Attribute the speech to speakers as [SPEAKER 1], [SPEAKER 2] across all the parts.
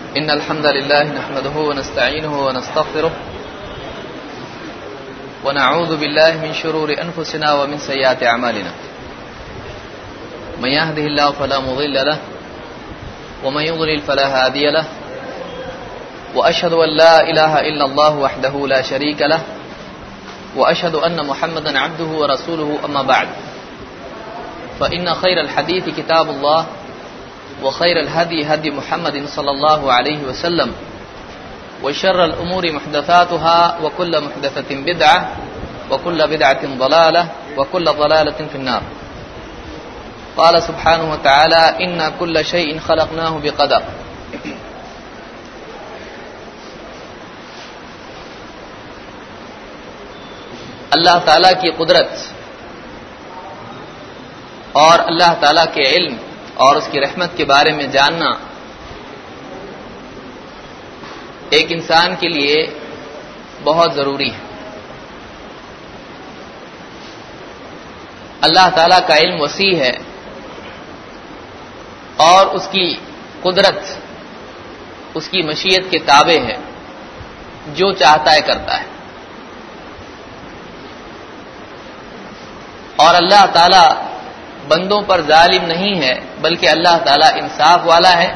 [SPEAKER 1] إن الحمد لله نحمده ونستعينه ونستغفره ونعوذ بالله من شرور أنفسنا ومن سيئات أعمالنا من يهده الله فلا مضل له ومن يضلل فلا هادي له وأشهد أن لا إله إلا الله وحده لا شريك له وأشهد أن محمدا عبده ورسوله أما بعد فإن خير الحديث كتاب الله وخير الهدي هدي محمد صلى الله عليه وسلم وشر الأمور محدثاتها وكل محدثة بدعة وكل بدعة ضلالة وكل ضلالة في النار. قال سبحانه وتعالى إن كل شيء خلقناه بقدر. اللہ تعالیٰ کی قدرت اور اللہ تعالیٰ کے علم اور اس کی رحمت کے بارے میں جاننا ایک انسان کے لیے بہت ضروری ہے. اللہ تعالیٰ کا علم وسیع ہے اور اس کی قدرت اس کی مشیت کے تابع ہے، جو چاہتا ہے کرتا ہے. اور اللہ تعالیٰ بندوں پر ظالم نہیں ہے بلکہ اللہ تعالیٰ انصاف والا ہے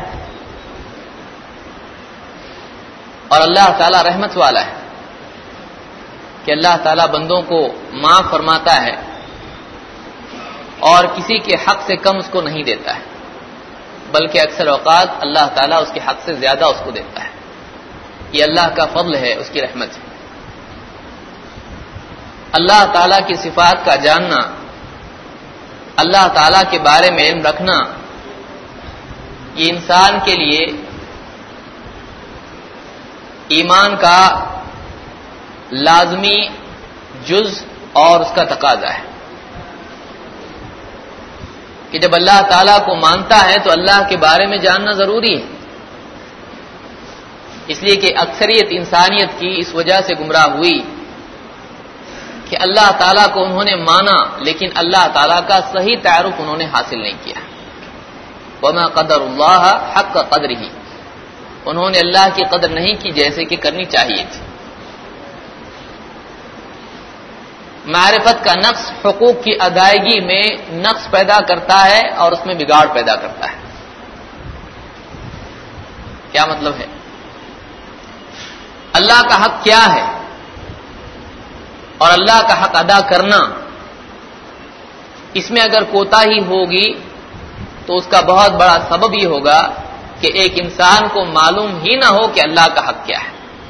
[SPEAKER 1] اور اللہ تعالیٰ رحمت والا ہے کہ اللہ تعالیٰ بندوں کو معاف فرماتا ہے اور کسی کے حق سے کم اس کو نہیں دیتا ہے، بلکہ اکثر اوقات اللہ تعالیٰ اس کے حق سے زیادہ اس کو دیتا ہے. یہ اللہ کا فضل ہے، اس کی رحمت ہے. اللہ تعالیٰ کی صفات کا جاننا، اللہ تعالیٰ کے بارے میں علم رکھنا، یہ انسان کے لیے ایمان کا لازمی جز اور اس کا تقاضا ہے کہ جب اللہ تعالیٰ کو مانتا ہے تو اللہ کے بارے میں جاننا ضروری ہے. اس لیے کہ اکثریت انسانیت کی اس وجہ سے گمراہ ہوئی کہ اللہ تعالیٰ کو انہوں نے مانا لیکن اللہ تعالیٰ کا صحیح تعارف انہوں نے حاصل نہیں کیا. وما قدر اللہ حق قدرہ، انہوں نے اللہ کی قدر نہیں کی جیسے کہ کرنی چاہیے تھی. معرفت کا نقص حقوق کی ادائیگی میں نقص پیدا کرتا ہے اور اس میں بگاڑ پیدا کرتا ہے. کیا مطلب ہے؟ اللہ کا حق کیا ہے اور اللہ کا حق ادا کرنا، اس میں اگر کوتاہی ہوگی تو اس کا بہت بڑا سبب یہ ہوگا کہ ایک انسان کو معلوم ہی نہ ہو کہ اللہ کا حق کیا ہے،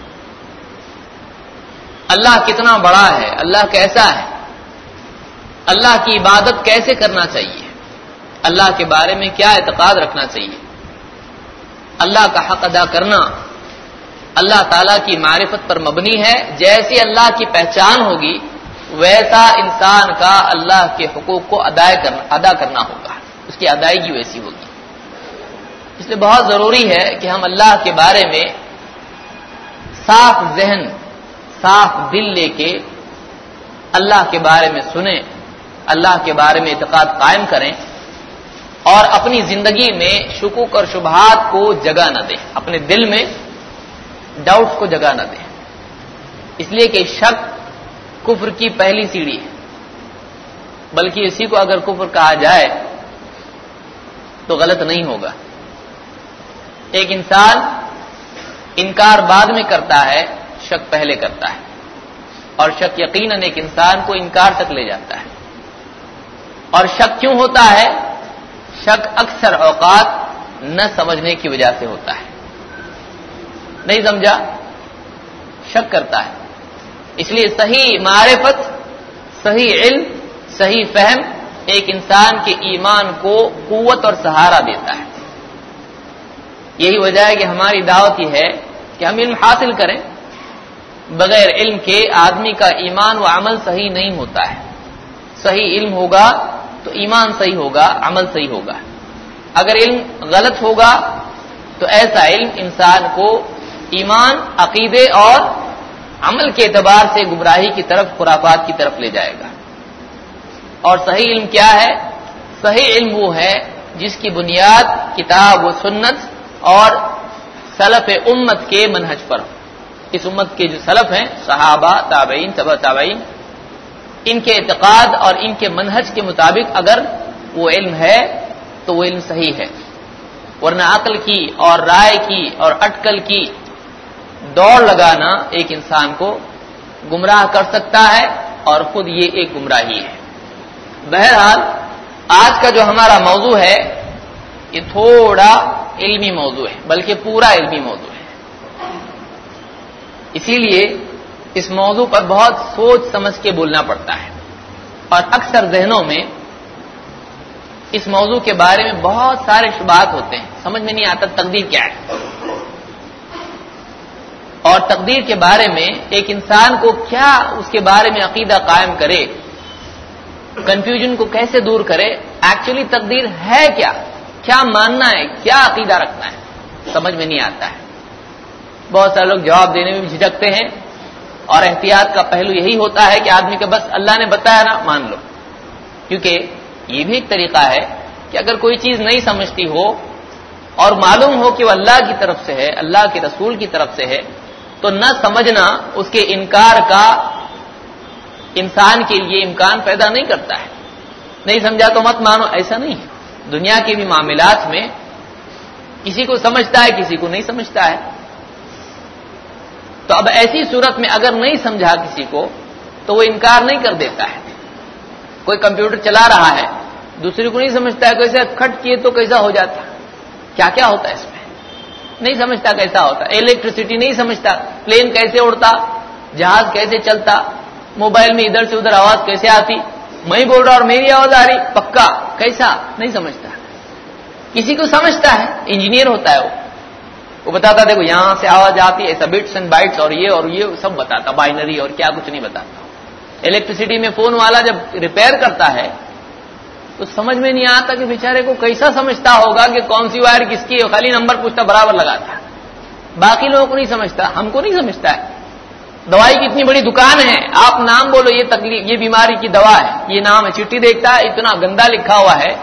[SPEAKER 1] اللہ کتنا بڑا ہے، اللہ کیسا ہے، اللہ کی عبادت کیسے کرنا چاہیے، اللہ کے بارے میں کیا اعتقاد رکھنا چاہیے. اللہ کا حق ادا کرنا اللہ تعالیٰ کی معرفت پر مبنی ہے. جیسی اللہ کی پہچان ہوگی ویسا انسان کا اللہ کے حقوق کو ادا کرنا ہوگا، اس کی ادائیگی ویسی ہوگی. اس لیے بہت ضروری ہے کہ ہم اللہ کے بارے میں صاف ذہن صاف دل لے کے اللہ کے بارے میں سنیں، اللہ کے بارے میں اعتقاد قائم کریں اور اپنی زندگی میں شکوک اور شبہات کو جگہ نہ دیں، اپنے دل میں ڈاؤٹس کو جگہ نہ دیں. اس لیے کہ شک کفر کی پہلی سیڑھی ہے، بلکہ اسی کو اگر کفر کہا جائے تو غلط نہیں ہوگا. ایک انسان انکار بعد میں کرتا ہے، شک پہلے کرتا ہے، اور شک یقیناً ایک انسان کو انکار تک لے جاتا ہے. اور شک کیوں ہوتا ہے؟ شک اکثر اوقات نہ سمجھنے کی وجہ سے ہوتا ہے. نہیں سمجھا، شک کرتا ہے. اس لیے صحیح معرفت، صحیح علم، صحیح فہم ایک انسان کے ایمان کو قوت اور سہارا دیتا ہے. یہی وجہ ہے کہ ہماری دعوت یہ ہے کہ ہم علم حاصل کریں. بغیر علم کے آدمی کا ایمان و عمل صحیح نہیں ہوتا ہے. صحیح علم ہوگا تو ایمان صحیح ہوگا، عمل صحیح ہوگا. اگر علم غلط ہوگا تو ایسا علم انسان کو ایمان، عقیدے اور عمل کے اعتبار سے گمراہی کی طرف، خرافات کی طرف لے جائے گا. اور صحیح علم کیا ہے؟ صحیح علم وہ ہے جس کی بنیاد کتاب و سنت اور سلف امت کے منہج پر ہو. اس امت کے جو سلف ہیں صحابہ، تابعین، تبع تابعین، ان کے اعتقاد اور ان کے منہج کے مطابق اگر وہ علم ہے تو وہ علم صحیح ہے، ورنہ عقل کی اور رائے کی اور اٹکل کی دوڑ لگانا ایک انسان کو گمراہ کر سکتا ہے اور خود یہ ایک گمراہی ہے. بہرحال آج کا جو ہمارا موضوع ہے یہ تھوڑا علمی موضوع ہے، بلکہ پورا علمی موضوع ہے. اسی لیے اس موضوع پر بہت سوچ سمجھ کے بولنا پڑتا ہے، اور اکثر ذہنوں میں اس موضوع کے بارے میں بہت سارے شبہات ہوتے ہیں. سمجھ میں نہیں آتا تقدیر کیا ہے، اور تقدیر کے بارے میں ایک انسان کو کیا اس کے بارے میں عقیدہ قائم کرے، کنفیوژن کو کیسے دور کرے. ایکچولی تقدیر ہے کیا ماننا ہے، کیا عقیدہ رکھنا ہے، سمجھ میں نہیں آتا ہے. بہت سارے لوگ جواب دینے میں بھی جھجکتے ہیں، اور احتیاط کا پہلو یہی ہوتا ہے کہ آدمی کا بس اللہ نے بتایا نا مان لو. کیونکہ یہ بھی ایک طریقہ ہے کہ اگر کوئی چیز نہیں سمجھتی ہو اور معلوم ہو کہ وہ اللہ کی طرف سے ہے، اللہ کے رسول کی طرف سے ہے، تو نہ سمجھنا اس کے انکار کا انسان کے لیے امکان پیدا نہیں کرتا ہے. نہیں سمجھا تو مت مانو، ایسا نہیں ہے. دنیا کے بھی معاملات میں کسی کو سمجھتا ہے، کسی کو نہیں سمجھتا ہے. تو اب ایسی صورت میں اگر نہیں سمجھا کسی کو تو وہ انکار نہیں کر دیتا ہے. کوئی کمپیوٹر چلا رہا ہے، دوسرے کو نہیں سمجھتا ہے، کیسے کھٹ کیے تو کیسا ہو جاتا، کیا کیا ہوتا ہے اس میں نہیں سمجھتا کیسا ہوتا. الیکٹریسٹی نہیں سمجھتا، پلین کیسے اڑتا، جہاز کیسے چلتا، موبائل میں ادھر سے ادھر آواز کیسے آتی، میں بول رہا اور میری آواز آ رہی، پکا کیسا نہیں سمجھتا. کسی کو سمجھتا ہے، انجینئر ہوتا ہے، وہ بتاتا دیکھو یہاں سے آواز آتی ہے، ایسا بٹس اینڈ بائٹس اور یہ سب بتاتا، بائنری اور کیا کچھ نہیں بتاتا. الیکٹریسٹی میں فون والا جب ریپیئر کرتا ہے تو سمجھ میں نہیں آتا کہ بیچارے کو کیسا سمجھتا ہوگا کہ کون سی وائر کس کی ہے، خالی نمبر پوچھتا برابر لگاتا. باقی لوگوں کو نہیں سمجھتا، ہم کو نہیں سمجھتا ہے. دوائی کی اتنی بڑی دکان ہے، آپ نام بولو یہ تکلیف، یہ بیماری کی دوا ہے، یہ نام ہے، چٹھی دیکھتا ہے اتنا گندا لکھا ہوا ہے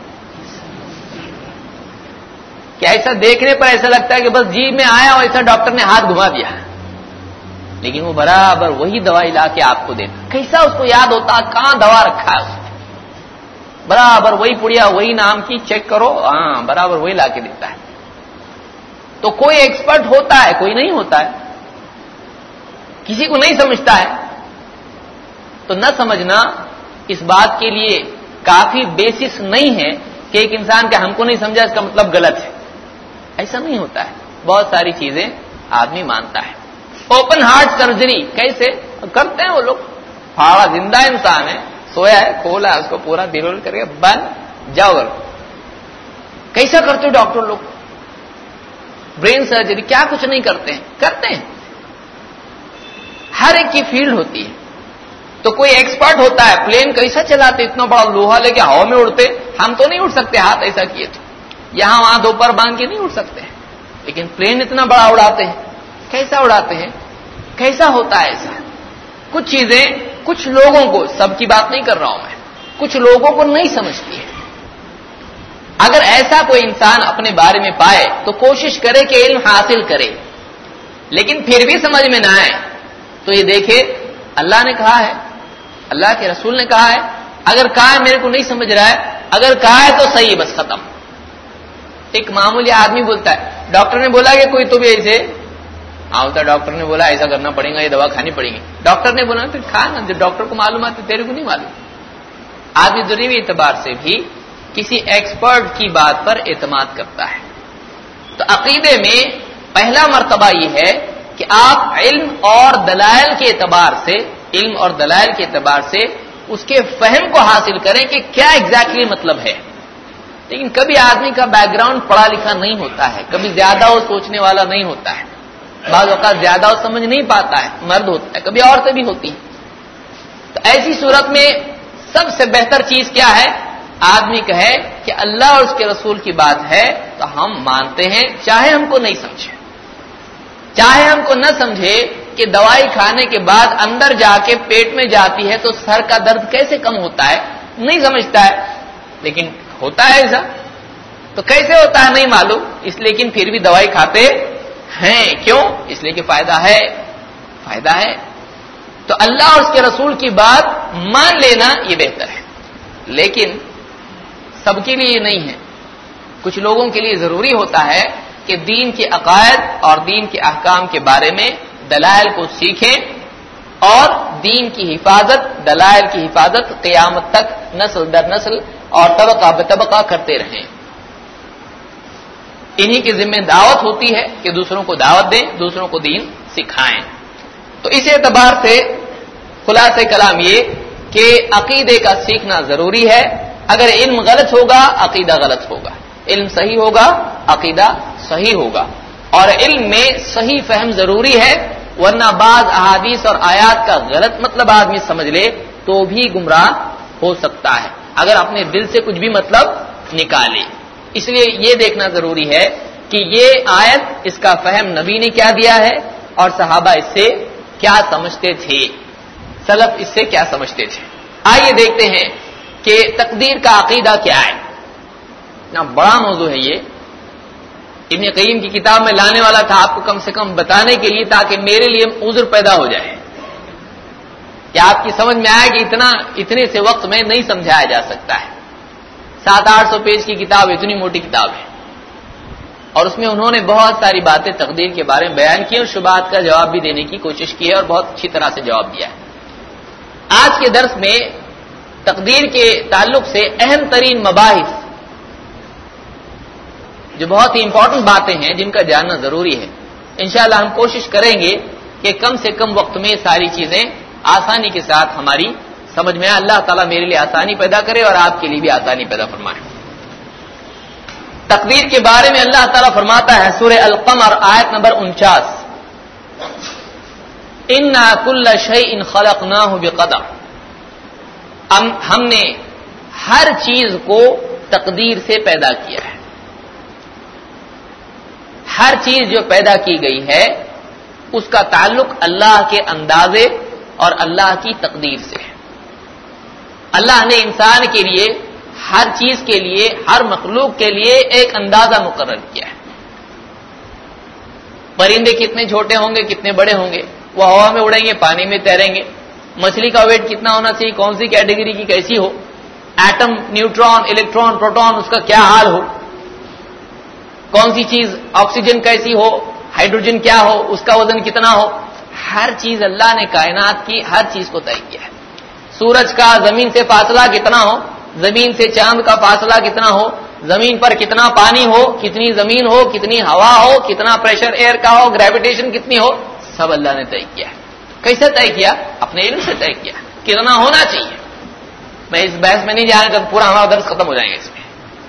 [SPEAKER 1] کہ ایسا دیکھنے پر ایسا لگتا ہے کہ بس جی میں آیا اور ایسا ڈاکٹر نے ہاتھ گھما دیا، لیکن وہ برابر وہی دوائی لا کے آپ کو دیتا. کیسا اس کو یاد ہوتا کہاں دوا رکھا ہے اس نے، برابر وہی پڑیا وہی نام کی، چیک کرو، ہاں برابر وہی لا کے دیتا ہے. تو کوئی ایکسپرٹ ہوتا ہے، کوئی نہیں ہوتا ہے. کسی کو نہیں سمجھتا ہے تو نہ سمجھنا اس بات کے لیے کافی بیسس نہیں ہے کہ ایک انسان کے ہم کو نہیں سمجھا اس کا مطلب غلط ہے. ایسا نہیں ہوتا ہے. بہت ساری چیزیں آدمی مانتا ہے. اوپن ہارٹ سرجری کیسے کرتے ہیں وہ لوگ، پھاڑا زندہ انسان ہے، سویا ہے، کھولا اس کو پورا دل کر کے بند جاؤ. کیسا کرتے ہو ڈاکٹر لوگ؟ برین سرجری کیا کچھ نہیں کرتے ہیں، کرتے ہیں. ہر ایک کی فیلڈ ہوتی ہے. تو کوئی ایکسپرٹ ہوتا ہے، پلین کیسا چلاتے، اتنا بڑا لوہا لے کے ہوا میں اڑتے، ہم تو نہیں اڑ سکتے ہاتھ ایسا کیے تو، یہاں وہاں دو پر باندھ کے نہیں اڑ سکتے ہیں، لیکن پلین اتنا بڑا اڑاتے ہیں. کیسا اڑاتے ہیں، کیسا ہوتا ہے ایسا. کچھ چیزیں کچھ لوگوں کو، سب کی بات نہیں کر رہا ہوں میں، کچھ لوگوں کو نہیں سمجھتی ہے. اگر ایسا کوئی انسان اپنے بارے میں پائے تو کوشش کرے کہ علم حاصل کرے، لیکن پھر بھی سمجھ میں نہ آئے تو یہ دیکھے اللہ نے کہا ہے، اللہ کے رسول نے کہا ہے. اگر کہا ہے میرے کو نہیں سمجھ رہا ہے، اگر کہا ہے تو صحیح، بس ختم. ایک معمولی آدمی بولتا ہے ڈاکٹر نے بولا کہ کوئی تو بھی ایسے ہوتا، ڈاکٹر نے بولا ایسا کرنا پڑے گا، یہ دوا کھانی پڑے گی، ڈاکٹر نے بولا پھر کھا نا، جب ڈاکٹر کو معلوم آتی تیرے کو نہیں معلوم. آدمی دنیوی اعتبار سے بھی کسی ایکسپرٹ کی بات پر اعتماد کرتا ہے. تو عقیدے میں پہلا مرتبہ یہ ہے کہ آپ علم اور دلائل کے اعتبار سے اس کے فہم کو حاصل کریں کہ کیا ایگزیکٹلی مطلب ہے. لیکن کبھی آدمی کا بیک گراؤنڈ پڑھا لکھا نہیں ہوتا ہے، کبھی زیادہ وہ سوچنے والا نہیں ہوتا ہے، بعض اوقات زیادہ وہ سمجھ نہیں پاتا ہے، مرد ہوتا ہے، کبھی عورتیں بھی ہوتی ہیں. تو ایسی صورت میں سب سے بہتر چیز کیا ہے، آدمی کہے کہ اللہ اور اس کے رسول کی بات ہے تو ہم مانتے ہیں، چاہے ہم کو نہیں سمجھے، چاہے ہم کو نہ سمجھے کہ دوائی کھانے کے بعد اندر جا کے پیٹ میں جاتی ہے تو سر کا درد کیسے کم ہوتا ہے، نہیں سمجھتا ہے، لیکن ہوتا ہے ایسا. تو کیسے ہوتا ہے نہیں معلوم، اس لیکن پھر بھی دوائی کھاتے ہیں. کیوں؟ اس لیے کہ فائدہ ہے. تو اللہ اور اس کے رسول کی بات مان لینا یہ بہتر ہے. لیکن سب کے لیے یہ نہیں ہے. کچھ لوگوں کے لیے ضروری ہوتا ہے کہ دین کے عقائد اور دین کے احکام کے بارے میں دلائل کو سیکھیں اور دین کی حفاظت، دلائل کی حفاظت قیامت تک نسل در نسل اور طبقہ بطبقہ کرتے رہیں. انہی کی ذمہ دعوت ہوتی ہے کہ دوسروں کو دعوت دیں، دوسروں کو دین سکھائیں. تو اس اعتبار سے خلاصہ کلام یہ کہ عقیدے کا سیکھنا ضروری ہے. اگر علم غلط ہوگا عقیدہ غلط ہوگا، علم صحیح ہوگا عقیدہ صحیح ہوگا. اور علم میں صحیح فہم ضروری ہے، ورنہ بعض احادیث اور آیات کا غلط مطلب آدمی سمجھ لے تو بھی گمراہ ہو سکتا ہے اگر اپنے دل سے کچھ بھی مطلب نکالے. اس لیے یہ دیکھنا ضروری ہے کہ یہ آیت، اس کا فہم نبی نے کیا دیا ہے اور صحابہ اس سے کیا سمجھتے تھے، سلف اس سے کیا سمجھتے تھے. آئیے دیکھتے ہیں کہ تقدیر کا عقیدہ کیا ہے. نا بڑا موضوع ہے یہ. ابن قیم کی کتاب میں لانے والا تھا آپ کو کم سے کم بتانے کے لیے تاکہ میرے لیے عذر پیدا ہو جائے کہ آپ کی سمجھ میں آئے کہ اتنے سے وقت میں نہیں سمجھایا جا سکتا ہے. 700-800 پیج کی کتاب، اتنی موٹی کتاب ہے، اور اس میں انہوں نے بہت ساری باتیں تقدیر کے بارے میں بیان کی اور شبہات کا جواب بھی دینے کی کوشش کی ہے اور بہت اچھی طرح سے جواب دیا ہے. آج کے درس میں تقدیر کے تعلق سے اہم ترین مباحث جو بہت ہی امپورٹنٹ باتیں ہیں جن کا جاننا ضروری ہے. انشاءاللہ ہم کوشش کریں گے کہ کم سے کم وقت میں ساری چیزیں آسانی کے ساتھ ہماری سمجھ میں آئے. اللہ تعالیٰ میرے لیے آسانی پیدا کرے اور آپ کے لیے بھی آسانی پیدا فرمائے. تقدیر کے بارے میں اللہ تعالیٰ فرماتا ہے سورہ القمر آیت نمبر 49، اِنَّا كُلَّ شَيْءٍ خَلَقْنَاهُ بِقَدَرٍ. ہم نے ہر چیز کو تقدیر سے پیدا کیا ہے. ہر چیز جو پیدا کی گئی ہے اس کا تعلق اللہ کے اندازے اور اللہ کی تقدیر سے ہے. اللہ نے انسان کے لیے، ہر چیز کے لیے، ہر مخلوق کے لیے ایک اندازہ مقرر کیا ہے. پرندے کتنے چھوٹے ہوں گے، کتنے بڑے ہوں گے، وہ ہوا میں اڑیں گے، پانی میں تیریں گے. مچھلی کا ویٹ کتنا ہونا چاہیے، کون سی کیٹیگری کی کیسی ہو، ایٹم، نیوٹرون، الیکٹرون، پروٹون، اس کا کیا حال ہو، کون سی چیز، آکسیجن کیسی ہو، ہائیڈروجن کیا ہو، اس کا وزن کتنا ہو. ہر چیز اللہ نے کائنات کی ہر چیز کو طے کیا ہے. سورج کا زمین سے فاصلہ کتنا ہو، زمین سے چاند کا فاصلہ کتنا ہو، زمین پر کتنا پانی ہو، کتنی زمین ہو، کتنی ہوا ہو، کتنا پریشر ایئر کا ہو، گریویٹیشن کتنی ہو، سب اللہ نے طے کیا ہے. کیسے طے کیا؟ اپنے علم سے طے کیا. کتنا ہونا چاہیے، میں اس بحث میں نہیں جا رہا، پورا ہمارا درس ختم ہو جائیں گے اس میں.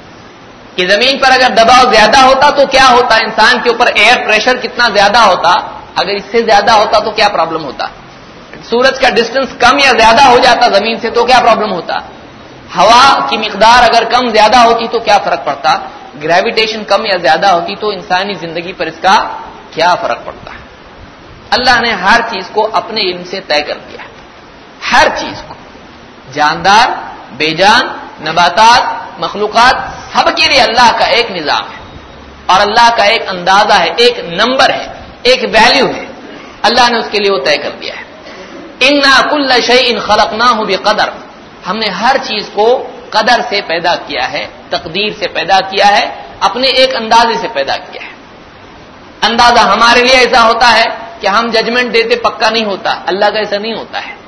[SPEAKER 1] کہ زمین پر اگر دباؤ زیادہ ہوتا تو کیا ہوتا، انسان کے اوپر ایئر پریشر کتنا زیادہ ہوتا، اگر اس سے زیادہ ہوتا تو کیا پرابلم ہوتا. سورج کا ڈسٹنس کم یا زیادہ ہو جاتا زمین سے تو کیا پرابلم ہوتا. ہوا کی مقدار اگر کم زیادہ ہوتی تو کیا فرق پڑتا. گریویٹیشن کم یا زیادہ ہوتی تو انسانی زندگی پر اس کا کیا فرق پڑتا. اللہ نے ہر چیز کو اپنے علم سے طے کر دیا. ہر چیز کو، جاندار، بے جان، نباتات، مخلوقات، سب کے لیے اللہ کا ایک نظام ہے اور اللہ کا ایک اندازہ ہے، ایک نمبر ہے، ایک ویلیو ہے. اللہ نے اس کے لیے وہ طے کر دیا ہے. اِنَّا كُلَّ شَيْءٍ خَلَقْنَاهُ بِقَدَرٍ. ہم نے ہر چیز کو قدر سے پیدا کیا ہے، تقدیر سے پیدا کیا ہے، اپنے ایک اندازے سے پیدا کیا ہے. اندازہ ہمارے لیے ایسا ہوتا ہے کہ ہم ججمنٹ دیتے پکا نہیں ہوتا. اللہ کا ایسا نہیں ہوتا ہے.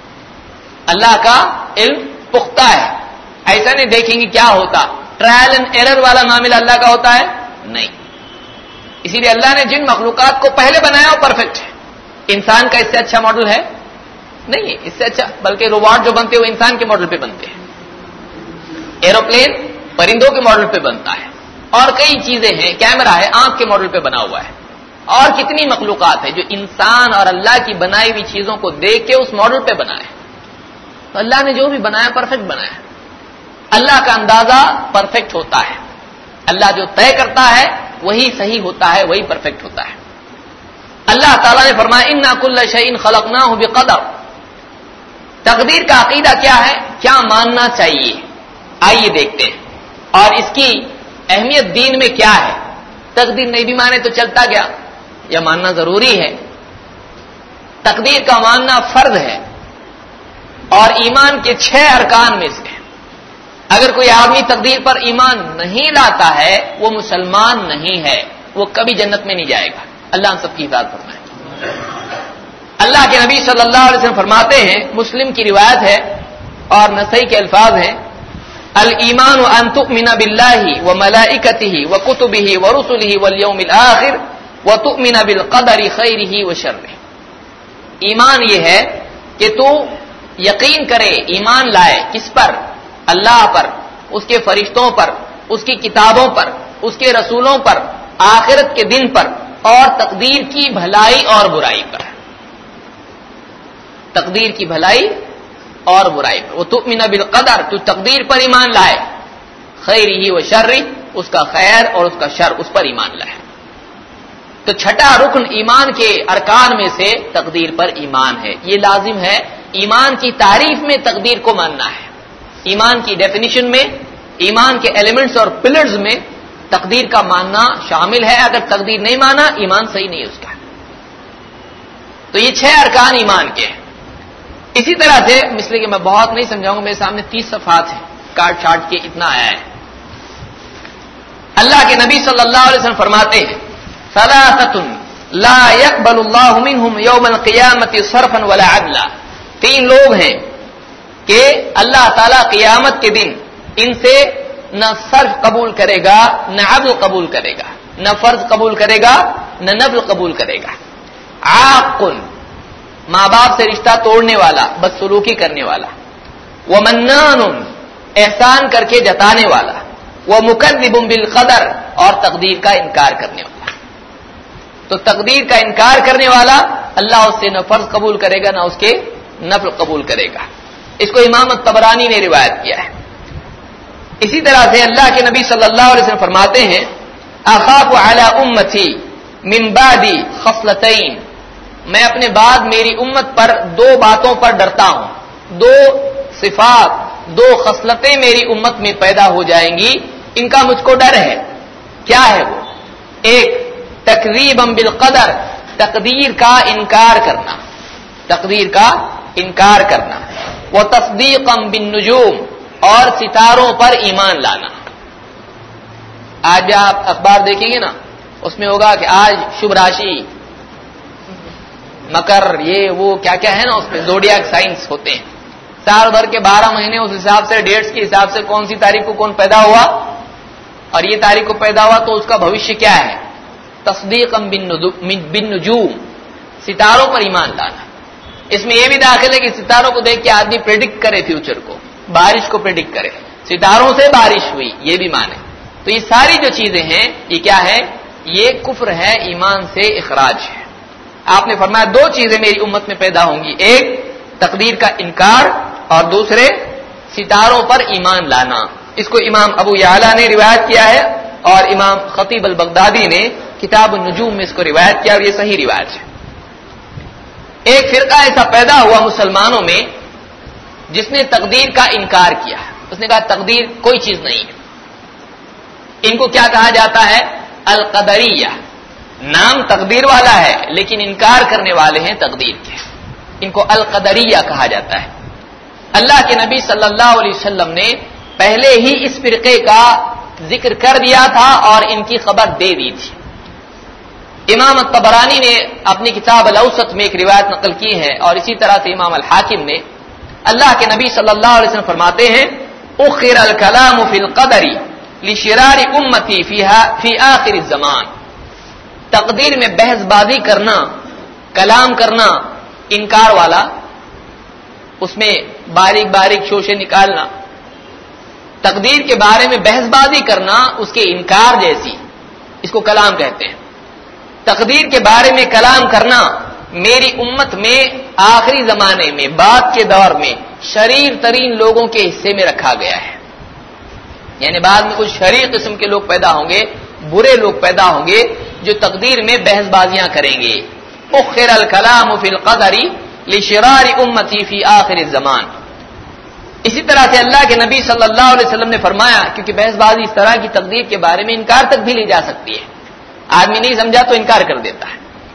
[SPEAKER 1] اللہ کا علم پختہ ہے. ایسا نہیں دیکھیں گے کیا ہوتا. ٹرائل اینڈ ایرر والا معاملہ اللہ کا ہوتا ہے نہیں. اسی لیے اللہ نے جن مخلوقات کو پہلے بنایا وہ پرفیکٹ ہے. انسان کا اس سے اچھا ماڈل ہے نہیں ہے، اس سے اچھا، بلکہ روبوٹ جو بنتے ہیں وہ انسان کے ماڈل پہ بنتے ہیں. ایروپلین پرندوں کے ماڈل پہ بنتا ہے، اور کئی چیزیں ہیں، کیمرہ ہے آنکھ کے ماڈل پہ بنا ہوا ہے، اور کتنی مخلوقات ہے جو انسان اور اللہ کی بنائی ہوئی چیزوں کو دیکھ کے اس ماڈل پہ بنا ہے. تو اللہ نے جو بھی بنایا پرفیکٹ بنایا. اللہ کا اندازہ پرفیکٹ ہوتا ہے. اللہ جو طے کرتا ہے وہی صحیح ہوتا ہے، وہی پرفیکٹ ہوتا ہے. اللہ تعالیٰ نے فرمایا اِنَّا كُلَّ شَيْءٍ خَلَقْنَاهُ بِقَدَرٍ. تقدیر کا عقیدہ کیا ہے، کیا ماننا چاہیے، آئیے دیکھتے ہیں. اور اس کی اہمیت دین میں کیا ہے. تقدیر نہیں بھی مانے تو چلتا گیا، یہ ماننا ضروری ہے. تقدیر کا ماننا فرض ہے اور ایمان کے 6 ارکان میں سے. اگر کوئی آدمی تقدیر پر ایمان نہیں لاتا ہے وہ مسلمان نہیں ہے، وہ کبھی جنت میں نہیں جائے گا. اللہ ہم سب کی حفاظت فرمائے. اللہ کے نبی صلی اللہ علیہ وسلم فرماتے ہیں، مسلم کی روایت ہے اور نسائی کے الفاظ ہیں، الایمان ان تؤمن باللہ وملائکتہ وکتبہ ورسلہ والیوم الآخر وتؤمن بالقدر خیرہ وشرہ. ایمان یہ ہے کہ تو یقین کرے، ایمان لائے کس پر؟ اللہ پر، اس کے فرشتوں پر، اس کی کتابوں پر، اس کے رسولوں پر، آخرت کے دن پر اور تقدیر کی بھلائی اور برائی پر. تقدیر کی بھلائی اور برائی پر. وہ تؤمن بالقدر، تو تقدیر پر ایمان لائے، خیرہ و شرہ، اس کا خیر اور اس کا شر، اس پر ایمان لائے. تو چھٹا رکن ایمان کے ارکان میں سے تقدیر پر ایمان ہے. یہ لازم ہے. ایمان کی تعریف میں تقدیر کو ماننا ہے. ایمان کی ڈیفینیشن میں، ایمان کے ایلیمنٹس اور پلرز میں تقدیر کا ماننا شامل ہے. اگر تقدیر نہیں مانا ایمان صحیح نہیں ہے اس کا. تو یہ 6 ارکان ایمان کے ہیں. اسی طرح سے اس لیے کہ میں بہت نہیں سمجھاؤں گا، میرے سامنے 30 صفحات ہیں، کاٹ چھاٹ کے اتنا آیا ہے. اللہ کے نبی صلی اللہ علیہ وسلم فرماتے ہیں، ثلاثۃ لا يقبل اللہ منہم یوم القیامۃ صرفا ولا عدلا. 3 لوگ ہیں کہ اللہ تعالی قیامت کے دن ان سے نہ صرف قبول کرے گا، نہ عدل قبول کرے گا، نہ فرض قبول کرے گا، نہ نفل قبول کرے گا. عاق، ماں باپ سے رشتہ توڑنے والا، بدسلوکی کرنے والا. ومنان، احسان کر کے جتانے والا. ومکذب بالقدر، اور تقدیر کا انکار کرنے والا. تو تقدیر کا انکار کرنے والا اللہ اس سے نہ فرض قبول کرے گا نہ اس کے نفل قبول کرے گا. اس کو امام الطبرانی نے روایت کیا ہے. اسی طرح سے اللہ کے نبی صلی اللہ علیہ وسلم فرماتے ہیں، اخاف علی امتی من بعدی خصلتین، میں اپنے بعد میری امت پر 2 باتوں پر ڈرتا ہوں. 2 صفات، 2 خصلتیں میری امت میں پیدا ہو جائیں گی، ان کا مجھ کو ڈر ہے. کیا ہے وہ؟ ایک، تکذیبا بالقدر، تقدیر کا انکار کرنا، تقدیر کا انکار کرنا. وتصدیقا بالنجوم، اور ستاروں پر ایمان لانا. آج آپ اخبار دیکھیں گے نا، اس میں ہوگا کہ آج شبھ راشی، مکر، یہ وہ کیا کیا ہے نا، اس میں زوڈیاک سائنس ہوتے ہیں. سال بھر کے 12 مہینے اس حساب سے، ڈیٹس کے حساب سے کون سی تاریخ کو کون پیدا ہوا اور یہ تاریخ کو پیدا ہوا تو اس کا بھوشیہ کیا ہے. تصدیقا بالنجوم، ستاروں پر ایمان لانا. اس میں یہ بھی داخل ہے کہ ستاروں کو دیکھ کے آدمی پریڈکٹ کرے فیوچر کو، بارش کو پریڈکٹ کرے، ستاروں سے بارش ہوئی، یہ بھی مانے. تو یہ ساری جو چیزیں ہیں یہ کیا ہے؟ یہ کفر ہے، ایمان سے اخراج ہے. آپ نے فرمایا 2 چیزیں میری امت میں پیدا ہوں گی، ایک تقدیر کا انکار اور دوسرے ستاروں پر ایمان لانا. اس کو امام ابو یعلا نے روایت کیا ہے اور امام خطیب البغدادی نے کتاب النجوم میں اس کو روایت کیا، اور یہ صحیح روایت ہے. ایک فرقہ ایسا پیدا ہوا مسلمانوں میں جس نے تقدیر کا انکار کیا. اس نے کہا تقدیر کوئی چیز نہیں ہے. ان کو کیا کہا جاتا ہے؟ القدریہ. نام تقدیر والا ہے لیکن انکار کرنے والے ہیں تقدیر کے. ان کو القدریہ کہا جاتا ہے. اللہ کے نبی صلی اللہ علیہ وسلم نے پہلے ہی اس فرقے کا ذکر کر دیا تھا اور ان کی خبر دے دی تھی. امام الطبرانی نے اپنی کتاب الاوسط میں ایک روایت نقل کی ہے اور اسی طرح سے امام الحاکم نے. اللہ کے نبی صلی اللہ علیہ وسلم فرماتے ہیں، اخر الکلام فی القدر لشرار امتی فی آخر الزمان. تقدیر میں بحث بازی کرنا، کلام کرنا، انکار والا، اس میں باریک باریک شوشے نکالنا، تقدیر کے بارے میں بحث بازی کرنا، اس کے انکار جیسی، اس کو کلام کہتے ہیں. تقدیر کے بارے میں کلام کرنا میری امت میں آخری زمانے میں، بعد کے دور میں شریر ترین لوگوں کے حصے میں رکھا گیا ہے. یعنی بعد میں کچھ شریر قسم کے لوگ پیدا ہوں گے، برے لوگ پیدا ہوں گے جو تقدیر میں بحث بازیاں کریں گے. اخر الکلام فی القدر لشرار امتی فی آخر الزمان. اسی طرح سے اللہ کے نبی صلی اللہ علیہ وسلم نے فرمایا، کیونکہ بحث بازی اس طرح کی تقدیر کے بارے میں انکار تک بھی لی جا سکتی ہے. آدمی نہیں سمجھا تو انکار کر دیتا ہے.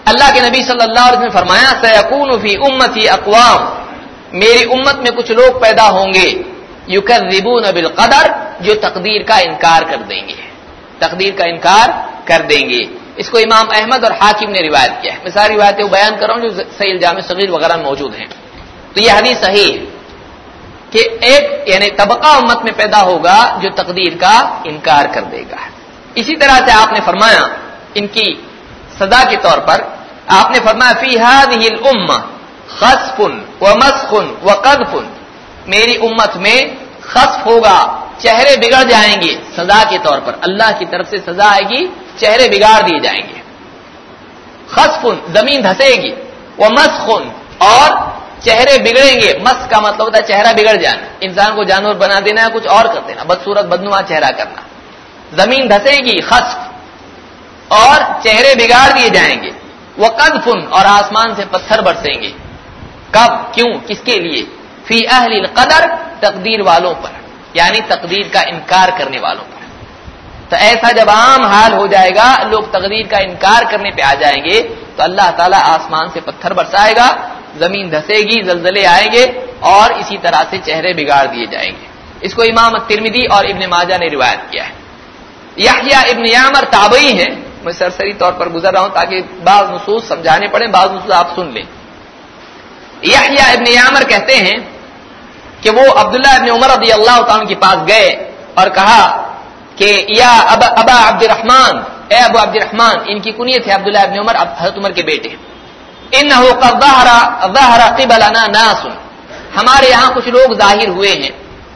[SPEAKER 1] اللہ کے نبی صلی اللہ علیہ وسلم نے فرمایا سیکون فی امتی اقوام، میری امت میں کچھ لوگ پیدا ہوں گے یکذبون بالقدر، جو تقدیر کا انکار کر دیں گے، تقدیر کا انکار کر دیں گے. اس کو امام احمد اور حاکم نے روایت کیا ہے. میں ساری روایتیں بیان کر رہا ہوں جو صحیح الجامع صغیر وغیرہ میں موجود ہیں. تو یہ حدیث صحیح ہے کہ ایک یعنی طبقہ امت میں پیدا ہوگا جو تقدیر کا انکار کر دے گا. اسی طرح سے آپ نے فرمایا ان کی سزا کے طور پر آپ نے فرمایا فی ہذہ الامہ خسف ومسخ وقذف، میری امت میں خسف ہوگا، چہرے بگڑ جائیں گے سزا کے طور پر، اللہ کی طرف سے سزا آئے گی، چہرے بگاڑ دیے جائیں گے. خسف زمین دھسے گی، ومسخ اور چہرے بگڑیں گے. مس کا مطلب ہوتا ہے چہرہ بگڑ جانا، انسان کو جانور بنا دینا ہے، کچھ اور کر دینا، بدصورت بدنما چہرہ کرنا. زمین دھسے گی خسف اور چہرے بگاڑ دیے جائیں گے. وقذف اور آسمان سے پتھر برسیں گے. کب؟ کیوں؟ کس کے لیے؟ فی اہل القدر، تقدیر والوں پر، یعنی تقدیر کا انکار کرنے والوں پر. تو ایسا جب عام حال ہو جائے گا، لوگ تقدیر کا انکار کرنے پہ آ جائیں گے تو اللہ تعالیٰ آسمان سے پتھر برسائے گا، زمین دھسے گی، زلزلے آئیں گے اور اسی طرح سے چہرے بگاڑ دیے جائیں گے. اس کو امام ترمذی اور ابن ماجہ نے روایت کیا ہے. یحییٰ ابن یعمر تابعی ہیں، میں سرسری طور پر گزر رہا ہوں تاکہ بعض نصوص سمجھانے پڑے، بعض نصوص آپ سن لیں. یحییٰ ابن یعمر کہتے ہیں کہ وہ عبداللہ ابن عمر رضی اللہ تعالیٰ کے پاس گئے اور کہا کہ یا ابا عبد الرحمن، اے ابو عبد الرحمن، ان کی کنیت ہے عبداللہ ابن عمر، حضرت عمر کے بیٹے. انہ قد ظہر قبلنا ناس، ہمارے یہاں کچھ لوگ ظاہر ہوئے ہیں،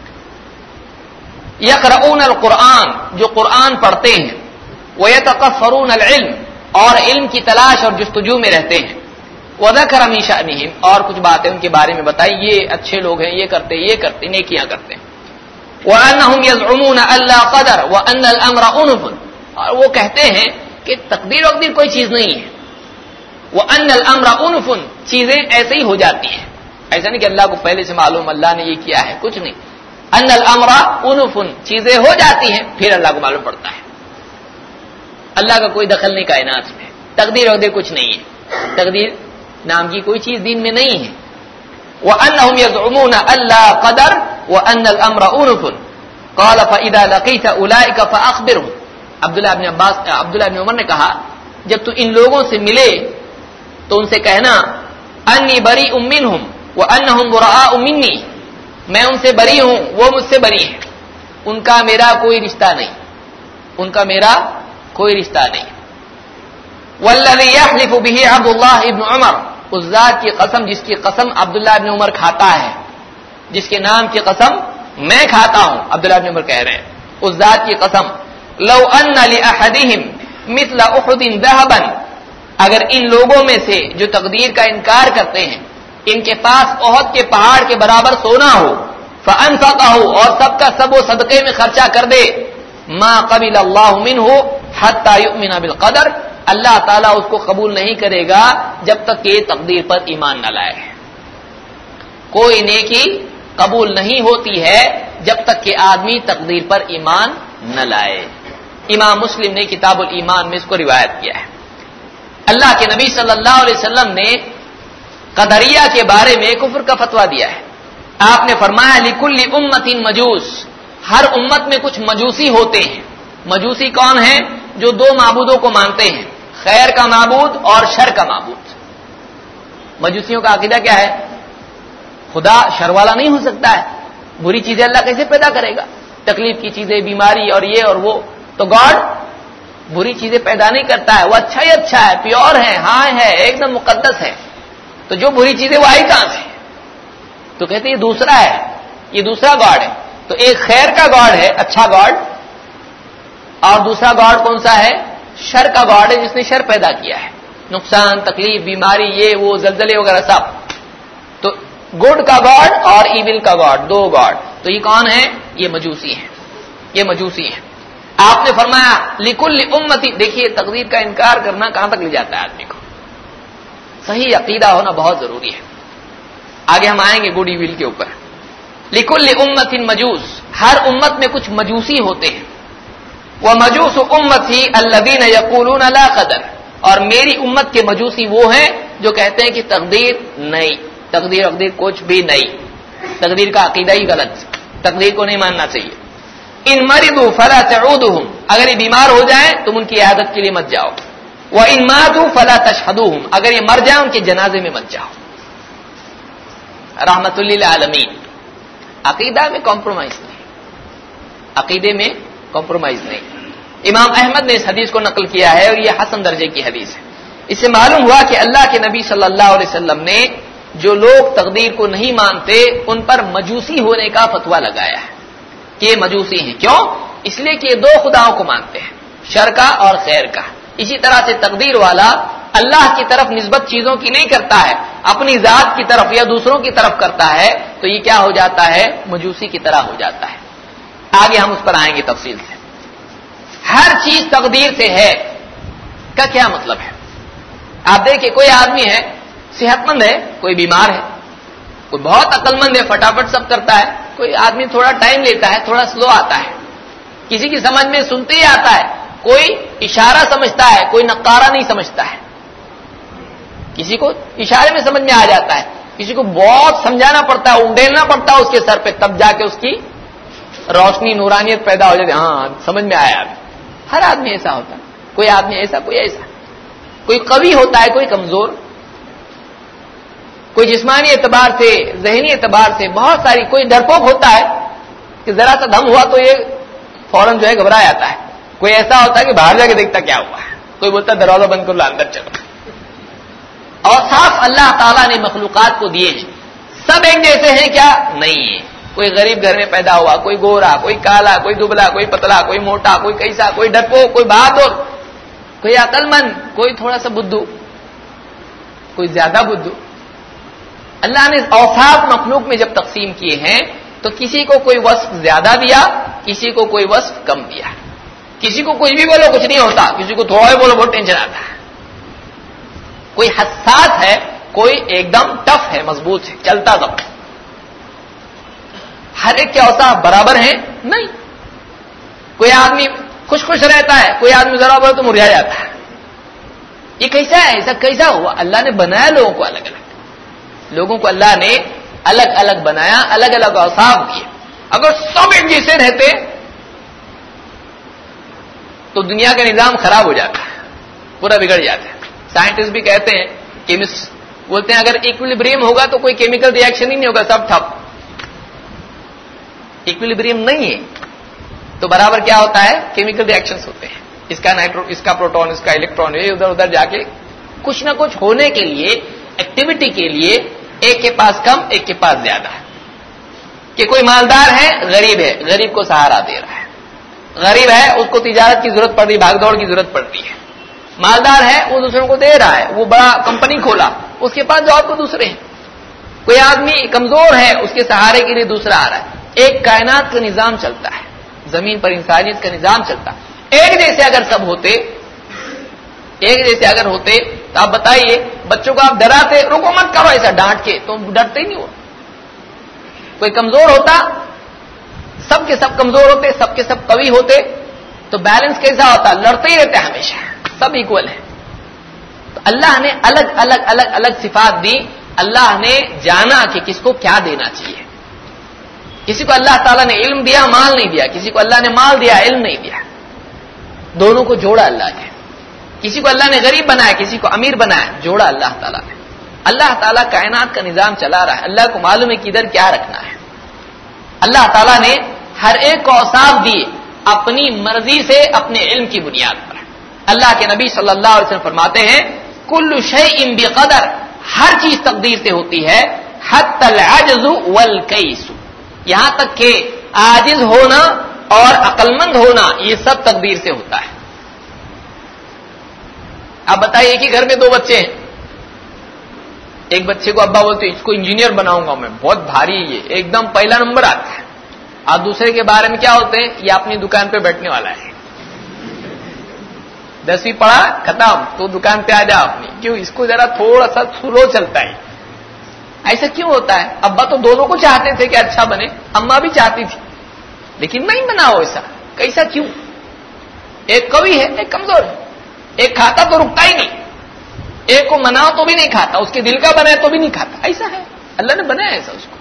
[SPEAKER 1] یقرؤون القرآن، جو قرآن پڑھتے ہیں، ویتقفرون العلم، اور علم کی تلاش اور جستجو میں رہتے ہیں. وذکر من شأنہم، اور کچھ باتیں ان کے بارے میں بتائی، یہ اچھے لوگ ہیں، یہ کرتے نیکیاں کرتے ہیں. وانہم یزعمون الا قدر وان الامر انف، اور وہ کہتے ہیں کہ تقدیر وقدیر کوئی چیز نہیں ہے. وان الامر انف، چیزیں ایسے ہی ہو جاتی ہیں، ایسا نہیں کہ اللہ کو پہلے سے معلوم اللہ نے یہ کیا ہے، کچھ نہیں. ان الامر انف، چیزیں ہو جاتی ہیں پھر اللہ کو معلوم پڑتا ہے. اللہ کا کوئی دخل نہیں کائنات میں، تقدیر وقدیر کچھ نہیں ہے، تقدیر نام کی کوئی چیز دین میں نہیں ہے. وانہم یزعمون الا قدر وان الامر انف قال فاذا لقيت اولئك فاخبرهم، عبداللہ ابن عمر نے کہا جب تو ان لوگوں سے ملے تو ان سے کہنا انی بریء منہم وانہم براء منی، میں ان سے بری ہوں، وہ مجھ سے بری ہیں، ان کا میرا کوئی رشتہ نہیں، ان کا میرا کوئی رشتہ نہیں. والذی یحلف به عبداللہ ابن عمر، اس ذات کی قسم جس کی قسم عبداللہ ابن عمر کھاتا ہے، جس کے نام کی قسم میں کھاتا ہوں، عبداللہ ابن عمر کہہ رہے ہیں اس ذات کی قسم، لو ان لأحدہم مثل احد ذهبا، اگر ان لوگوں میں سے جو تقدیر کا انکار کرتے ہیں ان کے پاس احد کے پہاڑ کے برابر سونا ہو، فانفقہ، اور سب کا سب وہ صدقے میں خرچہ کر دے، ما قبل اللہ منہ حتی یؤمن بالقدر، اللہ تعالیٰ اس کو قبول نہیں کرے گا جب تک کہ تقدیر پر ایمان نہ لائے. کوئی نیکی قبول نہیں ہوتی ہے جب تک کہ آدمی تقدیر پر ایمان نہ لائے. امام مسلم نے کتاب الایمان میں اس کو روایت کیا ہے. اللہ کے نبی صلی اللہ علیہ وسلم نے قدریہ کے بارے میں کفر کا فتویٰ دیا ہے. آپ نے فرمایا لکل امت مجوس، ہر امت میں کچھ مجوسی ہوتے ہیں. مجوسی کون ہیں؟ جو دو معبودوں کو مانتے ہیں، خیر کا معبود اور شر کا معبود. مجوسیوں کا عقیدہ کیا ہے؟ خدا شر والا نہیں ہو سکتا ہے، بری چیزیں اللہ کیسے پیدا کرے گا، تکلیف کی چیزیں، بیماری اور یہ اور وہ، تو گاڈ بری چیزیں پیدا نہیں کرتا ہے، وہ اچھا ہی اچھا ہے، پیور ہے، ہاں ہے، ایک دم مقدس ہے، تو جو بری چیزیں وہ آئی کہاں سے؟ تو کہتے ہیں یہ دوسرا ہے، یہ دوسرا گاڈ ہے. تو ایک خیر کا گاڈ ہے، اچھا گاڈ، اور دوسرا گاڈ کون سا ہے؟ شر کا گاڈ ہے، جس نے شر پیدا کیا ہے، نقصان، تکلیف، بیماری، یہ وہ، زلزلے وغیرہ سب. تو گڈ کا گاڈ اور ایول کا گاڈ، دو گاڈ. تو یہ کون ہے؟ یہ مجوسی ہیں، یہ مجوسی ہیں. آپ نے فرمایا لکل امتی، دیکھیے تقدیر کا انکار کرنا کہاں تک لے جاتا ہے آدمی کو. صحیح عقیدہ ہونا بہت ضروری ہے. آگے ہم آئیں گے گڈ ایول کے اوپر. لکل امت مجوس، ہر امت میں کچھ مجوسی ہوتے ہیں. ومجوس امتی الذین یقولون لا قدر، اور میری امت کے مجوسی وہ ہیں جو کہتے ہیں کہ تقدیر نہیں، تقدیر کچھ بھی نہیں، تقدیر کا عقیدہ ہی غلط، تقدیر کو نہیں ماننا چاہیے۔ ان مرضوا فلا تعودهم، اگر یہ بیمار ہو جائیں تم ان کی عیادت کے لیے مت جاؤ، وان ماتوا فلا تشهدوهم، اگر یہ مر جائیں ان کے جنازے میں مت جاؤ۔ رحمت للعالمین، عقیدہ میں کمپرومائز نہیں، عقیدے میں کمپرومائز نہیں۔ امام احمد نے اس حدیث کو نقل کیا ہے اور یہ حسن درجے کی حدیث ہے۔ اس سے معلوم ہوا کہ اللہ کے نبی صلی اللہ علیہ وسلم نے جو لوگ تقدیر کو نہیں مانتے ان پر مجوسی ہونے کا فتویٰ لگایا ہے کہ یہ مجوسی ہیں۔ کیوں؟ اس لیے کہ یہ دو خداؤں کو مانتے ہیں، شر کا اور خیر کا۔ اسی طرح سے تقدیر والا اللہ کی طرف نسبت چیزوں کی نہیں کرتا ہے، اپنی ذات کی طرف یا دوسروں کی طرف کرتا ہے، تو یہ کیا ہو جاتا ہے؟ مجوسی کی طرح ہو جاتا ہے۔ آگے ہم اس پر آئیں گے تفصیل سے۔ ہر چیز تقدیر سے ہے کا کیا مطلب ہے؟ آپ دیکھیں کوئی آدمی ہے صحت مند ہے، کوئی بیمار ہے، کوئی بہت عقل مند ہے فٹافٹ سب کرتا ہے، کوئی آدمی تھوڑا ٹائم لیتا ہے، تھوڑا سلو آتا ہے، کسی کی سمجھ میں سنتے ہی آتا ہے، کوئی اشارہ سمجھتا ہے، کوئی نقارہ نہیں سمجھتا ہے، کسی کو اشارے میں سمجھ میں آ جاتا ہے، کسی کو بہت سمجھانا پڑتا ہے، انڈیلنا پڑتا ہے اس کے سر پہ، تب جا کے اس کی روشنی نورانیت پیدا ہو جاتی ہے، ہاں سمجھ میں آیا ابھی۔ ہر آدمی ایسا ہوتا ہے، کوئی آدمی ایسا کوئی ایسا، کوئی قوی ہوتا ہے کوئی کمزور، کوئی جسمانی اعتبار سے ذہنی اعتبار سے بہت ساری، کوئی ڈرپوک ہوتا ہے کہ ذرا سا دم ہوا تو یہ فوراً جو ہے گھبرا جاتا ہے، کوئی ایسا ہوتا ہے کہ باہر جا کے دیکھتا کیا ہوا ہے، کوئی بولتا دروازہ بند کر لو اندر چلو۔ اور صاف اللہ تعالیٰ نے مخلوقات کو دیے ہیں، سب ایک جیسے ہیں کیا؟ نہیں ہے۔ کوئی غریب گھر میں پیدا ہوا، کوئی گورا، کوئی کالا، کوئی دبلا، کوئی پتلا، کوئی موٹا، کوئی کیسا، کوئی ڈرپوک، کوئی بہادر، کوئی عقل مند، کوئی تھوڑا سا بدھو، کوئی زیادہ بدھو۔ اللہ نے اوصاف مخلوق میں جب تقسیم کیے ہیں تو کسی کو کوئی وصف زیادہ دیا، کسی کو کوئی وصف کم دیا، کسی کو کچھ بھی بولو کچھ نہیں ہوتا، کسی کو تھوڑا بھی بولو بہت ٹینشن آتا ہے، کوئی حساس ہے، کوئی ایک دم ٹف ہے، مضبوط ہے، چلتا سب۔ ہر ایک کے اوصاف برابر ہیں نہیں، کوئی آدمی خوش رہتا ہے، کوئی آدمی ذرا بولے تو مرجھا جاتا ہے۔ یہ کیسا ہے؟ ایسا کیسا ہوا؟ اللہ نے بنایا لوگوں کو الگ الگ، لوگوں کو اللہ نے الگ الگ بنایا، الگ الگ اوصاف دیے۔ اگر سب ایک جیسے رہتے تو دنیا کا نظام خراب ہو جاتا ہے، پورا بگڑ جاتا ہے۔ سائنٹسٹ بھی کہتے ہیں، کیمسٹ بولتے ہیں اگر ایکویلیبریم ہوگا تو کوئی کیمیکل ری ایکشن ہی نہیں ہوگا، سب ٹھپ۔ ایکویلیبریم نہیں ہے تو برابر کیا ہوتا ہے؟ کیمیکل ری ایکشنز ہوتے ہیں، اس کا پروٹون، اس کا الیکٹران، یہ ادھر ادھر جا کے کچھ نہ کچھ ہونے کے لیے، ایکٹیویٹی کے لیے ایک کے پاس کم ایک کے پاس زیادہ ہے۔ کہ کوئی مالدار ہے، غریب ہے، غریب کو سہارا دے رہا ہے، غریب ہے اس کو تجارت کی ضرورت پڑ رہی، بھاگ دوڑ کی ضرورت پڑ رہی ہے، مالدار ہے وہ دوسروں کو دے رہا ہے، وہ بڑا کمپنی کھولا، اس کے پاس جاب کو دوسرے ہیں، کوئی آدمی کمزور ہے اس کے سہارے کے لیے دوسرا آ رہا ہے۔ ایک کائنات کا نظام چلتا ہے، زمین پر انسانیت کا نظام چلتا ہے۔ ایک جیسے اگر سب ہوتے، ایک جیسے اگر ہوتے تو آپ بتائیے بچوں کو آپ ڈراتے، رکو مت کرو ایسا ڈانٹ کے، تو ڈرتے ہی نہیں ہو۔ کوئی کمزور ہوتا، سب کے سب کمزور ہوتے، سب کے سب قوی ہوتے تو بیلنس کیسا ہوتا؟ لڑتے ہی رہتے ہمیشہ، سب ایکول ہیں۔ تو اللہ نے الگ الگ الگ الگ صفات دی، اللہ نے جانا کہ کس کو کیا دینا چاہیے۔ کسی کو اللہ تعالیٰ نے علم دیا، مال نہیں دیا، کسی کو اللہ نے مال دیا، علم نہیں دیا، دونوں کو جوڑا اللہ نے۔ کسی کو اللہ نے غریب بنایا، کسی کو امیر بنایا، جوڑا اللہ تعالیٰ نے۔ اللہ تعالیٰ کائنات کا نظام چلا رہا ہے، اللہ کو معلوم ہے کہ ادھر کیا رکھنا ہے۔ اللہ تعالیٰ نے ہر ایک کو اوصاف دیے اپنی مرضی سے، اپنے علم کی بنیاد پر۔ اللہ کے نبی صلی اللہ علیہ وسلم فرماتے ہیں کل شیء بقدر، ہر چیز تقدیر سے ہوتی ہے، حتی العجز والکیس، یہاں تک کہ عاجز ہونا اور عقل مند ہونا یہ سب تقدیر سے ہوتا ہے۔ آپ بتائیے ایک ہی گھر میں دو بچے ہیں، ایک بچے کو ابا بولتے اس کو انجینئر بناؤں گا میں، بہت بھاری ہے، یہ ایک دم پہلا نمبر آتا ہے، اور دوسرے کے بارے میں کیا ہوتے ہیں؟ یہ اپنی دکان پہ بیٹھنے والا ہے، 10ویں پڑھا ختم تو دکان پہ آ جا اپنی، کیوں؟ اس کو ذرا تھوڑا سا سلو چلتا ہے۔ ایسا کیوں ہوتا ہے؟ ابا تو دونوں کو چاہتے تھے کہ اچھا بنے، اماں بھی چاہتی تھی، لیکن نہیں بنا ہو ایسا، کیسا کیوں؟ ایک قوی ہے ایک کمزور ہے، ایک کھاتا تو رکتا ہی نہیں، ایک کو مناؤ تو بھی نہیں کھاتا، اس کے دل کا بنایا تو بھی نہیں کھاتا. ایسا ہے، اللہ نے بنایا ایسا اس کو.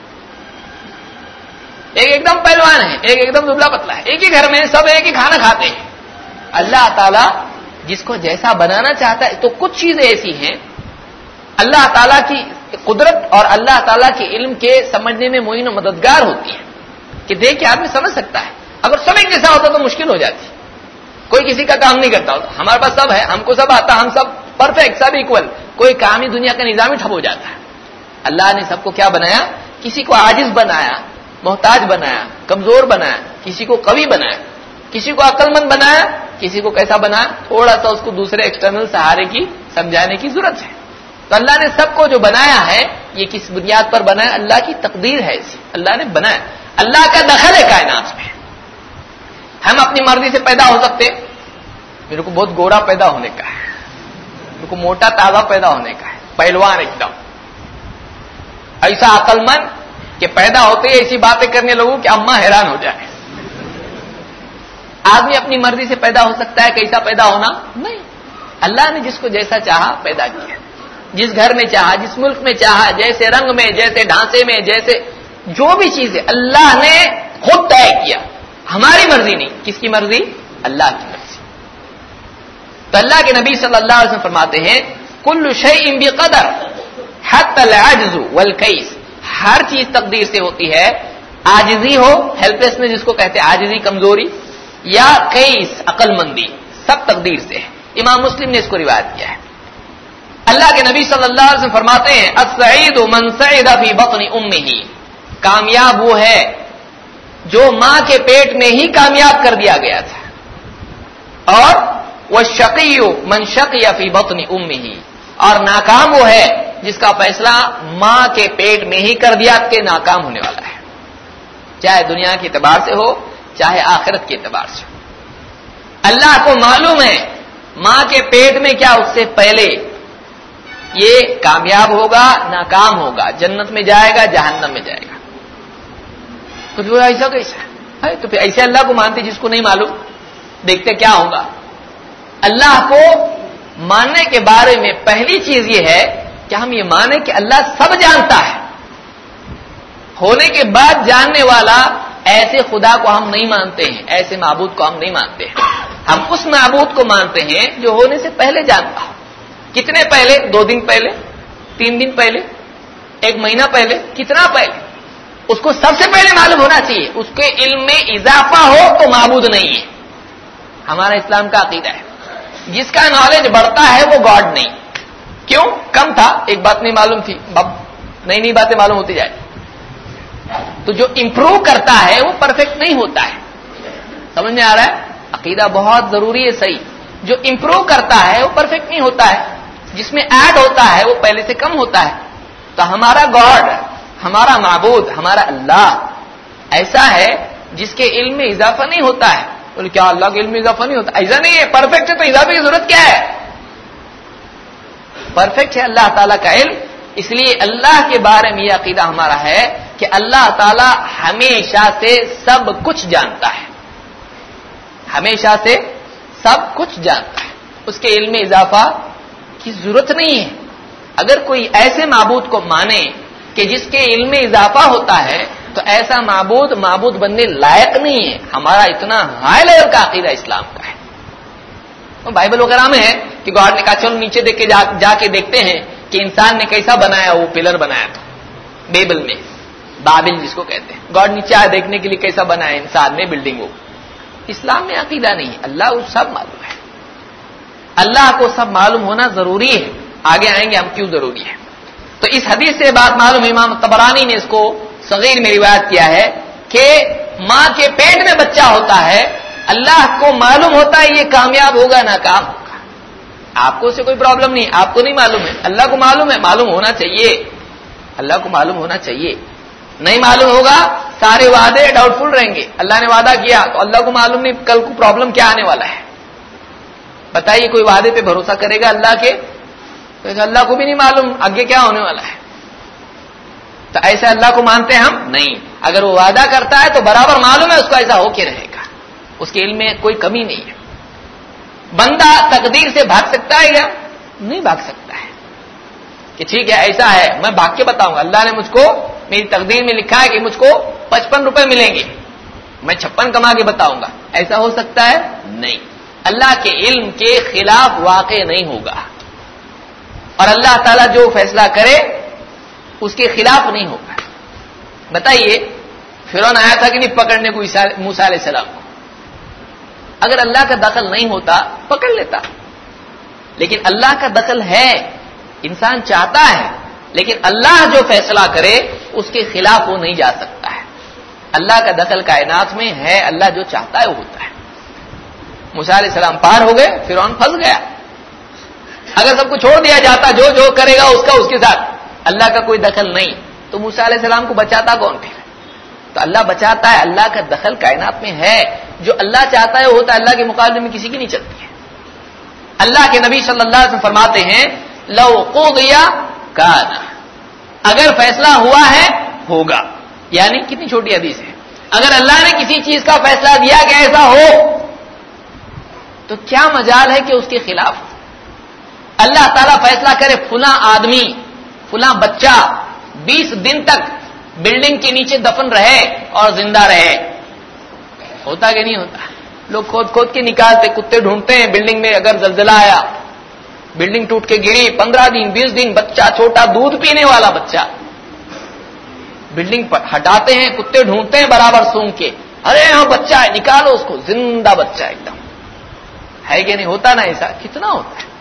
[SPEAKER 1] ایک دم پہلوان ہے، ایک دم دبلا پتلا ہے، ایک ہی گھر میں سب ایک ہی کھانا کھاتے ہیں. اللہ تعالیٰ جس کو جیسا بنانا چاہتا ہے. تو کچھ چیزیں ایسی ہیں اللہ تعالیٰ کی قدرت اور اللہ تعالیٰ کے علم کے سمجھنے میں معین و مددگار ہوتی ہے کہ دیکھ کے آدمی سمجھ سکتا ہے. اگر سب ایک جیسا ہوتا تو مشکل ہو جاتی، کوئی کسی کا کام نہیں کرتا ہوتا. ہمارے پاس سب ہے، ہم کو سب آتا، ہم سب پرفیکٹ، سب ایکول، کوئی کام ہی دنیا کا نظام ہی ٹھپ ہو جاتا ہے. اللہ نے سب کو کیا بنایا؟ کسی کو عاجز بنایا، محتاج بنایا، کمزور بنایا، کسی کو قوی بنایا، کسی کو عقل مند بنایا، کسی کو کیسا بنایا؟ تھوڑا سا اس کو دوسرے ایکسٹرنل سہارے کی سمجھانے کی ضرورت ہے. تو اللہ نے سب کو جو بنایا ہے یہ کس بنیاد پر بنایا؟ اللہ کی تقدیر ہے ایسی، اللہ نے بنایا. اللہ کا دخل ہے کائنات میں. ہم اپنی مرضی سے پیدا ہو سکتے، میرے کو بہت گورا پیدا ہونے کا ہے، میرے کو موٹا تازہ پیدا ہونے کا ہے، پہلوان ایک دم ایسا عقل مند کہ پیدا ہوتے ہی ایسی باتیں کرنے لگوں کہ اماں حیران ہو جائے. آدمی اپنی مرضی سے پیدا ہو سکتا ہے؟ کیسا پیدا ہونا؟ نہیں. اللہ نے جس کو جیسا چاہا پیدا کیا، جس گھر میں چاہا، جس ملک میں چاہا، جیسے رنگ میں، جیسے ڈھانچے میں، جیسے جو بھی چیز ہے اللہ نے خود طے کیا. ہماری مرضی نہیں. کس کی مرضی؟ اللہ کی مرضی. تو اللہ کے نبی صلی اللہ علیہ وسلم فرماتے ہیں کل شیء بقدر حتی العجز والکیس. ہر چیز تقدیر سے ہوتی ہے. عاجزی ہو، ہیلپلیسنس جس کو کہتے ہیں، عاجزی کمزوری، یا کیس عقل مندی، سب تقدیر سے ہے. امام مسلم نے اس کو روایت کیا ہے. اللہ کے نبی صلی اللہ علیہ وسلم فرماتے ہیں السعید من سعد فی بطن امہ. کامیاب وہ ہے جو ماں کے پیٹ میں ہی کامیاب کر دیا گیا تھا. اور والشقی من شقی فی بطن امہ. اور ناکام وہ ہے جس کا فیصلہ ماں کے پیٹ میں ہی کر دیا کہ ناکام ہونے والا ہے، چاہے دنیا کے اعتبار سے ہو چاہے آخرت کے اعتبار سے. اللہ کو معلوم ہے ماں کے پیٹ میں کیا اس سے پہلے یہ کامیاب ہوگا ناکام ہوگا، جنت میں جائے گا جہنم میں جائے گا. تو پھر ایسا کیسا ہے؟ تو پھر ایسے اللہ کو مانتے جس کو نہیں معلوم، دیکھتے کیا ہوگا. اللہ کو ماننے کے بارے میں پہلی چیز یہ ہے کہ ہم یہ مانیں کہ اللہ سب جانتا ہے. ہونے کے بعد جاننے والا ایسے خدا کو ہم نہیں مانتے ہیں، ایسے معبود کو ہم نہیں مانتے ہیں. ہم اس معبود کو مانتے ہیں جو ہونے سے پہلے جانتا ہو. کتنے پہلے؟ 2 دن پہلے، 3 دن پہلے، 1 مہینہ پہلے، کتنا پہلے؟ اس کو سب سے پہلے معلوم ہونا چاہیے. اس کے علم میں اضافہ ہو تو معبود نہیں ہے. ہمارا اسلام کا عقیدہ ہے جس کا نالج بڑھتا ہے وہ گاڈ نہیں. کیوں؟ کم تھا، ایک بات نہیں معلوم تھی، اب نئی نئی باتیں معلوم ہوتی جائے. تو جو امپروو کرتا ہے وہ پرفیکٹ نہیں ہوتا ہے. سمجھ میں آ رہا ہے؟ عقیدہ بہت ضروری ہے. صحیح جو امپروو کرتا ہے وہ پرفیکٹ نہیں ہوتا ہے، جس میں ایڈ ہوتا ہے وہ پہلے سے کم ہوتا ہے. تو ہمارا گاڈ، ہمارا معبود، ہمارا اللہ ایسا ہے جس کے علم میں اضافہ نہیں ہوتا ہے. بولے کیا اللہ کے علم میں اضافہ نہیں ہوتا؟ ایسا نہیں ہے، پرفیکٹ ہے تو اضافے کی ضرورت کیا ہے؟ پرفیکٹ ہے اللہ تعالیٰ کا علم. اس لیے اللہ کے بارے میں یہ عقیدہ ہمارا ہے کہ اللہ تعالیٰ ہمیشہ سے سب کچھ جانتا ہے، ہمیشہ سے سب کچھ جانتا ہے. اس کے علم میں اضافہ کی ضرورت نہیں ہے. اگر کوئی ایسے معبود کو مانے کہ جس کے علم میں اضافہ ہوتا ہے تو ایسا معبود بننے لائق نہیں ہے. ہمارا اتنا ہائی لیول کا عقیدہ اسلام کا ہے. تو بائبل وغیرہ میں ہے کہ گاڈ نے کہا چلو نیچے دیکھ کے جا کے دیکھتے ہیں کہ انسان نے کیسا بنایا. وہ پلر بنایا تھا بیبل میں، بابل جس کو کہتے ہیں. گاڈ نیچے آیا دیکھنے کے لیے کیسا بنایا انسان نے بلڈنگ. وہ اسلام میں عقیدہ نہیں ہے. اللہ کو سب معلوم ہے. اللہ کو سب معلوم ہونا ضروری ہے. آگے آئیں گے ہم کیوں ضروری ہے. تو اس حدیث سے بات معلوم، امام طبرانی نے اس کو صغیر میں روایت کیا ہے کہ ماں کے پیٹ میں بچہ ہوتا ہے، اللہ کو معلوم ہوتا ہے یہ کامیاب ہوگا ناکام ہوگا. آپ کو اسے کوئی پرابلم نہیں، آپ کو نہیں معلوم ہے، اللہ کو معلوم ہے. معلوم ہونا چاہیے، اللہ کو معلوم ہونا چاہیے. نہیں معلوم ہوگا سارے وعدے ڈاؤٹ فل رہیں گے. اللہ نے وعدہ کیا تو اللہ کو معلوم نہیں کل کو پرابلم کیا آنے والا ہے. بتائیے کوئی وعدے پہ بھروسہ کرے گا اللہ کے؟ تو اللہ کو بھی نہیں معلوم آگے کیا ہونے والا ہے. تو ایسے اللہ کو مانتے ہیں ہم نہیں. اگر وہ وعدہ کرتا ہے تو برابر معلوم ہے اس کو ایسا ہو کے رہے گا. اس کے علم میں کوئی کمی نہیں ہے. بندہ تقدیر سے بھاگ سکتا ہے کیا؟ نہیں بھاگ سکتا ہے کہ ٹھیک ہے ایسا ہے میں بھاگ کے بتاؤں گا، اللہ نے مجھ کو میری تقدیر میں لکھا ہے کہ مجھ کو 55 روپے ملیں گے، میں 56 کما کے بتاؤں گا، ایسا ہو سکتا ہے؟ نہیں، اللہ کے علم کے خلاف واقع نہیں ہوگا، اور اللہ تعالیٰ جو فیصلہ کرے اس کے خلاف نہیں ہوگا۔ بتائیے فرعون آیا تھا کہ نہیں پکڑنے کو موسیٰ علیہ السلام کو؟ اگر اللہ کا دخل نہیں ہوتا پکڑ لیتا، لیکن اللہ کا دخل ہے، انسان چاہتا ہے، لیکن اللہ جو فیصلہ کرے اس کے خلاف وہ نہیں جا سکتا ہے۔ اللہ کا دخل کائنات میں ہے، اللہ جو چاہتا ہے وہ ہوتا ہے۔ موسیٰ علیہ السلام پار ہو گئے، فرعون پھنس گیا۔ اگر سب کو چھوڑ دیا جاتا جو جو کرے گا اس کا اس کے ساتھ، اللہ کا کوئی دخل نہیں، تو موسیٰ علیہ السلام کو بچاتا کون پھر؟ تو اللہ بچاتا ہے، اللہ کا دخل کائنات میں ہے، جو اللہ چاہتا ہے وہ ہوتا ہے، اللہ کے مقابلے میں کسی کی نہیں چلتی ہے۔ اللہ کے نبی صلی اللہ علیہ وسلم فرماتے ہیں لو قضی کان، اگر فیصلہ ہوا ہے ہوگا، یعنی کتنی چھوٹی حدیث ہے، اگر اللہ نے کسی چیز کا فیصلہ دیا کہ ایسا ہو تو کیا مجال ہے کہ اس کے خلاف اللہ تعالیٰ فیصلہ کرے فلاں آدمی فلاں بچہ 20 دن تک بلڈنگ کے نیچے دفن رہے اور زندہ رہے، ہوتا کہ نہیں ہوتا؟ لوگ کھود کھود کے نکالتے، کتے ڈھونڈتے ہیں بلڈنگ میں، اگر زلزلہ آیا بلڈنگ ٹوٹ کے گری 15 دن 20 دن بچہ چھوٹا دودھ پینے والا بچہ بلڈنگ پر ہٹاتے ہیں، کتے ڈھونڈتے ہیں برابر سونگ کے، ارے ہاں بچہ ہے نکالو اس کو، زندہ بچہ ایک دم ہے کہ نہیں ہوتا نا؟ ایسا کتنا ہوتا ہے۔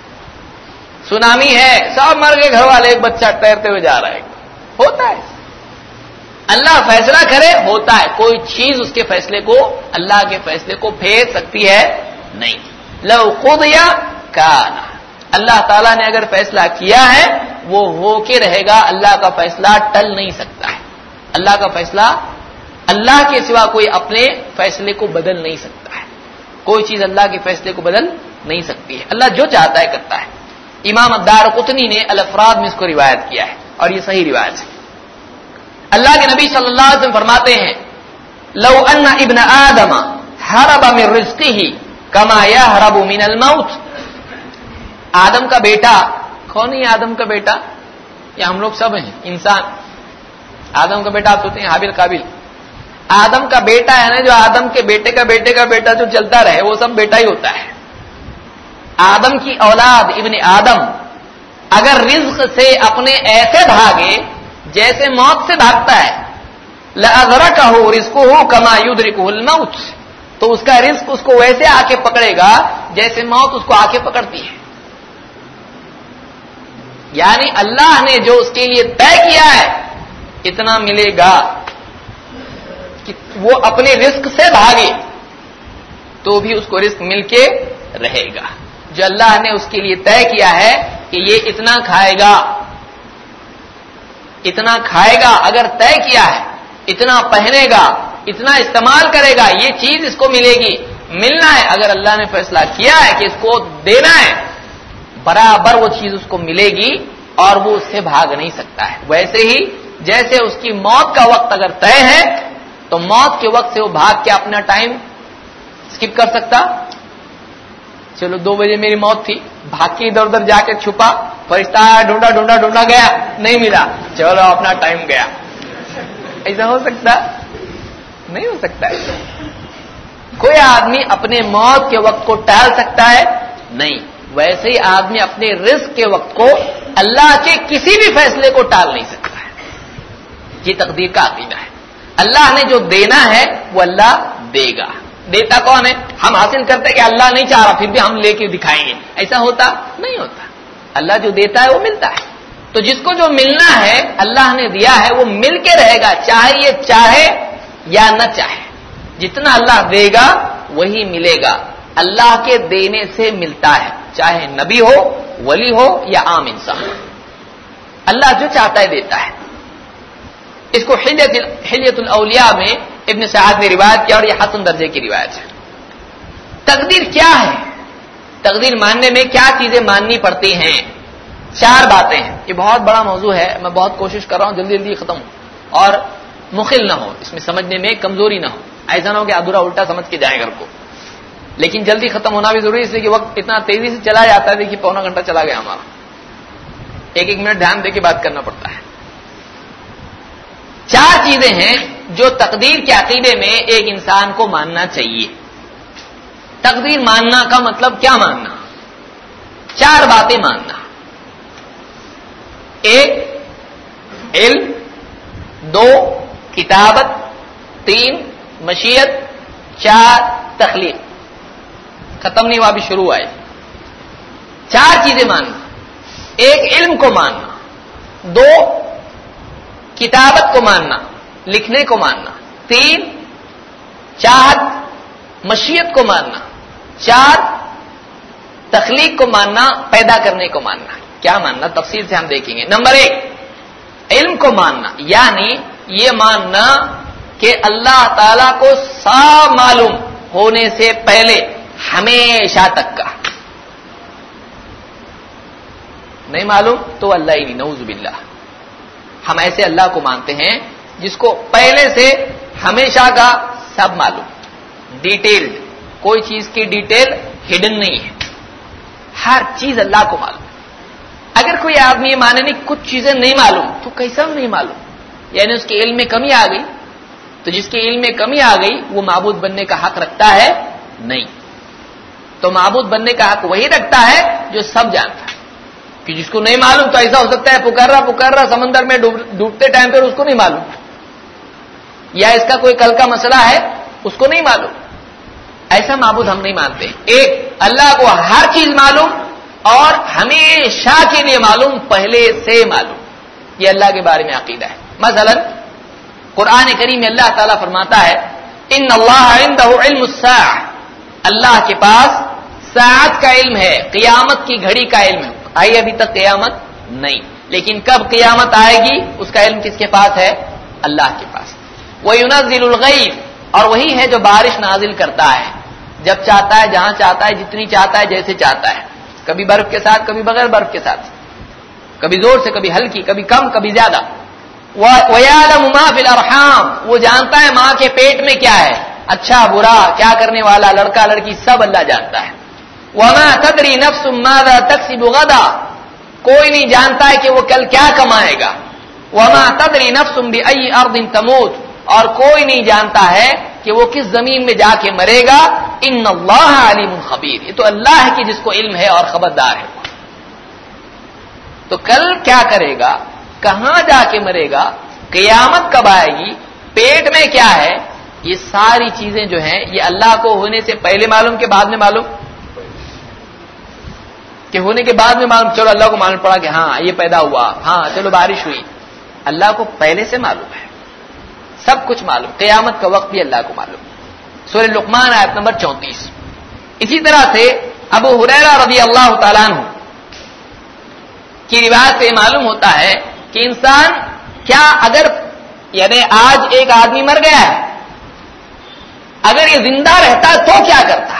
[SPEAKER 1] سونامی ہے سب مر گئے گھر والے، ایک بچہ تیرتے ہوئے جا رہا ہے، ہوتا ہے۔ اللہ فیصلہ کرے ہوتا ہے، کوئی چیز اس کے فیصلے کو اللہ کے فیصلے کو پھیر سکتی ہے نہیں۔ لو قضی کان، اللہ تعالیٰ نے اگر فیصلہ کیا ہے وہ ہو کے رہے گا، اللہ کا فیصلہ ٹل نہیں سکتا ہے۔ اللہ کا فیصلہ، اللہ کے سوا کوئی اپنے فیصلے کو بدل نہیں سکتا ہے، کوئی چیز اللہ کے فیصلے کو بدل نہیں سکتی ہے، اللہ جو چاہتا ہے کرتا ہے۔ امام الدارقطنی نے الافراد میں اس کو روایت کیا ہے اور یہ صحیح روایت ہے۔ اللہ کے نبی صلی اللہ علیہ وسلم فرماتے ہیں لو ان ابن آدم ہرب من رزقه کما یہرب من الموت، آدم کا بیٹا، کون ہے آدم کا بیٹا؟ یا ہم لوگ سب ہیں انسان، آدم کا بیٹا آپ سوچتے ہیں حابیل قابل، آدم کا بیٹا ہے نا، جو آدم کے بیٹے کا بیٹے کا بیٹا جو چلتا رہے وہ سب بیٹا ہی ہوتا ہے۔ آدم کی اولاد ابن آدم اگر رزق سے اپنے ایسے بھاگے جیسے موت سے بھاگتا ہے، لأدرکہ رزقہ کما یدرکہ الموت، تو اس کا رزق اس کو ویسے آ کے پکڑے گا جیسے موت اس کو آ کے پکڑتی ہے۔ یعنی اللہ نے جو اس کے لیے طے کیا ہے اتنا ملے گا، کہ وہ اپنے رزق سے بھاگے تو بھی اس کو رزق مل کے رہے گا، جو اللہ نے اس کے لیے طے کیا ہے کہ یہ اتنا کھائے گا، اتنا کھائے گا، اگر طے کیا ہے اتنا پہنے گا، اتنا استعمال کرے گا، یہ چیز اس کو ملے گی، ملنا ہے، اگر اللہ نے فیصلہ کیا ہے کہ اس کو دینا ہے برابر وہ چیز اس کو ملے گی اور وہ اس سے بھاگ نہیں سکتا ہے۔ ویسے ہی جیسے اس کی موت کا وقت اگر طے ہے تو موت کے وقت سے وہ بھاگ کے اپنا ٹائم سکپ کر سکتا؟ چلو 2 بجے میری موت تھی، بھاگ کے ادھر ادھر جا کے چھپا، فرشتہ ڈھونڈا ڈھونڈا ڈھونڈا گیا نہیں ملا، چلو اپنا ٹائم گیا، ایسا ہو سکتا؟ نہیں ہو سکتا ہے۔ کوئی آدمی اپنے موت کے وقت کو ٹال سکتا ہے؟ نہیں۔ ویسے ہی آدمی اپنے رزق کے وقت کو اللہ کے کسی بھی فیصلے کو ٹال نہیں سکتا ہے، یہ تقدیر کا عقیدہ ہے۔ اللہ نے جو دینا ہے وہ اللہ دے گا، دیتا کون ہے؟ ہم حاصل کرتے کہ اللہ نہیں چاہ رہا پھر بھی ہم لے کے دکھائیں گے، ایسا ہوتا نہیں ہوتا۔ اللہ جو دیتا ہے وہ ملتا ہے، تو جس کو جو ملنا ہے اللہ نے دیا ہے وہ مل کے رہے گا، چاہے یہ چاہے یا نہ چاہے، جتنا اللہ دے گا وہی ملے گا، اللہ کے دینے سے ملتا ہے، چاہے نبی ہو ولی ہو یا عام انسان، اللہ جو چاہتا ہے دیتا ہے۔ اس کو حلیۃ الاولیاء میں ابن سعد نے روایت کیا اور یہ حسن درجے کی روایت ہے۔ تقدیر کیا ہے؟ تقدیر ماننے میں کیا چیزیں ماننی پڑتی ہیں؟ 4 باتیں ہیں، یہ بہت بڑا موضوع ہے، میں بہت کوشش کر رہا ہوں جلدی جلدی ختم ہو اور مخل نہ ہو، اس میں سمجھنے میں کمزوری نہ ہو، ایسا نہ ہو کہ ادھورا الٹا سمجھ کے جائیں گھر کو۔ لیکن جلدی ختم ہونا بھی ضروری ہے، اس لیے کہ وقت اتنا تیزی سے چلا جاتا ہے. دیکھیے پونا گھنٹہ چلا گیا ہمارا، ایک ایک منٹ دھیان دے کے بات کرنا پڑتا ہے. 4 چیزیں ہیں جو تقدیر کے عقیدے میں ایک انسان کو ماننا چاہیے. تقدیر ماننا کا مطلب کیا ماننا؟ 4 باتیں ماننا. 1 علم، 2 کتابت، 3 مشیت، 4 تخلیق. ختم نہیں ہوا، ابھی شروع ہے. 4 چیزیں ماننا. 1 علم کو ماننا، 2 کتابت کو ماننا، لکھنے کو ماننا، 3 چاہت مشیت کو ماننا، 4 تخلیق کو ماننا، پیدا کرنے کو ماننا. کیا ماننا؟ تفصیل سے ہم دیکھیں گے. نمبر 1 علم کو ماننا، یعنی یہ ماننا کہ اللہ تعالی کو سب معلوم ہونے سے پہلے ہمیشہ تک کا. نہیں معلوم تو اللہ ہی نہیں، نعوذ باللہ. ہم ایسے اللہ کو مانتے ہیں جس کو پہلے سے ہمیشہ کا سب معلوم، ڈیٹیلڈ. کوئی چیز کی ڈیٹیل ہڈن نہیں ہے، ہر چیز اللہ کو معلوم. اگر کوئی آدمی یہ مانے نہیں کچھ چیزیں نہیں معلوم، تو کیسا نہیں معلوم؟ یعنی اس کے علم میں کمی آ گئی. تو جس کے علم میں کمی آ گئی وہ معبود بننے کا حق رکھتا ہے؟ نہیں. تو معبود بننے کا حق وہی رکھتا ہے جو سب جانتا ہے. کہ جس کو نہیں معلوم تو ایسا ہو سکتا ہے پکار رہا سمندر میں ڈوبتے ٹائم پر اس کو نہیں معلوم، یا اس کا کوئی کل کا مسئلہ ہے اس کو نہیں معلوم. ایسا معبود ہم نہیں مانتے. 1 اللہ کو ہر چیز معلوم اور ہمیشہ کے لیے معلوم، پہلے سے معلوم. یہ اللہ کے بارے میں عقیدہ ہے. مثلا قرآن کریم میں اللہ تعالیٰ فرماتا ہے ان اللہ عنده علم الساعہ، اللہ کے پاس ساعت کا علم ہے، قیامت کی گھڑی کا علم ہے. آئی ابھی تک قیامت نہیں، لیکن کب قیامت آئے گی اس کا علم کس کے پاس ہے؟ اللہ کے پاس. وَيُنَزِّلُ الْغَيْثَ، اور وہی ہے جو بارش نازل کرتا ہے جب چاہتا ہے، جہاں چاہتا ہے، جتنی چاہتا ہے، جیسے چاہتا ہے. کبھی برف کے ساتھ، کبھی بغیر برف کے ساتھ، کبھی زور سے، کبھی ہلکی، کبھی کم، کبھی زیادہ. وَيَعْلَمُ مَا فِي الْأَرْحَامِ، وہ جانتا ہے ماں کے پیٹ میں کیا ہے، اچھا برا، کیا کرنے والا، لڑکا لڑکی، سب اللہ جانتا ہے. وَمَا تَدْرِي نَفْسٌ مَاذَا تَكْسِبُ غَدًا، کوئی نہیں جانتا ہے کہ وہ کل کیا کمائے گا. وَمَا تَدْرِي نَفْسٌ بِأَيِّ أَرْضٍ تَمُوتُ، اور کوئی نہیں جانتا ہے کہ وہ کس زمین میں جا کے مرے گا. ان اللہ علیم خبیر، یہ تو اللہ ہے کہ جس کو علم ہے اور خبردار ہے. تو کل کیا کرے گا، کہاں جا کے مرے گا، قیامت کب آئے گی، پیٹ میں کیا ہے، یہ ساری چیزیں جو ہیں یہ اللہ کو ہونے سے پہلے معلوم کہ بعد میں معلوم؟ کہ ہونے کے بعد میں معلوم. چلو اللہ کو معلوم پڑا کہ ہاں یہ پیدا ہوا، ہاں چلو بارش ہوئی. اللہ کو پہلے سے معلوم ہے، سب کچھ معلوم. قیامت کا وقت بھی اللہ کو معلوم. سورہ لقمان آیت نمبر 34. اسی طرح سے ابو ہریرہ رضی اللہ تعالیٰ عنہ کی روایت سے معلوم ہوتا ہے کہ انسان کیا اگر یعنی آج ایک آدمی مر گیا ہے، اگر یہ زندہ رہتا تو کیا کرتا،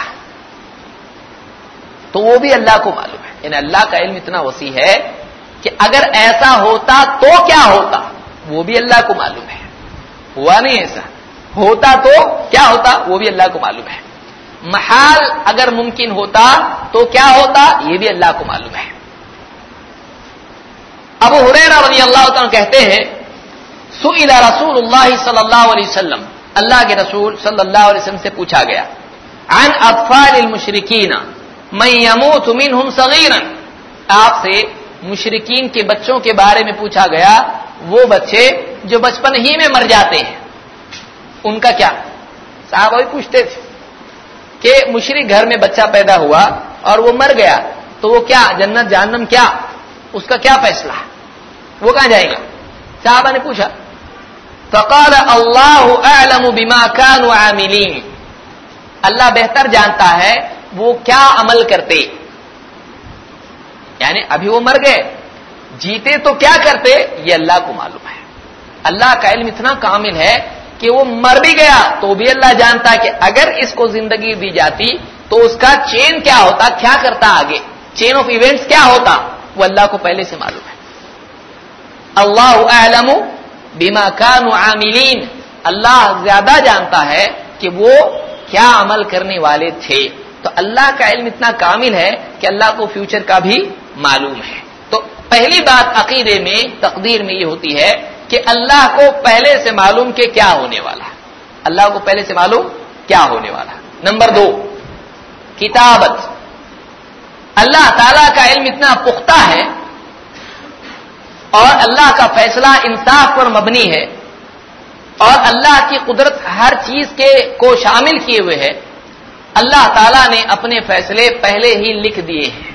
[SPEAKER 1] تو وہ بھی اللہ کو معلوم ہے. یعنی اللہ کا علم اتنا وسیع ہے کہ اگر ایسا ہوتا تو کیا ہوتا وہ بھی اللہ کو معلوم ہے. ہوا نہیں ایسا، ہوتا تو کیا ہوتا وہ بھی اللہ کو معلوم ہے. محال اگر ممکن ہوتا تو کیا ہوتا یہ بھی اللہ کو معلوم ہے. ابو ہریرہ رضی اللہ عنہ کہتے ہیں سئل رسول اللہ صلی اللہ علیہ وسلم، اللہ کے رسول صلی اللہ علیہ وسلم سے پوچھا گیا عن اطفال المشرکین من يموت منهم صغيرا، آپ سے مشرکین کے بچوں کے بارے میں پوچھا گیا، وہ بچے جو بچپن ہی میں مر جاتے ہیں ان کا کیا. صحابہ بھی پوچھتے تھے کہ مشرک گھر میں بچہ پیدا ہوا اور وہ مر گیا تو وہ کیا، جنت جہنم، کیا اس کا کیا فیصلہ ہے، وہ کہاں جائے گا. صحابہ نے پوچھا فقال اللہ اعلم بما كانوا عاملین، اللہ بہتر جانتا ہے وہ کیا عمل کرتے. یعنی ابھی وہ مر گئے، جیتے تو کیا کرتے یہ اللہ کو معلوم ہے. اللہ کا علم اتنا کامل ہے کہ وہ مر بھی گیا تو بھی اللہ جانتا ہے کہ اگر اس کو زندگی دی جاتی تو اس کا چین کیا ہوتا، کیا کرتا آگے، چین آف ایونٹس کیا ہوتا، وہ اللہ کو پہلے سے معلوم ہے. اللہ اعلم بما كانوا عاملین، اللہ زیادہ جانتا ہے کہ وہ کیا عمل کرنے والے تھے. تو اللہ کا علم اتنا کامل ہے کہ اللہ کو فیوچر کا بھی معلوم ہے. تو پہلی بات عقیدے میں تقدیر میں یہ ہوتی ہے کہ اللہ کو پہلے سے معلوم کہ کیا ہونے والا ہے. اللہ کو پہلے سے معلوم کیا ہونے والا ہے. نمبر 2 کتابت. اللہ تعالی کا علم اتنا پختہ ہے اور اللہ کا فیصلہ انصاف پر مبنی ہے اور اللہ کی قدرت ہر چیز کو شامل کیے ہوئے ہے. اللہ تعالیٰ نے اپنے فیصلے پہلے ہی لکھ دیے ہیں.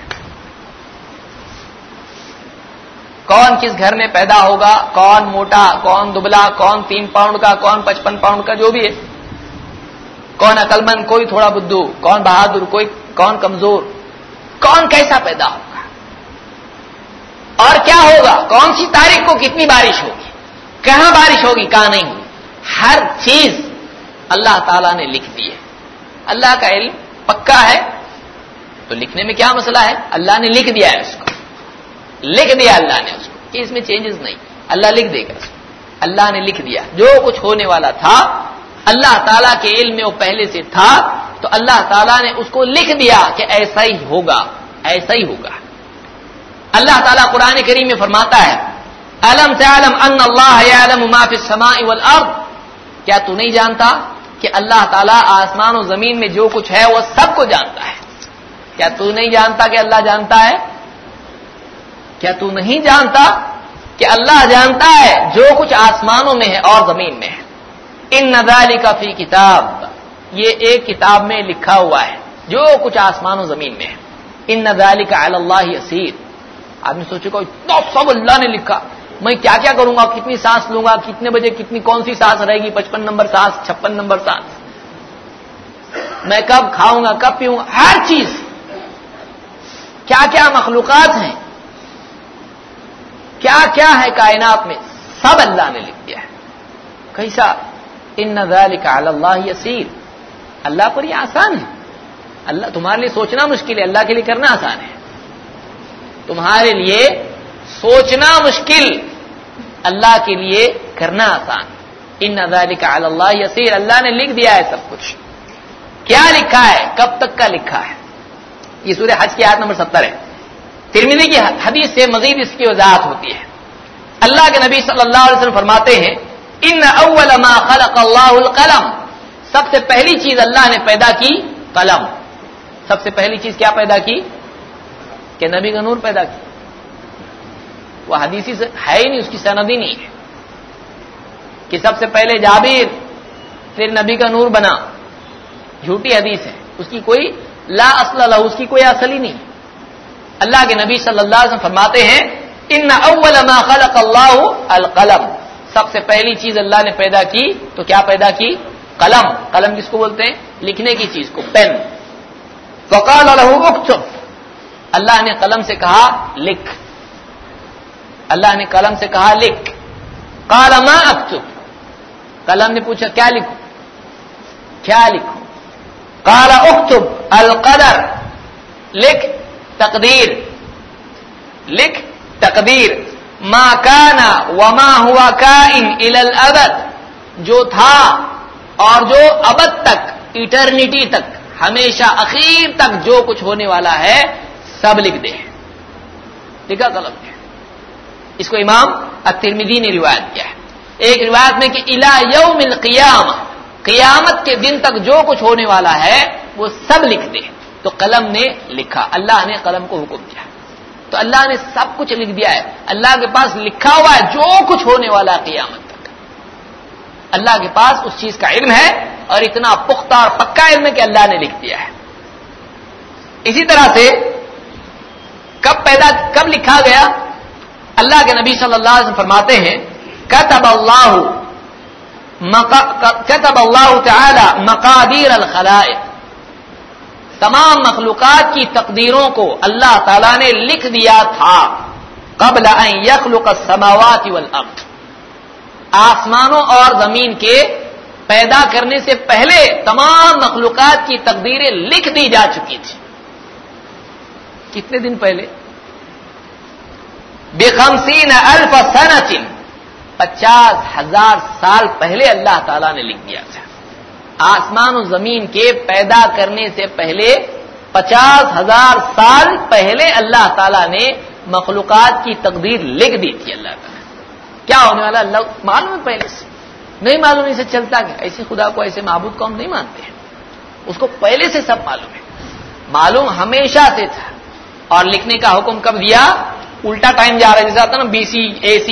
[SPEAKER 1] کون کس گھر میں پیدا ہوگا، کون موٹا، کون دبلا، کون 3 پاؤنڈ کا، کون 55 پاؤنڈ کا، جو بھی ہے، کون عقلمند، کوئی تھوڑا بدھو، کون بہادر، کوئی کون کمزور، کون کیسا پیدا ہوگا اور کیا ہوگا، کون سی تاریخ کو کتنی بارش ہوگی، کہاں بارش ہوگی، کہاں نہیں ہوگی، ہر چیز اللہ تعالیٰ نے لکھ دی ہے. اللہ کا علم پکا ہے تو لکھنے میں کیا مسئلہ ہے؟ اللہ نے لکھ دیا ہے اس کو، لکھ دیا اللہ نے اس کو کہ اس میں چینجز نہیں، اللہ لکھ دے گا اس کو. اللہ نے لکھ دیا جو کچھ ہونے والا تھا اللہ تعالیٰ کے علم میں وہ پہلے سے تھا، تو اللہ تعالیٰ نے اس کو لکھ دیا کہ ایسا ہی ہوگا، ایسا ہی ہوگا. اللہ تعالیٰ قرآن کریم میں فرماتا ہے الم تعلم ان اللہ یعلم ما فی السماء والارض. کیا تو نہیں جانتا کہ اللہ تعالیٰ آسمان و زمین میں جو کچھ ہے وہ سب کو جانتا ہے؟ کیا تو نہیں جانتا کہ اللہ جانتا ہے؟ کیا تو نہیں جانتا کہ اللہ جانتا ہے جو کچھ آسمانوں میں ہے اور زمین میں ہے؟ ان ذالک فی کتاب. یہ ایک کتاب میں لکھا ہوا ہے جو کچھ آسمان و زمین میں ہے. ان ذالک علی اللہ یسیر. آدمی سوچے گا اتنا سب اللہ نے لکھا، میں کیا کیا کروں گا، کتنی سانس لوں گا، کتنے بجے کتنی کون سی سانس رہے گی، 55 نمبر سانس، 56 نمبر سانس، میں کب کھاؤں گا، کب پیوں گا، ہر چیز، کیا کیا مخلوقات ہیں، کیا کیا ہے کائنات میں، سب اللہ نے لکھ دیا ہے. کیسا؟ ان ذالک علی اللہ یسیر. اللہ پر یہ آسان ہے. اللہ تمہارے لیے سوچنا مشکل ہے، اللہ کے لیے کرنا آسان ہے. تمہارے لیے سوچنا مشکل، اللہ کے لیے کرنا آسان. ان ذالک علی اللہ یسیر. اللہ نے لکھ دیا ہے سب کچھ. کیا لکھا ہے، کب تک کا لکھا ہے؟ یہ سورہ حج کی آیت نمبر 70 ہے. ترمذی کی حدیث سے مزید اس کی وضاحت ہوتی ہے. اللہ کے نبی صلی اللہ علیہ وسلم فرماتے ہیں ان اول ما خلق اللہ القلم. سب سے پہلی چیز اللہ نے پیدا کی قلم. سب سے پہلی چیز کیا پیدا کی؟ کہ نبی کا نور پیدا کی. وہ حدیثی سے ہے ہی نہیں، اس کی سند ہی نہیں ہے کہ سب سے پہلے جابر پھر نبی کا نور بنا. جھوٹی حدیث ہے، اس کی کوئی لا اصل لہ، اس کی کوئی اصل ہی نہیں. اللہ کے نبی صلی اللہ علیہ وسلم فرماتے ہیں ان اول ما خلق اللہ القلم. سب سے پہلی چیز اللہ نے پیدا کی تو کیا پیدا کی؟ قلم. قلم کس کو بولتے ہیں؟ لکھنے کی چیز کو، پین. فقال له اكتب. اللہ نے قلم سے کہا لکھ. اللہ نے قلم سے کہا لکھ. قال ما اكتب. قلم نے پوچھا کیا لکھوں، کیا لکھوں؟ قال اكتب القدر. لکھ تقدیر، لکھ تقدیر. ما کان وما ہوا کائن الی الابد. جو تھا اور جو ابد تک، ایٹرنیٹی تک، ہمیشہ اخیر تک جو کچھ ہونے والا ہے سب لکھ دے. لکھا قلم ہے. اس کو امام الترمذی نے روایت کیا ہے. ایک روایت میں کہ الی یوم القیامہ، قیامت کے دن تک جو کچھ ہونے والا ہے وہ سب لکھ دے. تو قلم نے لکھا. اللہ نے قلم کو حکم دیا تو اللہ نے سب کچھ لکھ دیا ہے. اللہ کے پاس لکھا ہوا ہے جو کچھ ہونے والا ہے قیامت تک. اللہ کے پاس اس چیز کا علم ہے اور اتنا پختہ اور پکا علم ہے کہ اللہ نے لکھ دیا ہے. اسی طرح سے کب لکھا گیا؟ اللہ کے نبی صلی اللہ علیہ وسلم فرماتے ہیں كتب اللہ تعالی مقادیر الخلائق. تمام مخلوقات کی تقدیروں کو اللہ تعالیٰ نے لکھ دیا تھا قبل ان یخلق السماوات والارض. آسمانوں اور زمین کے پیدا کرنے سے پہلے تمام مخلوقات کی تقدیریں لکھ دی جا چکی تھی. کتنے دن پہلے؟ ب50,000 سنة. 50,000 سال پہلے اللہ تعالیٰ نے لکھ دیا تھا. آسمان و زمین کے پیدا کرنے سے پہلے 50,000 سال پہلے اللہ تعالیٰ نے مخلوقات کی تقدیر لکھ دی تھی. اللہ تعالیٰ کیا ہونے والا اللہ معلوم ہے پہلے سے. نہیں معلوم اسے چلتا کہ ایسے خدا کو ایسے معبود کو ہم نہیں مانتے ہیں. اس کو پہلے سے سب معلوم ہے, معلوم ہمیشہ سے تھا. اور لکھنے کا حکم کب دیا؟ الٹا ٹائم جا رہا ہے, جیسا آتا نا BC AC.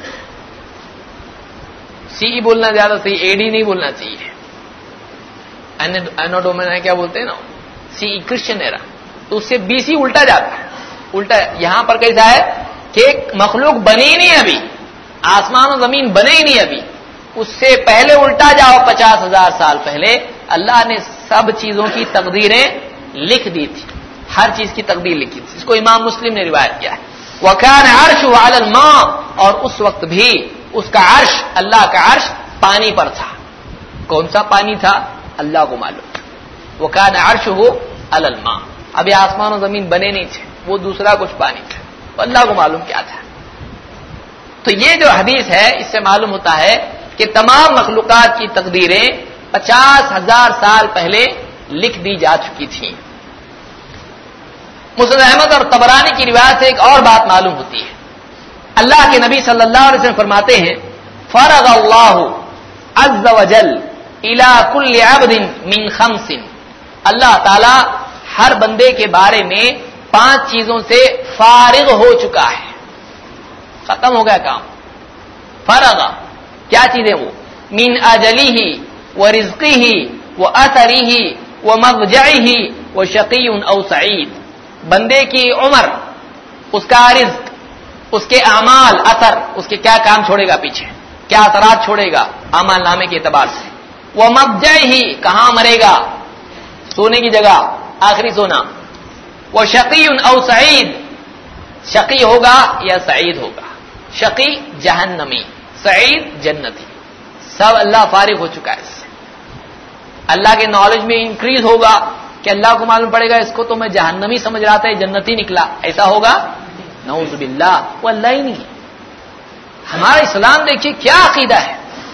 [SPEAKER 1] CE بولنا زیادہ صحیح, AD نہیں بولنا چاہیے. اینوڈومن ہے کیا بولتے ہیں نا, CE کرسچن ایرا, تو اس سے BC الٹا جاتا ہے. الٹا یہاں پر کیسا ہے کہ مخلوق بنی ہی نہیں ابھی, آسمان و زمین بنے ہی نہیں ابھی, اس سے پہلے الٹا جاؤ 50,000 سال پہلے اللہ نے سب چیزوں کی تقدیریں لکھ دی تھی. ہر چیز کی تقدیر لکھی تھی. اس کو امام مسلم نے روایت کیا ہے. وَكَانَ عَرْشُهُ عَلَى الْمَاءِ, اور اس وقت بھی اس کا عرش, اللہ کا عرش پانی پر تھا. کون سا پانی تھا اللہ کو معلوم. وَكَانَ عَرْشُهُ عَلَى الْمَاءِ, ابھی آسمان و زمین بنے نہیں تھے, وہ دوسرا کچھ پانی تھا, اللہ کو معلوم کیا تھا. تو یہ جو حدیث ہے اس سے معلوم ہوتا ہے کہ تمام مخلوقات کی تقدیریں 50,000 سال پہلے لکھ دی جا چکی تھیں. مسند احمد اور طبرانی کی روایت سے ایک اور بات معلوم ہوتی ہے. اللہ کے نبی صلی اللہ علیہ وسلم فرماتے ہیں فرغ اللہ عز وجل الى كل عبد من 5, اللہ تعالی ہر بندے کے بارے میں 5 چیزوں سے فارغ ہو چکا ہے, ختم ہو گیا کام. فرغ کیا چیزیں وہ؟ من اجلہ ورزقہ واثرہ ومضجعہ وشقی او سعید, بندے کی عمر, اس کا رزق, اس کے اعمال, اثر, اس کے کیا کام چھوڑے گا پیچھے, کیا اثرات چھوڑے گا اعمال نامے کے اعتبار سے. ومضجعہ کہاں مرے گا, سونے کی جگہ, آخری سونا. وشقی او سعید, شقی ہوگا یا سعید ہوگا. شقی جہنمی, سعید جنتی, سب اللہ فارغ ہو چکا ہے اس سے. اللہ کے نالج میں انکریز ہوگا کہ اللہ کو معلوم پڑے گا اس کو تو میں جہنمی سمجھ رہا تھا, یہ جنتی نکلا, ایسا ہوگا نعوذ باللہ. وہ اللہ ہی نہیں. ہمارا اسلام دیکھیے کیا عقیدہ ہے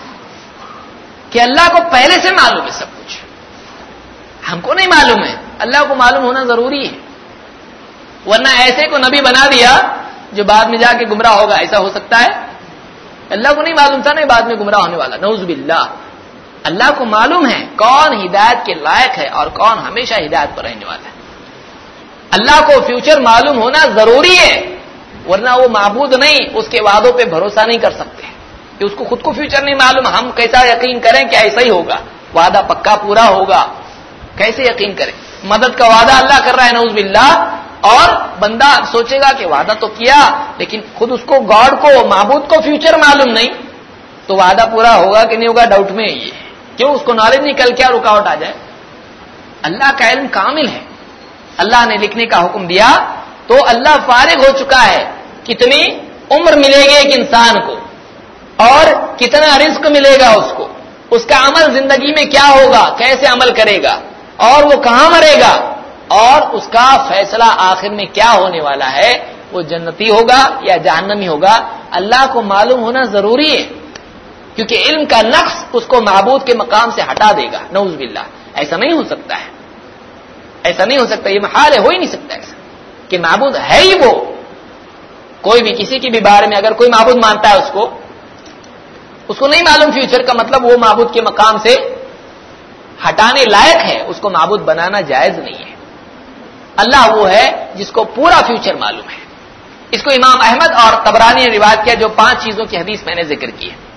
[SPEAKER 1] کہ اللہ کو پہلے سے معلوم ہے سب کچھ, ہم کو نہیں معلوم ہے, اللہ کو معلوم ہونا ضروری ہے. ورنہ ایسے کو نبی بنا دیا جو بعد میں جا کے گمراہ ہوگا, ایسا ہو سکتا ہے؟ اللہ کو نہیں معلوم تھا نہیں بعد میں گمراہ ہونے والا, نعوذ باللہ. اللہ کو معلوم ہے کون ہدایت کے لائق ہے اور کون ہمیشہ ہدایت پر رہنے والا ہے. اللہ کو فیوچر معلوم ہونا ضروری ہے, ورنہ وہ معبود نہیں, اس کے وعدوں پہ بھروسہ نہیں کر سکتے کہ اس کو خود کو فیوچر نہیں معلوم, ہم کیسا یقین کریں کہ ایسا ہی ہوگا, وعدہ پکا پورا ہوگا, کیسے یقین کریں؟ مدد کا وعدہ اللہ کر رہا ہے نعوذ باللہ, اور بندہ سوچے گا کہ وعدہ تو کیا, لیکن خود اس کو گاڈ کو, معبود کو فیوچر معلوم نہیں, تو وعدہ پورا ہوگا کہ نہیں ہوگا ڈاؤٹ میں. یہ کیوں اس کو نالج نکل کیا رکاوٹ آ جائے. اللہ کا علم کامل ہے, اللہ نے لکھنے کا حکم دیا تو اللہ فارغ ہو چکا ہے کتنی عمر ملے گی ایک انسان کو, اور کتنا رزق ملے گا اس کو, اس کا عمل زندگی میں کیا ہوگا, کیسے عمل کرے گا, اور وہ کہاں مرے گا, اور اس کا فیصلہ آخر میں کیا ہونے والا ہے, وہ جنتی ہوگا یا جہنمی ہوگا. اللہ کو معلوم ہونا ضروری ہے, کیونکہ علم کا نقص اس کو معبود کے مقام سے ہٹا دے گا. نعوذ باللہ, ایسا نہیں ہو سکتا ہے, ایسا نہیں ہو سکتا, یہ محال ہے, ہو ہی نہیں سکتا ایسا کہ معبود ہے ہی وہ. کوئی بھی کسی کے بھی بارے میں اگر کوئی معبود مانتا ہے اس کو نہیں معلوم فیوچر کا, مطلب وہ معبود کے مقام سے ہٹانے لائق ہے, اس کو معبود بنانا جائز نہیں ہے. اللہ وہ ہے جس کو پورا فیوچر معلوم ہے. اس کو امام احمد اور طبرانی نے روایت کیا, جو 5 چیزوں کی حدیث میں نے ذکر کی ہے.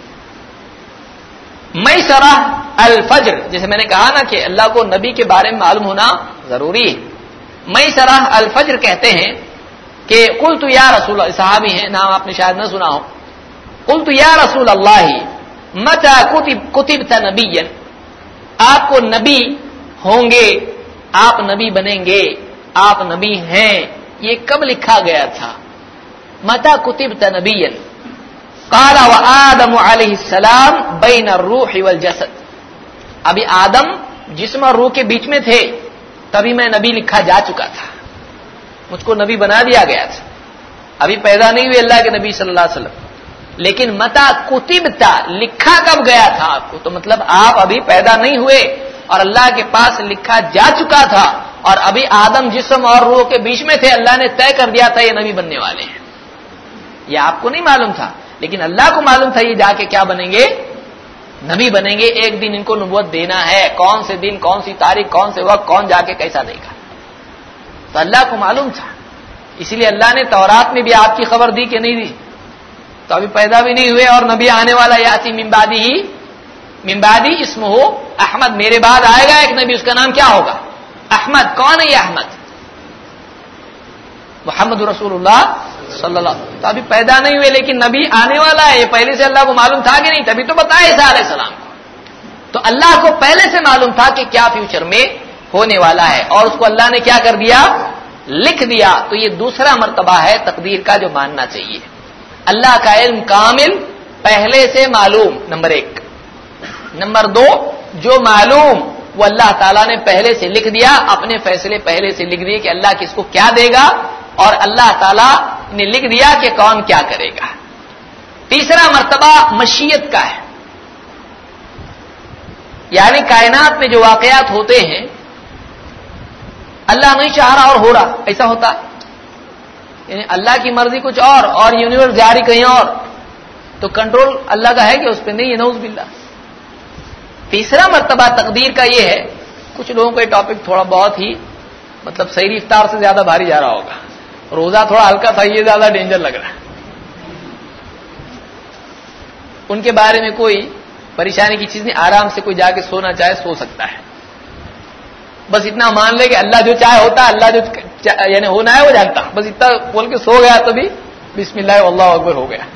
[SPEAKER 1] میسرہ الفجر, جیسے میں نے کہا نا کہ اللہ کو نبی کے بارے میں معلوم ہونا ضروری ہے. میسرہ الفجر کہتے ہیں کہ قلت یا رسول اللہ, صحابی ہیں, نام آپ نے شاید نہ سنا ہو. قلت یا رسول اللہ متى کتبت نبیا, آپ کو نبی ہوں گے, آپ نبی بنیں گے, آپ نبی ہیں, یہ کب لکھا گیا تھا؟ متى کتبت نبیا قال وآدم علیہ السلام بین الروح والجسد, ابھی آدم جسم اور روح کے بیچ میں تھے تبھی میں نبی لکھا جا چکا تھا, مجھ کو نبی بنا دیا گیا تھا, ابھی پیدا نہیں ہوئے اللہ کے نبی صلی اللہ علیہ وسلم. لیکن متا کتبتا, لکھا کب گیا تھا آپ کو, تو مطلب آپ ابھی پیدا نہیں ہوئے اور اللہ کے پاس لکھا جا چکا تھا. اور ابھی آدم جسم اور روح کے بیچ میں تھے، اللہ نے طے کر دیا تھا یہ نبی بننے والے ہیں. یہ آپ کو نہیں معلوم تھا، لیکن اللہ کو معلوم تھا یہ جا کے کیا بنیں گے، نبی بنیں گے. ایک دن ان کو نبوت دینا ہے، کون سے دن، کون سی تاریخ، کون سے وقت، کون جا کے کیسا دے گا، تو اللہ کو معلوم تھا. اسی لیے اللہ نے تورات میں بھی آپ کی خبر دی کہ نہیں دی؟ تو ابھی پیدا بھی نہیں ہوئے اور نبی آنے والا یاتی من بعدی اسمہ احمد، میرے بعد آئے گا ایک نبی، اس کا نام کیا ہوگا؟ احمد. کون ہے یہ احمد؟ محمد رسول اللہ صلی اللہ علیہ وسلم. تو ابھی پیدا نہیں ہوئے لیکن نبی آنے والا ہے، یہ پہلے سے اللہ کو معلوم تھا کہ نہیں؟ تبھی تو بتایا عیسیٰ علیہ السلام کو. تو اللہ کو پہلے سے معلوم تھا کہ کیا فیوچر میں ہونے والا ہے، اور اس کو اللہ نے کیا کر دیا؟ لکھ دیا. تو یہ دوسرا مرتبہ ہے تقدیر کا جو ماننا چاہیے. اللہ کا علم کامل، پہلے سے معلوم، نمبر ایک. نمبر دو، جو معلوم وہ اللہ تعالیٰ نے پہلے سے لکھ دیا، اپنے فیصلے پہلے سے لکھ دیے کہ اللہ کس کو کیا دے گا، اور اللہ تعالیٰ نے لکھ دیا کہ کون کیا کرے گا. تیسرا مرتبہ مشیت کا ہے، یعنی کائنات میں جو واقعات ہوتے ہیں اللہ نہیں چاہ رہا اور ہو رہا، ایسا ہوتا ہے. یعنی اللہ کی مرضی کچھ اور یونیورس جاری کہیں اور، تو کنٹرول اللہ کا ہے کہ اس پہ نہیں ہے، نعوذ باللہ. تیسرا مرتبہ تقدیر کا یہ ہے، کچھ لوگوں کو یہ ٹاپک تھوڑا بہت ہی مطلب سحری افطار سے زیادہ بھاری جا رہا ہوگا، روزہ تھوڑا ہلکا تھا، یہ زیادہ ڈینجر لگ رہا ہے. ان کے بارے میں کوئی پریشانی کی چیز نہیں، آرام سے کوئی جا کے سونا چاہے سو سکتا ہے. بس اتنا مان لے کہ اللہ جو چاہے ہوتا ہے، اللہ جو یعنی ہونا ہے وہ جانتا. بس اتنا بول کے سو گیا تو بھی بسم اللہ واللہ اکبر ہو گیا.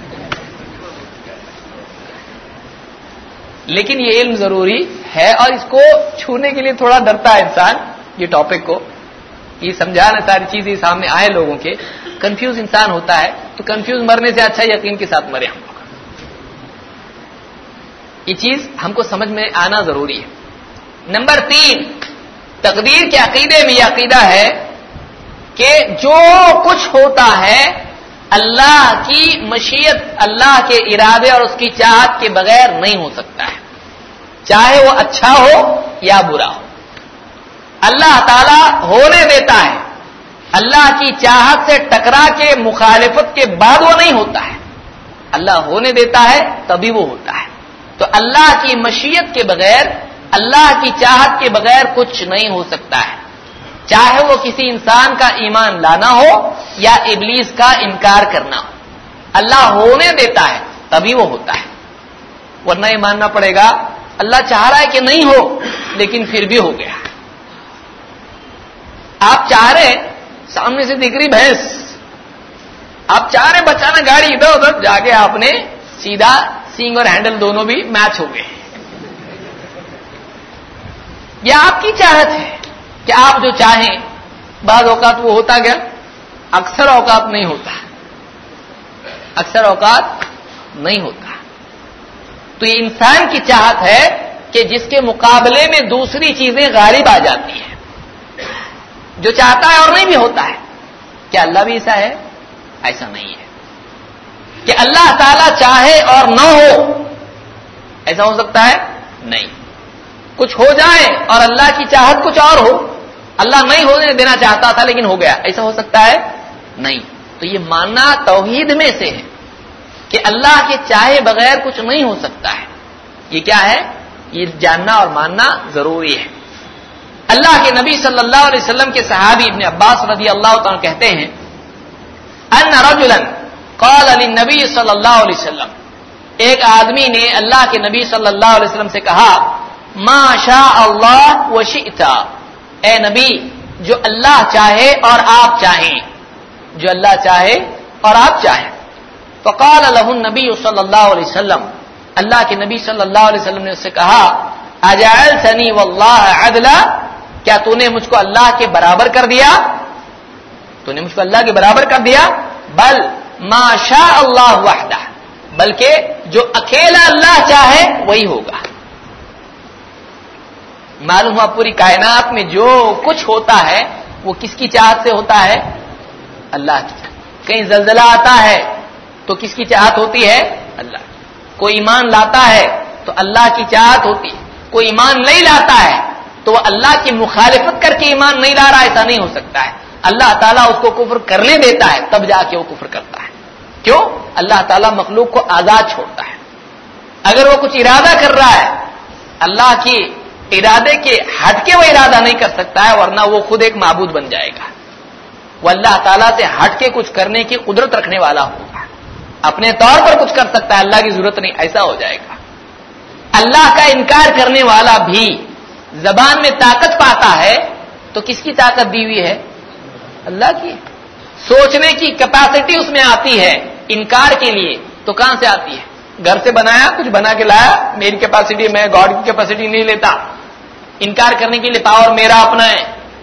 [SPEAKER 1] لیکن یہ علم ضروری ہے، اور اس کو چھونے کے لیے تھوڑا ڈرتا ہے انسان. یہ ٹاپک کو یہ سمجھانا، ساری چیزیں سامنے آئے لوگوں کے، کنفیوز انسان ہوتا ہے. تو کنفیوز مرنے سے اچھا یقین کے ساتھ مرے ہم لوگ. یہ چیز ہم کو سمجھ میں آنا ضروری ہے. نمبر 3، تقدیر کے عقیدے میں یہ عقیدہ ہے کہ جو کچھ ہوتا ہے اللہ کی مشیت، اللہ کے ارادے اور اس کی چاہت کے بغیر نہیں ہو سکتا ہے، چاہے وہ اچھا ہو یا برا ہو. اللہ تعالی ہونے دیتا ہے، اللہ کی چاہت سے ٹکرا کے مخالفت کے بعد وہ نہیں ہوتا ہے. اللہ ہونے دیتا ہے تبھی وہ ہوتا ہے. تو اللہ کی مشیت کے بغیر، اللہ کی چاہت کے بغیر کچھ نہیں ہو سکتا ہے، چاہے وہ کسی انسان کا ایمان لانا ہو یا ابلیس کا انکار کرنا ہو. اللہ ہونے دیتا ہے تبھی وہ ہوتا ہے، ورنہ یہ ماننا پڑے گا اللہ چاہ رہا ہے کہ نہیں ہو لیکن پھر بھی ہو گیا. آپ چاہ رہے سامنے سے دکھ رہی بھینس، آپ چاہ رہے بچانا گاڑی، ادھر ادھر جا کے آپ نے سیدھا سینگ اور ہینڈل دونوں بھی میچ ہو گئے. یہ آپ کی چاہت ہے کہ آپ جو چاہیں. بعض اوقات وہ ہوتا گیا، اکثر اوقات نہیں ہوتا، اکثر اوقات نہیں ہوتا. تو یہ انسان کی چاہت ہے کہ جس کے مقابلے میں دوسری چیزیں غالب آ جاتی ہیں، جو چاہتا ہے اور نہیں بھی ہوتا ہے. کیا اللہ بھی ایسا ہے؟ ایسا نہیں ہے کہ اللہ تعالی چاہے اور نہ ہو. ایسا ہو سکتا ہے؟ نہیں. کچھ ہو جائے اور اللہ کی چاہت کچھ اور ہو، اللہ نہیں ہونے دینا چاہتا تھا لیکن ہو گیا، ایسا ہو سکتا ہے؟ نہیں. تو یہ ماننا توحید میں سے ہے کہ اللہ کے چاہے بغیر کچھ نہیں ہو سکتا ہے. یہ کیا ہے؟ یہ جاننا اور ماننا ضروری ہے. اللہ کے نبی صلی اللہ علیہ وسلم کے صحابی ابن عباس رضی اللہ تعالیٰ کہتے ہیں ان رجلا قال للنبي صلی اللہ علیہ وسلم، ایک آدمی نے اللہ کے نبی صلی اللہ علیہ وسلم سے کہا ما شاء اللہ وشئت، اے نبی جو اللہ چاہے اور آپ چاہیں، جو اللہ چاہے اور آپ چاہیں. فقال له النبي صلی اللہ علیہ وسلم، اللہ کے نبی صلی اللہ علیہ وسلم نے اس سے کہا اجعلتنی واللہ عدلا، کیا تو نے مجھ کو اللہ کے برابر کر دیا؟ تو نے مجھ کو اللہ کے برابر کر دیا؟ بل ما شاء اللہ وحدہ، بلکہ جو اکیلا اللہ چاہے وہی ہوگا. معلوم ہوا پوری کائنات میں جو کچھ ہوتا ہے وہ کس کی چاہت سے ہوتا ہے؟ اللہ کی. کہیں زلزلہ آتا ہے تو کس کی چاہت ہوتی ہے؟ اللہ. کوئی ایمان لاتا ہے تو اللہ کی چاہت ہوتی ہے، کوئی ایمان نہیں لاتا ہے تو تو وہ اللہ کی مخالفت کر کے ایمان نہیں لا رہا، ایسا نہیں ہو سکتا ہے۔ اللہ تعالیٰ اس کو کفر کرنے دیتا ہے تب جا کے وہ کفر کرتا ہے۔ کیوں؟ اللہ تعالیٰ مخلوق کو آزاد چھوڑتا ہے۔ اگر وہ کچھ ارادہ کر رہا ہے، اللہ کی ارادے کے ہٹ کے وہ ارادہ نہیں کر سکتا ہے، ورنہ وہ خود ایک معبود بن جائے گا۔ وہ اللہ تعالیٰ سے ہٹ کے کچھ کرنے کی قدرت رکھنے والا ہوگا، اپنے طور پر کچھ کر سکتا ہے، اللہ کی ضرورت نہیں، ایسا ہو جائے گا۔ اللہ کا انکار کرنے والا بھی زبان میں طاقت پاتا ہے تو کس کی طاقت دی ہوئی ہے؟ اللہ کی۔ سوچنے کی کیپیسٹی اس میں آتی ہے انکار کے لیے، تو کہاں سے آتی ہے؟ گھر سے بنایا، کچھ بنا کے لایا، میری کیپیسٹی، میں گاڈ کی کیپیسٹی نہیں لیتا۔ انکار کرنے کے لیے پاور میرا اپنا ہے،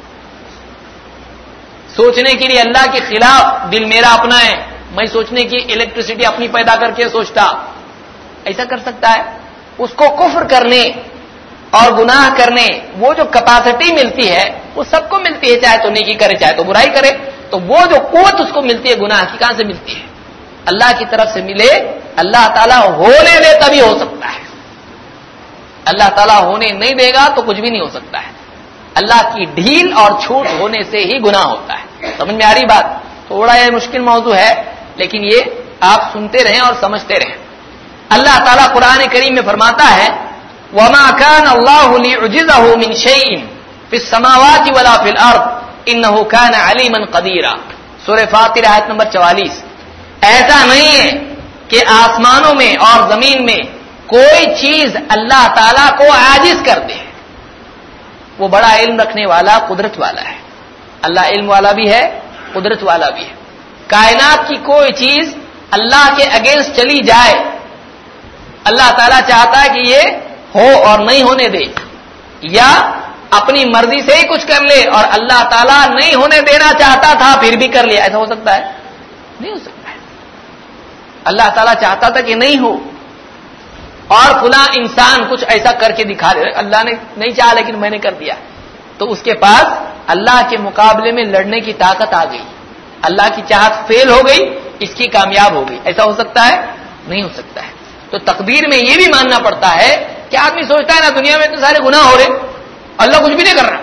[SPEAKER 1] سوچنے کے لیے اللہ کے خلاف دل میرا اپنا ہے، میں سوچنے کی الیکٹریسٹی اپنی پیدا کر کے سوچتا، ایسا کر سکتا ہے؟ اس کو کفر کرنے اور گناہ کرنے وہ جو کیپیسٹی ملتی ہے وہ سب کو ملتی ہے، چاہے تو نیکی کرے چاہے تو برائی کرے، تو وہ جو قوت اس کو ملتی ہے گناہ کی، کہاں سے ملتی ہے؟ اللہ کی طرف سے ملے۔ اللہ تعالیٰ ہونے دے تبھی ہو سکتا ہے، اللہ تعالیٰ ہونے نہیں دے گا تو کچھ بھی نہیں ہو سکتا ہے۔ اللہ کی ڈھیل اور چھوٹ ہونے سے ہی گناہ ہوتا ہے۔ سمجھ میں آ رہی بات؟ تھوڑا یہ مشکل موضوع ہے، لیکن یہ آپ سنتے رہیں اور سمجھتے رہیں۔ اللہ تعالیٰ قرآن کریم میں فرماتا ہے وَمَا كَانَ اللَّهُ لِيُعْجِزَهُ مِنْ شَيْءٍ فِي السَّمَاوَاتِ وَلَا فِي الْأَرْضِ إِنَّهُ كَانَ عَلِيمًا قَدِيرًا، سورہ فاطر آیت نمبر 44۔ ایسا نہیں ہے کہ آسمانوں میں اور زمین میں کوئی چیز اللہ تعالیٰ کو عاجز کر دے، وہ بڑا علم رکھنے والا، قدرت والا ہے۔ اللہ علم والا بھی ہے، قدرت والا بھی ہے۔ کائنات کی کوئی چیز اللہ کے اگینسٹ چلی جائے، اللہ تعالیٰ چاہتا ہے کہ یہ ہو اور نہیں ہونے دے، یا اپنی مرضی سے ہی کچھ کر لے اور اللہ تعالیٰ نہیں ہونے دینا چاہتا تھا پھر بھی کر لیا، ایسا ہو سکتا ہے؟ نہیں ہو سکتا ہے۔ اللہ تعالیٰ چاہتا تھا کہ نہیں ہو، اور فلاں انسان کچھ ایسا کر کے دکھا دے، اللہ نے نہیں چاہا لیکن میں نے کر دیا، تو اس کے پاس اللہ کے مقابلے میں لڑنے کی طاقت آ گئی، اللہ کی چاہت فیل ہو گئی، اس کی کامیاب ہو گئی۔ ایسا ہو سکتا ہے؟ نہیں ہو سکتا ہے۔ تو تقدیر میں یہ بھی ماننا پڑتا ہے کہ آدمی سوچتا ہے نا دنیا میں اتنے سارے گناہ ہو رہے، اللہ کچھ بھی نہیں کر رہا۔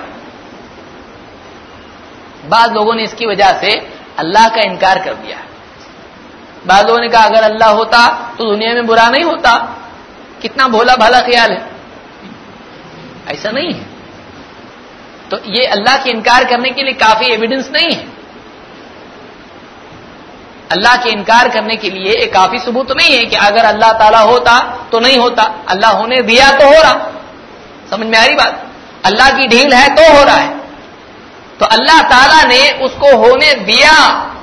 [SPEAKER 1] بعض لوگوں نے اس کی وجہ سے اللہ کا انکار کر دیا۔ بعض لوگوں نے کہا اگر اللہ ہوتا تو دنیا میں برا نہیں ہوتا، کتنا بھولا بھالا خیال ہے۔ ایسا نہیں ہے، تو یہ اللہ کے انکار کرنے کے لیے کافی ایویڈنس نہیں ہے، اللہ کے انکار کرنے کے لیے ایک کافی ثبوت نہیں ہے کہ اگر اللہ تعالیٰ ہوتا تو نہیں ہوتا، اللہ ہونے دیا تو ہو رہا۔ سمجھ میں آ رہی بات؟ اللہ کی ڈھیل ہے تو ہو رہا ہے، تو اللہ تعالیٰ نے اس کو ہونے دیا،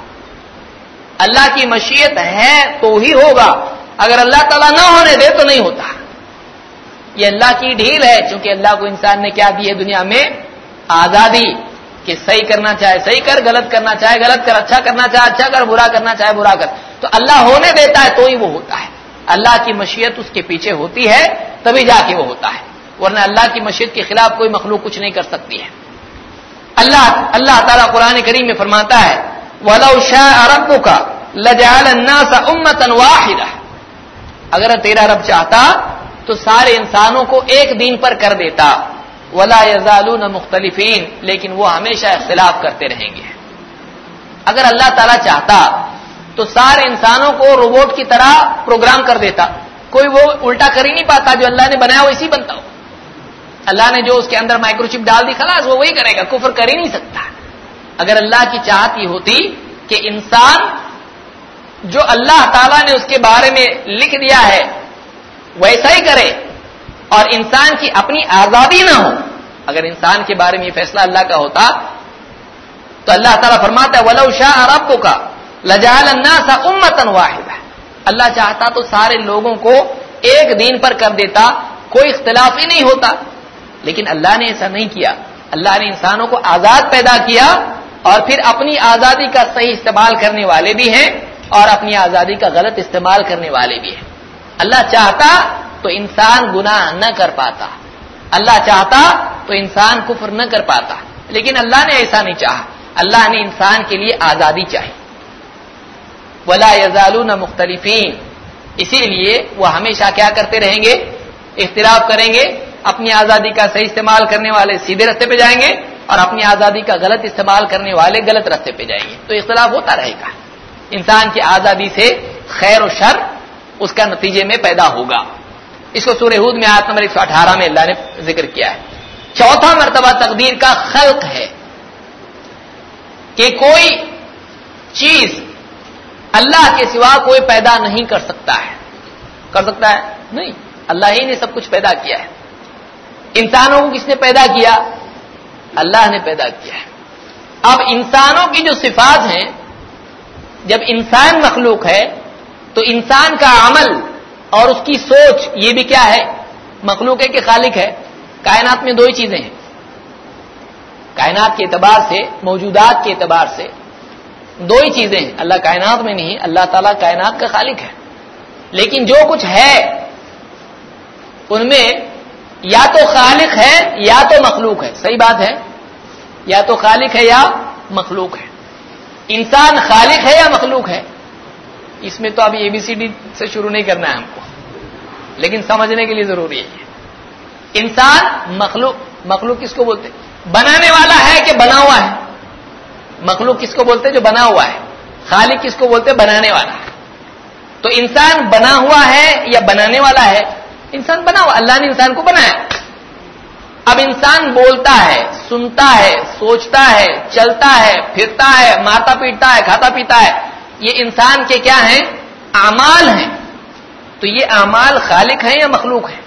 [SPEAKER 1] اللہ کی مشیت ہے تو ہی ہوگا، اگر اللہ تعالیٰ نہ ہونے دے تو نہیں ہوتا۔ یہ اللہ کی ڈھیل ہے، چونکہ اللہ کو انسان نے کیا دی ہے دنیا میں؟ آزادی، کہ صحیح کرنا چاہے صحیح کر، غلط کرنا چاہے غلط کر، اچھا کرنا چاہے اچھا کر، برا کرنا چاہے برا کر۔ تو اللہ ہونے دیتا ہے تو ہی وہ ہوتا ہے، اللہ کی مشیت اس کے پیچھے ہوتی ہے تبھی جا کے وہ ہوتا ہے، ورنہ اللہ کی مشیت کے خلاف کوئی مخلوق کچھ نہیں کر سکتی ہے۔ اللہ تعالیٰ قرآن کریم میں فرماتا ہے وَلَوْ شَاءَ رَبُّكَ لَجَعَلَ النَّاسَ أُمَّةً وَاحِدَةً، اگر تیرا رب چاہتا تو سارے انسانوں کو ایک دین پر کر دیتا، وَلَا يَزَالُونَ مُخْتَلِفِينَ، لیکن وہ ہمیشہ اختلاف کرتے رہیں گے۔ اگر اللہ تعالیٰ چاہتا تو سارے انسانوں کو روبوٹ کی طرح پروگرام کر دیتا، کوئی وہ الٹا کر ہی نہیں پاتا، جو اللہ نے بنایا وہ اسی بنتا ہو۔ اللہ نے جو اس کے اندر مائکرو چپ ڈال دی خلاص وہ وہی کرے گا، کفر کر ہی نہیں سکتا۔ اگر اللہ کی چاہت یہ ہوتی کہ انسان جو اللہ تعالیٰ نے اس کے بارے میں لکھ دیا ہے ویسا ہی کرے اور انسان کی اپنی آزادی نہ ہو، اگر انسان کے بارے میں یہ فیصلہ اللہ کا ہوتا تو اللہ تعالیٰ فرماتا ہے وَلَوْ شَاءَ رَبُّكَ لَجَعَلَ النَّاسَ أُمَّةً وَاحِدَةً، اللہ چاہتا تو سارے لوگوں کو ایک دین پر کر دیتا، کوئی اختلاف ہی نہیں ہوتا، لیکن اللہ نے ایسا نہیں کیا۔ اللہ نے انسانوں کو آزاد پیدا کیا اور پھر اپنی آزادی کا صحیح استعمال کرنے والے بھی ہیں اور اپنی آزادی کا غلط استعمال کرنے والے بھی ہیں۔ اللہ چاہتا تو انسان گناہ نہ کر پاتا، اللہ چاہتا تو انسان کفر نہ کر پاتا، لیکن اللہ نے ایسا نہیں چاہا، اللہ نے انسان کے لیے آزادی چاہی۔ وَلَا يَزَالُونَ مُخْتَلِفِينَ، اسی لیے وہ ہمیشہ کیا کرتے رہیں گے؟ اختلاف کریں گے، اپنی آزادی کا صحیح استعمال کرنے والے سیدھے راستے پہ جائیں گے اور اپنی آزادی کا غلط استعمال کرنے والے غلط راستے پہ جائیں گے. تو اختلاف ہوتا رہے گا. انسان کی آزادی سے خیر و شر اس کا نتیجے میں پیدا ہوگا. اس کو سورہ ہود میں آیت نمبر 118 میں اللہ نے ذکر کیا ہے. چوتھا مرتبہ تقدیر کا خلق ہے کہ کوئی چیز اللہ کے سوا کوئی پیدا نہیں کر سکتا ہے. کر سکتا ہے؟ نہیں. اللہ ہی نے سب کچھ پیدا کیا ہے. انسانوں کو کس نے پیدا کیا؟ اللہ نے پیدا کیا ہے. اب انسانوں کی جو صفات ہیں، جب انسان مخلوق ہے تو انسان کا عمل اور اس کی سوچ یہ بھی کیا ہے؟ مخلوق ہے کہ خالق ہے؟ کائنات میں دو ہی چیزیں ہیں. کائنات کے اعتبار سے، موجودات کے اعتبار سے دو ہی چیزیں ہیں. اللہ کائنات میں نہیں، اللہ تعالیٰ کائنات کا خالق ہے. لیکن جو کچھ ہے ان میں یا تو خالق ہے یا تو مخلوق ہے. صحیح بات ہے؟ یا تو خالق ہے یا مخلوق ہے. انسان خالق ہے یا مخلوق ہے؟ اس میں تو ابھی ABCD سے شروع نہیں کرنا ہے ہم کو، لیکن سمجھنے کے لیے ضروری ہے. انسان مخلوق کس کو بولتے؟ بنانے والا ہے کہ بنا ہوا ہے؟ مخلوق کس کو بولتے؟ جو بنا ہوا ہے. خالق کس کو بولتے؟ بنانے والا ہے. تو انسان بنا ہوا ہے یا بنانے والا ہے؟ انسان بنا ہوا. اللہ نے انسان کو بنایا. اب انسان بولتا ہے، سنتا ہے، سوچتا ہے، چلتا ہے، پھرتا ہے، مارتا پیٹتا ہے، کھاتا پیتا ہے. یہ انسان کے کیا ہیں؟ اعمال ہیں. تو یہ اعمال خالق ہیں یا مخلوق ہیں؟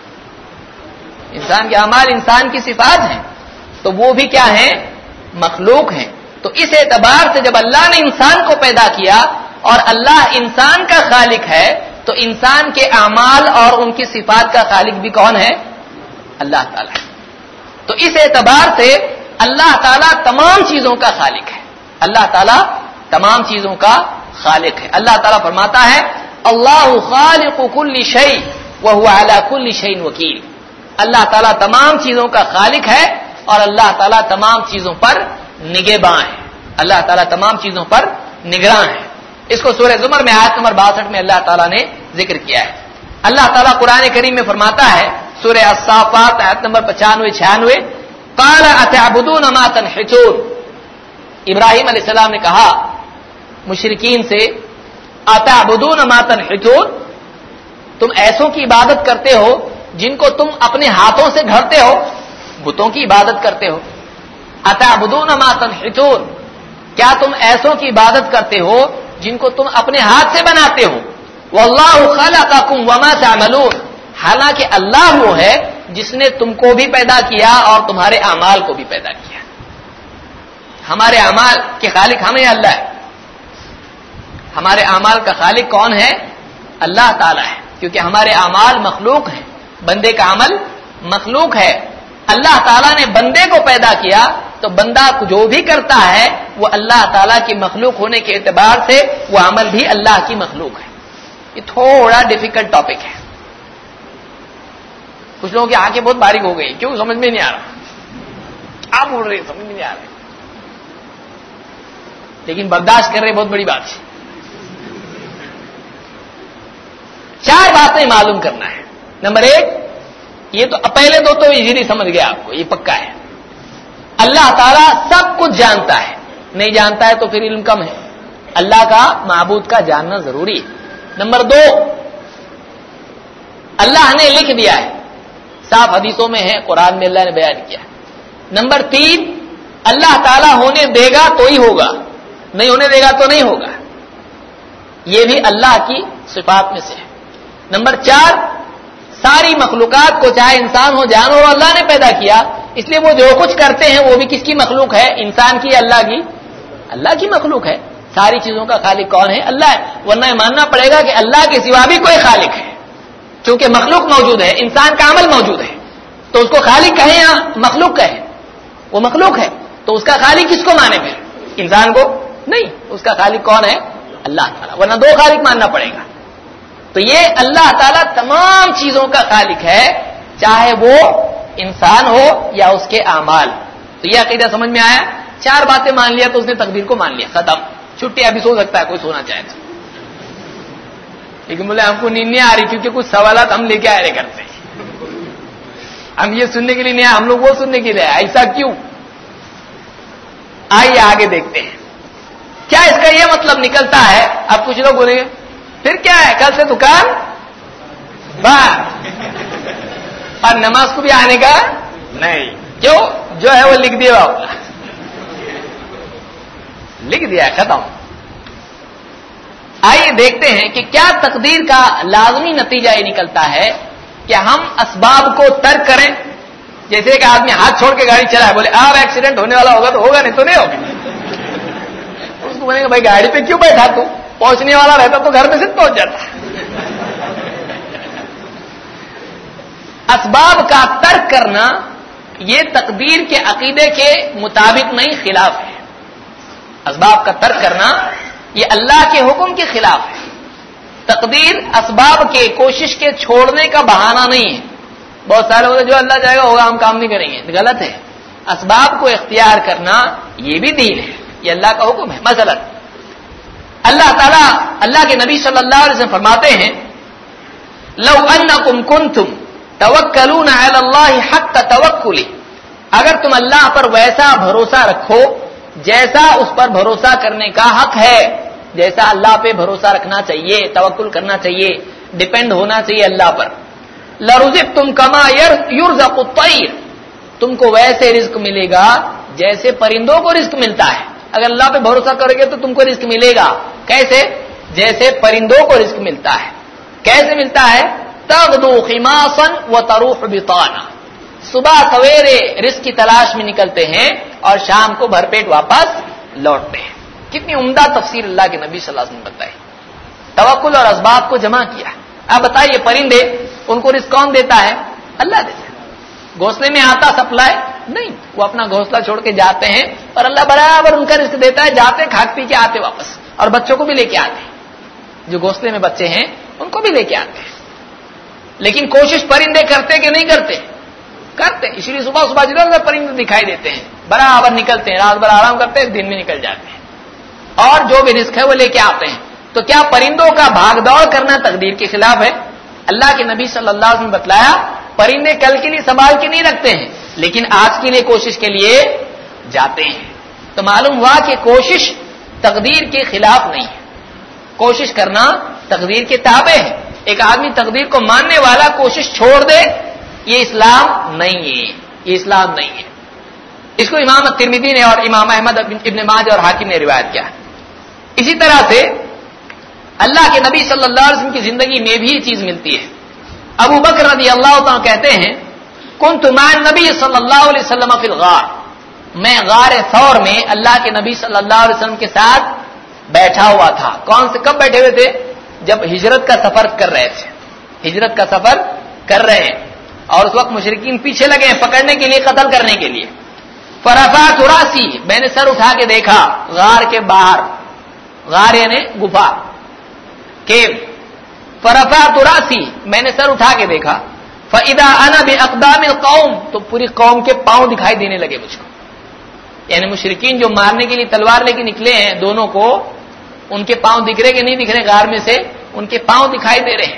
[SPEAKER 1] انسان کے اعمال انسان کی صفات ہیں، تو وہ بھی کیا ہیں؟ مخلوق ہیں. تو اس اعتبار سے جب اللہ نے انسان کو پیدا کیا اور اللہ انسان کا خالق ہے تو انسان کے اعمال اور ان کی صفات کا خالق بھی کون ہے؟ اللہ تعالیٰ. تو اس اعتبار سے اللہ تعالیٰ تمام چیزوں کا خالق ہے. اللہ تعالیٰ تمام چیزوں کا خالق ہے. اللہ تعالیٰ فرماتا ہے اللہ خالق کل شیء وهو على كل شيء وکیل. اللہ تعالیٰ تمام چیزوں کا خالق ہے اور اللہ تعالیٰ تمام چیزوں پر نگہباں ہے. اللہ تعالیٰ تمام چیزوں پر نگراں ہے. اس کو سورہ زمر میں آیت نمبر 62 میں اللہ تعالیٰ نے ذکر کیا ہے. اللہ تعالیٰ قرآن کریم میں فرماتا ہے سورہ الصافات آیت نمبر 95-96 قال اتعبدون ما تنحتون. ابراہیم علیہ السلام نے کہا مشرکین سے اتعبدون ما تنحتون، تم ایسوں کی عبادت کرتے ہو جن کو تم اپنے ہاتھوں سے گھڑتے ہو، بتوں کی عبادت کرتے ہو. اتعبدون ما تنحتون، کیا تم ایسوں کی عبادت کرتے ہو جن کو تم اپنے ہاتھ سے بناتے ہو. واللہ خلقکم وما تعملون، حالانکہ اللہ وہ ہے جس نے تم کو بھی پیدا کیا اور تمہارے اعمال کو بھی پیدا کیا. ہمارے اعمال کے خالق ہمیں اللہ ہے. ہمارے اعمال کا خالق کون ہے؟ اللہ تعالیٰ ہے. کیونکہ ہمارے اعمال مخلوق ہیں، بندے کا عمل مخلوق ہے. اللہ تعالیٰ نے بندے کو پیدا کیا تو بندہ جو بھی کرتا ہے وہ اللہ تعالیٰ کی مخلوق ہونے کے اعتبار سے وہ عمل بھی اللہ کی مخلوق ہے. یہ تھوڑا ڈیفیکلٹ ٹاپک ہے. کچھ لوگوں کی آنکھیں بہت باریک ہو گئی، کیوں سمجھ میں نہیں آ رہا. آپ بول رہے سمجھ میں نہیں آ رہے، لیکن برداشت کر رہے بہت بڑی بات ہے. 4 باتیں معلوم کرنا ہے. نمبر 1، یہ تو پہلے دو تو ایزیلی سمجھ گیا آپ کو، یہ پکا ہے. اللہ تعالیٰ سب کچھ جانتا ہے. نہیں جانتا ہے تو پھر علم کم ہے. اللہ کا معبود کا جاننا ضروری ہے. نمبر 2، اللہ نے لکھ دیا ہے، صاف حدیثوں میں ہے، قرآن میں اللہ نے بیان کیا. نمبر 3، اللہ تعالیٰ ہونے دے گا تو ہی ہوگا، نہیں ہونے دے گا تو نہیں ہوگا. یہ بھی اللہ کی صفات میں سے ہے. نمبر 4، ساری مخلوقات کو چاہے انسان ہو جانور ہو اللہ نے پیدا کیا، اس لیے وہ جو کچھ کرتے ہیں وہ بھی کس کی مخلوق ہے؟ انسان کی، اللہ کی؟ اللہ کی مخلوق ہے. ساری چیزوں کا خالق کون ہے؟ اللہ ہے. ورنہ یہ ماننا پڑے گا کہ اللہ کے سوا بھی کوئی خالق ہے. چونکہ مخلوق موجود ہے، انسان کا عمل موجود ہے، تو اس کو خالق کہیں یا مخلوق کہیں؟ وہ مخلوق ہے. تو اس کا خالق کس کو مانے پھر؟ انسان کو نہیں. اس کا خالق کون ہے؟ اللہ تعالیٰ. ورنہ 2 خالق ماننا پڑے گا. تو یہ اللہ تعالیٰ تمام چیزوں کا خالق ہے، چاہے وہ انسان ہو یا اس کے اعمال. تو یہ عقیدہ سمجھ میں آیا؟ 4 باتیں مان لیا تو اس نے تقدیر کو مان لیا، ختم. چھٹی ابھی سو سکتا ہے کوئی سونا چاہے تو. لیکن بولے ہم کو نیند نہیں آ رہی کیونکہ کچھ سوالات ہم لے کے آ رہے کرتے ہیں. ہم یہ سننے کے لیے نہیں آئے، ہم لوگ وہ سننے کے لیے آئے، ایسا کیوں؟ آئیے آگے دیکھتے ہیں کیا اس کا یہ مطلب نکلتا ہے۔ اب کچھ لوگ بولیں گے پھر کیا ہے، کل سے دکان بند اور نماز کو بھی آنے کا نہیں، کیوں؟ جو ہے وہ لکھ دیا، لکھ دیا، ختم۔ آئیے دیکھتے ہیں کہ کیا تقدیر کا لازمی نتیجہ یہ نکلتا ہے کہ ہم اسباب کو ترک کریں۔ جیسے کہ آدمی ہاتھ چھوڑ کے گاڑی چلا ہے، بولے اب ایکسیڈنٹ ہونے والا ہوگا تو ہوگا، نہیں تو نہیں ہوگا۔ اس کو بولیں گے بھائی گاڑی پہ کیوں بیٹھا تو، پہنچنے والا رہتا تو گھر میں سے پہنچ جاتا۔ اسباب کا ترک کرنا یہ تقدیر کے عقیدے کے مطابق نہیں، خلاف ہے۔ اسباب کا ترک کرنا یہ اللہ کے حکم کے خلاف ہے۔ تقدیر اسباب کے، کوشش کے چھوڑنے کا بہانہ نہیں ہے۔ بہت سارے ہوتے جو اللہ چاہے گا ہوگا، ہم کام نہیں کریں گے، غلط ہے۔ اسباب کو اختیار کرنا یہ بھی دین ہے، یہ اللہ کا حکم ہے۔ مثلا اللہ تعالیٰ، اللہ کے نبی صلی اللہ علیہ وسلم فرماتے ہیں لو انکم کنتم توکلون علی اللہ حق توکلہ، اگر تم اللہ پر ویسا بھروسہ رکھو جیسا اس پر بھروسہ کرنے کا حق ہے، جیسا اللہ پہ بھروسہ رکھنا چاہیے، توکل کرنا چاہیے، ڈیپینڈ ہونا چاہیے اللہ پر، لرزقتم کما یرزق الطیر، تم کو ویسے رزق ملے گا جیسے پرندوں کو رزق ملتا ہے۔ اگر اللہ پہ بھروسہ کرو گے تو تم کو رزق ملے گا، کیسے؟ جیسے پرندوں کو رزق ملتا ہے۔ کیسے ملتا ہے؟ تغدو خماصا وتروح بطانا، صبح سویرے رزق کی تلاش میں نکلتے ہیں اور شام کو بھرپیٹ واپس لوٹتے ہیں۔ کتنی عمدہ تفسیر اللہ کے نبی صلی اللہ علیہ وسلم نے بتائی، توکل اور اسباب کو جمع کیا۔ اب بتائیے پرندے ان کو رزق کون دیتا ہے؟ اللہ دیتا ہے۔ گھونسلے میں آتا سپلائی نہیں، وہ اپنا گھونسلہ چھوڑ کے جاتے ہیں اور اللہ برابر ان کا رزق دیتا ہے، جاتے کھا پی کے آتے واپس، اور بچوں کو بھی لے کے آتے ہیں، جو گھونسلے میں بچے ہیں ان کو بھی لے کے آتے ہیں۔ لیکن کوشش پرندے کرتے کہ نہیں کرتے؟ کرتے، اسی لیے صبح صبح جدھر سے پرندے دکھائی دیتے ہیں برابر نکلتے ہیں، رات بھر آرام کرتے ہیں، دن میں نکل جاتے ہیں، اور جو بھی رزق ہے وہ لے کے آتے ہیں۔ تو کیا پرندوں کا بھاگ دوڑ کرنا تقدیر کے خلاف ہے؟ اللہ کے نبی صلی اللہ علیہ وسلم نے بتلایا پرندے کل کے لیے سنبھال کے نہیں رکھتے ہیں، لیکن آج کے لیے کوشش کے لیے جاتے ہیں۔ تو معلوم ہوا کہ کوشش تقدیر کے خلاف نہیں ہے، کوشش کرنا تقدیر کے تابع ہے۔ ایک آدمی تقدیر کو ماننے والا کوشش چھوڑ دے، یہ اسلام نہیں ہے، یہ اسلام نہیں ہے۔ اس کو امام ترمذی نے اور امام احمد ابن ماجہ اور حاکم نے روایت کیا ہے۔ اسی طرح سے اللہ کے نبی صلی اللہ علیہ وسلم کی زندگی میں بھی یہ چیز ملتی ہے۔ ابو بکر رضی اللہ عنہ کہتے ہیں کنت مع النبی صلی اللہ علیہ وسلم فی الغار، میں غار ثور میں اللہ کے نبی صلی اللہ علیہ وسلم کے ساتھ بیٹھا ہوا تھا۔ کون سے، کب بیٹھے ہوئے تھے؟ جب ہجرت کا سفر کر رہے تھے، ہجرت کا سفر کر رہے ہیں، اور اس وقت مشرکین پیچھے لگے ہیں پکڑنے کے لیے، قتل کرنے کے لیے۔ فرفعت راسی، میں نے سر اٹھا کے دیکھا غار کے باہر، غار یعنی گفا، کیو۔ فرفعت راسی، میں نے سر اٹھا کے دیکھا، فاذا انا باقدام القوم، تو پوری قوم کے پاؤں دکھائی دینے لگے مجھ کو، یعنی مشرکین جو مارنے کے لیے تلوار لے کے نکلے ہیں دونوں کو، ان کے پاؤں دکھ رہے کہ نہیں دکھ رہے؟ غار میں سے ان کے پاؤں دکھائی دے رہے ہیں،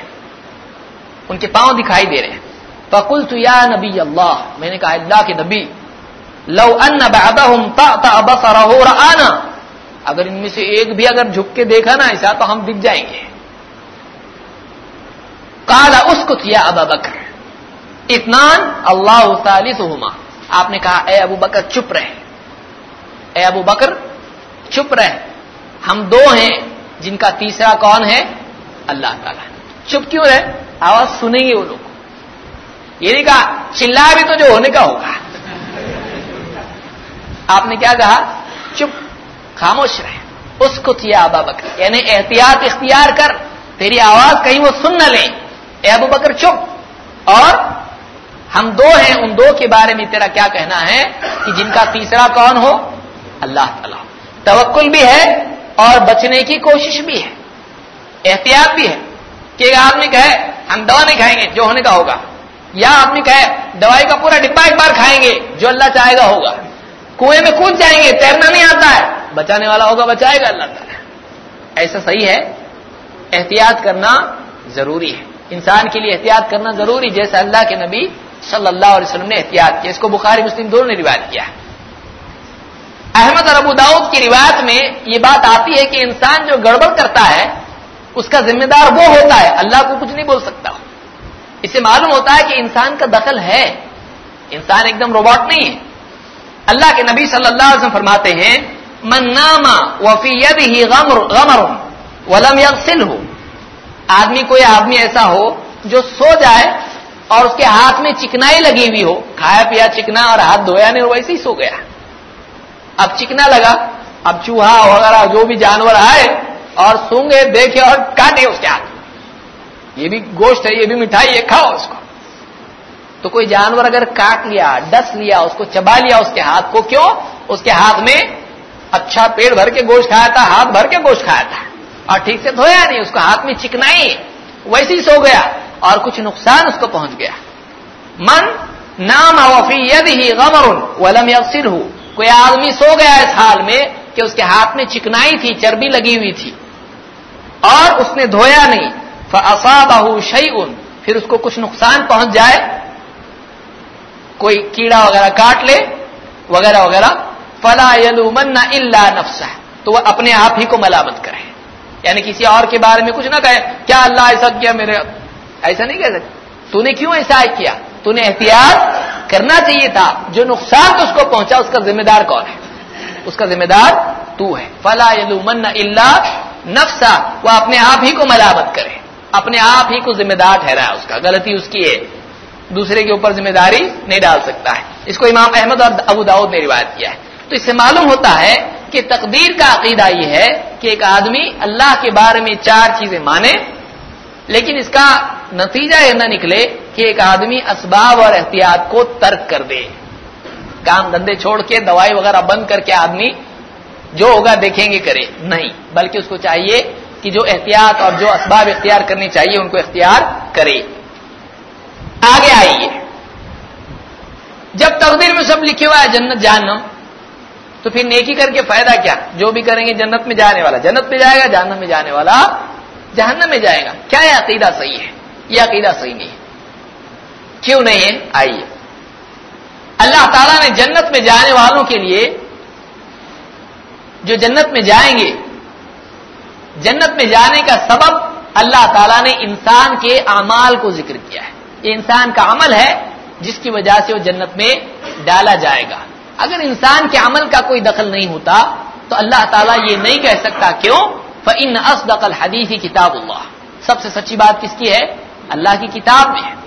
[SPEAKER 1] ان کے پاؤں دکھائی دے رہے ہیں۔ فقلت یا نبی اللہ، میں نے کہا اللہ کے نبی، لو ان بعضهم طأطأ بصره رآنا، اگر ان میں سے ایک بھی اگر جھک کے دیکھا نا ایسا تو ہم دکھ جائیں گے۔ قال اسکت یا ابا بکر اثنان اللہ ثالثهما، آپ نے کہا اے ابو بکر چپ رہے، اے ابو بکر چپ رہے، ہم دو ہیں جن کا تیسرا کون ہے؟ اللہ تعالیٰ۔ چپ کیوں رہے؟ آواز سنیں گے وہ لوگ، یہ نہیں کہا چلا بھی تو جو ہونے کا ہوگا، آپ نے کیا کہا؟ چپ، خاموش رہے۔ اسکت یا ابا بکر، یعنی احتیاط اختیار کر، تیری آواز کہیں وہ سن نہ لیں، اے ابو بکر چپ۔ اور ہم دو ہیں، ان دو کے بارے میں تیرا کیا کہنا ہے کہ جن کا تیسرا کون ہو؟ اللہ تعالیٰ۔ توکل بھی ہے اور بچنے کی کوشش بھی ہے، احتیاط بھی ہے کہ ایک آدمی کہے ہم دوا نہیں کھائیں گے، جو ہونے کا ہوگا، یا آدمی کہے دوائی کا پورا ڈبہ ایک بار کھائیں گے، جو اللہ چاہے گا ہوگا۔ کنویں میں کود جائیں گے، تیرنا نہیں آتا ہے، بچانے والا ہوگا، بچائے گا اللہ تعالیٰ۔ ایسا صحیح ہے؟ احتیاط کرنا ضروری ہے، انسان کے لیے احتیاط کرنا ضروری، جیسے اللہ کے نبی صلی اللہ علیہ وسلم نے احتیاط کیا. اس کو بخاری مسلم دونوں نے روایت کیا ہے. احمد اور ابو داؤد کی روایت میں یہ بات آتی ہے کہ انسان جو گڑبڑ کرتا ہے اس کا ذمہ دار وہ ہوتا ہے, اللہ کو کچھ نہیں بول سکتا. اس سے معلوم ہوتا ہے کہ انسان کا دخل ہے, انسان ایک دم روبوٹ نہیں ہے. اللہ کے نبی صلی اللہ علیہ وسلم فرماتے ہیں من نام وفی یدہ غمر ولم یغسلہ, کوئی آدمی ایسا ہو جو سو جائے اور اس کے ہاتھ میں چکنائی لگی ہوئی ہو, کھایا پیا چکنا اور ہاتھ دھویا نہیں, ویسے ہی سو گیا. اب چکنا لگا, اب چوہا وغیرہ جو بھی جانور آئے اور سونگے دیکھے اور کاٹے اس کے ہاتھ, یہ بھی گوشت ہے, یہ بھی مٹھائی ہے, کھاؤ اس کو. تو کوئی جانور اگر کاٹ لیا, ڈس لیا, اس کو چبا لیا اس کے ہاتھ کو, کیوں؟ اس کے ہاتھ میں اچھا پیٹ بھر کے گوشت کھایا تھا, ہاتھ بھر کے گوشت کھایا تھا اور ٹھیک سے دھویا نہیں, اس کو ہاتھ میں چکنائی, ویسے ہی سو گیا اور کچھ نقصان اس کو پہنچ گیا. من نام وفی یدہ غمر ولم یغسلہ, کوئی آدمی سو گیا اس حال میں کہ اس کے ہاتھ میں چکنائی تھی, چربی لگی ہوئی تھی اور اس نے دھویا نہیں, فاصابہ شیء, پھر اس کو کچھ نقصان پہنچ جائے, کوئی کیڑا وغیرہ کاٹ لے وغیرہ وغیرہ, فلا یلومن الا نفسہ, تو وہ اپنے آپ ہی کو ملامت کرے, یعنی کسی اور کے بارے میں کچھ نہ کہے کیا اللہ ایسا کیا میرے, ایسا نہیں کہہ سکتے. تو نے کیوں ایسا کیا, تو نے احتیاط کرنا چاہیے تھا. جو نقصان تو اس کو پہنچا اس کا ذمہ دار کون ہے؟ اس کا ذمہ دار تو ہے. فلا یلومن الا نفسہ, وہ اپنے آپ ہی کو ملامت کرے, اپنے آپ ہی کو ذمہ دار ٹھہرائے, اس کا غلطی اس کی ہے, دوسرے کے اوپر ذمہ داری نہیں ڈال سکتا ہے. اس کو امام احمد اور ابو داؤد نے روایت کیا ہے. تو اس سے معلوم ہوتا ہے کہ تقدیر کا عقیدہ یہ ہے کہ ایک آدمی اللہ کے بارے میں 4 چیزیں مانے, لیکن اس کا نتیجہ یہ نہ نکلے کہ ایک آدمی اسباب اور احتیاط کو ترک کر دے, کام دھندے چھوڑ کے دوائی وغیرہ بند کر کے آدمی جو ہوگا دیکھیں گے کرے, نہیں, بلکہ اس کو چاہیے کہ جو احتیاط اور جو اسباب اختیار کرنی چاہیے ان کو اختیار کرے. آگے آئیے, جب تقدیر میں سب لکھے ہوا ہے جنت جہنم, تو پھر نیکی کر کے فائدہ کیا؟ جو بھی کریں گے جنت میں جانے والا جنت میں جائے گا, جہنم میں جانے والا جہنم میں جائے گا. کیا یہ عقیدہ صحیح ہے؟ یہ عقیدہ صحیح نہیں ہے. کیوں نہیں ہے؟ آئیے, اللہ تعالیٰ نے جنت میں جانے والوں کے لیے, جو جنت میں جائیں گے, جنت میں جانے کا سبب اللہ تعالیٰ نے انسان کے اعمال کو ذکر کیا ہے. یہ انسان کا عمل ہے جس کی وجہ سے وہ جنت میں ڈالا جائے گا. اگر انسان کے عمل کا کوئی دخل نہیں ہوتا تو اللہ تعالیٰ یہ نہیں کہہ سکتا. کیوں؟ فإن أصدق الحديث کتاب اللہ, سب سے سچی بات کس کی ہے؟ اللہ کی کتاب میں ہے.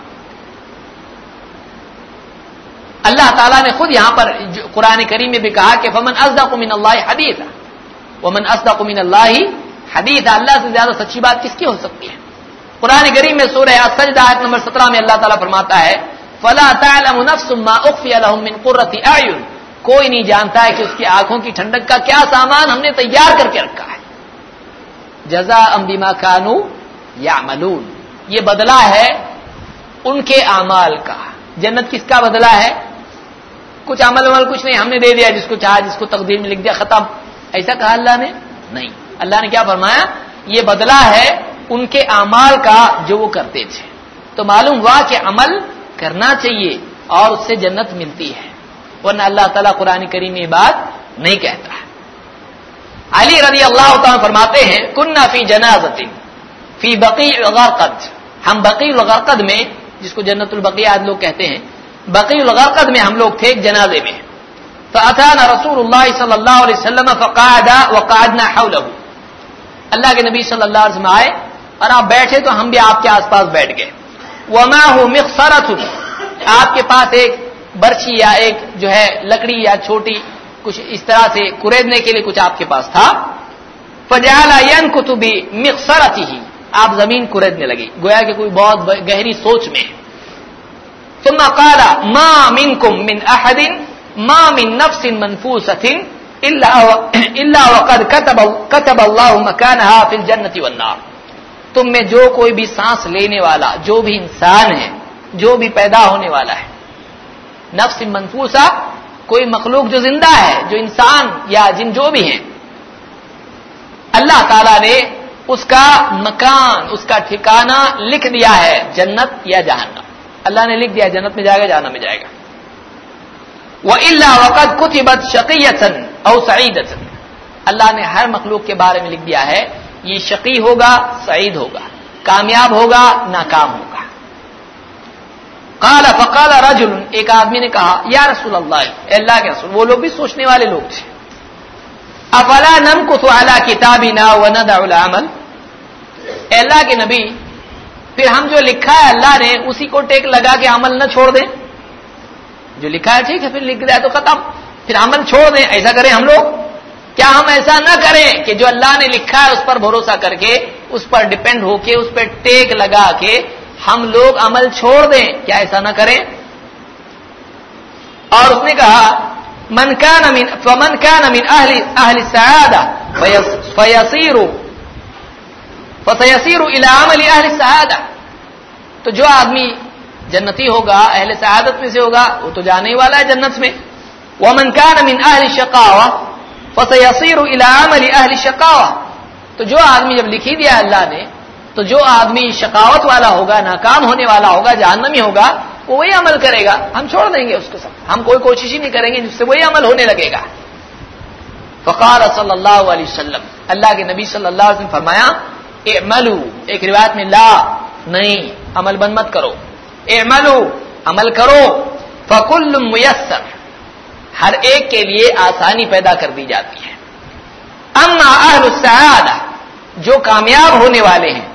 [SPEAKER 1] اللہ تعالیٰ نے خود یہاں پر قرآن کریم میں بھی کہا کہ فمن اصدق من اللہ حدیثا ومن اصدق من اللہ حدیثا, اللہ سے زیادہ سچی بات کس کی ہو سکتی ہے؟ قرآن کریم میں سورہ السجدہ آیت نمبر 17 میں اللہ تعالیٰ فرماتا ہے فلا تعلم نفس ما اخفی لهم من قرۃ اعین, کوئی نہیں جانتا ہے کہ اس کی آنکھوں کی ٹھنڈک کا کیا سامان ہم نے تیار کر کے رکھا ہے. جزاء بما كانوا يعملون, یہ بدلہ ہے ان کے اعمال کا. جنت کس کا بدلہ ہے؟ کچھ عمل کچھ نہیں, ہم نے دے دیا جس کو چاہا, جس کو تقدیر میں لکھ دیا, ختم. ایسا کہا اللہ نے؟ نہیں. اللہ نے کیا فرمایا؟ یہ بدلہ ہے ان کے اعمال کا جو وہ کرتے تھے. تو معلوم ہوا کہ عمل کرنا چاہیے اور اس سے جنت ملتی ہے, ورنہ اللہ تعالیٰ قرآن کریم میں یہ بات نہیں کہتا ہے. علی رضی اللہ تعالیٰ فرماتے ہیں کننا فی جنازۃ فی بقیع الغرقد, ہم بقیع الغرقد میں, جس کو جنت البقیع آج لوگ کہتے ہیں, بقیع الغرقد میں ہم لوگ تھے ایک جنازے میں. فاتانا رسول اللہ صلی اللہ علیہ وسلم فقعد وقعدنا حوله, اللہ کے نبی صلی اللہ علیہ وسلم آئے اور آپ بیٹھے تو ہم بھی آپ کے آس پاس بیٹھ گئے. ومعه مخصرۃ, آپ کے پاس ایک برچی یا ایک جو ہے لکڑی یا چھوٹی کچھ اس طرح سے کریدنے کے لیے کچھ آپ کے پاس تھا. فجعل ينكت بمخصرته, آپ زمین کریدنے لگی گویا کہ کوئی بہت گہری سوچ میں. ثم قال ما منكم من احد ما من نفس منفوسة الا وقد كتب الله مكانها في الجنة والنار, تم میں جو کوئی بھی سانس لینے والا, جو بھی انسان ہے, جو بھی پیدا ہونے والا ہے, نفس منفوسہ کوئی مخلوق جو زندہ ہے, جو انسان یا جن جو بھی ہیں, اللہ تعالیٰ نے اس کا مکان, اس کا ٹھکانہ لکھ دیا ہے جنت یا جہنم. اللہ نے لکھ دیا جنت میں جائے گا جہنم میں جائے گا. وَإِلَّا وَقَدْ كُتِبَتْ شَقِيَّةً أَوْ سَعِيدَةً, اللہ نے ہر مخلوق کے بارے میں لکھ دیا ہے یہ شقی ہوگا, سعید ہوگا, کامیاب ہوگا, ناکام ہوگا. قال فقال رجل, ایک آدمی نے کہا یا رسول اللہ, اے اللہ کے رسول, وہ لوگ بھی سوچنے والے لوگ تھے, افلا نمکث علی کتابنا وندع العمل, اے اللہ کے نبی پھر ہم جو لکھا ہے اللہ نے اسی کو ٹیک لگا کے عمل نہ چھوڑ دیں, جو لکھا ہے ٹھیک ہے, پھر لکھ دیا تو ختم, پھر عمل چھوڑ دیں, ایسا کریں ہم لوگ؟ کیا ہم ایسا نہ کریں کہ جو اللہ نے لکھا ہے اس پر بھروسہ کر کے, اس پر ڈپینڈ ہو کے, اس پہ ٹیک لگا کے ہم لوگ عمل چھوڑ دیں؟ کیا ایسا نہ کریں؟ اور اس نے کہا فمن كان من اهل السعادة فسيصير الى عمل اهل السعادة, تو جو آدمی جنتی ہوگا, اہل سعادت میں سے ہوگا, وہ تو جانے ہی والا ہے جنت میں. ومن كان من اهل الشقاوة فسيصير الى عمل اهل الشقاوة, تو جو آدمی, جب لکھ ہی دیا اللہ نے, تو جو آدمی شقاوت والا ہوگا, ناکام ہونے والا ہوگا, جہنمی ہوگا, وہ وہی عمل کرے گا, ہم چھوڑ دیں گے اس کو سب, ہم کوئی کوشش ہی نہیں کریں گے, جس سے وہی عمل ہونے لگے گا. فقال صلی اللہ علیہ وسلم, اللہ کے نبی صلی اللہ علیہ وسلم فرمایا اعملوا, ایک روایت میں لا, نہیں, عمل بند مت کرو, اعملوا, عمل کرو, فکل میسر, ہر ایک کے لیے آسانی پیدا کر دی جاتی ہے. اما اہل السعادہ, جو کامیاب ہونے والے ہیں,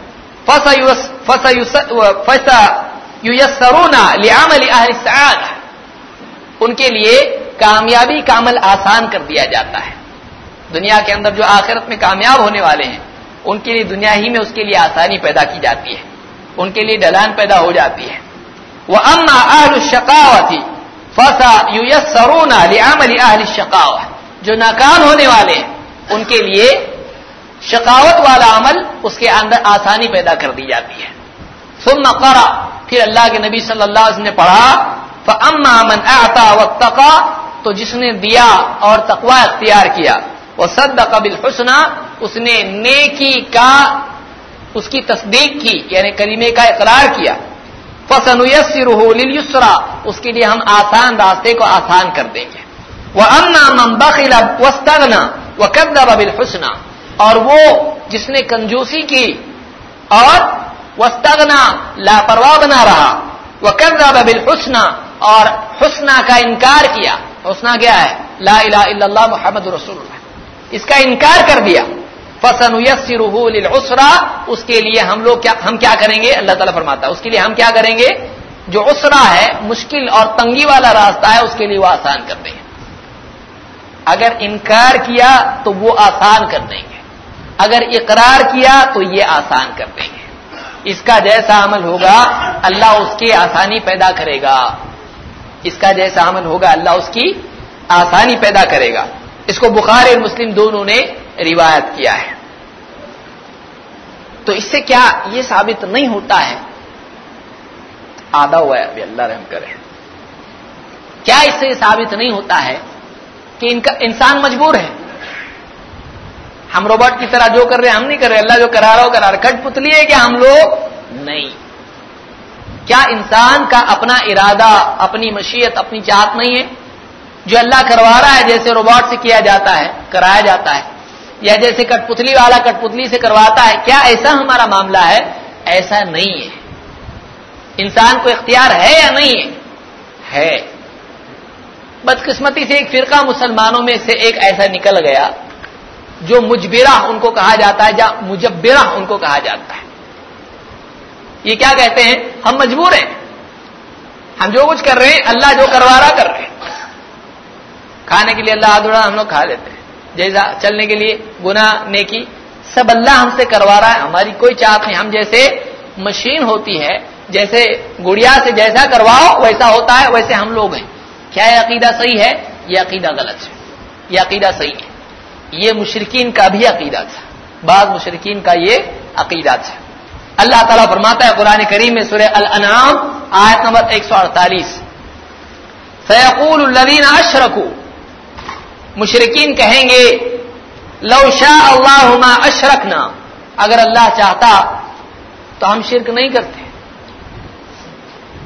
[SPEAKER 1] فسييسرون لعمل اہل السعادہ, ان کے لیے کامیابی کا عمل آسان کر دیا جاتا ہے. دنیا کے اندر جو آخرت میں کامیاب ہونے والے ہیں ان کے لیے دنیا ہی میں اس کے لیے آسانی پیدا کی جاتی ہے, ان کے لیے ڈھلان پیدا ہو جاتی ہے. وَأَمَّا أَهْلُ الشَّقَاوَةِ فَسَيُيَسَّرُونَ لِعَمَلِ أَهْلِ الشَّقَاوَةِ, جو ناکام ہونے والے ہیں ان کے لیے شقاوت والا عمل اس کے اندر آسانی پیدا کر دی جاتی ہے. ثم قرأ, پھر اللہ کے نبی صلی اللہ علیہ وسلم نے پڑھا فَأَمَّا مَنْ أَعْطَى وَاتَّقَى, تو جس نے دیا اور تقوی اختیار کیا, وَصَدَّقَ بِالْحُسْنَى, اس نے نیکی کا, اس کی تصدیق کی, یعنی کلمے کا اقرار کیا, فَسَنُيَسِّرُهُ لِلْيُسْرَى, اس کے لیے ہم آسان راستے کو آسان کر دیں گے. وَأَمَّا مَنْ بَخِلَ وَاسْتَغْنَى وَكَذَّبَ بِالْحُسْنَى, اور وہ جس نے کنجوسی کی اور واستغنا, لاپرواہ بنا رہا, وکذب بالحسنى, اور حسنى کا انکار کیا. حسنى کیا ہے؟ لا الہ الا اللہ محمد رسول اللہ, اس کا انکار کر دیا. فسنيسره للعسرى, اس کے لیے ہم کیا کریں گے, اللہ تعالیٰ فرماتا ہے اس کے لیے ہم کیا کریں گے, جو عسرہ ہے, مشکل اور تنگی والا راستہ ہے, اس کے لیے وہ آسان کر دیں گے. اگر انکار کیا تو وہ آسان کر دیں گے, اگر اقرار کیا تو یہ آسان کر دیں گے. اس کا جیسا عمل ہوگا اللہ اس کی آسانی پیدا کرے گا, اس کا جیسا عمل ہوگا اللہ اس کی آسانی پیدا کرے گا. اس کو بخاری اور مسلم دونوں نے روایت کیا ہے. تو اس سے کیا یہ ثابت نہیں ہوتا ہے, آدھا ہوا ہے ابھی, اللہ رحم کرے, کیا اس سے ثابت نہیں ہوتا ہے کہ انسان مجبور ہے؟ ہم روبوٹ کی طرح جو کر رہے ہیں ہم نہیں کر رہے, اللہ جو کرا رہا ہو کرا رہا. کٹ پتلی ہے کہ ہم لوگ نہیں. کیا انسان کا اپنا ارادہ, اپنی مشیت, اپنی چاہت نہیں ہے؟ جو اللہ کروا رہا ہے جیسے روبوٹ سے کیا جاتا ہے, کرایا جاتا ہے, یا جیسے کٹ پتلی والا کٹ پتلی سے کرواتا ہے, کیا ایسا ہمارا معاملہ ہے؟ ایسا نہیں ہے. انسان کو اختیار ہے یا نہیں ہے؟ بدقسمتی سے ایک فرقہ مسلمانوں میں سے ایک ایسا نکل گیا جو مجبرہ ان کو کہا جاتا ہے, یا مجبرہ ان کو کہا جاتا ہے. یہ کیا کہتے ہیں, ہم مجبور ہیں, ہم جو کچھ کر رہے ہیں اللہ جو کروا رہا کر رہے ہیں. کھانے کے لیے اللہ آدھڑا ہم لوگ کھا لیتے ہیں, جیسا چلنے کے لیے گناہ نیکی سب اللہ ہم سے کروا رہا ہے, ہماری کوئی چاہت نہیں. ہم جیسے مشین ہوتی ہے, جیسے گڑیا سے جیسا کرواؤ ویسا ہوتا ہے, ویسے ہم لوگ ہیں. کیا یہ عقیدہ صحیح ہے؟ یہ عقیدہ غلط ہے. یہ عقیدہ صحیح ہے. یہ مشرکین کا بھی عقیدہ تھا, بعض مشرکین کا یہ عقیدہ تھا. اللہ تعالیٰ فرماتا ہے قرآن کریم میں سورہ الانعام آیت نمبر 148, سیقول الذین اشرکوا, مشرکین کہیں گے لو شاء اللہ ما اشرکنا, اگر اللہ چاہتا تو ہم شرک نہیں کرتے.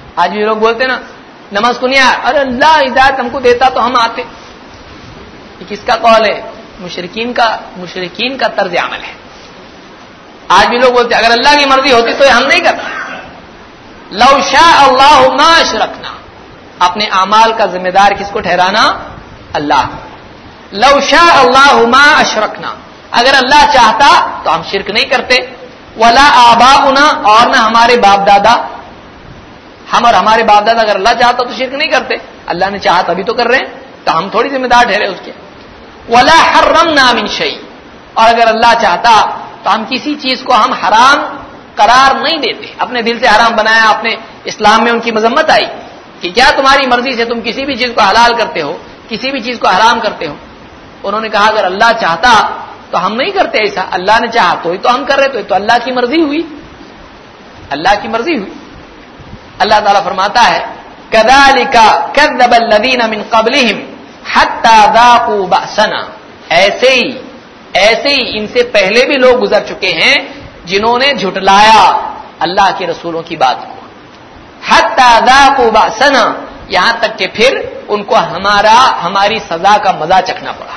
[SPEAKER 1] آج بھی لوگ بولتے نا نماز کو نہیں آیا، ارے اللہ ہدایت ہم کو دیتا تو ہم آتے. یہ کس کا قول ہے؟ مشرکین کا طرز عمل ہے. آج بھی لوگ بولتے اگر اللہ کی مرضی ہوتی تو ہم نہیں کرتے. لو شاء اللہ ما اشرکنا، اپنے اعمال کا ذمہ دار کس کو ٹھہرانا؟ اللہ. لو شاء اللہ ما اشرکنا، اگر اللہ چاہتا تو ہم شرک نہیں کرتے. ولا آباؤنا، اور نہ ہمارے باپ دادا. ہم اور ہمارے باپ دادا اگر اللہ چاہتا تو شرک نہیں کرتے. اللہ نے چاہا تبھی تو کر رہے ہیں، تو ہم تھوڑی ذمہ دار ٹھہرے اس کے. ولا حرمنا من شیء، اور اگر اللہ چاہتا تو ہم کسی چیز کو ہم حرام قرار نہیں دیتے. اپنے دل سے حرام بنایا، اپنے اسلام میں ان کی مذمت آئی کہ کیا تمہاری مرضی سے تم کسی بھی چیز کو حلال کرتے ہو، کسی بھی چیز کو حرام کرتے ہو. انہوں نے کہا اگر اللہ چاہتا تو ہم نہیں کرتے ایسا، اللہ نے چاہا تو ہی تو ہم کر رہے، تو اللہ کی مرضی ہوئی، اللہ کی مرضی ہوئی. اللہ تعالیٰ فرماتا ہے كَذَلِكَ كَذَّبَ الَّذِينَ مِن قَبْلِهِمْ حَتَّى ذَاقُوا بَأْسَنَا، ایسے ہی ان سے پہلے بھی لوگ گزر چکے ہیں جنہوں نے جھٹلایا اللہ کے رسولوں کی بات کو. حَتَّى ذَاقُوا بَأْسَنَا، یہاں تک کہ پھر ان کو ہماری سزا کا مزہ چکھنا پڑا.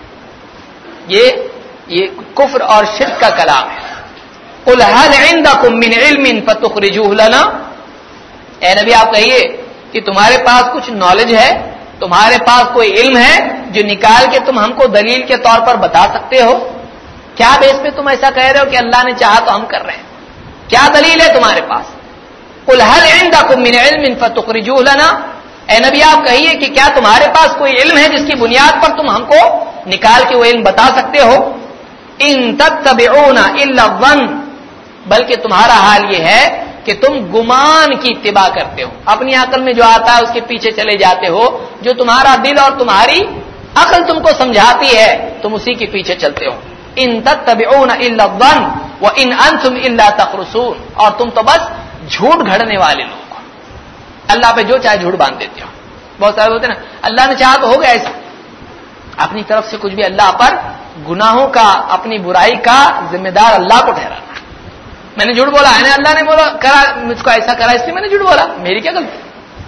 [SPEAKER 1] یہ کفر اور شرک کا کلام ہے. قُلْ هَلْ عِندَكُم مِّنْ عِلْمٍ فَتُخْرِجُوهُ لَنَا، اے نبی آپ کہیے کہ تمہارے پاس کچھ نالج ہے، تمہارے پاس کوئی علم ہے جو نکال کے تم ہم کو دلیل کے طور پر بتا سکتے ہو. کیا بیس پہ تم ایسا کہہ رہے ہو کہ اللہ نے چاہا تو ہم کر رہے ہیں؟ کیا دلیل ہے تمہارے پاس؟ قُلْ هَلْ عِندَكُم مِّنْ عِلْمٍ فَتُخْرِجُوهُ لَنَا، اے نبی آپ کہیے کہ کیا تمہارے پاس کوئی علم ہے جس کی بنیاد پر تم ہم کو نکال کے وہ علم بتا سکتے ہو؟ ان تتبعون الا الظن، بلکہ تمہارا حال یہ ہے کہ تم گمان کی اتباع کرتے ہو، اپنی عقل میں جو آتا ہے اس کے پیچھے چلے جاتے ہو. جو تمہارا دل اور تمہاری عقل تم کو سمجھاتی ہے تم اسی کے پیچھے چلتے ہو. ان تتبعون الا الظن وان انتم الا تخرصون، اور تم تو بس جھوٹ گھڑنے والے لوگ ہو، اللہ پہ جو چاہے جھوٹ باندھ دیتے ہو. بہت سارے ہوتے ہیں نا اللہ نے چاہا تو ہو گیا ایسا، اپنی طرف سے کچھ بھی اللہ پر گناہوں کا، اپنی برائی کا ذمہ دار اللہ کو ٹھہرانا. میں نے جھوٹ بولا ہے نا، اللہ نے بولا کرا مجھ کو ایسا کرا اس لیے میں نے جھوٹ بولا، میری کیا غلطی؟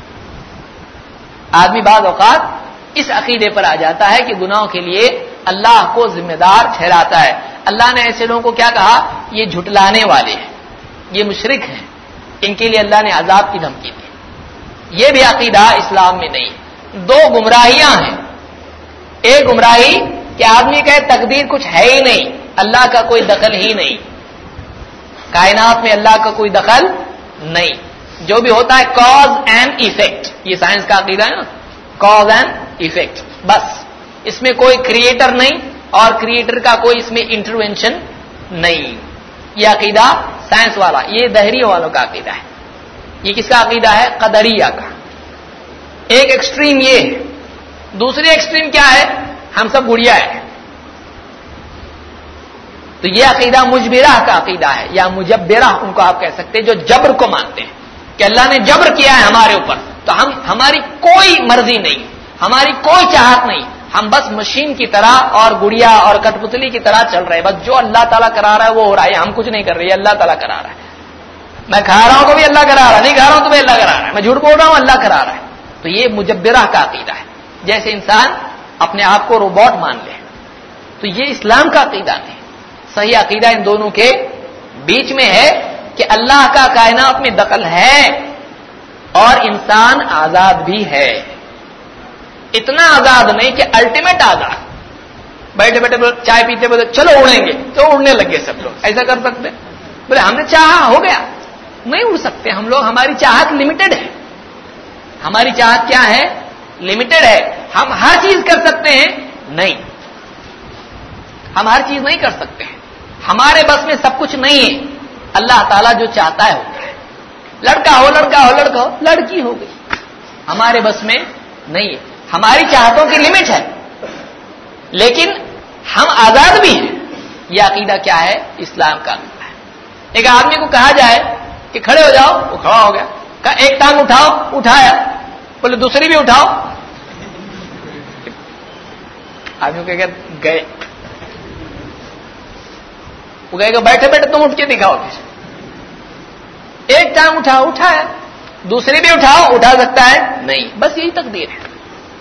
[SPEAKER 1] آدمی بعض اوقات اس عقیدے پر آ جاتا ہے کہ گناہوں کے لیے اللہ کو ذمہ دار ٹھہراتا ہے. اللہ نے ایسے لوگوں کو کیا کہا؟ یہ جھٹلانے والے ہیں، یہ مشرک ہیں، ان کے لیے اللہ نے عذاب کی دھمکی دی. یہ بھی عقیدہ اسلام میں نہیں. دو گمراہیاں ہیں. ایک گمراہی کہ آدمی کہے تقدیر کچھ ہے ہی نہیں، اللہ کا کوئی دخل ہی نہیں، کائنات میں اللہ کا کوئی دخل نہیں، جو بھی ہوتا ہے کاز اینڈ ایفیکٹ. یہ سائنس کا عقیدہ ہے نا، کاز اینڈ ایفیکٹ، بس اس میں کوئی کریٹر نہیں اور کریٹر کا کوئی اس میں انٹروینشن نہیں. یہ عقیدہ سائنس والا، یہ دہریوں والوں کا عقیدہ ہے. یہ کس کا عقیدہ ہے؟ قدریہ کا. ایک ایکسٹریم یہ ہے. دوسری ایکسٹریم کیا ہے؟ ہم سب گڑیا ہے. تو یہ عقیدہ مجبرہ کا عقیدہ ہے یا مجبرہ ان کو آپ کہہ سکتے ہیں، جو جبر کو مانتے ہیں کہ اللہ نے جبر کیا ہے ہمارے اوپر، تو ہماری کوئی مرضی نہیں، ہماری کوئی چاہت نہیں، ہم بس مشین کی طرح اور گڑیا اور کٹ پتلی کی طرح چل رہے ہیں. بس جو اللہ تعالیٰ کرا رہا ہے وہ ہو رہا ہے، ہم کچھ نہیں کر رہے، اللہ تعالیٰ کرا رہا ہے. میں کھا رہا ہوں تو بھی اللہ کرا رہا ہے، نہیں کھا رہا ہوں تو بھی اللہ کرا رہا ہے، میں جھوٹ بول رہا ہوں اللہ کرا رہا ہے. تو یہ مجبرہ کا عقیدہ ہے. جیسے انسان اپنے آپ کو روبوٹ مان لے، تو یہ اسلام کا عقیدہ نہیں. صحیح عقیدہ ان دونوں کے بیچ میں ہے کہ اللہ کا کائنات میں دخل ہے اور انسان آزاد بھی ہے. اتنا آزاد نہیں کہ الٹیمیٹ آزاد، بیٹھے بیٹھے چائے پیتے بولے چلو اڑیں گے تو اڑنے لگے سب لوگ. ایسا کر سکتے؟ بولے ہم نے چاہا ہو گیا. نہیں اڑ سکتے ہم لوگ، ہماری چاہت لمیٹڈ ہے. ہماری چاہت کیا ہے؟ لمیٹڈ ہے. ہم ہر چیز کر سکتے ہیں؟ نہیں، ہم ہر چیز نہیں کر سکتے ہیں. ہمارے بس میں سب کچھ نہیں ہے. اللہ تعالیٰ جو چاہتا ہے ہوتا ہے. لڑکا ہو لڑکا ہو لڑکا ہو لڑکی ہو گئی، ہمارے بس میں نہیں ہے. ہماری چاہتوں کی لمٹ ہے لیکن ہم آزاد بھی ہیں. یہ عقیدہ کیا ہے؟ اسلام کا عقیدہ ہے. ایک آدمی کو کہا جائے کہ کھڑے ہو جاؤ، وہ کھڑا ہو گیا. کہا ایک ٹانگ اٹھاؤ، اٹھایا. بولے دوسری بھی اٹھاؤ. آدمی کو گئے، وہ کہے گا بیٹھے بیٹھے تم اٹھ کے دکھاؤ. ایک ٹانگ اٹھایا، دوسرے بھی اٹھا سکتا ہے؟ نہیں، بس یہی تقدیر ہے.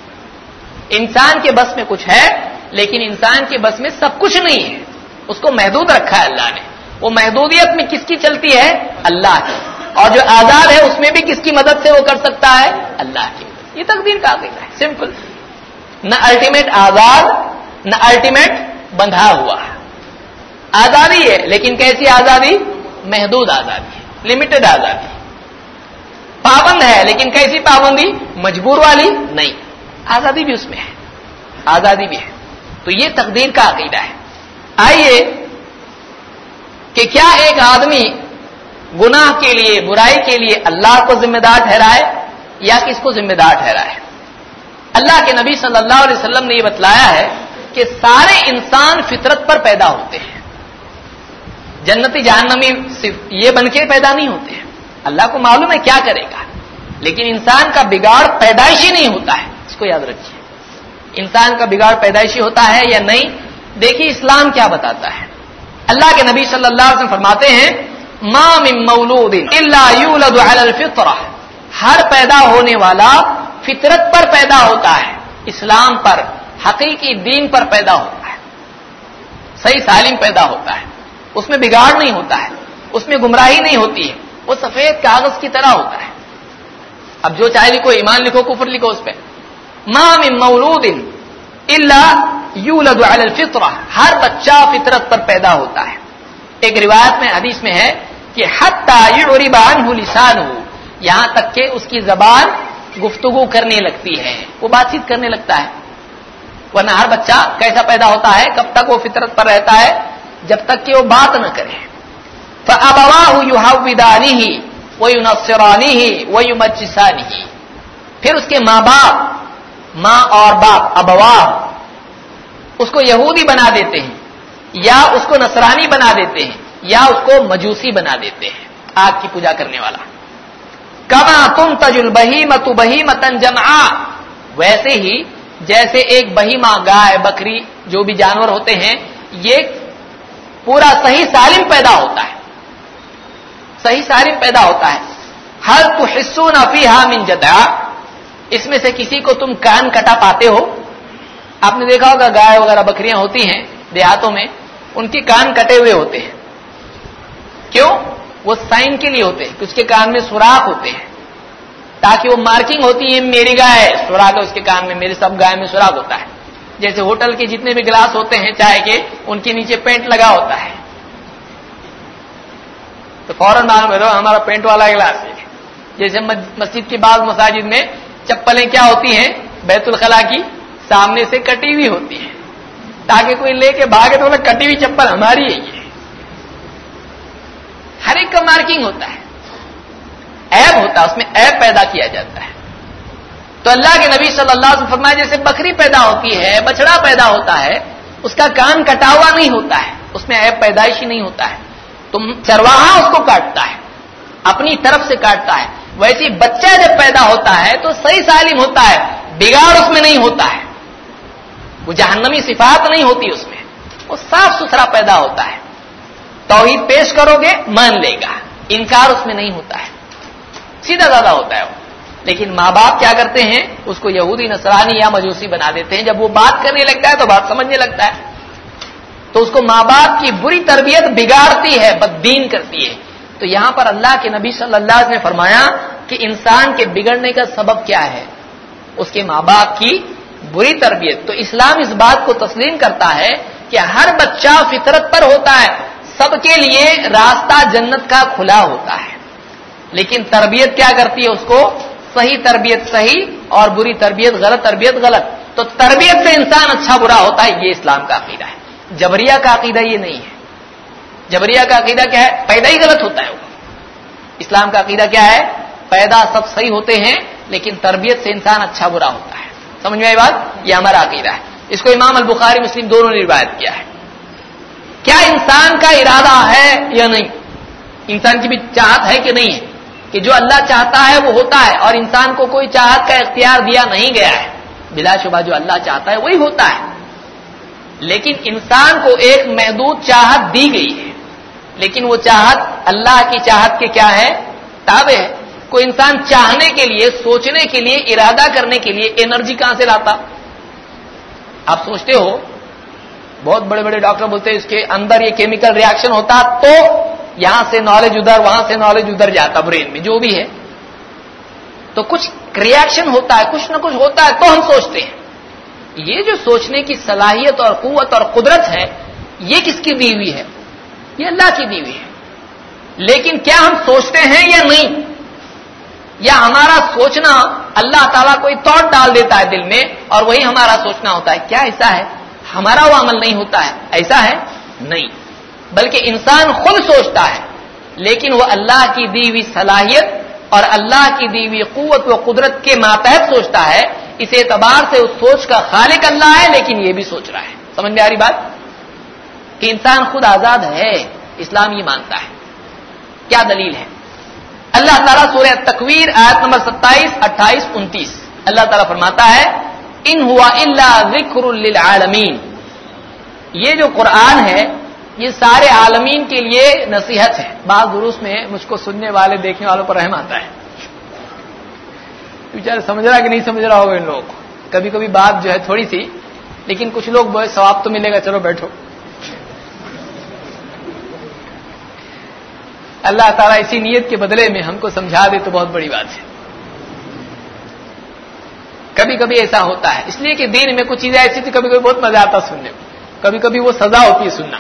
[SPEAKER 1] انسان کے بس میں کچھ ہے، لیکن انسان کے بس میں سب کچھ نہیں ہے. اس کو محدود رکھا ہے اللہ نے. وہ محدودیت میں کس کی چلتی ہے؟ اللہ کی. اور جو آزاد ہے اس میں بھی کس کی مدد سے وہ کر سکتا ہے؟ اللہ کی مدد. یہ تقدیر کا عقیدہ ہے، سمپل. نہ الٹیمیٹ آزاد، نہ الٹیمیٹ بندھا ہوا. آزادی ہے، لیکن کیسی آزادی؟ محدود آزادی ہے، لمیٹڈ آزادی. پابند ہے، لیکن کیسی پابندی؟ مجبور والی نہیں. آزادی بھی اس میں ہے، آزادی بھی ہے. تو یہ تقدیر کا عقیدہ ہے. آئیے کہ کیا ایک آدمی گناہ کے لیے، برائی کے لیے اللہ کو ذمہ دار ٹھہرائے یا کس کو ذمہ دار ٹھہرائے؟ اللہ کے نبی صلی اللہ علیہ وسلم نے یہ بتلایا ہے کہ سارے انسان فطرت پر پیدا ہوتے ہیں. جنتی جہنمی صرف یہ بن کے پیدا نہیں ہوتے ہیں. اللہ کو معلوم ہے کیا کرے گا، لیکن انسان کا بگاڑ پیدائشی نہیں ہوتا ہے. اس کو یاد رکھیے، انسان کا بگاڑ پیدائشی ہوتا ہے یا نہیں. دیکھیے اسلام کیا بتاتا ہے. اللہ کے نبی صلی اللہ علیہ وسلم فرماتے ہیں ما من مولود الا یولد علی الفطرہ، ہر پیدا ہونے والا فطرت پر پیدا ہوتا ہے، اسلام پر، حقیقی دین پر پیدا ہوتا ہے، صحیح سالم پیدا ہوتا ہے. اس میں بگاڑ نہیں ہوتا ہے، اس میں گمراہی نہیں ہوتی ہے. وہ سفید کاغذ کی طرح ہوتا ہے. اب جو چاہے لکھو، ایمان لکھو، کفر لکھو اس پہ. ما من مولود الا یولد علی الفطرہ، ہر بچہ فطرت پر پیدا ہوتا ہے. ایک روایت میں، حدیث میں ہے کہ حتی یعرب عنہ لسانہ، یہاں تک کہ اس کی زبان گفتگو کرنے لگتی ہے، وہ بات چیت کرنے لگتا ہے. ورنہ ہر بچہ کیسا پیدا ہوتا ہے؟ کب تک وہ فطرت پر رہتا ہے؟ جب تک کہ وہ بات نہ کرے. فأبواہ یحودانہ وینصرانہ ویمجسانہ، پھر اس کے ماں باپ، ماں اور باپ، ابواہ، اس کو یہودی بنا دیتے ہیں، یا اس کو نصرانی بنا دیتے ہیں، یا اس کو مجوسی بنا دیتے ہیں، آگ کی پوجا کرنے والا. کما تنتج البہیمۃ بہیمۃ جمعاء، ویسے ہی جیسے ایک بہیمہ، گائے، بکری، جو بھی جانور ہوتے ہیں، یہ پورا صحیح سالم پیدا ہوتا ہے، صحیح سالم پیدا ہوتا ہے. هل تحسون فیہا من جدع، اس میں سے کسی کو تم کان کٹا پاتے ہو؟ آپ نے دیکھا ہوگا گائے وغیرہ بکریاں ہوتی ہیں دیہاتوں میں، ان کے کان کٹے ہوئے ہوتے ہیں. کیوں؟ وہ سائن کے لیے ہوتے ہیں کہ اس کے کان میں سوراخ ہوتے ہیں، تاکہ وہ مارکنگ ہوتی ہے میری گائے ہے، سوراخ ہے اس کے کان میں، میری سب گائے میں سوراخ ہوتا ہے. جیسے ہوٹل کے جتنے بھی گلاس ہوتے ہیں چائے کے، ان کے نیچے پینٹ لگا ہوتا ہے، تو فوراً معلوم ہے ہمارا پینٹ والا گلاس ہے. جیسے مسجد کے بعض مساجد میں چپلیں کیا ہوتی ہیں؟ بیت الخلا کی سامنے سے کٹی ہوئی ہوتی ہیں، تاکہ کوئی لے کے بھاگے تو بولے کٹی ہوئی چپل ہماری ہے. یہ ہر ایک کا مارکنگ ہوتا ہے، عیب ہوتا ہے، اس میں عیب پیدا کیا جاتا ہے. تو اللہ کے نبی صلی اللہ علیہ وسلم فرمایا جیسے بکری پیدا ہوتی ہے، بچڑا پیدا ہوتا ہے، اس کا کان کٹا ہوا نہیں ہوتا ہے، اس میں عیب پیدائشی نہیں ہوتا ہے، تو چرواہا اس کو کاٹتا ہے، اپنی طرف سے کاٹتا ہے. ویسے بچہ جب پیدا ہوتا ہے تو صحیح سالم ہوتا ہے، بگاڑ اس میں نہیں ہوتا ہے، وہ جہنمی صفات نہیں ہوتی اس میں، وہ صاف ستھرا پیدا ہوتا ہے. توحید پیش کرو گے مان لے گا، انکار اس میں نہیں ہوتا ہے، سیدھا سادہ ہوتا ہے وہ. لیکن ماں باپ کیا کرتے ہیں؟ اس کو یہودی، نصرانی یا مجوسی بنا دیتے ہیں. جب وہ بات کرنے لگتا ہے تو بات سمجھنے لگتا ہے، تو اس کو ماں باپ کی بری تربیت بگاڑتی ہے، بددین کرتی ہے. تو یہاں پر اللہ کے نبی صلی اللہ علیہ وسلم نے فرمایا کہ انسان کے بگڑنے کا سبب کیا ہے؟ اس کے ماں باپ کی بری تربیت. تو اسلام اس بات کو تسلیم کرتا ہے کہ ہر بچہ فطرت پر ہوتا ہے، سب کے لیے راستہ جنت کا کھلا ہوتا ہے، لیکن تربیت کیا کرتی ہے؟ اس کو صحیح تربیت صحیح اور بری تربیت غلط، تربیت غلط. تو تربیت سے انسان اچھا برا ہوتا ہے، یہ اسلام کا عقیدہ ہے. جبریہ کا عقیدہ یہ نہیں ہے. جبریہ کا عقیدہ کیا ہے؟ پیدا ہی غلط ہوتا ہے وہ. اسلام کا عقیدہ کیا ہے؟ پیدا سب صحیح ہوتے ہیں، لیکن تربیت سے انسان اچھا برا ہوتا ہے. سمجھ میں آئی بات؟ یہ ہمارا عقیدہ ہے. اس کو امام البخاری مسلم دونوں نے روایت کیا ہے. کیا انسان کا ارادہ ہے یا نہیں؟ انسان کی بھی چاہت ہے کہ نہیں ہے؟ کہ جو اللہ چاہتا ہے وہ ہوتا ہے، اور انسان کو کوئی چاہت کا اختیار دیا نہیں گیا ہے. بلا شبہ جو اللہ چاہتا ہے وہی ہوتا ہے، لیکن انسان کو ایک محدود چاہت دی گئی ہے، لیکن وہ چاہت اللہ کی چاہت کے کیا ہے؟ تابع ہے. کوئی انسان چاہنے کے لیے، سوچنے کے لیے، ارادہ کرنے کے لیے انرجی کہاں سے لاتا؟ آپ سوچتے ہو، بہت بڑے بڑے ڈاکٹر بولتے ہیں اس کے اندر یہ کیمیکل ریاکشن ہوتا تو یہاں سے نالج ادھر، وہاں سے نالج ادھر جاتا برین میں، جو بھی ہے تو کچھ ریاکشن ہوتا ہے، کچھ نہ کچھ ہوتا ہے تو ہم سوچتے ہیں. یہ جو سوچنے کی صلاحیت اور قوت اور قدرت ہے، یہ کس کی دی ہوئی ہے؟ یہ اللہ کی دی ہوئی ہے. لیکن کیا ہم سوچتے ہیں یا نہیں؟ یا ہمارا سوچنا اللہ تعالیٰ کوئی تھاٹ ڈال دیتا ہے دل میں اور وہی ہمارا سوچنا ہوتا ہے؟ کیا ایسا ہے؟ ہمارا وہ عمل نہیں ہوتا ہے، ایسا ہے نہیں. بلکہ انسان خود سوچتا ہے، لیکن وہ اللہ کی دی ہوئی صلاحیت اور اللہ کی دی ہوئی قوت و قدرت کے ماتحت سوچتا ہے. اس اعتبار سے اس سوچ کا خالق اللہ ہے، لیکن یہ بھی سوچ رہا ہے. سمجھ میں آ رہی بات؟ کہ انسان خود آزاد ہے، اسلام یہ مانتا ہے. کیا دلیل ہے؟ اللہ تعالیٰ سورہ تکویر آیت نمبر 27، 28، 29 اللہ تعالیٰ فرماتا ہے ان ہوا الا ذکر للعالمین. یہ جو قرآن ہے یہ سارے عالمین کے لیے نصیحت ہے. بعض دروس میں مجھ کو سننے والے دیکھنے والوں پر رحم آتا ہے، بیچارے سمجھ رہا کہ نہیں سمجھ رہا ہوگا ان لوگوں کو. کبھی کبھی بات جو ہے تھوڑی سی، لیکن کچھ لوگ بہت ثواب تو ملے گا، چلو بیٹھو. اللہ تعالیٰ اسی نیت کے بدلے میں ہم کو سمجھا دے تو بہت بڑی بات ہے. کبھی کبھی ایسا ہوتا ہے، اس لیے کہ دین میں کچھ چیزیں ایسی تھی کبھی کبھی بہت مزہ آتا سننے میں، کبھی کبھی وہ سزا ہوتی ہے سننا.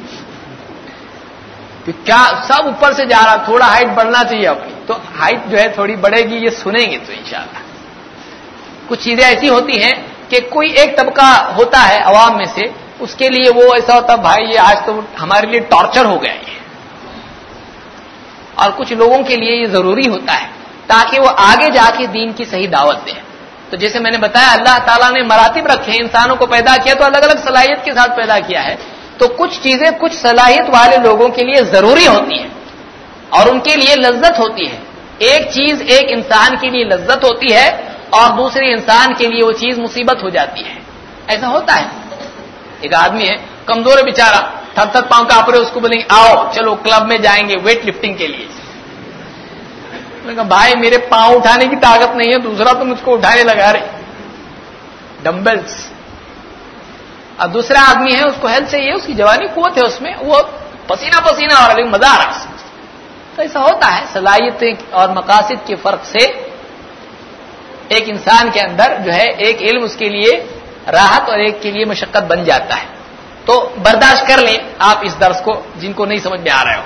[SPEAKER 1] کیا سب اوپر سے جا رہا، تھوڑا ہائٹ بڑھنا چاہیے اپنی، تو ہائٹ جو ہے تھوڑی بڑھے گی، یہ سنیں گے تو انشاءاللہ. کچھ چیزیں ایسی ہوتی ہیں کہ کوئی ایک طبقہ ہوتا ہے عوام میں سے، اس کے لیے وہ ایسا ہوتا بھائی یہ آج تو ہمارے لیے ٹارچر ہو گیا یہ. اور کچھ لوگوں کے لیے یہ ضروری ہوتا ہے تاکہ وہ آگے جا کے دین کی صحیح دعوت دیں. تو جیسے میں نے بتایا اللہ تعالیٰ نے مراتب رکھے ہیں، انسانوں کو پیدا کیا تو الگ الگ صلاحیت کے ساتھ پیدا کیا ہے. تو کچھ چیزیں کچھ صلاحیت والے لوگوں کے لیے ضروری ہوتی ہیں اور ان کے لیے لذت ہوتی ہے. ایک چیز ایک انسان کے لیے لذت ہوتی ہے اور دوسرے انسان کے لیے وہ چیز مصیبت ہو جاتی ہے. ایسا ہوتا ہے. ایک آدمی ہے کمزور ہے بیچارہ، تھک تھک پاؤں کانپ رہے، اس کو بولیں گے آؤ چلو کلب میں جائیں گے ویٹ لفٹنگ کے لیے. میں نے کہا بھائی میرے پاؤں اٹھانے کی طاقت نہیں ہے، دوسرا تو مجھ کو اٹھانے لگا رہے ڈمبلز. اب دوسرا آدمی ہے اس کو ہیلتھ سے، یہ اس کی جوانی قوت ہے، اس میں وہ پسینہ پسینہ ہو رہا لیکن مزہ آ رہا. تو ایسا ہوتا ہے، صلاحیتیں اور مقاصد کے فرق سے ایک انسان کے اندر جو ہے ایک علم اس کے لیے راحت اور ایک کے لیے مشقت بن جاتا ہے. تو برداشت کر لیں آپ اس درس کو، جن کو نہیں سمجھ میں آ رہے ہو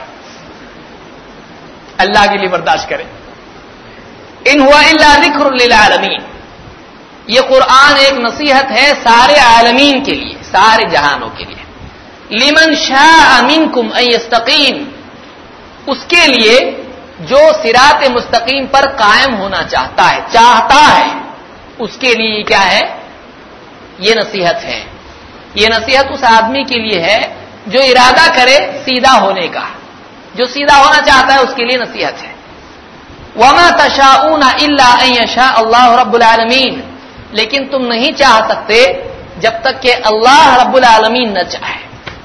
[SPEAKER 1] اللہ کے لیے برداشت کریں. ان ہوا الا ذکر للعالمین. یہ قرآن ایک نصیحت ہے سارے عالمین کے لیے، سارے جہانوں کے لیے. لمن شاء منکم ان یستقیم. اس کے لیے جو صراط مستقیم پر قائم ہونا چاہتا ہے، اس کے لیے کیا ہے؟ یہ نصیحت ہے. یہ نصیحت اس آدمی کے لیے ہے جو ارادہ کرے سیدھا ہونے کا، جو سیدھا ہونا چاہتا ہے اس کے لیے نصیحت ہے. وما تشاءون الا ان یشاء اللہ رب العالمین. لیکن تم نہیں چاہ سکتے جب تک کہ اللہ رب العالمین نہ چاہے.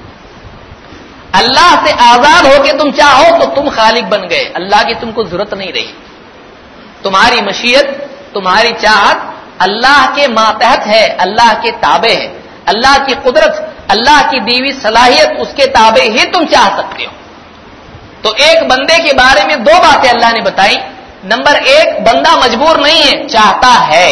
[SPEAKER 1] اللہ سے آزاد ہو کے تم چاہو تو تم خالق بن گئے، اللہ کی تم کو ضرورت نہیں رہی. تمہاری مشیت، تمہاری چاہت اللہ کے ماتحت ہے، اللہ کے تابع ہے. اللہ کی قدرت، اللہ کی دیوی صلاحیت، اس کے تابع ہی تم چاہ سکتے ہو. تو ایک بندے کے بارے میں دو باتیں اللہ نے بتائی. نمبر ایک، بندہ مجبور نہیں ہے، چاہتا ہے.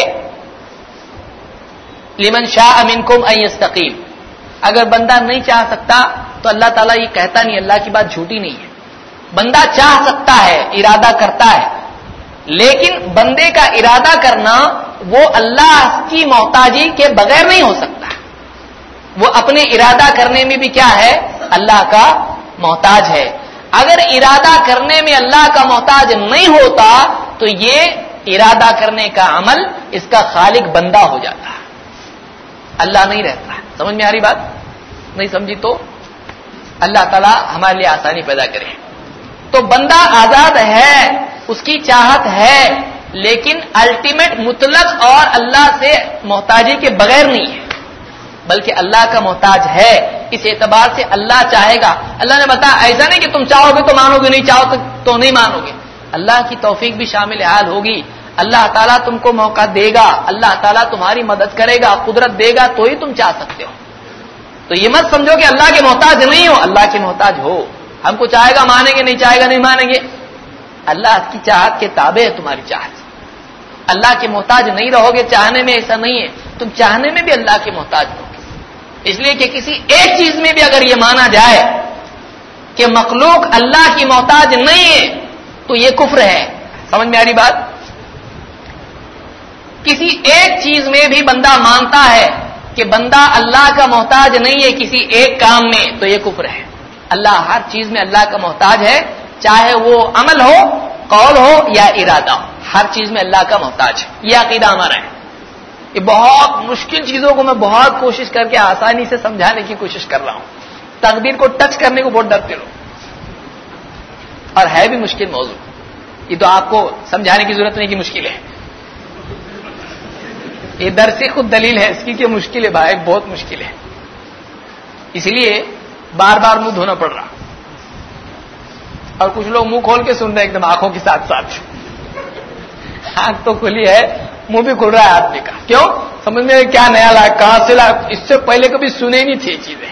[SPEAKER 1] لمن شاء منکم ان یستقیم. اگر بندہ نہیں چاہ سکتا تو اللہ تعالیٰ یہ کہتا نہیں، اللہ کی بات جھوٹی نہیں ہے. بندہ چاہ سکتا ہے، ارادہ کرتا ہے، لیکن بندے کا ارادہ کرنا وہ اللہ کی محتاجی کے بغیر نہیں ہو سکتا. وہ اپنے ارادہ کرنے میں بھی کیا ہے؟ اللہ کا محتاج ہے. اگر ارادہ کرنے میں اللہ کا محتاج نہیں ہوتا تو یہ ارادہ کرنے کا عمل اس کا خالق بندہ ہو جاتا ہے، اللہ نہیں رہتا ہے. سمجھ میں آ رہی بات؟ نہیں سمجھی تو اللہ تعالیٰ ہمارے لیے آسانی پیدا کرے. تو بندہ آزاد ہے، اس کی چاہت ہے، لیکن الٹیمیٹ مطلق اور اللہ سے محتاجی کے بغیر نہیں ہے، بلکہ اللہ کا محتاج ہے. اس اعتبار سے اللہ چاہے گا. اللہ نے بتایا ایسا نہیں کہ تم چاہو گے تو مانو گے، نہیں چاہو تو نہیں مانو گے. اللہ کی توفیق بھی شامل حال ہوگی، اللہ تعالیٰ تم کو موقع دے گا، اللہ تعالیٰ تمہاری مدد کرے گا، قدرت دے گا تو ہی تم چاہ سکتے ہو۔ تو یہ مت سمجھو کہ اللہ کے محتاج نہیں ہو، اللہ کے محتاج ہو۔ ہم کو چاہے گا مانیں گے، نہیں چاہے گا نہیں مانیں گے، اللہ کی چاہت کے تابع ہے تمہاری چاہت۔ اللہ کے محتاج نہیں رہو گے چاہنے میں، ایسا نہیں ہے، تم چاہنے میں بھی اللہ کے محتاج ہو گے۔ اس لیے کہ کسی ایک چیز میں بھی اگر یہ مانا جائے کہ مخلوق اللہ کی محتاج نہیں ہے تو یہ کفر ہے۔ سمجھ میں آ رہی بات؟ کسی ایک چیز میں بھی بندہ مانتا ہے کہ بندہ اللہ کا محتاج نہیں ہے کسی ایک کام میں، تو یہ کفر ہے۔ اللہ ہر چیز میں اللہ کا محتاج ہے، چاہے وہ عمل ہو، قول ہو یا ارادہ ہو، ہر چیز میں اللہ کا محتاج ہے۔ یہ عقیدہ ہمارا ہے۔ یہ بہت مشکل چیزوں کو میں بہت کوشش کر کے آسانی سے سمجھانے کی کوشش کر رہا ہوں، تقدیر کو ٹچ کرنے کو بہت ڈرتے لوگ، اور ہے بھی مشکل موضوع۔ یہ تو آپ کو سمجھانے کی ضرورت نہیں کہ مشکل ہے، یہ درس خود دلیل ہے اس کی کہ مشکل ہے بھائی، بہت مشکل ہے، اس لیے بار بار منہ دھونا پڑ رہا۔ اور کچھ لوگ منہ کھول کے سن رہے ہیں ایک دم آنکھوں کے ساتھ ساتھ، آنکھ تو کھلی ہے، منہ بھی کھل رہا ہے آدمی کا۔ کیوں؟ سمجھ میں کیا نیا لایا، کہاں سے لایا، اس سے پہلے کبھی سنے نہیں تھے چیزیں۔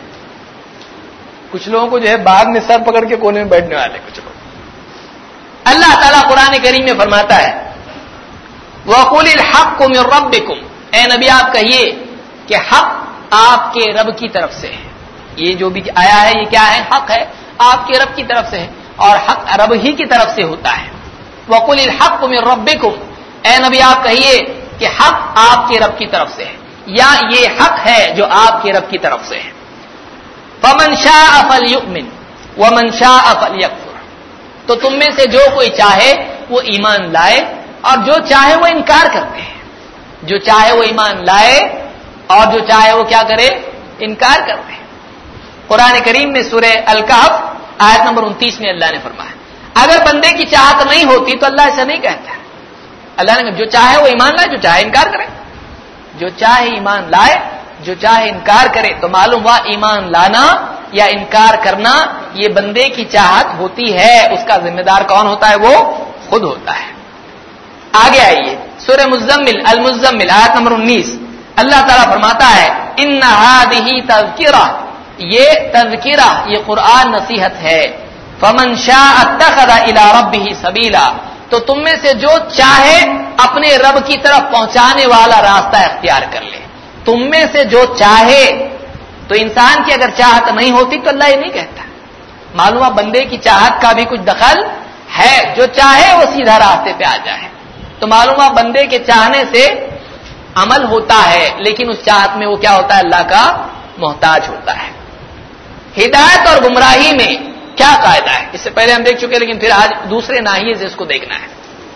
[SPEAKER 1] کچھ لوگوں کو جو ہے بعد میں سر پکڑ کے کونے میں بیٹھنے والے کچھ لوگ۔ اللہ تعالیٰ قرآن کریم میں فرماتا ہے وَقُلِ الْحَقُّ مِن رَبِّكُمْ، اے نبی آپ کہیے کہ حق آپ کے رب کی طرف سے ہے۔ یہ جو بھی آیا ہے یہ کیا ہے؟ حق ہے، آپ کے رب کی طرف سے ہے، اور حق رب ہی کی طرف سے ہوتا ہے۔ وَقُلِ الْحَقُّ مِن رَبِّكُمْ، اے نبی آپ کہیے کہ حق آپ کے رب کی طرف سے ہے، یا یہ حق ہے جو آپ کے رب کی طرف سے ہے۔ فَمَن شَاءَ فَلْيُؤْمِنْ وَمَن شَاءَ فَلْيَكْفُرْ، تو تم میں سے جو کوئی چاہے وہ ایمان لائے اور جو چاہے وہ انکار کرتے ہیں۔ جو چاہے وہ ایمان لائے اور جو چاہے وہ کیا کرے؟ انکار کرتے ہیں۔ قرآن کریم میں سورہ الکہف آیت نمبر 29 میں اللہ نے فرمایا اگر بندے کی چاہت نہیں ہوتی تو اللہ ایسا نہیں کہتا۔ اللہ نے جو چاہے وہ ایمان لائے، جو چاہے انکار کرے، جو چاہے ایمان لائے، جو چاہے انکار کرے۔ تو معلوم ہوا ایمان لانا یا انکار کرنا یہ بندے کی چاہت ہوتی ہے، اس کا ذمہ دار کون ہوتا ہے؟ وہ خود ہوتا ہے۔ آگے آئیے سورہ مزمل المزمل آیت نمبر 19، اللہ تعالیٰ فرماتا ہے ان هذه تذکرہ، یہ تذکرہ، یہ قرآن نصیحت ہے۔ فمن شاء اتخذ الى ربه سبیلا، تو تم میں سے جو چاہے اپنے رب کی طرف پہنچانے والا راستہ اختیار کر لے۔ تم میں سے جو چاہے، تو انسان کی اگر چاہت نہیں ہوتی تو اللہ یہ نہیں کہتا۔ معلوم ہے بندے کی چاہت کا بھی کچھ دخل ہے، جو چاہے وہ سیدھا راستے پہ آ جائے۔ تو معلوم ہے بندے کے چاہنے سے عمل ہوتا ہے، لیکن اس چاہت میں وہ کیا ہوتا ہے؟ اللہ کا محتاج ہوتا ہے۔ ہدایت اور گمراہی میں کیا قاعدہ ہے؟ اس سے پہلے ہم دیکھ چکے، لیکن پھر آج دوسرے ناحیے سے اس کو دیکھنا ہے۔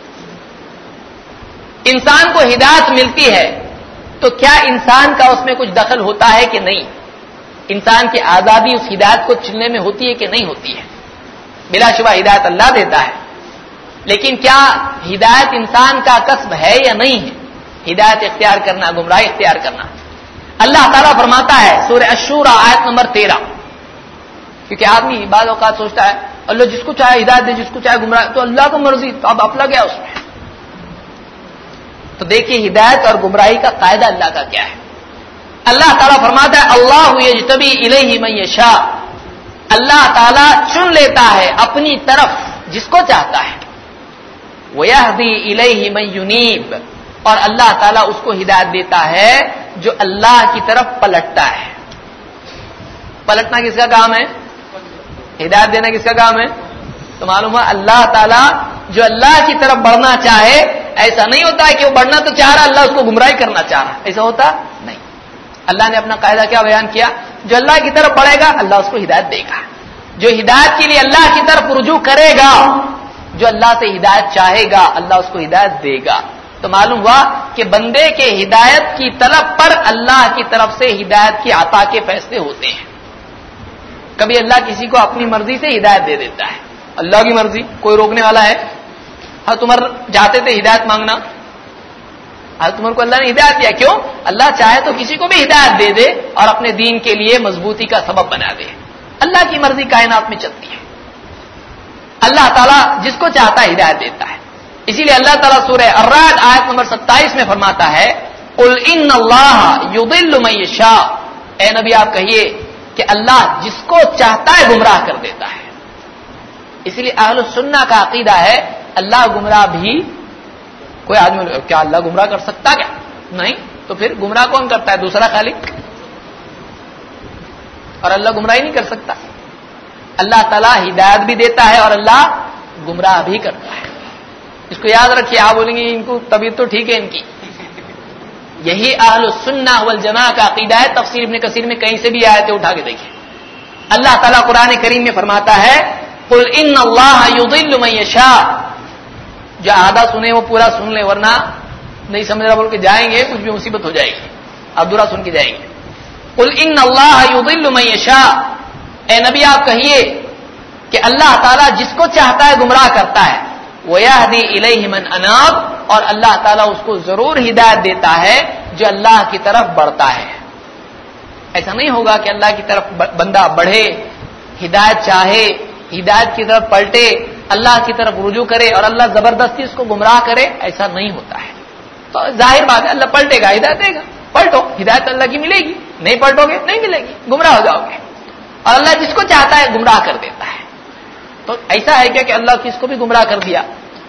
[SPEAKER 1] انسان کو ہدایت ملتی ہے تو کیا انسان کا اس میں کچھ دخل ہوتا ہے کہ نہیں؟ انسان کی آزادی اس ہدایت کو چننے میں ہوتی ہے کہ نہیں ہوتی ہے؟ بلا شبہ ہدایت اللہ دیتا ہے، لیکن کیا ہدایت انسان کا کسب ہے یا نہیں ہے؟ ہدایت اختیار کرنا، گمراہی اختیار کرنا۔ اللہ تعالیٰ فرماتا ہے سورہ الشورى آیت نمبر 13، کیونکہ آدمی بعض اوقات سوچتا ہے اللہ جس کو چاہے ہدایت دے، جس کو چاہے گمراہ، تو اللہ کو مرضی، تو اب اپنا گیا اس میں۔ تو دیکھیے ہدایت اور گمراہی کا قاعدہ اللہ کا کیا ہے۔ اللہ تعالیٰ فرماتا ہے اللہ یجتبی الیہ من یشاء، اللہ تعالیٰ چن لیتا ہے اپنی طرف جس کو چاہتا ہے۔ ویہدی الیہ من ینیب، اور اللہ تعالیٰ اس کو ہدایت دیتا ہے جو اللہ کی طرف پلٹتا ہے۔ پلٹنا کس کا کام ہے؟ ہدایت دینا کس کا کام ہے؟ تو معلوم ہے اللہ تعالیٰ جو اللہ کی طرف بڑھنا چاہے، ایسا نہیں ہوتا ہے کہ وہ بڑھنا تو چاہ رہا، اللہ اس کو گمراہی کرنا چاہ رہا، ایسا ہوتا نہیں۔ اللہ نے اپنا قاعدہ کیا بیان کیا؟ جو اللہ کی طرف بڑھے گا اللہ اس کو ہدایت دے گا، جو ہدایت کے لیے اللہ کی طرف رجوع کرے گا، جو اللہ سے ہدایت چاہے گا اللہ اس کو ہدایت دے گا۔ تو معلوم ہوا کہ بندے کے ہدایت کی طلب پر اللہ کی طرف سے ہدایت کی عطا کے فیصلے ہوتے ہیں۔ کبھی اللہ کسی کو اپنی مرضی سے ہدایت دے دیتا ہے، اللہ کی مرضی، کوئی روکنے والا ہے؟ حضرت عمر جاتے تھے ہدایت مانگنا، حضرت عمر کو اللہ نے ہدایت دیا، کیوں؟ اللہ چاہے تو کسی کو بھی ہدایت دے دے اور اپنے دین کے لیے مضبوطی کا سبب بنا دے۔ اللہ کی مرضی کائنات میں چلتی ہے۔ اللہ تعالیٰ جس کو چاہتا ہے ہدایت دیتا ہے. اسی لیے اللہ تعالیٰ سورہ الرعد آیت نمبر 27 میں فرماتا ہے قل ان اللہ یضل من یشاء، اے نبی آپ کہیے کہ اللہ جس کو چاہتا ہے گمراہ کر دیتا ہے. اس لیے اہل السنہ کا عقیدہ ہے اللہ گمراہ بھی، کوئی آدمی کیا اللہ گمراہ کر سکتا کیا؟ نہیں. تو پھر گمراہ کون کرتا ہے؟ دوسرا خالق. اور اللہ گمراہ ہی نہیں کر سکتا. اللہ تعالیٰ ہدایت بھی دیتا ہے اور اللہ گمراہ بھی کرتا ہے. اس کو یاد رکھیے. آپ بولیں گے ان کو طبیعت تو ٹھیک ہے ان کی. یہی اہل السنہ والجماع کا عقیدہ ہے. تفسیر ابن کثیر میں کہیں سے بھی آیتیں اٹھا کے دیکھیں. اللہ تعالیٰ قرآن کریم میں فرماتا ہے قل ان اللہ یضل من یشاء. جو آدھا سنے وہ پورا سن لیں، ورنہ نہیں سمجھ رہا بول کے جائیں گے کچھ بھی مصیبت ہو جائے گی. ابدورا سن کے جائیں گے. قل ان اللہ یضل من یشاء، اے نبی آپ کہیے کہ اللہ تعالیٰ جس کو چاہتا ہے گمراہ کرتا ہے. وَيَهْدِي إِلَيْهِ مَنْ أَنَابَ، اور اللہ تعالیٰ اس کو ضرور ہدایت دیتا ہے جو اللہ کی طرف بڑھتا ہے. ایسا نہیں ہوگا کہ اللہ کی طرف بندہ بڑھے، ہدایت چاہے، ہدایت کی طرف پلٹے، اللہ کی طرف رجوع کرے اور اللہ زبردستی اس کو گمراہ کرے. ایسا نہیں ہوتا ہے. تو ظاہر بات ہے اللہ پلٹے گا، ہدایت دے گا. پلٹو، ہدایت اللہ کی ملے گی. نہیں پلٹو گے نہیں ملے گی، گمراہ ہو جاؤ گے. اور اللہ جس کو چاہتا ہے گمراہ کر دیتا ہے. تو ایسا ہے کیا کہ اللہ کس کو بھی گمراہ کر دیا؟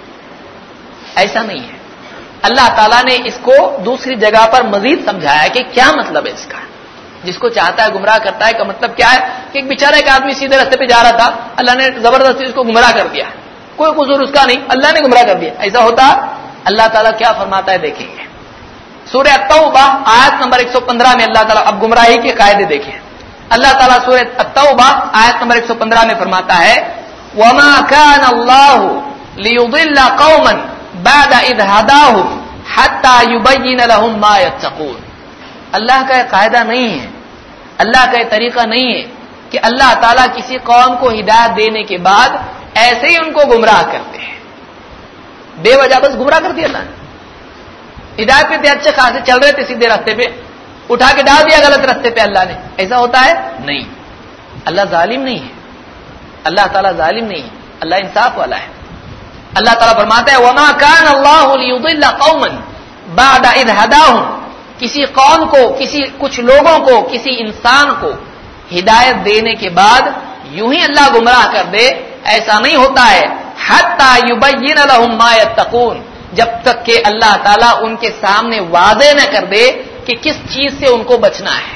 [SPEAKER 1] ایسا نہیں ہے. اللہ تعالیٰ نے اس کو دوسری جگہ پر مزید سمجھایا کہ کیا مطلب ہے اس کا. جس کو چاہتا ہے گمراہ کرتا ہے کا مطلب کیا ہے کہ ایک بیچارہ ایک آدمی سیدھے راستے پہ جا رہا تھا، اللہ نے زبردستی اس کو گمراہ کر دیا. کوئی قصور اس کا نہیں، اللہ نے گمراہ کر دیا. ایسا ہوتا؟ اللہ تعالیٰ کیا فرماتا ہے دیکھیں گے. سورہ التوبہ آیت نمبر 115 میں اللہ تعالیٰ اب گمراہی کے قاعدے دیکھیں. اللہ تعالیٰ سورہ التوبہ آیت نمبر 115 میں فرماتا ہے وَمَا كَانَ اللَّهُ لِيُضِلَّ قَوْمًا بَعْدَ إِذْ هَدَاهُمْ حَتَّى يُبَيِّنَ لَهُم مَّا يَتَّقُونَ. اللہ کا یہ قاعدہ نہیں ہے، اللہ کا یہ طریقہ نہیں ہے کہ اللہ تعالیٰ کسی قوم کو ہدایت دینے کے بعد ایسے ہی ان کو گمراہ کرتے ہیں. بے وجہ بس گمراہ کر دیا اللہ نے. ہدایت پہ تھے، اچھے خاصے چل رہے تھے سیدھے راستے پہ، اٹھا کے ڈال دیا غلط راستے پہ اللہ نے. ایسا ہوتا ہے؟ نہیں. اللہ ظالم نہیں ہے، اللہ تعالیٰ ظالم نہیں ہے، اللہ انصاف والا ہے. اللہ تعالیٰ فرماتا ہے وَمَا كَانَ اللَّهُ لِيُضِلَّ قَوْمًا بَعْدَ إِذْ هَدَاهُمْ. کسی قوم کو، کچھ لوگوں کو، کسی انسان کو ہدایت دینے کے بعد یوں ہی اللہ گمراہ کر دے، ایسا نہیں ہوتا ہے. حَتَّى يُبَيِّنَ لَهُم مَّا يَتَّقُونَ، جب تک کہ اللہ تعالیٰ ان کے سامنے واضح نہ کر دے کہ کس چیز سے ان کو بچنا ہے.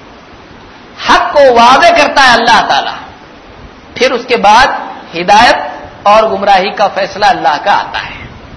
[SPEAKER 1] حق کو واضح کرتا ہے اللہ تعالیٰ، پھر اس کے بعد ہدایت اور گمراہی کا فیصلہ اللہ کا آتا ہے.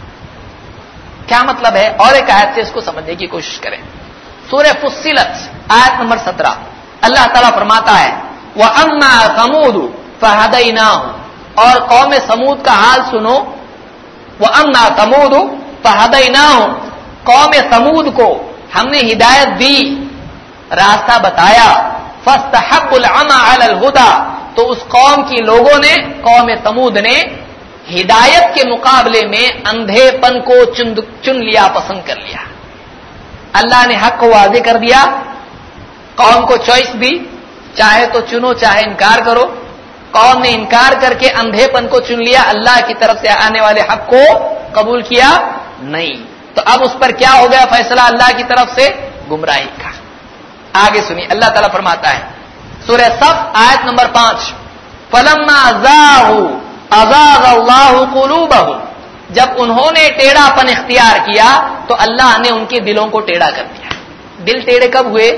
[SPEAKER 1] کیا مطلب ہے؟ اور ایک آیت سے اس کو سمجھنے کی کوشش کریں. سورہ فصلت آیت نمبر 17 اللہ تعالیٰ فرماتا ہے وَأَمَّا ثَمُودُ فَهَدَيْنَاهُمْ، اور قوم سمود کا حال سنو. وَأَمَّا ثَمُودُ فَهَدَيْنَاهُمْ، قوم سمود کو ہم نے ہدایت دی، راستہ بتایا. فَاسْتَحَبُّوا الْعَمَىٰ عَلَى الْهُدَىٰ، تو اس قوم کی لوگوں نے، قوم سمود نے ہدایت کے مقابلے میں اندھے پن کو چن لیا، پسند کر لیا. اللہ نے حق کو واضح کر دیا، قوم کو چوائس دی، چاہے تو چنو چاہے انکار کرو. قوم نے انکار کر کے اندھے پن کو چن لیا، اللہ کی طرف سے آنے والے حق کو قبول کیا نہیں. تو اب اس پر کیا ہو گیا فیصلہ اللہ کی طرف سے؟ گمراہی کا. آگے سنیے اللہ تعالیٰ فرماتا ہے سورہ صف آیت نمبر 5 فَلَمَّا زَاغُوا أَزَاغَ اللَّهُ قُلُوبَهُمْ، جب انہوں نے ٹیڑھا پن اختیار کیا تو اللہ نے ان کے دلوں کو ٹیڑھا کر دیا. دل ٹیڑھے کب ہوئے؟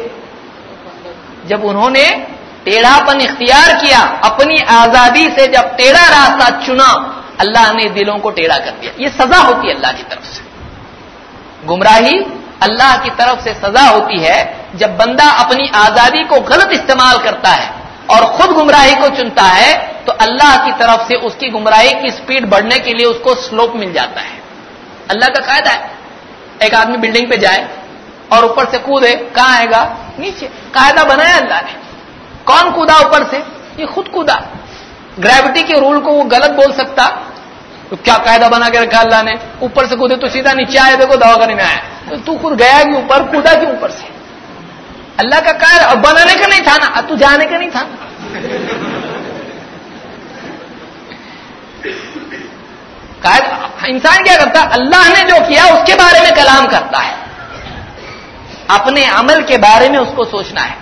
[SPEAKER 1] جب انہوں نے ٹیڑھا پن اختیار کیا، اپنی آزادی سے جب ٹیڑھا راستہ چنا، اللہ نے دلوں کو ٹیڑھا کر دیا. یہ سزا ہوتی ہے اللہ کی طرف سے. گمراہی اللہ کی طرف سے سزا ہوتی ہے جب بندہ اپنی آزادی کو غلط استعمال کرتا ہے اور خود گمراہی کو چنتا ہے، تو اللہ کی طرف سے اس کی گمراہی کی سپیڈ بڑھنے کے لیے اس کو سلوپ مل جاتا ہے. اللہ کا قاعدہ ہے ایک آدمی بلڈنگ پہ جائے اور اوپر سے کودے، کہاں آئے گا؟ نیچے. قاعدہ بنایا اللہ نے. کون کودا اوپر سے؟ یہ خود کودا. گریوٹی کے رول کو وہ غلط بول سکتا؟ تو کیا قاعدہ بنا کے رکھا اللہ نے؟ اوپر سے کودے تو سیدھا نیچے آئے، دیکھو دوا کرنے میں آیا. تو خود گیا کہ اوپر کودا کیوں اوپر سے؟ اللہ کا قاعدہ. اب بنانے کا نہیں تھا نا، تو جانے کا نہیں تھا. انسان کیا کرتا ہے؟ اللہ نے جو کیا اس کے بارے میں کلام کرتا ہے، اپنے عمل کے بارے میں اس کو سوچنا ہے.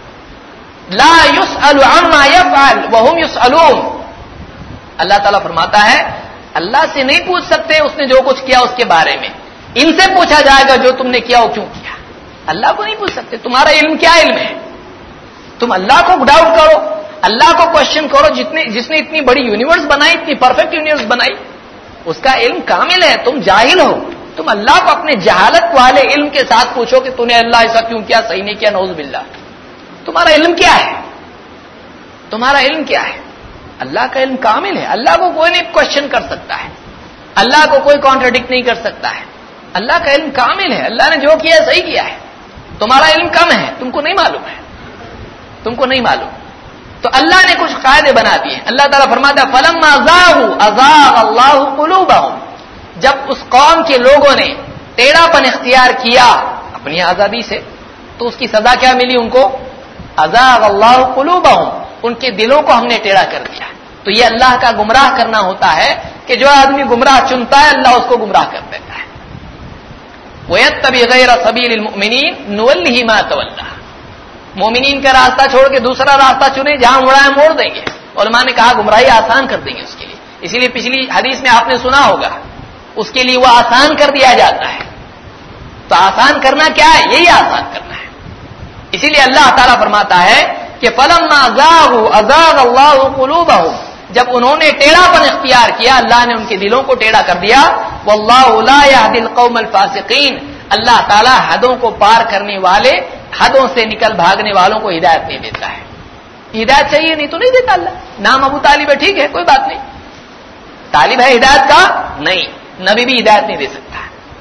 [SPEAKER 1] لا يسأل عما يفعل وهم يسألون. اللہ تعالیٰ فرماتا ہے اللہ سے نہیں پوچھ سکتے اس نے جو کچھ کیا اس کے بارے میں، ان سے پوچھا جائے گا جو تم نے کیا وہ کیوں کیا. اللہ کو نہیں پوچھ سکتے. تمہارا علم کیا علم ہے؟ تم اللہ کو ڈاؤٹ کرو، اللہ کو کوشچن کرو. جس نے اتنی بڑی یونیورس بنائی، اتنی پرفیکٹ یونیورس بنائی، اس کا علم کامل ہے. تم جاہل ہو. تم اللہ کو اپنے جہالت والے علم کے ساتھ پوچھو کہ تو نے اللہ ایسا کیوں کیا، صحیح نہیں کیا، نعوذ باللہ. تمہارا علم کیا ہے؟ تمہارا علم کیا ہے؟ اللہ کا علم کامل ہے. اللہ کو کوئی نہیں کوشچن کر سکتا ہے، اللہ کو کوئی کانٹراڈکٹ نہیں کر سکتا ہے. اللہ کا علم کامل ہے. اللہ نے جو کیا ہے صحیح کیا ہے. تمہارا علم کم ہے، تم کو نہیں معلوم ہے، تم کو نہیں معلوم. تو اللہ نے کچھ قاعدے بنا دیے. اللہ تعالیٰ فرماتا ہے فَلَمَّا زَاغُوا أَزَاغَ اللَّهُ قُلُوبَهُمْ. جب اس قوم کے لوگوں نے ٹیڑھا پن اختیار کیا اپنی آزادی سے تو اس کی سزا کیا ملی ان کو؟ أَزَاغَ اللَّهُ قُلُوبَهُمْ. ان کے دلوں کو ہم نے ٹیڑھا کر دیا. تو یہ اللہ کا گمراہ کرنا ہوتا ہے کہ جو آدمی گمراہ چنتا ہے اللہ اس کو گمراہ کر دیتا ہے. وَيَتَّبِعْ غَيْرَ سَبِيلِ الْمُؤْمِنِينَ نُوَلِّهِ مَا تَوَلَّى. مومنین کا راستہ چھوڑ کے دوسرا راستہ چنے، جہاں مڑا ہے موڑ دیں گے. علماء نے کہا گمراہی آسان کر دیں گے اس کے لیے. اسی لیے پچھلی حدیث میں آپ نے سنا ہوگا اس کے لیے وہ آسان کر دیا جاتا ہے. تو آسان کرنا کیا ہے؟ یہی آسان کرنا ہے. اسی لیے اللہ تعالیٰ فرماتا ہے کہ فَلَمَّا زَاغُوا أَزَاغَ اللَّهُ قُلُوبَهُمْ. جب انہوں نے ٹیڑھا پن اختیار کیا اللہ نے ان کے دلوں کو ٹیڑھا کر دیا. وَاللَّهُ لَا يَهْدِي الْقَوْمَ الْفَاسِقِينَ. اللہ تعالیٰ حدوں کو پار کرنے والے، حدوں سے نکل بھاگنے والوں کو ہدایت نہیں دیتا ہے. ہدایت چاہیے نہیں تو نہیں دیتا اللہ. نام ابو طالب ہے، ٹھیک ہے، کوئی بات نہیں. طالب ہے ہدایت کا؟ نہیں. نبی بھی ہدایت نہیں دے سکتا.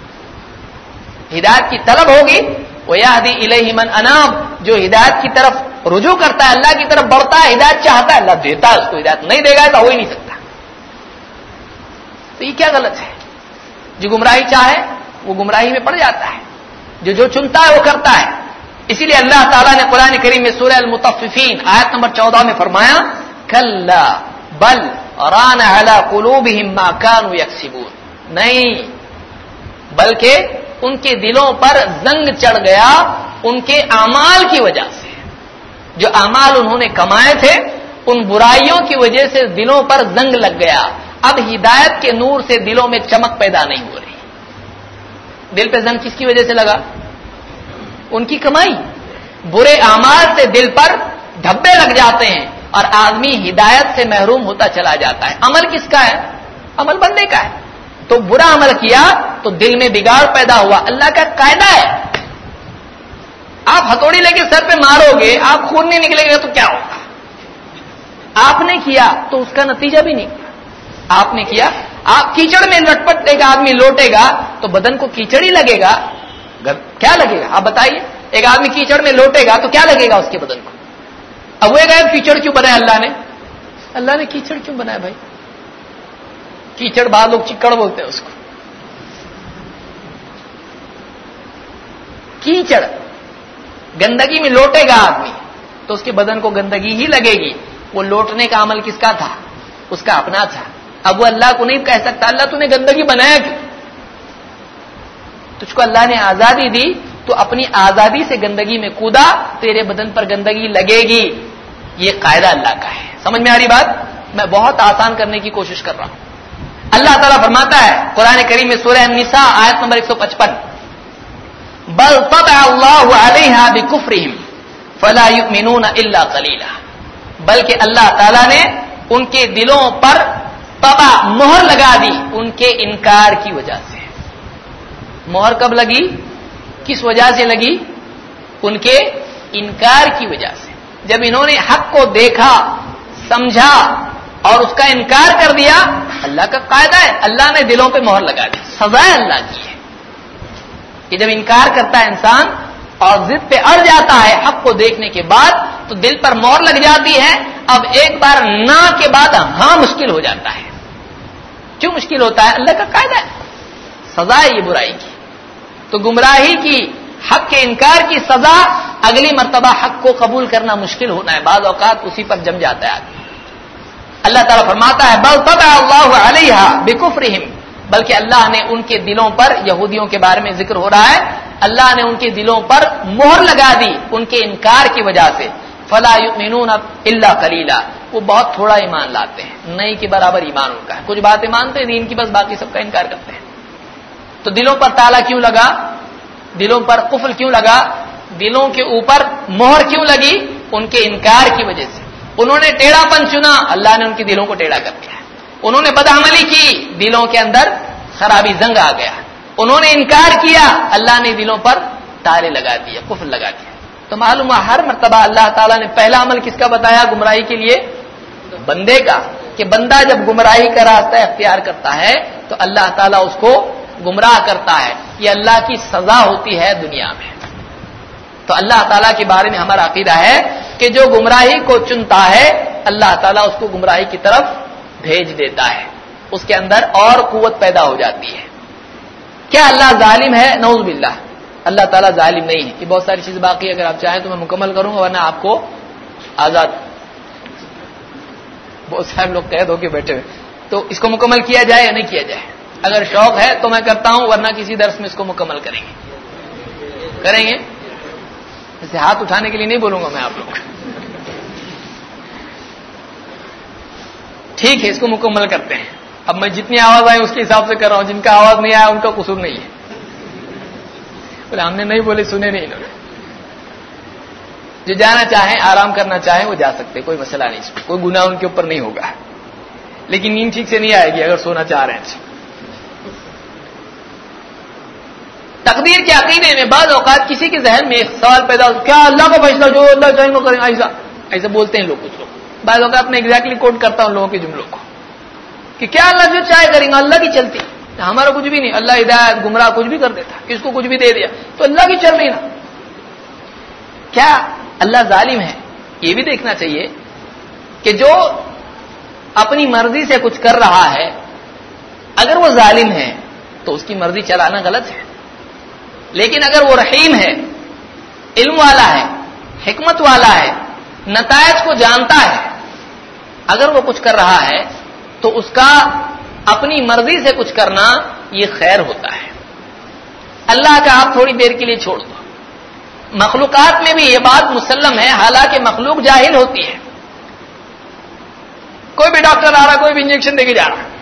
[SPEAKER 1] ہدایت کی طلب ہوگی وَيَهْدِي إِلَيْهِ مَنْ أَنَابَ. جو ہدایت کی طرف رجوع کرتا ہے، اللہ کی طرف بڑھتا ہے، ہدایت چاہتا ہے، اللہ دیتا ہے اس کو ہدایت. نہیں دے گا تو ہو ہی نہیں سکتا. تو یہ کیا غلط ہے؟ جو گمراہی چاہے وہ گمراہی میں پڑ جاتا ہے، جو چنتا ہے وہ کرتا ہے. اسی لیے اللہ تعالیٰ نے قرآن کریم میں سورہ المطففین آیت نمبر 14 میں فرمایا کلا بل ران علی قلوبہم ما کانوا یکسبون. نہیں، بلکہ ان کے دلوں پر زنگ چڑھ گیا ان کے اعمال کی وجہ سے. جو اعمال انہوں نے کمائے تھے ان برائیوں کی وجہ سے دلوں پر زنگ لگ گیا. اب ہدایت کے نور سے دلوں میں چمک پیدا نہیں ہو رہی. دل پہ زنگ کس کی وجہ سے لگا؟ ان کی کمائی. برے اعمال سے دل پر دھبے لگ جاتے ہیں اور آدمی ہدایت سے محروم ہوتا چلا جاتا ہے. عمل کس کا ہے؟ عمل بندے کا ہے. تو برا عمل کیا تو دل میں بگاڑ پیدا ہوا. اللہ کا قاعدہ ہے آپ ہتھوڑی لے کے سر پہ مارو گے، آپ خون نہیں نکلے گا تو کیا ہوگا؟ آپ نے کیا تو اس کا نتیجہ بھی نہیں. آپ نے کیا، آپ کیچڑ میں لٹپٹ ایک آدمی لوٹے گا تو بدن کو کیچڑ ہی لگے گا. کیا لگے گا آپ بتائیے؟ ایک آدمی کیچڑ میں لوٹے گا تو کیا لگے گا اس کے بدن کو؟ اب وہ گئے کیچڑ کیوں بنایا اللہ نے؟ اللہ نے کیچڑ کیوں بنایا بھائی؟ کیچڑ بعض لوگ چکڑ بولتے ہیں اس کو. کیچڑ گندگی میں لوٹے گا آدمی تو اس کے بدن کو گندگی ہی لگے گی. وہ لوٹنے کا عمل کس کا تھا؟ اس کا اپنا تھا. اب وہ اللہ کو نہیں کہہ سکتا اللہ تو نے گندگی بنایا کیوں؟ تجھ کو اللہ نے آزادی دی تو اپنی آزادی سے گندگی میں کودا، تیرے بدن پر گندگی لگے گی. یہ قاعدہ اللہ کا ہے. سمجھ میں آ رہی بات؟ میں بہت آسان کرنے کی کوشش کر رہا ہوں. اللہ تعالیٰ فرماتا ہے قرآن کریم میں سورہ النساء آیت نمبر 155 بل طبع اللہ علیہا بکفرہم فلا یؤمنون الا قلیلا. بلکہ اللہ تعالیٰ نے ان کے دلوں پر طبع مہر لگا دی ان کے انکار کی وجہ سے. مہر کب لگی؟ کس وجہ سے لگی؟ ان کے انکار کی وجہ سے. جب انہوں نے حق کو دیکھا، سمجھا اور اس کا انکار کر دیا. اللہ کا قاعدہ ہے اللہ نے دلوں پہ مہر لگا دی. سزا اللہ کی ہے کہ جب انکار کرتا ہے انسان اور ضد پہ اڑ جاتا ہے حق کو دیکھنے کے بعد تو دل پر مہر لگ جاتی ہے. اب ایک بار نہ کے بعد ہاں مشکل ہو جاتا ہے. کیوں مشکل ہوتا ہے؟ اللہ کا قاعدہ ہے سزا ہے یہ برائی کی. تو گمراہی کی، حق کے انکار کی سزا اگلی مرتبہ حق کو قبول کرنا مشکل ہونا ہے. بعض اوقات اسی پر جم جاتا ہے آدمی. اللہ تعالیٰ فرماتا ہے بل طبع اللہ علیہا بکفرہم، بلکہ اللہ نے ان کے دلوں پر، یہودیوں کے بارے میں ذکر ہو رہا ہے، اللہ نے ان کے دلوں پر مہر لگا دی ان کے انکار کی وجہ سے، فلا یؤمنون الا قلیلا، وہ بہت تھوڑا ایمان لاتے ہیں، نہیں کے برابر ایمان ان کا ہے، کچھ باتیں مانتے ہیں دین کی، بس باقی سب کا انکار کرتے ہیں۔ تو دلوں پر تالا کیوں لگا؟ دلوں پر قفل کیوں لگا؟ دلوں کے اوپر مہر کیوں لگی؟ ان کے انکار کی وجہ سے۔ انہوں نے ٹیڑھا پن چنا، اللہ نے ان کے دلوں کو ٹیڑھا کر دیا۔ انہوں نے بدعملی کی، دلوں کے اندر خرابی زنگ آ گیا۔ انہوں نے انکار کیا، اللہ نے دلوں پر تالے لگا دیا، قفل لگا دیا۔ تو معلوم ہے ہر مرتبہ اللہ تعالیٰ نے پہلا عمل کس کا بتایا گمراہی کے لیے؟ بندے کا، کہ بندہ جب گمراہی کا راستہ اختیار کرتا ہے تو اللہ تعالیٰ اس کو گمراہ کرتا ہے، یہ اللہ کی سزا ہوتی ہے دنیا میں۔ تو اللہ تعالیٰ کے بارے میں ہمارا عقیدہ ہے کہ جو گمراہی کو چنتا ہے اللہ تعالیٰ اس کو گمراہی کی طرف بھیج دیتا ہے، اس کے اندر اور قوت پیدا ہو جاتی ہے۔ کیا اللہ ظالم ہے؟ نعوذ باللہ، اللہ تعالیٰ ظالم نہیں ہے۔ کہ بہت ساری چیزیں باقی اگر آپ چاہیں تو میں مکمل کروں گا، ورنہ آپ کو آزاد، بہت سارے لوگ قید ہو کے بیٹھے ہوئے، تو اس کو مکمل کیا جائے یا نہیں کیا جائے؟ اگر شوق ہے تو میں کرتا ہوں، ورنہ کسی درس میں اس کو مکمل کریں گے اسے ہاتھ اٹھانے کے لیے نہیں بولوں گا میں آپ لوگ، ٹھیک ہے؟ اس کو مکمل کرتے ہیں۔ اب میں جتنی آواز آئی اس کے حساب سے کر رہا ہوں، جن کا آواز نہیں آیا ان کا قصور نہیں ہے، بولے ہم نے نہیں بولے، سنے نہیں انہوں نے۔ جو جانا چاہیں، آرام کرنا چاہیں وہ جا سکتے، کوئی مسئلہ نہیں، کوئی گناہ ان کے اوپر نہیں ہوگا، لیکن نیند ٹھیک سے نہیں آئے گی اگر سونا چاہ رہے ہیں۔ تقدیر کے عقیدے میں بعض اوقات کسی کے ذہن میں ایک سوال پیدا ہو، کیا اللہ کا فیصلہ جو اللہ چاہیں وہ کریں؟ ایسا بولتے ہیں لوگ، کچھ لوگ، بعض اوقات میں ایگزیکٹلی کوٹ کرتا ہوں لوگوں کے جملوں کو کہ کیا اللہ جو چاہے کریں گے، اللہ کی چلتی، ہمارا کچھ بھی نہیں، اللہ ہدایت گمراہ کچھ بھی کر دیتا، کس کو کچھ بھی دے دیا تو اللہ کی چل رہی نا۔ کیا اللہ ظالم ہے؟ یہ بھی دیکھنا چاہیے کہ جو اپنی مرضی سے کچھ کر رہا ہے اگر وہ ظالم ہے تو اس کی مرضی چلانا غلط ہے، لیکن اگر وہ رحیم ہے، علم والا ہے، حکمت والا ہے، نتائج کو جانتا ہے، اگر وہ کچھ کر رہا ہے تو اس کا اپنی مرضی سے کچھ کرنا یہ خیر ہوتا ہے۔ اللہ کا آپ تھوڑی دیر کے لیے چھوڑ دو، مخلوقات میں بھی یہ بات مسلم ہے، حالانکہ مخلوق جاہل ہوتی ہے۔ کوئی بھی ڈاکٹر آ رہا، کوئی بھی انجیکشن دے کے جا رہا،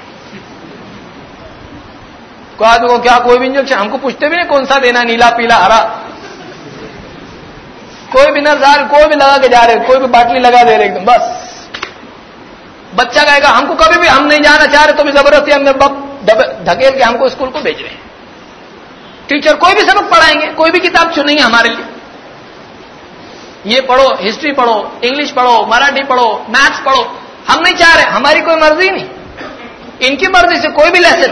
[SPEAKER 1] کوئی آدمی کو کیا کوئی بھی انجیکشن، ہم کو پوچھتے بھی نہیں کون سا دینا، نیلا پیلا ہرا، کوئی بھی نرسار کوئی بھی لگا کے جا رہے، کوئی بھی باٹلی لگا دے رہے ایک دم بس۔ بچہ کہے گا ہم کو کبھی بھی ہم نہیں جانا چاہ رہے تو بھی زبردستی ہم نے دھکیل کے ہم کو اسکول کو بھیج رہے ہیں۔ ٹیچر کوئی بھی سبق پڑھائیں گے، کوئی بھی کتاب چنیں گے ہمارے لیے، یہ پڑھو، ہسٹری پڑھو، انگلش پڑھو، مراٹھی پڑھو، میتھس پڑھو، ہم نہیں چاہ رہے، ہماری کوئی مرضی نہیں، ان کی مرضی سے کوئی بھی لیسن۔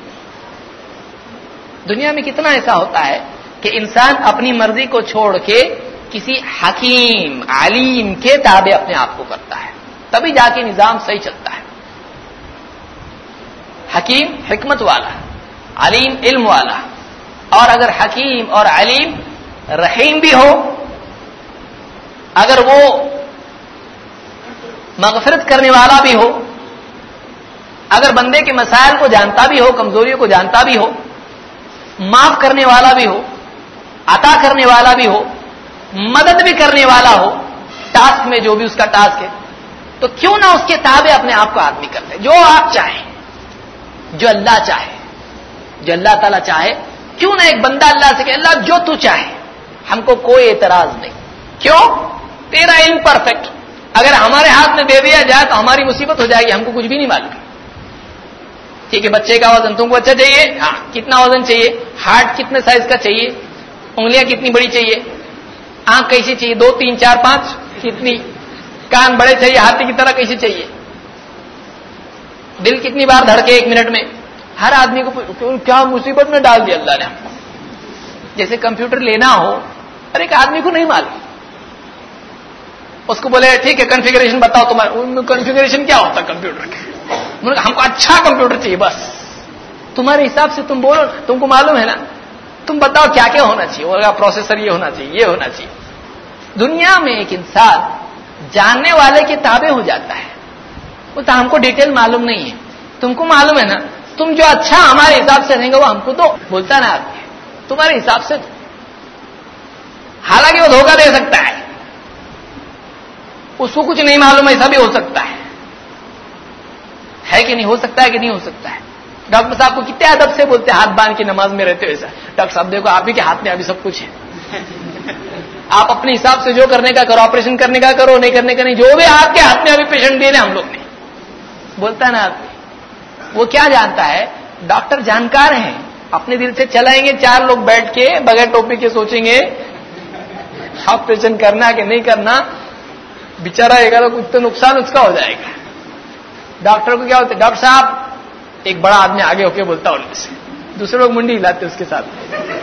[SPEAKER 1] دنیا میں کتنا ایسا ہوتا ہے کہ انسان اپنی مرضی کو چھوڑ کے کسی حکیم علیم کے تابع اپنے آپ کو کرتا ہے، تبھی جا کے نظام صحیح چلتا ہے۔ حکیم حکمت والا، علیم علم والا، اور اگر حکیم اور علیم رحیم بھی ہو، اگر وہ مغفرت کرنے والا بھی ہو، اگر بندے کے مسائل کو جانتا بھی ہو، کمزوریوں کو جانتا بھی ہو، معاف کرنے والا بھی ہو، عطا کرنے والا بھی ہو، مدد بھی کرنے والا ہو، ٹاسک میں جو بھی اس کا ٹاسک ہے، تو کیوں نہ اس کے تابع اپنے آپ کو آدمی کرتے؟ جو آپ چاہیں، جو اللہ چاہے، جو اللہ تعالیٰ چاہے، کیوں نہ ایک بندہ اللہ سے کہ اللہ جو تو چاہے، ہم کو کوئی اعتراض نہیں۔ کیوں؟ تیرا علم پرفیکٹ، اگر ہمارے ہاتھ میں دے دیا جائے تو ہماری مصیبت ہو جائے گی، ہم کو کچھ بھی نہیں معلوم۔ ٹھیک ہے، بچے کا وزن تم کو اچھا چاہیے، ہاں کتنا وزن چاہیے، ہارٹ کتنے سائز کا چاہیے، انگلیاں کتنی بڑی چاہیے، آنکھ کیسی چاہیے، 2 3 4 5 کتنی، کان بڑے چاہیے، ہاتھی کی طرح کیسے چاہیے، دل کتنی بار دھڑکے 1 منٹ میں، ہر آدمی کو کیا مصیبت میں ڈال دیا اللہ نے ہم کو۔ جیسے کمپیوٹر لینا ہو اور ایک آدمی کو نہیں معلوم، اس کو بولے ٹھیک ہے کنفیگریشن بتاؤ تمہارا، کنفیگریشن کیا ہوتا ہے کمپیوٹر کا، ہم کو اچھا کمپیوٹر چاہیے، بس تمہارے حساب سے تم بولو، تم کو معلوم ہے نا، تم بتاؤ کیا کیا ہونا چاہیے، وہ پروسیسر یہ ہونا چاہیے، یہ ہونا چاہیے۔ دنیا میں ایک انسان جاننے والے کے تابع ہو جاتا ہے، بولتا ہم کو ڈیٹیل معلوم نہیں ہے، تم کو معلوم ہے نا، تم جو اچھا ہمارے حساب سے رہیں گے وہ ہم کو دو. بولتا نا آدمی تمہارے حساب سے دو، حالانکہ وہ دھوکہ دے سکتا ہے، اس کو کچھ نہیں معلوم، ایسا بھی ہو سکتا ہے کہ نہیں ہو سکتا ہے کہ نہیں ہو سکتا ہے. ڈاکٹر صاحب کو کتنے ادب سے بولتے ہیں، ہاتھ باندھ کے نماز میں رہتے ہو ایسا، ڈاکٹر صاحب دیکھو آپ ہی کے ہاتھ میں ابھی سب کچھ ہے، آپ اپنے حساب سے جو کرنے کا کرو، آپریشن کرنے کا کرو، نہیں کرنے کا نہیں، جو بھی آپ کے ہاتھ میں ابھی پیشنٹ دے لیں ہم لوگ نے. بولتا ہے نا آدمی، وہ کیا جانتا ہے، ڈاکٹر جانکار ہیں، اپنے دل سے چلائیں گے، 4 لوگ بیٹھ کے بغیر ٹوپی کے سوچیں گے آپریشن کرنا کہ نہیں کرنا، بےچارا ہے گا تو کچھ تو نقصان اس کا ہو جائے گا. ڈاکٹر کو کیا ہوتا ہے، ڈاکٹر صاحب ایک بڑا آدمی آگے ہو کے بولتا ان سے، دوسرے لوگ منڈی ہلاتے اس کے ساتھ.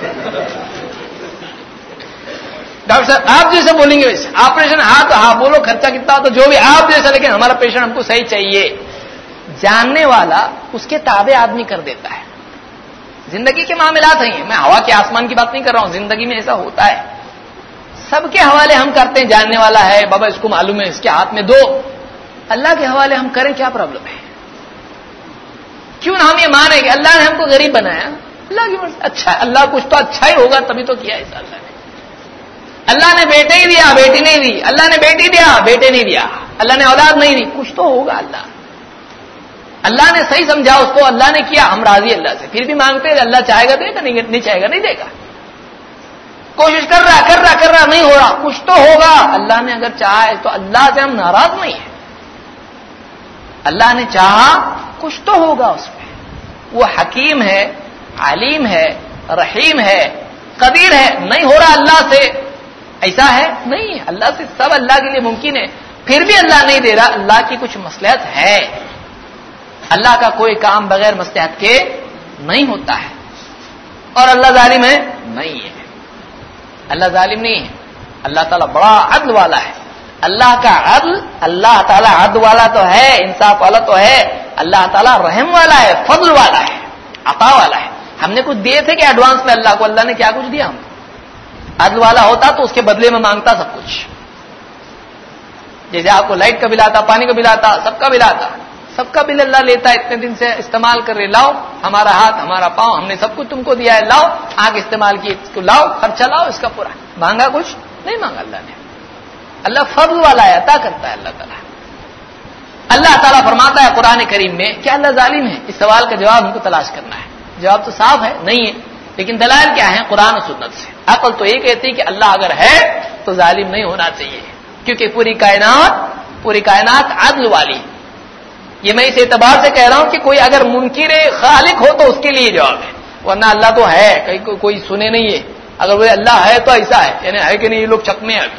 [SPEAKER 1] ڈاکٹر صاحب آپ جیسے بولیں گے ویسے، آپریشن ہاں تو ہاں بولو، خرچہ کتنا ہو تو جو بھی آپ جیسا، لیکن ہمارا پیشنٹ ہم کو صحیح چاہیے. جاننے والا اس کے تابع آدمی کر دیتا ہے. زندگی کے معاملات ہیں، میں ہوا کے آسمان کی بات نہیں کر رہا ہوں، زندگی میں ایسا ہوتا ہے، سب کے حوالے ہم کرتے ہیں. جاننے والا ہے بابا اس کو معلوم ہے، اس کے ہاتھ میں دو. اللہ کے حوالے ہم کریں، کیا پرابلم ہے؟ کیوں نہ ہم یہ مانیں کہ اللہ نے ہم کو غریب بنایا، اللہ کی مرضی، اچھا اللہ کچھ تو اچھا ہی ہوگا تبھی تو کیا ایسا. اللہ نے بیٹے ہی دیا، بیٹی نہیں دی، اللہ نے بیٹی دیا، بیٹے نہیں دیا، اللہ نے اولاد نہیں دی، کچھ تو ہوگا. اللہ نے صحیح سمجھا اس کو، اللہ نے کیا، ہم راضی اللہ سے. پھر بھی مانگتے ہیں اللہ چاہے گا دے گا، نہیں چاہے گا نہیں دے گا. کوشش کر رہا نہیں ہو رہا، کچھ تو ہوگا. اللہ نے اگر چاہا ہے تو اللہ سے ہم ناراض نہیں ہیں. اللہ نے چاہا کچھ تو ہوگا اس میں. وہ حکیم ہے، علیم ہے، رحیم ہے، قدیر ہے. نہیں ہو رہا اللہ سے، ایسا ہے نہیں ہے. اللہ سے سب اللہ کے لیے ممکن ہے. پھر بھی اللہ نہیں دے رہا، اللہ کی کچھ مصلحت ہے. اللہ کا کوئی کام بغیر مصلحت کے نہیں ہوتا ہے. اور اللہ ظالم ہے نہیں ہے، اللہ ظالم نہیں ہے. اللہ تعالیٰ بڑا عدل والا ہے. اللہ کا عدل، اللہ تعالیٰ عدل والا تو ہے، انصاف والا تو ہے. اللہ تعالیٰ رحم والا ہے، فضل والا ہے، عطا والا ہے. ہم نے کچھ دیے تھے کہ ایڈوانس میں اللہ کو، اللہ نے کیا کچھ دیا ہم کو. عدل والا ہوتا تو اس کے بدلے میں مانگتا سب کچھ. جیسے آپ کو لائٹ کا بل آتا، پانی کا بل آتا، سب کا بل آتا، سب کا بل اللہ لیتا ہے. اتنے دن سے استعمال کر رہے، لاؤ ہمارا ہاتھ ہمارا پاؤں، ہم نے سب کچھ تم کو دیا ہے، لاؤ آنکھ استعمال کی، اس کو لاؤ، خرچہ لاؤ اس کا پورا. مانگا کچھ نہیں مانگا اللہ نے. اللہ فضل والا ہے، عطا کرتا ہے اللہ تعالیٰ. اللہ تعالیٰ فرماتا ہے قرآن کریم میں، کیا اللہ ظالم ہے؟ اس سوال کا جواب ہم کو تلاش کرنا ہے. جواب تو صاف ہے، نہیں ہے. لیکن دلائل کیا ہے؟ قرآن و سنت سے. عقل تو یہ کہتی ہے کہ اللہ اگر ہے تو ظالم نہیں ہونا چاہیے، کیونکہ پوری کائنات عدل والی. یہ میں اس اعتبار سے کہہ رہا ہوں کہ کوئی اگر منکر خالق ہو تو اس کے لیے جواب ہے، ورنہ اللہ تو ہے، کوئی سنے نہیں ہے. اگر وہ اللہ ہے تو ایسا ہے، یعنی ہے کہ نہیں، یہ لوگ چکمے ہیں. ابھی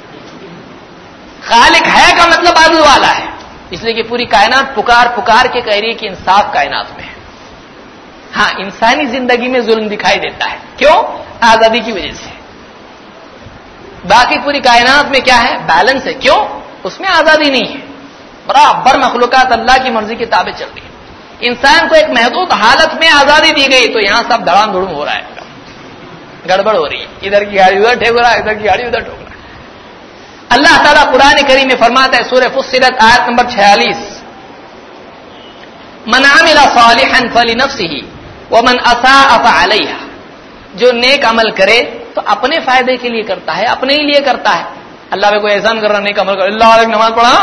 [SPEAKER 1] خالق ہے کا مطلب عدل والا ہے، اس لیے کہ پوری کائنات پکار کے کہہ رہی ہے کہ انصاف کائنات میں ہے. ہاں انسانی زندگی میں ظلم دکھائی دیتا ہے، کیوں؟ آزادی کی وجہ سے. باقی پوری کائنات میں کیا ہے؟ بیلنس ہے. کیوں؟ اس میں آزادی نہیں ہے. برابر مخلوقات اللہ کی مرضی کے تابع چل رہی ہے. انسان کو ایک محدود حالت میں آزادی دی گئی تو یہاں سب دھڑام دھڑم ہو رہا ہے، گڑبڑ ہو رہی ہے. ادھر کی گاڑی ادھر ٹھیک رہا ہے، ادھر کی گاڑی ادھر ٹھوک رہا ہے. اللہ تعالیٰ قرآن کریم میں فرماتا ہے سورہ فصلت آیت نمبر 46، من عمل صالحا فلنفسه ومن اساء فعليها. جو نیک عمل کرے تو اپنے فائدے کے لیے کرتا ہے، اپنے ہی لیے کرتا ہے. اللہ پہ کوئی احسان کر رہا، نیک عمل کر، اللہ علیہ نماز پڑھا،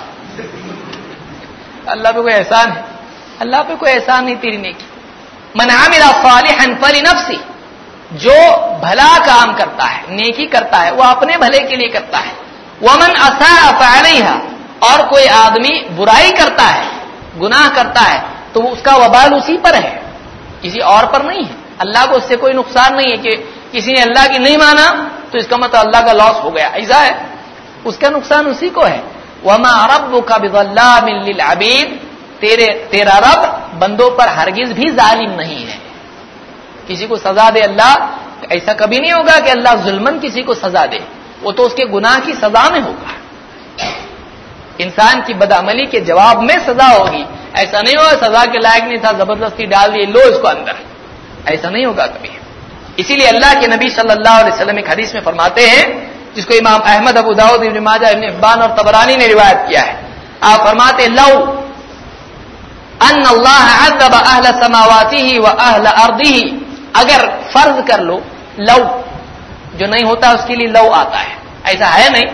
[SPEAKER 1] اللہ پہ کوئی احسان ہے؟ اللہ پہ کوئی احسان نہیں تیری نیکی. من عمل صالحا فلنفسه، جو بھلا کام کرتا ہے، نیکی کرتا ہے، وہ اپنے بھلے کے لیے کرتا ہے. ومن اساء فعليها، اور کوئی آدمی برائی کرتا ہے، گناہ کرتا ہے، تو اس کا وبال اسی پر ہے، کسی اور پر نہیں ہے. اللہ کو اس سے کوئی نقصان نہیں ہے کہ کسی نے اللہ کی نہیں مانا تو اس کا مطلب اللہ کا لاس ہو گیا، ایسا ہے. اس کا نقصان اسی کو ہے. وما ربک بظلام للعبید، تیرا رب بندوں پر ہرگز بھی ظالم نہیں ہے. کسی کو سزا دے اللہ، ایسا کبھی نہیں ہوگا کہ اللہ ظلمن کسی کو سزا دے، وہ تو اس کے گناہ کی سزا میں ہوگا. انسان کی بدعملی کے جواب میں سزا ہوگی. ایسا نہیں ہوگا سزا کے لائق نہیں تھا، زبردستی ڈال دیے، لو اس کو اندر، ایسا نہیں ہوگا کبھی. اسی لیے اللہ کے نبی صلی اللہ علیہ وسلم ایک حدیث میں فرماتے ہیں، جس کو امام احمد، ابو داؤد، ابن ماجہ، ابن حبان اور طبرانی نے روایت کیا ہے. آپ فرماتے ہیں لو ان اللہ عذب اہل سماواتہ و اہل ارضہ، اگر فرض کر لو، لو جو نہیں ہوتا اس کے لیے لو آتا ہے، ایسا ہے نہیں،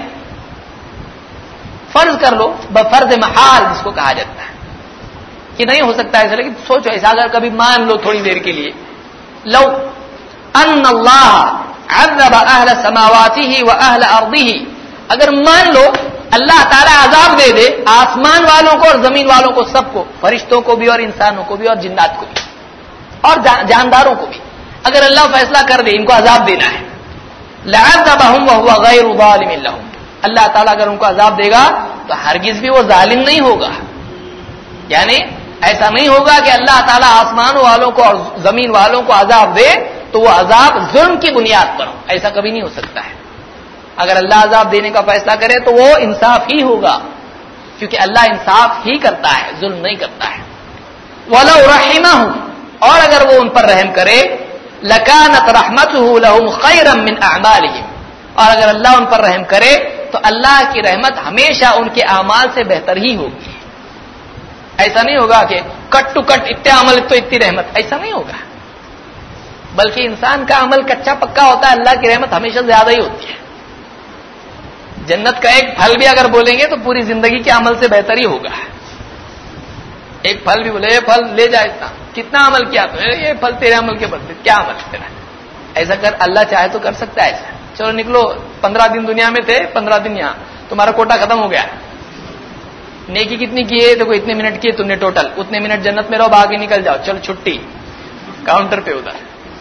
[SPEAKER 1] فرض کر لو بفرض محال جس کو کہا جاتا ہے کہ نہیں ہو سکتا ایسا، لیکن سوچو ایسا اگر کبھی مان لو تھوڑی دیر کے لیے، لو ان اللہ عذب اہل سماواتہ و اہل ارضہ، اگر مان لو اللہ تعالیٰ عذاب دے دے آسمان والوں کو اور زمین والوں کو، سب کو، فرشتوں کو بھی اور انسانوں کو بھی اور جنات کو بھی اور جانداروں کو بھی، اگر اللہ فیصلہ کر دے ان کو عذاب دینا ہے، لعذبہم وہو غیر ظالم لہم، اللہ تعالیٰ اگر ان کو عذاب دے گا تو ہرگز بھی وہ ظالم نہیں ہوگا، یعنی ایسا نہیں ہوگا کہ اللہ تعالیٰ آسمان والوں کو اور زمین والوں کو عذاب دے تو وہ عذاب ظلم کی بنیاد پر ہو، ایسا کبھی نہیں ہو سکتا ہے۔ اگر اللہ عذاب دینے کا فیصلہ کرے تو وہ انصاف ہی ہوگا، کیونکہ اللہ انصاف ہی کرتا ہے، ظلم نہیں کرتا ہے۔ وَلَوْ رَحِمَهُمْ، اور اگر وہ ان پر رحم کرے، لَكَانَتْ رَحْمَتُهُ لَهُمْ خَيْرًا مِنْ أَعْمَالِهِمْ، اور اگر اللہ ان پر رحم کرے تو اللہ کی رحمت ہمیشہ ان کے اعمال سے بہتر ہی ہوگی۔ ایسا نہیں ہوگا کہ کٹ ٹو کٹ اتنے عمل تو اتنی رحمت، ایسا نہیں ہوگا، بلکہ انسان کا عمل کچا پکا ہوتا ہے، اللہ کی رحمت ہمیشہ زیادہ ہی ہوتی ہے۔ جنت کا ایک پھل بھی اگر بولیں گے تو پوری زندگی کے عمل سے بہتر ہی ہوگا۔ ایک پھل بھی بولے یہ پھل لے جائے اتنا، کتنا عمل کیا تو یہ پھل تیرے عمل کے بدلے، کیا عمل تیرا، ایسا کر، اللہ چاہے تو کر سکتا ہے ایسا۔ چلو نکلو 15 دن دنیا میں تھے، 15 دن یہاں، تمہارا کوٹا ختم ہو گیا، نیکی کتنی کی ہے دیکھو، اتنے منٹ کیے تم نے ٹوٹل، اتنے منٹ جنت میں رہو، باقی نکل جاؤ، چلو چھٹی، کاؤنٹر پہ ادھر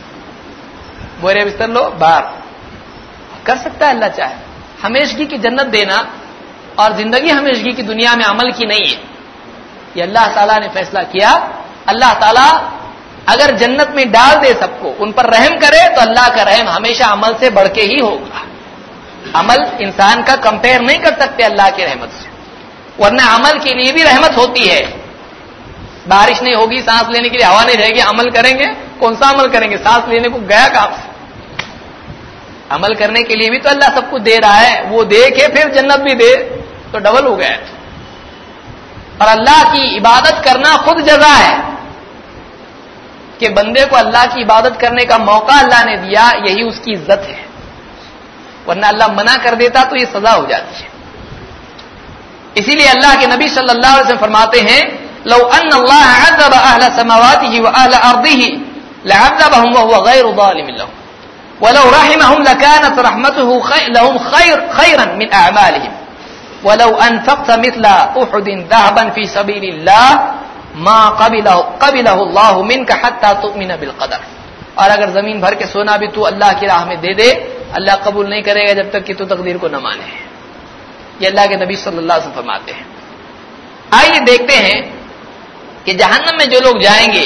[SPEAKER 1] بورے بستر لو باہر، کر سکتا ہے اللہ چاہے۔ ہمیشگی کی جنت دینا اور زندگی ہمیشگی کی دنیا میں عمل کی نہیں ہے، یہ اللہ تعالیٰ نے فیصلہ کیا۔ اللہ تعالیٰ اگر جنت میں ڈال دے سب کو، ان پر رحم کرے تو اللہ کا رحم ہمیشہ عمل سے بڑھ کے ہی ہوگا، عمل انسان کا کمپیئر نہیں کر سکتے اللہ کی رحمت سے، ورنہ عمل کے لیے بھی رحمت ہوتی ہے۔ بارش نہیں ہوگی، سانس لینے کے لیے ہوا نہیں رہے گی، عمل کریں گے، کون سا عمل کریں گے، سانس لینے کو گیا کام سے، عمل کرنے کے لیے بھی تو اللہ سب کچھ دے رہا ہے، وہ دے کے پھر جنت بھی دے تو ڈبل ہو گیا۔ اور اللہ کی عبادت کرنا خود جزا ہے کہ بندے کو اللہ کی عبادت کرنے کا موقع اللہ نے دیا، یہی اس کی عزت ہے، ورنہ اللہ منع کر دیتا تو یہ سزا ہو جاتی ہے۔ اسی لیے اللہ کے نبی صلی اللہ علیہ وسلم فرماتے ہیں لو ان اللہ عذب اہل سماواتہ واہل ارضہ لعذبہم وہو غیر ظالم لہم ولو رحمہم لکانت رحمتہ لہم خیرا من اعمالہم ولو انفقت مثل احد ذهبا في سبیل اللہ ما قبلہ اللہ منک حتی تؤمن بالقدر، اور اگر زمین بھر کے سونا بھی تو اللہ کی راہ میں دے دے، اللہ قبول نہیں کرے گا جب تک کہ تو تقدیر کو نہ مانے۔ یہ اللہ کے نبی صلی اللہ علیہ وسلم فرماتے ہیں۔ آئیے دیکھتے ہیں کہ جہنم میں جو لوگ جائیں گے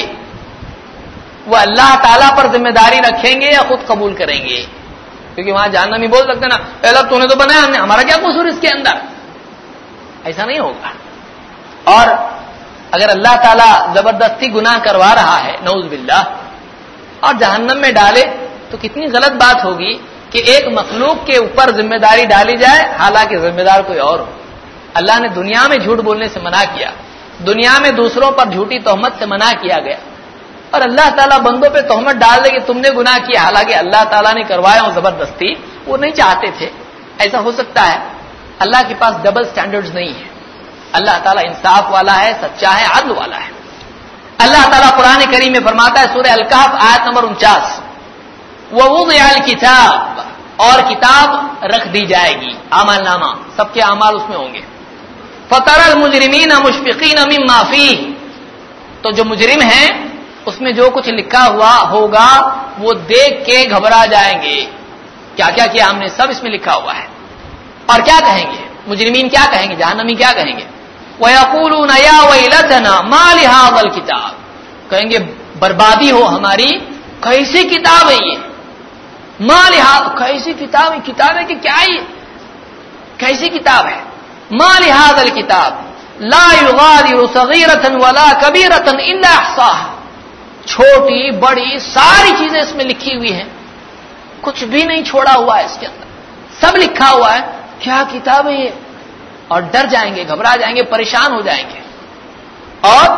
[SPEAKER 1] وہ اللہ تعالیٰ پر ذمہ داری رکھیں گے یا خود قبول کریں گے، کیونکہ وہاں جہنم ہی بول سکتے نا پہلا تو نے تو بنایا، ہم نے، ہمارا کیا قصور اس کے اندر، ایسا نہیں ہوگا۔ اور اگر اللہ تعالیٰ زبردستی گناہ کروا رہا ہے نعوذ باللہ اور جہنم میں ڈالے تو کتنی غلط بات ہوگی کہ ایک مخلوق کے اوپر ذمہ داری ڈالی جائے حالانکہ ذمہ دار کوئی اور ہو۔ اللہ نے دنیا میں جھوٹ بولنے سے منع کیا، دنیا میں دوسروں پر جھوٹی تہمت سے منع کیا گیا، اور اللہ تعالیٰ بندوں پہ تہمت ڈال دے کہ تم نے گناہ کیا، حالانکہ اللہ تعالیٰ نے کروایا ہوں زبردستی، وہ نہیں چاہتے تھے۔ ایسا ہو سکتا ہے؟ اللہ کے پاس ڈبل سٹینڈرڈز نہیں ہے، اللہ تعالیٰ انصاف والا ہے، سچا ہے، عدل والا ہے۔ اللہ تعالیٰ قرآن کریم میں فرماتا ہے سورہ الکہف آیت نمبر 49 وَوُضِعَ الْكِتَابُ، اور کتاب رکھ دی جائے گی، اعمال نامہ، سب کے اعمال اس میں ہوں گے۔ فَتَرَى الْمُجْرِمِينَ مُشْفِقِينَ مِمَّا فِيهِ، تو جو مجرم ہیں اس میں جو کچھ لکھا ہوا ہوگا وہ دیکھ کے گھبرا جائیں گے، کیا کیا کیا ہم نے، سب اس میں لکھا ہوا ہے۔ اور کیا کہیں گے مجرمین، کیا کہیں گے، جہنمی کیا کہیں گے، وَيَقُولُونَ يَا وَيْلَتَنَا مَا لِهَذَا الْكِتَابِ، کہیں گے بربادی ہو ہماری، کیسی کتاب ہے یہ، مَا لِهَذَا، کیسی کتاب ہے، کتاب ہے کہ کیا ہے، کیسی کتاب ہے، مَا لِهَذَا الْكِتَابِ لَا يُغَادِرُ صَغِيرَةً وَلَا كَبِيرَةً إِلَّا أَحْصَاهَا، چھوٹی بڑی ساری چیزیں اس میں لکھی ہوئی ہیں، کچھ بھی نہیں چھوڑا ہوا ہے اس کے اندر، سب لکھا ہوا ہے، کیا کتاب ہے یہ، اور ڈر جائیں گے، گھبرا جائیں گے، پریشان ہو جائیں گے۔ اور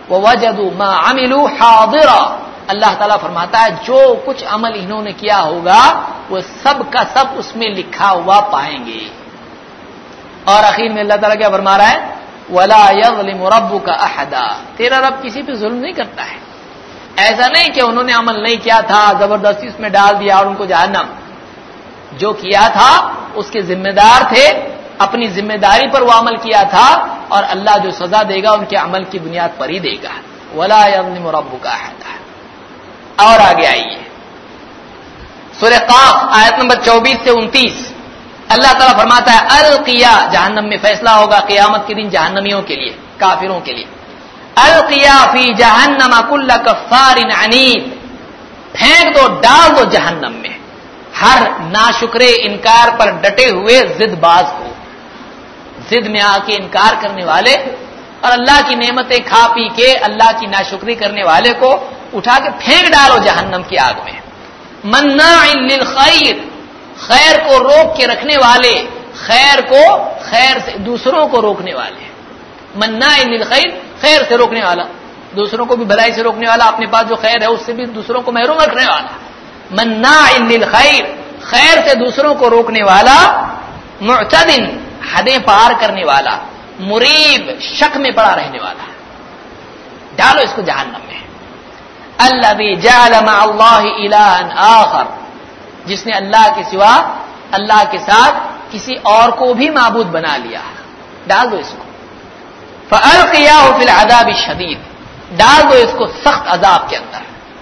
[SPEAKER 1] وَوَجَدُوا مَا عَمِلُوا حَاضِرًا، اللہ تعالیٰ فرماتا ہے جو کچھ عمل انہوں نے کیا ہوگا وہ سب کا سب اس میں لکھا ہوا پائیں گے۔ اور آخر میں اللہ تعالیٰ کیا فرما رہا ہے؟ وَلَا يَظْلِمُ رَبُّكَ أَحَدًا، تیرا رب کسی پہ ظلم نہیں کرتا ہے۔ ایسا نہیں کہ انہوں نے عمل نہیں کیا تھا زبردستی اس میں ڈال دیا اور ان کو جہنم، جو کیا تھا اس کے ذمہ دار تھے، اپنی ذمہ داری پر وہ عمل کیا تھا، اور اللہ جو سزا دے گا ان کے عمل کی بنیاد پر ہی دے گا۔ وَلَا يَظْلِمُ رَبُّكَ أَحَدًا۔ اور آگے آئیے سورہ قاف آیت نمبر 24 سے 29، اللہ تعالیٰ فرماتا ہے القیا، جہنم میں فیصلہ ہوگا قیامت کے دن جہنمیوں کے لیے، کافروں کے لیے، القیا فی جہنم کل کفار عنید، پھینک دو، ڈال دو جہنم میں ہر ناشکرے انکار پر ڈٹے ہوئے ضد باز کو، ضد میں آ کے انکار کرنے والے اور اللہ کی نعمتیں کھا پی کے اللہ کی ناشکری کرنے والے کو اٹھا کے پھینک ڈالو جہنم کی آگ میں۔ مناع للخیر، خیر کو روک کے رکھنے والے، خیر کو خیر سے دوسروں کو روکنے والے، مناع للخیر، خیر سے روکنے والا، دوسروں کو بھی بھلائی سے روکنے والا، اپنے پاس جو خیر ہے اس سے بھی دوسروں کو محروم رکھنے والا، مناع للخیر، خیر سے دوسروں کو روکنے والا، معتد، حدیں پار کرنے والا، مریب، شک میں پڑا رہنے والا، ڈالو اس کو جہنم میں۔ الذی جعل مع اللہ الہا آخر، جس نے اللہ کے سوا اللہ کے ساتھ کسی اور کو بھی معبود بنا لیا، ڈال دو اس کو۔ فَأَلْقِيَاهُ فِي الْعَذَابِ الشَّدِيدِ، ڈال دو اس کو سخت عذاب کے اندر۔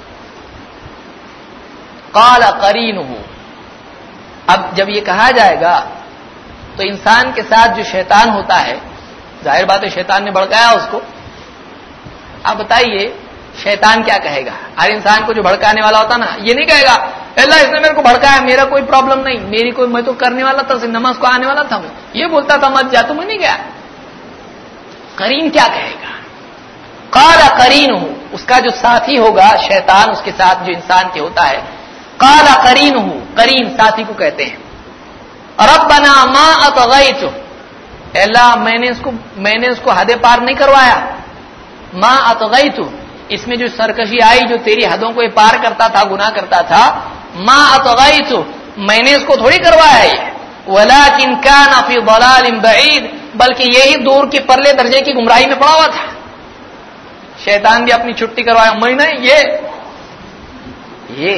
[SPEAKER 1] قَالَ قَرِينُهُ، اب جب یہ کہا جائے گا تو انسان کے ساتھ جو شیطان ہوتا ہے، ظاہر بات ہے شیطان نے بھڑکایا اس کو، آپ بتائیے شیطان کیا کہے گا؟ ہر انسان کو جو بھڑکانے والا ہوتا نا، یہ نہیں کہے گا اللہ اس نے میرے کو بھڑکایا، میرا کوئی پرابلم نہیں، میری کوئی، میں تو کرنے والا تھا، نماز کو آنے والا تھا، میں یہ بولتا تھا مت جا، تو میں نہیں گیا۔ قرین کیا کہے گا؟ قال قرینہ، اس کا جو ساتھی ہوگا شیطان، اس کے ساتھ جو انسان کے ہوتا ہے، قال قرینہ، قرین ساتھی کو کہتے ہیں، ربنا ما اطغیتہ، اللہ میں نے اس کو حد پار نہیں کروایا، ما اطغیتہ، اس میں جو سرکشی آئی، جو تیری حدوں کو یہ پار کرتا تھا، گناہ کرتا تھا، ما اطغیتہ، میں نے اس کو تھوڑی کروایا ہے، ولکن کان فی ضلال بعید، بلکہ یہی دور کے پرلے درجے کی گمراہی میں پڑا ہوا تھا۔ شیطان بھی اپنی چھٹی کروایا، میں نہیں، یہ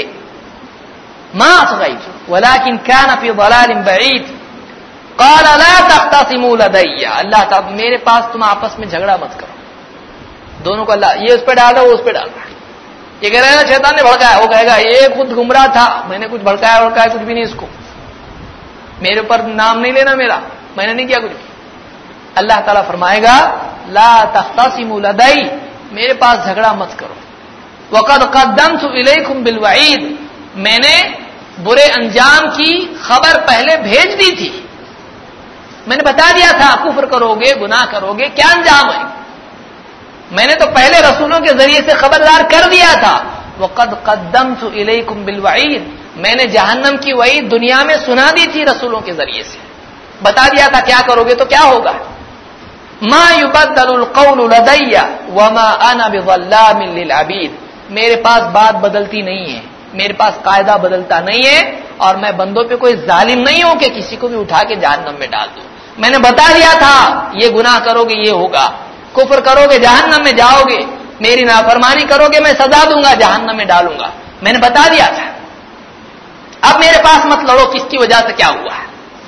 [SPEAKER 1] ما اطغیتہ ولکن کان فی ضلال بعید قال لا تختصموا لدی، اللہ تعالی میرے پاس تم آپس میں جھگڑا مت کرو، دونوں کو اللہ، یہ اس پہ ڈال رہا ہے، وہ اس پہ ڈال رہا ہے، یہ کہہ رہا ہے شیطان نے بھڑکایا، وہ کہے گا یہ خود گمراہ تھا، میں نے کچھ بھڑکایا کچھ بھی نہیں، اس کو میرے اوپر نام نہیں لینا میرا، میں نے نہیں کیا کچھ بھی۔ اللہ تعالیٰ فرمائے گا لا تختصموا لدی، میرے پاس جھگڑا مت کرو، وقد قدمت الیکم بالوعید، میں نے برے انجام کی خبر پہلے بھیج دی تھی، میں نے بتا دیا تھا کفر کرو گے، گناہ کرو گے، کیا انجام ہے، میں نے تو پہلے رسولوں کے ذریعے سے خبردار کر دیا تھا۔ وقد قدمت الیکم بالوعید، میں نے جہنم کی وعید دنیا میں سنا دی تھی رسولوں کے ذریعے سے، بتا دیا تھا کیا کرو گے تو کیا ہوگا۔ ما یبدل القول لدی وما انا بظلام للعبید، میرے پاس بات بدلتی نہیں ہے، میرے پاس قاعدہ بدلتا نہیں ہے، اور میں بندوں پہ کوئی ظالم نہیں ہوں کہ کسی کو بھی اٹھا کے جہنم میں ڈال دوں، میں نے بتا دیا تھا یہ گناہ کرو گے یہ ہوگا، کفر کرو گے جہنم میں جاؤ گے، میری نافرمانی کرو گے میں سزا دوں گا، جہنم میں ڈالوں گا، میں نے بتا دیا تھا، اب میرے پاس مت لڑو کس کی وجہ سے کیا ہوا ہے۔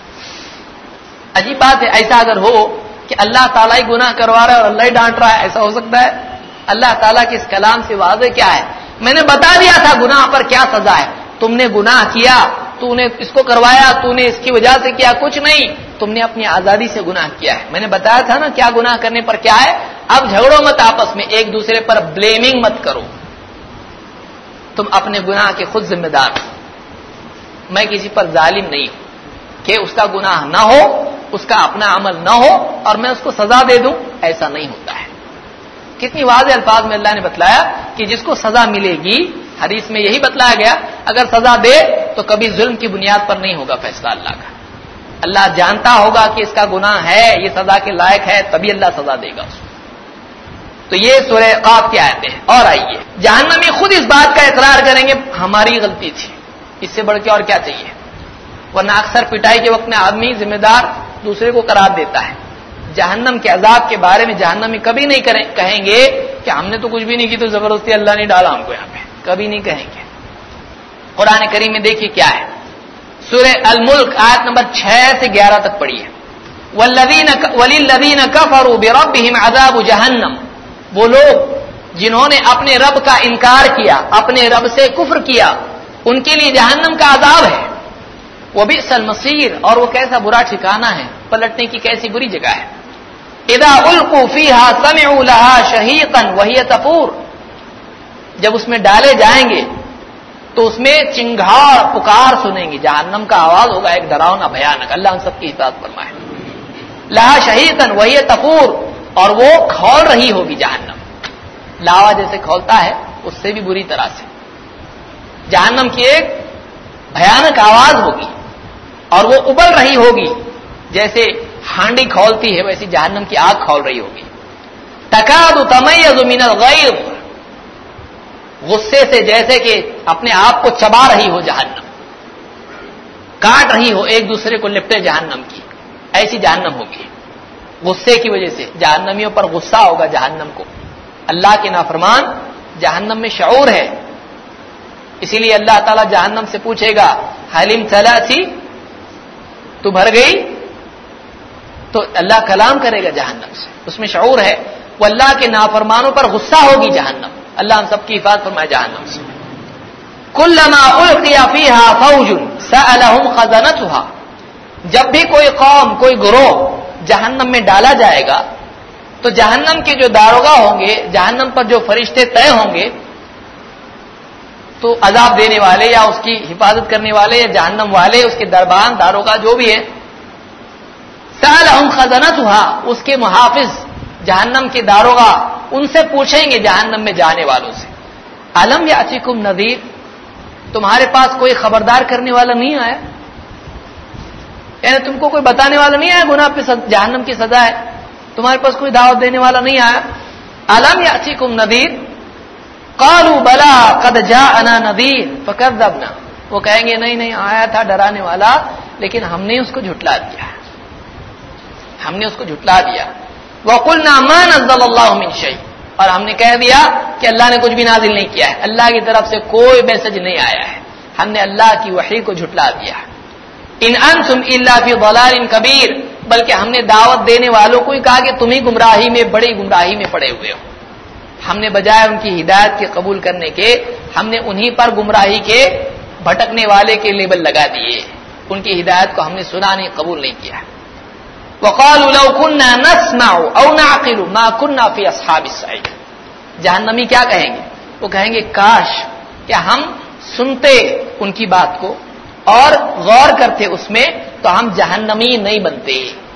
[SPEAKER 1] عجیب بات ہے، ایسا اگر ہو کہ اللہ تعالیٰ ہی گناہ کروا رہا ہے اور اللہ ہی ڈانٹ رہا ہے، ایسا ہو سکتا ہے؟ اللہ تعالیٰ کے اس کلام سے واضح کیا ہے، میں نے بتا دیا تھا گناہ پر کیا سزا ہے، تم نے گناہ کیا، تو نے اس کو کروایا، تو نے اس کی وجہ سے کیا، کچھ نہیں، تم نے اپنی آزادی سے گناہ کیا ہے، میں نے بتایا تھا نا کیا گناہ کرنے پر کیا ہے۔ اب جھگڑو مت آپس میں، ایک دوسرے پر بلیمنگ مت کرو، تم اپنے گناہ کے خود ذمہ دار ہو، میں کسی پر ظالم نہیں ہوں کہ اس کا گناہ نہ ہو، اس کا اپنا عمل نہ ہو اور میں اس کو سزا دے دوں، ایسا نہیں ہوتا ہے۔ کتنی واضح الفاظ میں اللہ نے بتلایا کہ جس کو سزا ملے گی، حدیث میں یہی بتلایا گیا، اگر سزا دے تو کبھی ظلم کی بنیاد پر نہیں ہوگا فیصلہ اللہ کا، اللہ جانتا ہوگا کہ اس کا گناہ ہے، یہ سزا کے لائق ہے، تبھی اللہ سزا دے گا اس کو۔ تو یہ سورہ قاف کی آیتیں ہیں. اور آئیے جہنمی خود اس بات کا اقرار کریں گے ہماری غلطی تھی، اس سے بڑھ کے اور کیا چاہیے. ورنہ اکثر پٹائی کے وقت میں آدمی ذمہ دار دوسرے کو قرار دیتا ہے. جہنم کے عذاب کے بارے میں جہنمی کبھی نہیں کہیں گے کہ ہم نے تو کچھ بھی نہیں کی تو زبردستی اللہ نے ڈالا ہم کو یہاں پہ، کبھی نہیں کہیں گے. قرآن کریم میں دیکھیے کیا ہے، سورہ الملک آیت نمبر 6 سے 11 تک پڑھیے. وَلِلَّذِينَ كَفَرُوا بِرَبِّهِمْ عَذَابُ جَهَنَّمَ، وہ لوگ جنہوں نے اپنے رب کا انکار کیا، اپنے رب سے کفر کیا، ان کے لیے جہنم کا عذاب ہے. وَبِئْسَ الْمَصِيرُ، اور وہ کیسا برا ٹھکانہ ہے، پلٹنے کی کیسی بری جگہ ہے. اذا القوا فيها سمعوا لها شهيقا وهي تفور، جب اس میں ڈالے جائیں گے تو اس میں چنگھاڑ پکار سنیں گے. جہنم کا آواز ہوگا ایک ڈراؤنا بھیانک. اللہ ہم سب کی حفاظت فرمائے. لها شهيقا وهي تفور، اور وہ کھول رہی ہوگی جہنم. لاوا جیسے کھولتا ہے اس سے بھی بری طرح سے. جہنم کی ایک بھیانک آواز ہوگی اور وہ ابل رہی ہوگی، جیسے ہانڈی کھولتی ہے ویسی جہنم کی آگ کھول رہی ہوگی. تکاد تمیز من الغیظ، غصے سے جیسے کہ اپنے آپ کو چبا رہی ہو جہنم، کاٹ رہی ہو ایک دوسرے کو لپٹے جہنم کی، ایسی جہنم ہوگی. غصے کی وجہ سے جہنمیوں پر غصہ ہوگا جہنم کو. اللہ کے نافرمان جہنم میں شعور ہے، اسی لیے اللہ تعالیٰ جہنم سے پوچھے گا حلیم تلاسی، تو بھر گئی؟ تو اللہ کلام کرے گا جہنم سے، اس میں شعور ہے. وہ اللہ کے نافرمانوں پر غصہ ہوگی جہنم. اللہ ہم سب کی حفاظت فرمائے جہنم سے. کلما القی فیہا فوج سألہم خزنتہا، جب بھی کوئی قوم کوئی گروہ جہنم میں ڈالا جائے گا تو جہنم کے جو داروغہ ہوں گے، جہنم پر جو فرشتے طے ہوں گے، تو عذاب دینے والے یا اس کی حفاظت کرنے والے یا جہنم والے، اس کے دربان داروغہ جو بھی ہے، سألہم خزنتہا، اس کے محافظ جہنم کے داروغہ ان سے پوچھیں گے جہنم میں جانے والوں سے، الم یاتکم نذیر، تمہارے پاس کوئی خبردار کرنے والا نہیں آیا؟ یعنی تم کو کوئی بتانے والا نہیں آیا گناہ پہ جہنم کی سزا ہے، تمہارے پاس کوئی دعوت دینے والا نہیں آیا؟ الم یاتکم نذیر قالوا بلا قد جاءنا نذیر فکذبنا، وہ کہیں گے نہیں نہیں آیا تھا ڈرانے والا، لیکن ہم نے اس کو جھٹلا دیا، ہم نے اس کو جھٹلا دیا. وَقُلْنَا مَا نَزَّلَ اللَّهُ مِنْ شَيْءٍ، اور ہم نے کہہ دیا کہ اللہ نے کچھ بھی نازل نہیں کیا ہے، اللہ کی طرف سے کوئی میسج نہیں آیا ہے، ہم نے اللہ کی وحی کو جھٹلا دیا. ان انتم الا فی ضلال کبیر، بلکہ ہم نے دعوت دینے والوں کو ہی کہا کہ تم ہی گمراہی میں، بڑی گمراہی میں پڑے ہوئے ہو. ہم نے بجائے ان کی ہدایت کے قبول کرنے کے، ہم نے انہی پر گمراہی کے بھٹکنے والے کے لیبل لگا دیے، ان کی ہدایت کو ہم نے سنا نہیں، قبول نہیں کیا. وقالوا لو كنا نسمع او نعقل ما كنا في اصحاب السعير، جہنمی کیا کہیں گے؟ وہ کہیں گے کاش کہ ہم سنتے ان کی بات کو اور غور کرتے اس میں تو ہم جہنمی نہیں بنتے.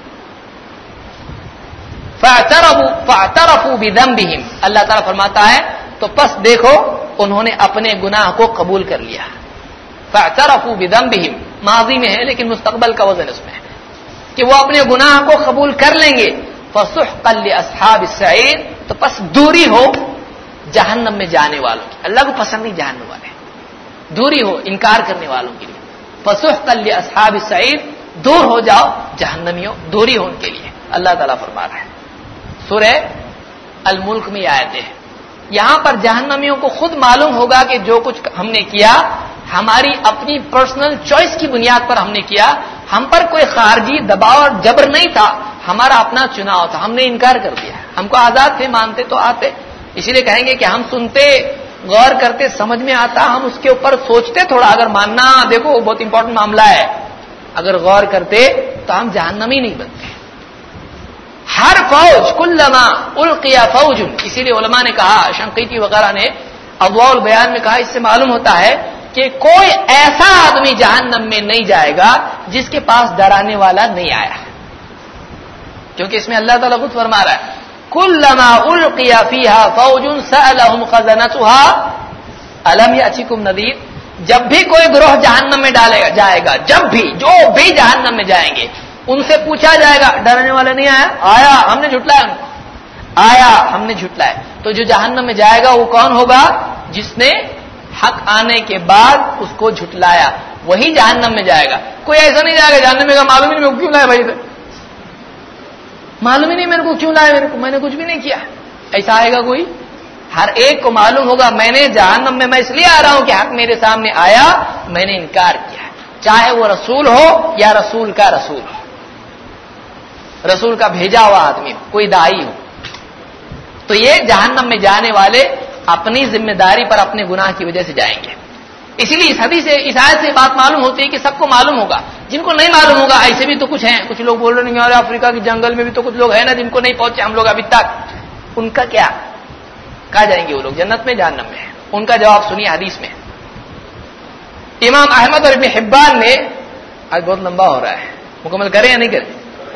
[SPEAKER 1] فاعترفوا بذنبهم، اللہ تعالیٰ فرماتا ہے تو پس دیکھو انہوں نے اپنے گناہ کو قبول کر لیا. فاعترفوا بذنبهم ماضی میں ہے لیکن مستقبل کا وزن اس میں ہے کہ وہ اپنے گناہ کو قبول کر لیں گے. فسحقا لاصحاب السعیر، تو پس دوری ہو جہنم میں جانے والوں کی. اللہ کو پسند نہیں جہنم والے، دوری ہو انکار کرنے والوں کے لیے. فسحقا لاصحاب السعیر، دور ہو جاؤ جہنمیوں، دوری ہو ان کے لیے. اللہ تعالیٰ فرما رہا ہے سورہ الملک میں آیتیں ہیں. یہاں پر جہنمیوں کو خود معلوم ہوگا کہ جو کچھ ہم نے کیا ہماری اپنی پرسنل چوائس کی بنیاد پر ہم نے کیا، ہم پر کوئی خارجی دباؤ اور جبر نہیں تھا، ہمارا اپنا چناؤ تھا، ہم نے انکار کر دیا. ہم کو آزاد تھے، مانتے تو آتے. اسی لیے کہیں گے کہ ہم سنتے، غور کرتے، سمجھ میں آتا، ہم اس کے اوپر سوچتے تھوڑا. اگر ماننا دیکھو بہت امپورٹنٹ معاملہ ہے، اگر غور کرتے تو ہم جہنمی نہیں بنتے. ہر فوج کلما القی فوج، اسی لیے علماء نے کہا، شنقیطی وغیرہ نے اضواء البیان میں کہا، اس سے معلوم ہوتا ہے کہ کوئی ایسا آدمی جہنم میں نہیں جائے گا جس کے پاس ڈرانے والا نہیں آیا، کیونکہ اس میں اللہ تعالیٰ خود فرما رہا ہے کلما القی فیہا فوج سألہم خزنتہا الم یأتکم نذیر. جب بھی کوئی گروہ جہنم میں جائے گا، جب بھی جو بھی جہنم میں جائیں گے ان سے پوچھا جائے گا ڈرانے والا نہیں آیا؟ آیا، ہم نے جھٹلایا ان کو. آیا ہم نے جھٹلایا. تو جو جہنم میں جائے گا وہ کون ہوگا؟ جس نے حق آنے کے بعد اس کو جھٹلایا، وہی جہنم میں جائے گا. کوئی ایسا نہیں جائے گا جہنم میں، معلوم ہی نہیں میرے کو کیوں لایا بھائی، معلوم ہی نہیں میرے کو کیوں لایا، میں نے کچھ بھی نہیں کیا. ایسا آئے گا کوئی؟ ہر ایک کو معلوم ہوگا میں نے جہنم میں، میں اس لیے آ رہا ہوں کہ حق میرے سامنے آیا، میں نے انکار کیا، چاہے وہ رسول ہو یا رسول کا رسول ہو، رسول کا بھیجا ہوا آدمی ہو، کوئی داعی ہو. تو یہ جہنم میں جانے والے اپنی ذمہ داری پر اپنے گناہ کی وجہ سے جائیں گے. اسی لیے اس حدیث سے، اس آیت سے بات معلوم ہوتی ہے کہ سب کو معلوم ہوگا. جن کو نہیں معلوم ہوگا ایسے بھی تو کچھ ہیں، کچھ لوگ بول رہے ہیں یار افریقہ کے جنگل میں بھی تو کچھ لوگ ہیں نا جن کو نہیں پہنچے ہم لوگ ابھی تک. ان کا کیا؟ کہاں جائیں گے وہ لوگ؟ جنت میں جہنم میں؟ ان کا جواب سنیے حدیث میں. امام احمد اور ابن حبان نے، آج بہت لمبا ہو رہا ہے، مکمل کریں یا نہیں کریں؟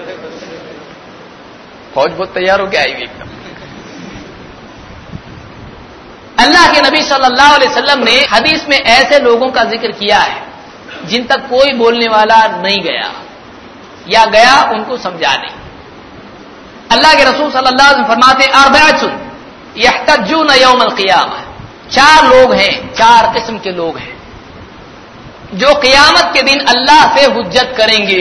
[SPEAKER 1] فوج بہت تیار ہو کے آئی ہوئی ایک دم. اللہ کے نبی صلی اللہ علیہ وسلم نے حدیث میں ایسے لوگوں کا ذکر کیا ہے جن تک کوئی بولنے والا نہیں گیا، یا گیا ان کو سمجھا نہیں. اللہ کے رسول صلی اللہ علیہ وسلم فرماتے اربعۃ یحتجون یوم القیامہ، 4 لوگ ہیں، 4 قسم کے لوگ ہیں جو قیامت کے دن اللہ سے حجت کریں گے.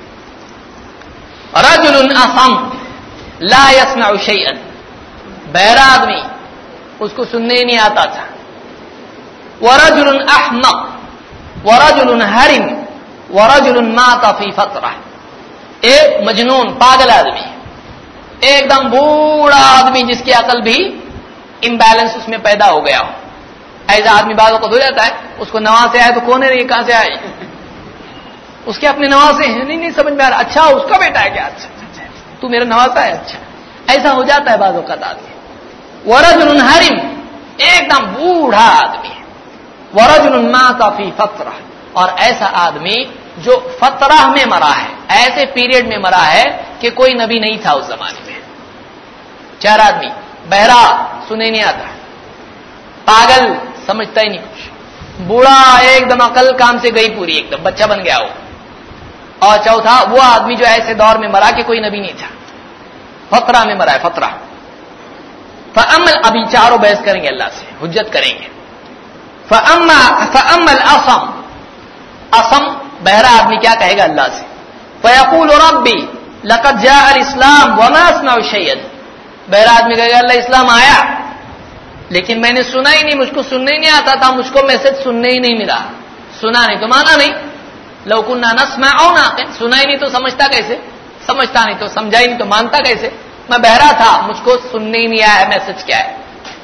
[SPEAKER 1] رجل اصم لا يسمع شيئا، بہرا آدمی، اس کو سننے ہی نہیں آتا تھا. ورجل احمق ورجل حرم ورجل مات في فترة، ایک مجنون پاگل آدمی، ایک دم بوڑھا آدمی جس کی عقل بھی امبیلنس اس میں پیدا ہو گیا ہو. ایسا آدمی بعض وقت ہو جاتا ہے، اس کو نواز سے آئے تو کون ہے یہ کہاں سے آئے، اس کے اپنے نواز سے ہیں، نہیں سمجھ میں آ رہا، اچھا اس کا بیٹا ہے کیا، اچھا تو میرا نواسا ہے، اچھا. ایسا ہو جاتا ہے بعض اوقات آدمی. ورجل حرم، ایک دم بوڑھا آدمی. ورجل مات فی فترہ، اور ایسا آدمی جو فترہ میں مرا ہے، ایسے پیریڈ میں مرا ہے کہ کوئی نبی نہیں تھا اس زمانے میں. 4 آدمی، بہرا سنے نہیں آتا، پاگل سمجھتا ہی نہیں کچھ، بوڑھا ایک دم عقل کام سے گئی پوری، ایک دم بچہ بن گیا ہو، اور چوتھا وہ آدمی جو ایسے دور میں مرا کہ کوئی نبی نہیں تھا، فترہ میں مرا ہے، فترہ. فَأَمَّا، ابھی چاروں بحث کریں گے اللہ سے، حجت کریں گے. فَأَمَّا الْأَصَمُ، اصم بہرا آدمی کیا کہے گا اللہ سے؟ فَيَقُولُ رَبِّي لَقَدْ جَاءَ الْإِسْلَامُ وَمَا أَسْمَعُ شَيْئًا، بہرا آدمی کہے گا اللہ اسلام آیا لیکن میں نے سنا ہی نہیں، مجھ کو سننے ہی نہیں آتا تھا، مجھ کو میسج سننے ہی نہیں ملا. سنا نہیں تو مانا نہیں. لو كنا نسمع او نعقل، سنا ہی نہیں تو سمجھتا کیسے، سمجھتا نہیں تو سمجھا ہی نہیں تو مانتا کیسے. میں بہرا تھا، مجھ کو سننے ہی نہیں آیا میسج کیا ہے.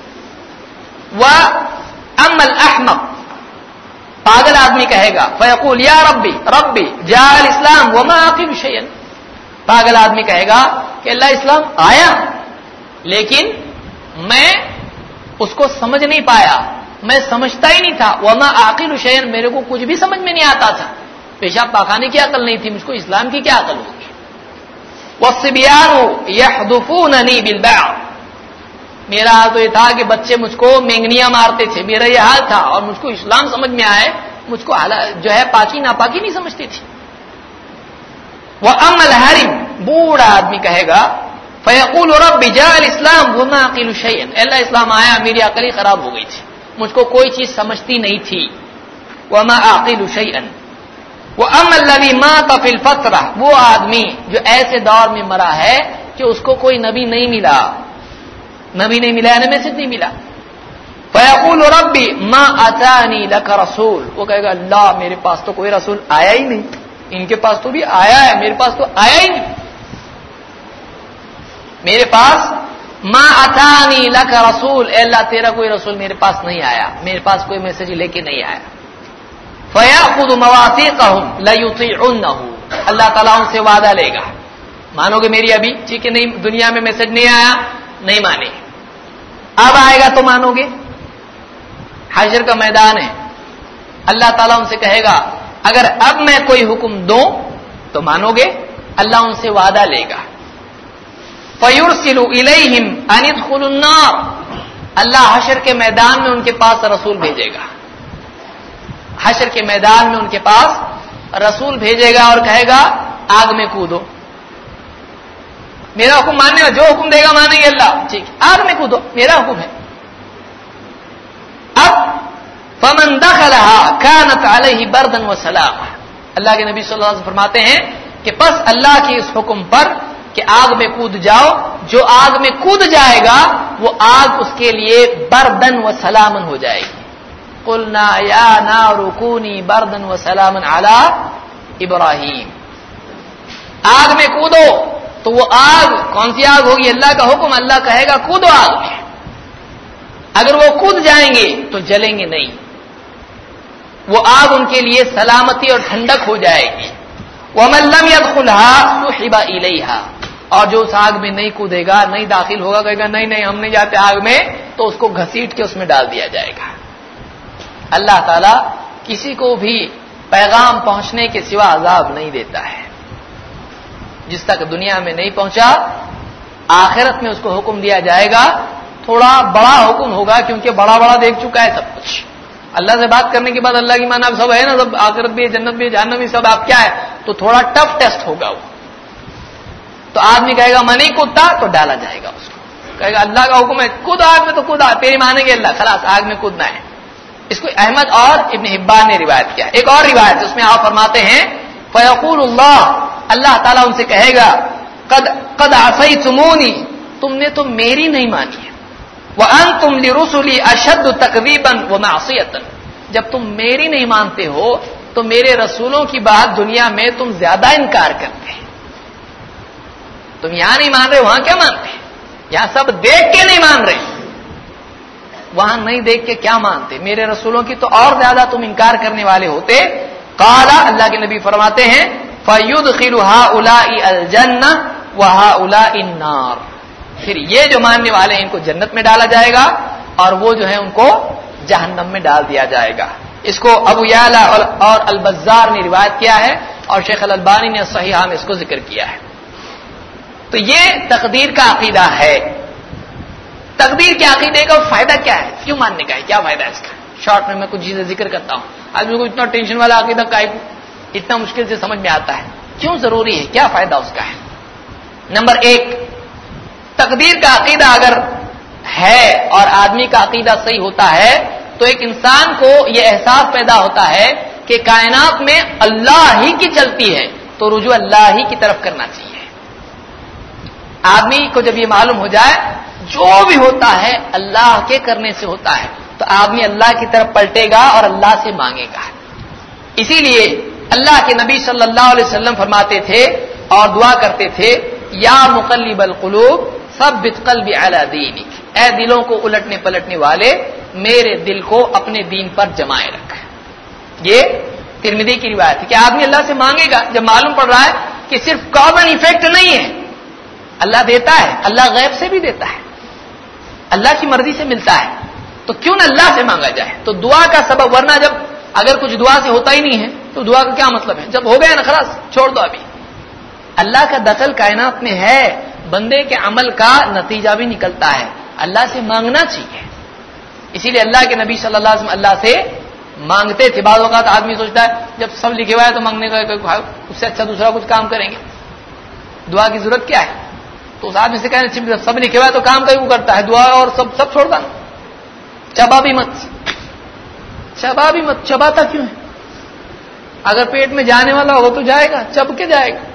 [SPEAKER 1] وَأَمَّا الْأَحْمَقُ، پاگل آدمی کہے گا فَيَقُولُ يَا رَبِّي رَبِّي جَاءَ الْإِسْلَامُ وَمَا أَعْقِلُ شَيْئًا، پاگل آدمی کہے گا کہ اللہ اسلام آیا لیکن میں اس کو سمجھ نہیں پایا، میں سمجھتا ہی نہیں تھا. وَمَا أَعْقِلُ شَيْئًا، میرے کو کچھ بھی سمجھ میں نہیں آتا تھا، پیشاب پاخانے کی عقل نہیں تھی، مجھ کو اسلام کی کیا عقل ہوگی. وَالصِّبْيَانُ يَحْدُفُونَنِي بِالْبَعْضِ، میرا حال تو یہ تھا کہ بچے مجھ کو مینگنیاں مارتے تھے، میرا یہ حال تھا، اور مجھ کو اسلام سمجھ میں آئے، مجھ کو جو ہے پاکی ناپاکی نہیں سمجھتی تھی. وَأَمَّا الْحَرِمُ، بوڑھا آدمی کہے گا فَيَقُولُ رَبِّ جَاءَ الْإِسْلَامُ وَمَا أَعْقِلُ شَيْئًا، اللہ اسلام آیا میری عقل ہی خراب ہو گئی تھی، مجھ کو کوئی چیز سمجھتی نہیں تھی. وَمَا أَعْقِلُ شَيْئًا. وَأَمَّا الَّذِي مَاتَ فِي الْفَتْرَةِ، وہ آدمی جو ایسے دور میں مرا ہے کہ اس کو کوئی نبی نہیں ملا، نبی نہیں ملا یعنی میسج نہیں ملا. فَيَقُولُ رَبِّ مَا أَتَانِي لَكَ رَسُولٌ، وہ کہے گا اللہ میرے پاس تو کوئی رسول آیا ہی نہیں، ان کے پاس تو بھی آیا ہے، میرے پاس تو آیا ہی نہیں. میرے پاس ما اتانی لک رسول، اے اللہ تیرا کوئی رسول میرے پاس نہیں آیا، میرے پاس کوئی میسج لے کے نہیں آیا. فیاخذ مواثیقهم لیطیعنہ، اللہ تعالیٰ ان سے وعدہ لے گا، مانو گے میری ابھی ٹھیک ہے، نہیں دنیا میں میسج نہیں آیا، نہیں مانے، اب آئے گا تو مانو گے. حشر کا میدان ہے، اللہ تعالیٰ ان سے کہے گا اگر اب میں کوئی حکم دوں تو مانو گے، اللہ ان سے وعدہ لے گا. فَيُرْسِلُ إِلَيْهِمْ أَنِ ادْخُلُوا النَّارَ، اللہ حشر کے میدان میں ان کے پاس رسول بھیجے گا، حشر کے میدان میں ان کے پاس رسول بھیجے گا اور کہے گا آگ میں کودو. میرا حکم ماننے کا، جو حکم دے گا مانیں گے اللہ، ٹھیک ہے آگ میں کودو، میرا حکم ہے. اب فمن دخلها كانت عليه بردا وسلاما، اللہ کے نبی صلی اللہ علیہ وسلم فرماتے ہیں کہ پس اللہ کے اس حکم پر کہ آگ میں کود جاؤ، جو آگ میں کود جائے گا وہ آگ اس کے لیے بردن و سلامن ہو جائے گی. قلنا یا نار کونی بردن و سلامن علی ابراہیم. آگ میں کودو تو وہ آگ کون سی آگ ہوگی؟ اللہ کا حکم، اللہ کہے گا کودو آگ میں. اگر وہ کود جائیں گے تو جلیں گے نہیں، وہ آگ ان کے لیے سلامتی اور ٹھنڈک ہو جائے گی. وَمَن لَّمْ يَدْخُلْهَا سُحِبَ إِلَيْهَا، اور جو اس آگ میں نہیں کودے گا، نہیں داخل ہوگا، کہے گا نہیں نہیں ہم نہیں جاتے آگ میں، تو اس کو گھسیٹ کے اس میں ڈال دیا جائے گا. اللہ تعالیٰ کسی کو بھی پیغام پہنچنے کے سوا عذاب نہیں دیتا ہے. جس تک دنیا میں نہیں پہنچا آخرت میں اس کو حکم دیا جائے گا. تھوڑا بڑا حکم ہوگا کیونکہ بڑا بڑا دیکھ چکا ہے سب کچھ. اللہ سے بات کرنے کے بعد اللہ کی مانا سب ہے نا، سب آخرت بھی ہے، جنت بھی ہے، جہنم بھی، سب آپ کیا ہے، تو تھوڑا ٹف ٹیسٹ ہوگا وہ. تو آدمی کہے گا میں نہیں کودتا تو ڈالا جائے گا اس کو. کہے گا اللہ کا حکم ہے کود آگ میں تو کود، تیری مانیں گے اللہ، خلاص آگ میں کودنا ہے. اس کو احمد اور ابن حبان نے روایت کیا. ایک اور روایت اس میں آپ فرماتے ہیں فیقول اللہ، اللہ تعالیٰ ان سے کہے گا قد عصیتمونی، تم نے تو میری نہیں مانی ہے. وَأَنْتُمْ لِرُسُلِي أَشَدُّ تَكْذِيبًا وَمَعْصِيَةً، جب تم میری نہیں مانتے ہو تو میرے رسولوں کی بات دنیا میں تم زیادہ انکار کرتے ہیں. تم یہاں نہیں مان رہے، وہاں کیا مانتے ہیں؟ یہاں سب دیکھ کے نہیں مان رہے، وہاں نہیں دیکھ کے کیا مانتے؟ میرے رسولوں کی تو اور زیادہ تم انکار کرنے والے ہوتے. قال، اللہ کے نبی فرماتے ہیں فَيُدْخِلُ هَؤُلَاءِ الْجَنَّةَ وَهَؤُلَاءِ النَّارَ، پھر یہ جو ماننے والے ہیں ان کو جنت میں ڈالا جائے گا اور وہ جو ہے ان کو جہنم میں ڈال دیا جائے گا. اس کو ابو یعلا اور البزار نے روایت کیا ہے اور شیخ الالبانی نے صحیحہ میں اس کو ذکر کیا ہے. تو یہ تقدیر کا عقیدہ ہے. تقدیر کے عقیدے کا فائدہ کیا ہے؟ کیوں ماننے کا ہے؟ کیا فائدہ ہے اس کا؟ شارٹ میں کچھ چیزیں ذکر کرتا ہوں. آدمی کو اتنا ٹینشن والا عقیدہ کا اتنا مشکل سے سمجھ میں آتا ہے، کیوں ضروری ہے؟ کیا فائدہ اس کا ہے؟ نمبر ایک، تقدیر کا عقیدہ اگر ہے اور آدمی کا عقیدہ صحیح ہوتا ہے تو ایک انسان کو یہ احساس پیدا ہوتا ہے کہ کائنات میں اللہ ہی کی چلتی ہے تو رجوع اللہ ہی کی طرف کرنا چاہیے. آدمی کو جب یہ معلوم ہو جائے جو بھی ہوتا ہے اللہ کے کرنے سے ہوتا ہے تو آدمی اللہ کی طرف پلٹے گا اور اللہ سے مانگے گا. اسی لیے اللہ کے نبی صلی اللہ علیہ وسلم فرماتے تھے اور دعا کرتے تھے یا مقلب القلوب ثبت قلبی علی دینک، اے دلوں کو الٹنے پلٹنے والے میرے دل کو اپنے دین پر جمائے رکھ. یہ ترمذی کی روایت ہے کہ آدمی اللہ سے مانگے گا جب معلوم پڑ رہا ہے کہ صرف کامن ایفیکٹ نہیں ہے، اللہ دیتا ہے، اللہ غیب سے بھی دیتا ہے، اللہ کی مرضی سے ملتا ہے، تو کیوں نہ اللہ سے مانگا جائے. تو دعا کا سبب، ورنہ جب اگر کچھ دعا سے ہوتا ہی نہیں ہے تو دعا کا کیا مطلب ہے؟ جب ہو گیا نا خلاص چھوڑ دو. ابھی اللہ کا دخل کائنات میں ہے، بندے کے عمل کا نتیجہ بھی نکلتا ہے، اللہ سے مانگنا چاہیے. اسی لیے اللہ کے نبی صلی اللہ علیہ وسلم اللہ سے مانگتے تھے. بعض اوقات آدمی سوچتا ہے جب سب لکھے ہوا ہے تو مانگنے کا اس سے اچھا دوسرا کچھ کام کریں گے، دعا کی ضرورت کیا ہے؟ تو اس آدمی سے کہنا سب لکھے ہوا ہے تو کام کیوں کرتا ہے؟ دعا اور سب چھوڑتا. چبا بھی مت، چباتا کیوں ہے؟ اگر پیٹ میں جانے والا ہوگا تو جائے گا، چب کے جائے گا.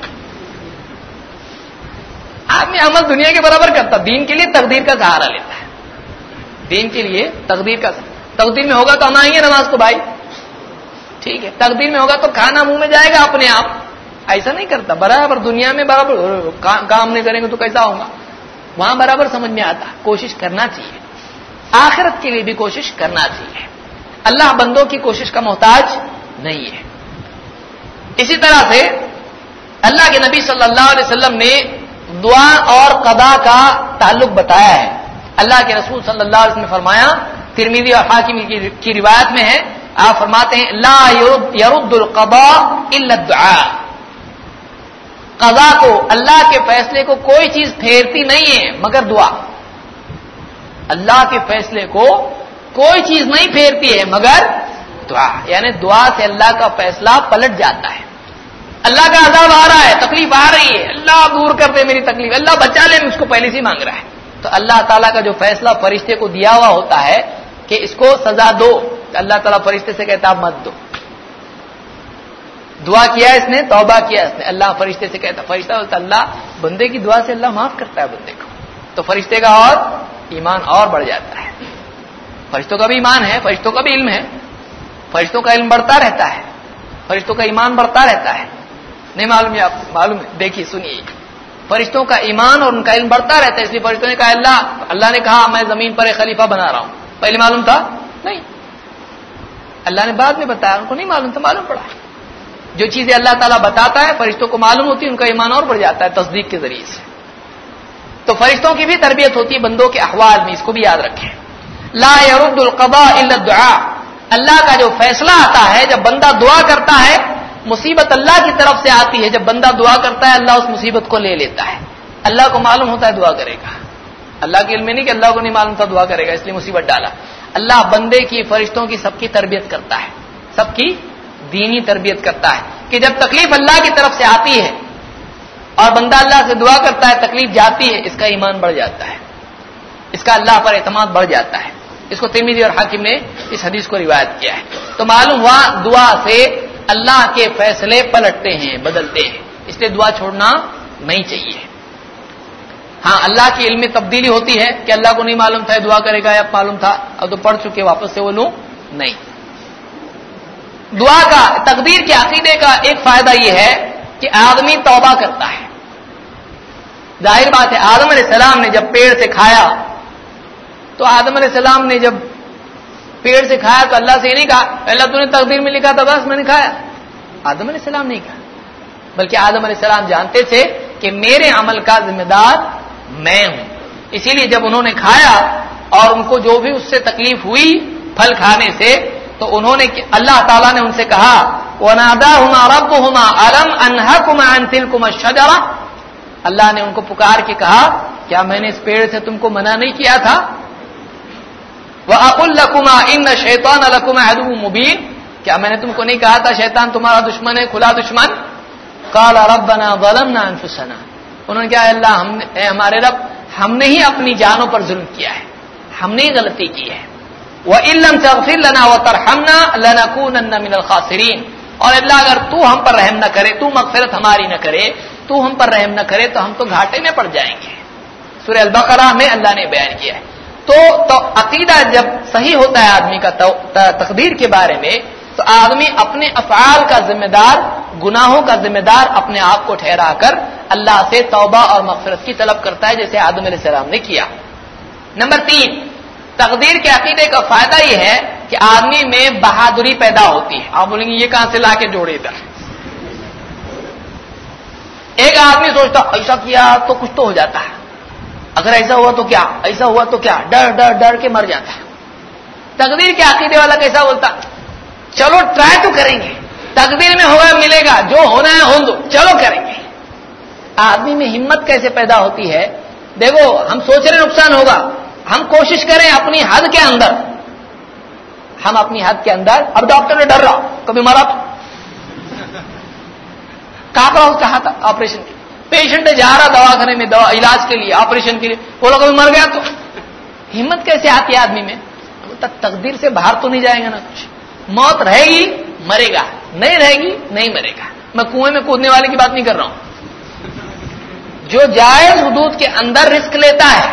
[SPEAKER 1] آدمی عمل دنیا کے برابر کرتا، دین کے لیے تقدیر کا سہارا لیتا ہے. دین کے لیے تقدیر میں ہوگا تو ہم آئیں گے نماز کو بھائی، ٹھیک ہے. تقدیر میں ہوگا تو کھانا منہ میں جائے گا اپنے آپ، ایسا نہیں کرتا. برابر دنیا میں برابر کام نہیں کریں گے تو کیسا ہوگا؟ وہاں برابر سمجھ میں آتا. کوشش کرنا چاہیے، آخرت کے لیے بھی کوشش کرنا چاہیے. اللہ بندوں کی کوشش کا محتاج نہیں ہے. اسی طرح سے اللہ کے نبی صلی اللہ علیہ وسلم نے دعا اور قضا کا تعلق بتایا ہے. اللہ کے رسول صلی اللہ علیہ وسلم نے فرمایا، ترمذی اور حاکم کی روایت میں ہے، آپ فرماتے ہیں لا يرد القضاء الا الدعاء، قضا کو، اللہ کے فیصلے کو کوئی چیز پھیرتی نہیں ہے مگر دعا. اللہ کے فیصلے کو کوئی چیز نہیں پھیرتی ہے مگر دعا، یعنی دعا سے اللہ کا فیصلہ پلٹ جاتا ہے. اللہ کا عذاب آ رہا ہے، تکلیف آ رہی ہے، اللہ دور کر دے میری تکلیف، اللہ بچا لے، اس کو پہلے سے مانگ رہا ہے. تو اللہ تعالیٰ کا جو فیصلہ فرشتے کو دیا ہوا ہوتا ہے کہ اس کو سزا دو، اللہ تعالیٰ فرشتے سے کہتا ہے مت دو. دعا کیا اس نے، توبہ کیا اس نے، اللہ فرشتے سے کہتا، فرشتہ بولتا اللہ بندے کی دعا سے اللہ معاف کرتا ہے بندے کو. تو فرشتے کا اور ایمان اور بڑھ جاتا ہے. فرشتوں کا بھی ایمان ہے، فرشتوں کا بھی علم ہے، فرشتوں کا علم بڑھتا رہتا ہے، فرشتوں کا ایمان بڑھتا رہتا ہے. نہیں معلوم ہے آپ کو؟ معلوم ہے. دیکھیے سنیے، فرشتوں کا ایمان اور ان کا علم بڑھتا رہتا ہے. اس لیے فرشتوں نے کہا اللہ نے کہا میں زمین پر ایک خلیفہ بنا رہا ہوں. پہلے معلوم تھا نہیں، اللہ نے بعد میں بتایا، ان کو نہیں معلوم تھا، معلوم پڑا. جو چیزیں اللہ تعالیٰ بتاتا ہے فرشتوں کو معلوم ہوتی ہے، ان کا ایمان اور بڑھ جاتا ہے تصدیق کے ذریعے سے. تو فرشتوں کی بھی تربیت ہوتی ہے بندوں کے احوال میں، اس کو بھی یاد رکھیں. لا يرد القضاء الا الدعاء. اللہ کا جو فیصلہ آتا ہے جب بندہ دعا کرتا ہے، مصیبت اللہ کی طرف سے آتی ہے. جب بندہ دعا کرتا ہے اللہ اس مصیبت کو لے لیتا ہے. اللہ کو معلوم ہوتا ہے دعا کرے گا، اللہ کے علم میں نہیں کہ اللہ کو نہیں معلوم تھا دعا کرے گا اس لیے مصیبت ڈالا. اللہ بندے کی، فرشتوں کی، سب کی تربیت کرتا ہے، سب کی دینی تربیت کرتا ہے کہ جب تکلیف اللہ کی طرف سے آتی ہے اور بندہ اللہ سے دعا کرتا ہے، تکلیف جاتی ہے، اس کا ایمان بڑھ جاتا ہے، اس کا اللہ پر اعتماد بڑھ جاتا ہے. اس کو ترمذی اور حاکم نے اس حدیث کو روایت کیا ہے. تو معلوم ہوا دعا سے اللہ کے فیصلے پلٹتے ہیں، بدلتے ہیں. اس لیے دعا چھوڑنا نہیں چاہیے. ہاں اللہ کے علم میں تبدیلی ہوتی ہے کہ اللہ کو نہیں معلوم تھا دعا کرے گا، یا معلوم تھا اب تو پڑھ چکے واپس سے وہ لوں نہیں. دعا کا، تقدیر کے عقیدے کا ایک فائدہ یہ ہے کہ آدمی توبہ کرتا ہے. ظاہر بات ہے آدم علیہ السلام نے جب پیڑ سے کھایا تو آدم علیہ السلام نے جب پیڑ سے کھایا تو اللہ سے یہ نہیں کہا اللہ تو نے تقدیر میں لکھا تھا بس میں نے کھایا. آدم علیہ السلام نہیں کہا، بلکہ آدم علیہ السلام جانتے تھے کہ میرے عمل کا ذمہ دار میں ہوں. اسی لیے جب انہوں نے کھایا اور ان کو جو بھی اس سے تکلیف ہوئی پھل کھانے سے، تو انہوں نے اللہ تعالیٰ نے ان سے کہا وَنَادَاهُمَا رَبُّهُمَا أَلَمْ أَنْهَكُمَا عَنْ تِلْكُمَا الشَّجَرَةِ. اللہ نے ان کو پکار کے کہا کیا میں نے اس پیڑ سے تم کو منع نہیں کیا تھا؟ وَأَقُلْ لَكُمَا إِنَّ الشَّيْطَانَ لَكُمَا عَدُوٌّ مُبِينٌ. کیا میں نے تم کو نہیں کہا تھا شیطان تمہارا دشمن ہے، کھلا دشمن؟ قَالَ رَبَّنَا ظَلَمْنَا أَنفُسَنَا. انہوں نے کہا اللہ ہمارے رب ہم نے ہی اپنی جانوں پر ظلم کیا ہے، ہم نے ہی غلطی کی ہے. وَإِن لَّمْ تَغْفِرْ لَنَا وَتَرْحَمْنَا لَنَكُونَنَّ مِنَ الْخَاسِرِينَ. اور اللہ اگر تو ہم پر رحم نہ کرے، تو مغفرت ہماری نہ کرے، تو ہم پر رحم نہ کرے تو ہم تو گھاٹے میں پڑ جائیں گے. سورہ البقرہ میں اللہ نے بیان کیا ہے. تو عقیدہ جب صحیح ہوتا ہے آدمی کا تقدیر کے بارے میں، تو آدمی اپنے افعال کا ذمہ دار، گناہوں کا ذمہ دار اپنے آپ کو ٹھہرا کر اللہ سے توبہ اور مغفرت کی طلب کرتا ہے جیسے آدم علیہ السلام نے کیا. نمبر 3، تقدیر کے عقیدے کا فائدہ یہ ہے کہ آدمی میں بہادری پیدا ہوتی ہے. آپ بولیں گے یہ کہاں سے لا کے جوڑے ادھر؟ ایک آدمی سوچتا ایسا کیا تو کچھ تو ہو جاتا ہے، اگر ایسا ہوا تو کیا، ایسا ہوا تو کیا، ڈر ڈر ڈر کے مر جاتا ہے. تقدیر کے عقیدے والا کیسا بولتا چلو ٹرائی تو کریں گے، تقدیر میں ہوگا ملے گا، جو ہونا ہے ہو دو، چلو کریں گے. آدمی میں ہمت کیسے پیدا ہوتی ہے؟ دیکھو ہم سوچ رہے نقصان ہوگا، ہم کوشش کریں اپنی حد کے اندر، ہم اپنی حد کے اندر. اب ڈاکٹر نے ڈر رہا کبھی مرا تو کاپ رہا چاہا تھا آپریشن کے، پیشنٹ جا رہا دوا خانے میں دوا علاج کے لیے، آپریشن کے لیے، وہ لوگ کبھی مر گیا تو ہمت کیسے آتی ہے آدمی میں؟ تقدیر سے باہر تو نہیں جائیں گے نا کچھ. موت رہے گی مرے گا، نہیں رہے گی نہیں مرے گا. میں کنویں میں کودنے والے کی بات نہیں کر رہا ہوں. جو جائز حدود کے اندر رسک لیتا ہے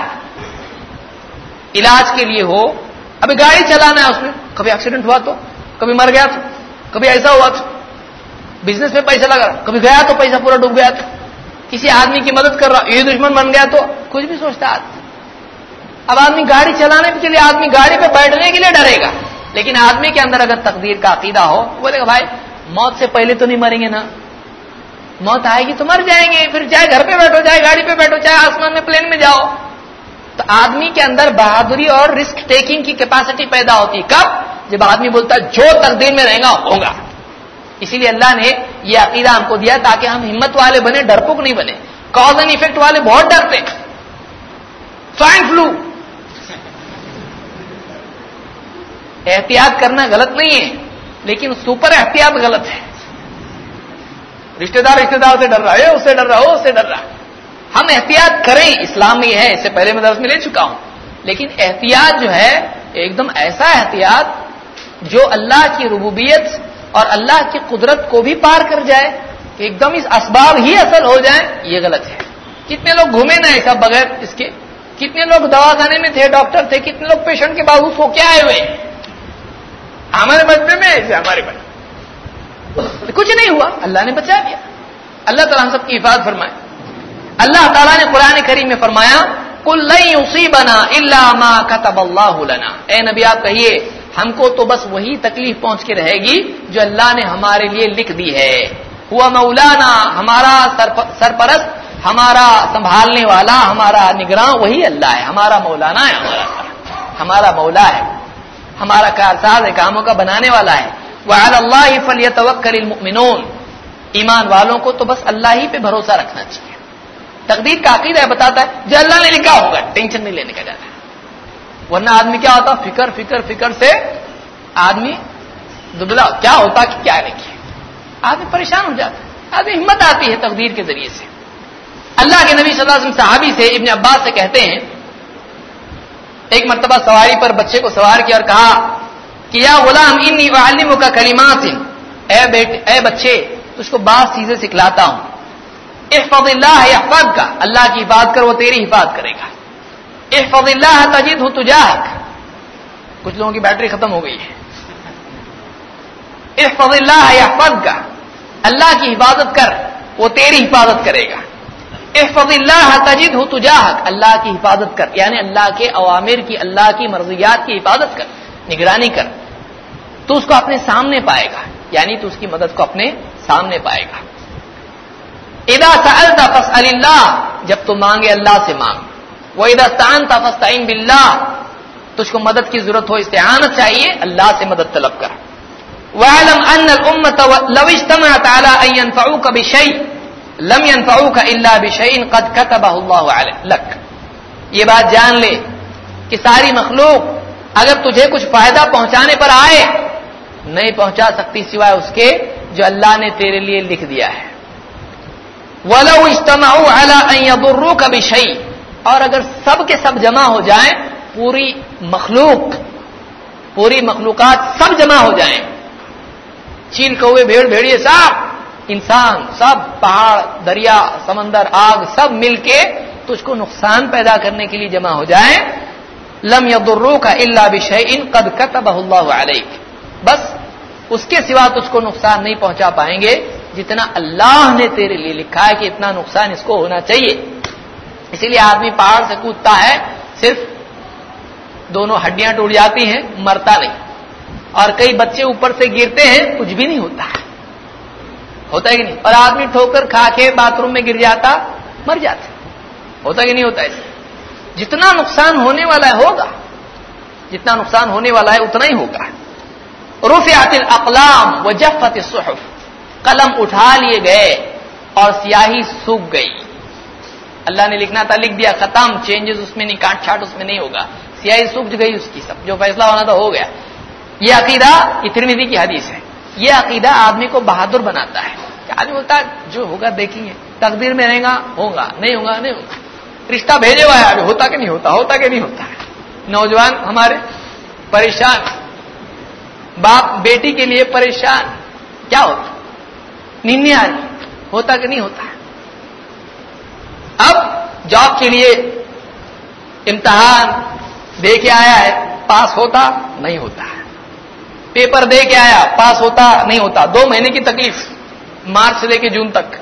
[SPEAKER 1] علاج کے لیے ہو، ابھی گاڑی چلانا ہے اس میں، کبھی ایکسیڈنٹ ہوا تو، کبھی مر گیا تو، کبھی ایسا ہوا تو، بزنس میں پیسہ لگا کبھی گیا تو پیسہ پورا ڈوب گیا تو، کسی آدمی کی مدد کر رہا یہ دشمن بن گیا تو، کچھ بھی سوچتا ہے آدمی. اب آدمی گاڑی چلانے کے لیے، آدمی گاڑی پہ بیٹھنے کے لیے ڈرے گا، لیکن آدمی کے اندر اگر تقدیر کا عقیدہ ہو، بولے گا بھائی موت سے پہلے تو نہیں مریں گے نا، موت آئے گی تو مر جائیں گے، پھر چاہے گھر پہ بیٹھو، چاہے گاڑی پہ بیٹھو، چاہے آسمان میں پلین میں جاؤ. تو آدمی کے اندر بہادری اور رسک ٹیکنگ کی کیپیسٹی پیدا ہوتی ہے. کب؟ جب آدمی بولتا ہے جو تقدیر میں رہے گا ہوگا. اسی لیے اللہ نے یہ عقیدہ ہم کو دیا تاکہ ہم ہمت والے بنے، ڈرپوک نہیں بنے. کاز اینڈ ایفیکٹ والے بہت ڈرتے ہیں. سوائن فلو احتیاط کرنا غلط نہیں ہے، لیکن سپر احتیاط غلط ہے. رشتے دار سے ڈر رہا ہے، اس سے ڈر رہا ہو، اس سے ڈر رہا. ہم احتیاط کریں، اسلام میں ہے، اس سے پہلے میں درس میں لے چکا ہوں. لیکن احتیاط جو ہے ایک دم ایسا احتیاط جو اللہ کی ربوبیت اور اللہ کی قدرت کو بھی پار کر جائے کہ ایک دم اس اسباب ہی اصل ہو جائیں، یہ غلط ہے. کتنے لوگ گھومے نا ایسا بغیر اس کے، کتنے لوگ دواخانے میں تھے، ڈاکٹر تھے، کتنے لوگ پیشنٹ کے باوجود سو کے آئے ہوئے. ہمارے مجمع میں ایسے ہمارے بڑے کچھ نہیں ہوا، اللہ نے بچا دیا. اللہ تعالیٰ ہم سب کی حفاظت فرمائے. اللہ تعالیٰ نے قرآن کریم میں فرمایا قل لن يصيبنا الا ما كتب الله لنا. اے نبی آپ کہیے ہم کو تو بس وہی تکلیف پہنچ کے رہے گی جو اللہ نے ہمارے لیے لکھ دی ہے. ہوا مولانا، ہمارا سرپرست، ہمارا سنبھالنے والا، ہمارا نگراں وہی اللہ ہے. ہمارا مولانا ہے، ہمارا مولا ہے، ہمارا کارساز ہے، کاموں کا بنانے والا ہے. وعلى الله فليتوكل المؤمنون. ایمان والوں کو تو بس اللہ ہی پہ بھروسہ رکھنا چاہیے. تقدیر کا عقیدہ بتاتا ہے جو اللہ نے لکھا ہوگا، ٹینشن نہیں لینے کا جاتا ہے. ورنہ آدمی کیا ہوتا، فکر سے آدمی دبلا، کیا ہوتا کہ کیا لکھے، آدمی پریشان ہو جاتا ہے. آدمی ہمت آتی ہے تقدیر کے ذریعے سے. اللہ کے نبی صلی اللہ علیہ وسلم صحابی سے ابن عباس سے کہتے ہیں ایک مرتبہ سواری پر بچے کو سوار کیا اور کہا کہ یا غلام انی اعلمک کلمات، اے بچے تجھ کو بعض چیزیں سکھلاتا ہوں. احفظ اللہ یحفظک، اللہ کی حفاظت کر وہ تیری حفاظت کرے گا. احفظ اللہ تجدہ تجاہک. کچھ لوگوں کی بیٹری ختم ہو گئی ہے. احفظ اللہ یحفظک، اللہ کی حفاظت کر وہ تیری حفاظت کرے گا. احفظ اللہ تجدہ تجاہک، اللہ کی حفاظت کر یعنی اللہ کے اوامر کی، اللہ کی مرضیات کی حفاظت کر، نگرانی کر، تو اس کو اپنے سامنے پائے گا، یعنی تو اس کی مدد کو اپنے سامنے پائے گا. اذا سألت فاسأل اللہ، جب تو مانگے اللہ سے مانگ. واذا استعنت فاستعن باللہ، تجھ کو مدد کی ضرورت ہو استعانت چاہیے، اللہ سے مدد طلب کر. واعلم ان الامه لو اجتمعت على ان ينفعوك بشيء لم ينفعوك الا بشيء قد كتبه الله لك. یہ بات جان لے کہ ساری مخلوق اگر تجھے کچھ فائدہ پہنچانے پر آئے نہیں پہنچا سکتی سوائے اس کے جو اللہ نے تیرے لیے لکھ دیا ہے. وَلَوْ اجْتَمَعُوا عَلَىٰ أَن يَضُرُّوكَ بِشَيْءٍ، اور اگر سب کے سب جمع ہو جائیں، پوری مخلوقات سب جمع ہو جائیں، چیل کوے بھیڑ بھیڑیے سب، انسان سب، پہاڑ دریا سمندر آگ سب مل کے تجھ کو نقصان پیدا کرنے کے لیے جمع ہو جائیں، لم يضروك الا بشيء قد كتبه الله عليك، بس اس کے سوا تجھ کو نقصان نہیں پہنچا پائیں گے جتنا اللہ نے تیرے لیے لکھا ہے کہ اتنا نقصان اس کو ہونا چاہیے. اسی لیے آدمی پہاڑ سے کودتا ہے، صرف دونوں ہڈیاں ٹوٹ جاتی ہیں، مرتا نہیں. اور کئی بچے اوپر سے گرتے ہیں، کچھ بھی نہیں ہوتا ہے کہ نہیں. اور آدمی ٹھوکر کھا کے باتھ روم میں گر جاتا، مر جاتا. ہوتا کہ نہیں ہوتا ایسے؟ جتنا نقصان ہونے والا ہے ہوگا، جتنا نقصان ہونے والا ہے اتنا ہی ہوگا. رفعت الاقلام وجفت الصحف، قلم اٹھا لیے گئے اور سیاہی سوکھ گئی. اللہ نے لکھنا تھا لکھ دیا، ختم، چینجز اس میں نہیں، کاٹ چھاٹ اس میں نہیں ہوگا، سیاہی سوکھ گئی اس کی، سب جو فیصلہ ہونا تھا ہو گیا. یہ عقیدہ ترمذی کی حدیث ہے. یہ عقیدہ آدمی کو بہادر بناتا ہے. آدمی بولتا ہے جو ہوگا دیکھیں گے، تقدیر میں رہے گا ہوگا، نہیں ہوگا نہیں ہوگا. رشتہ بھیجے ہوا ہے ابھی، ہوتا کہ نہیں ہوتا، ہوتا کہ نہیں ہوتا ہے. نوجوان ہمارے پریشان، باپ بیٹی کے لیے پریشان، کیا ہوتا، نیند نہیں آ رہی، ہوتا کہ نہیں ہوتا ہے. اب جاب کے لیے امتحان دے کے آیا ہے، پاس ہوتا نہیں ہوتا ہے. پیپر دے کے آیا، پاس ہوتا نہیں ہوتا. 2 مہینے کی تکلیف، مارچ سے لے کے جون تک،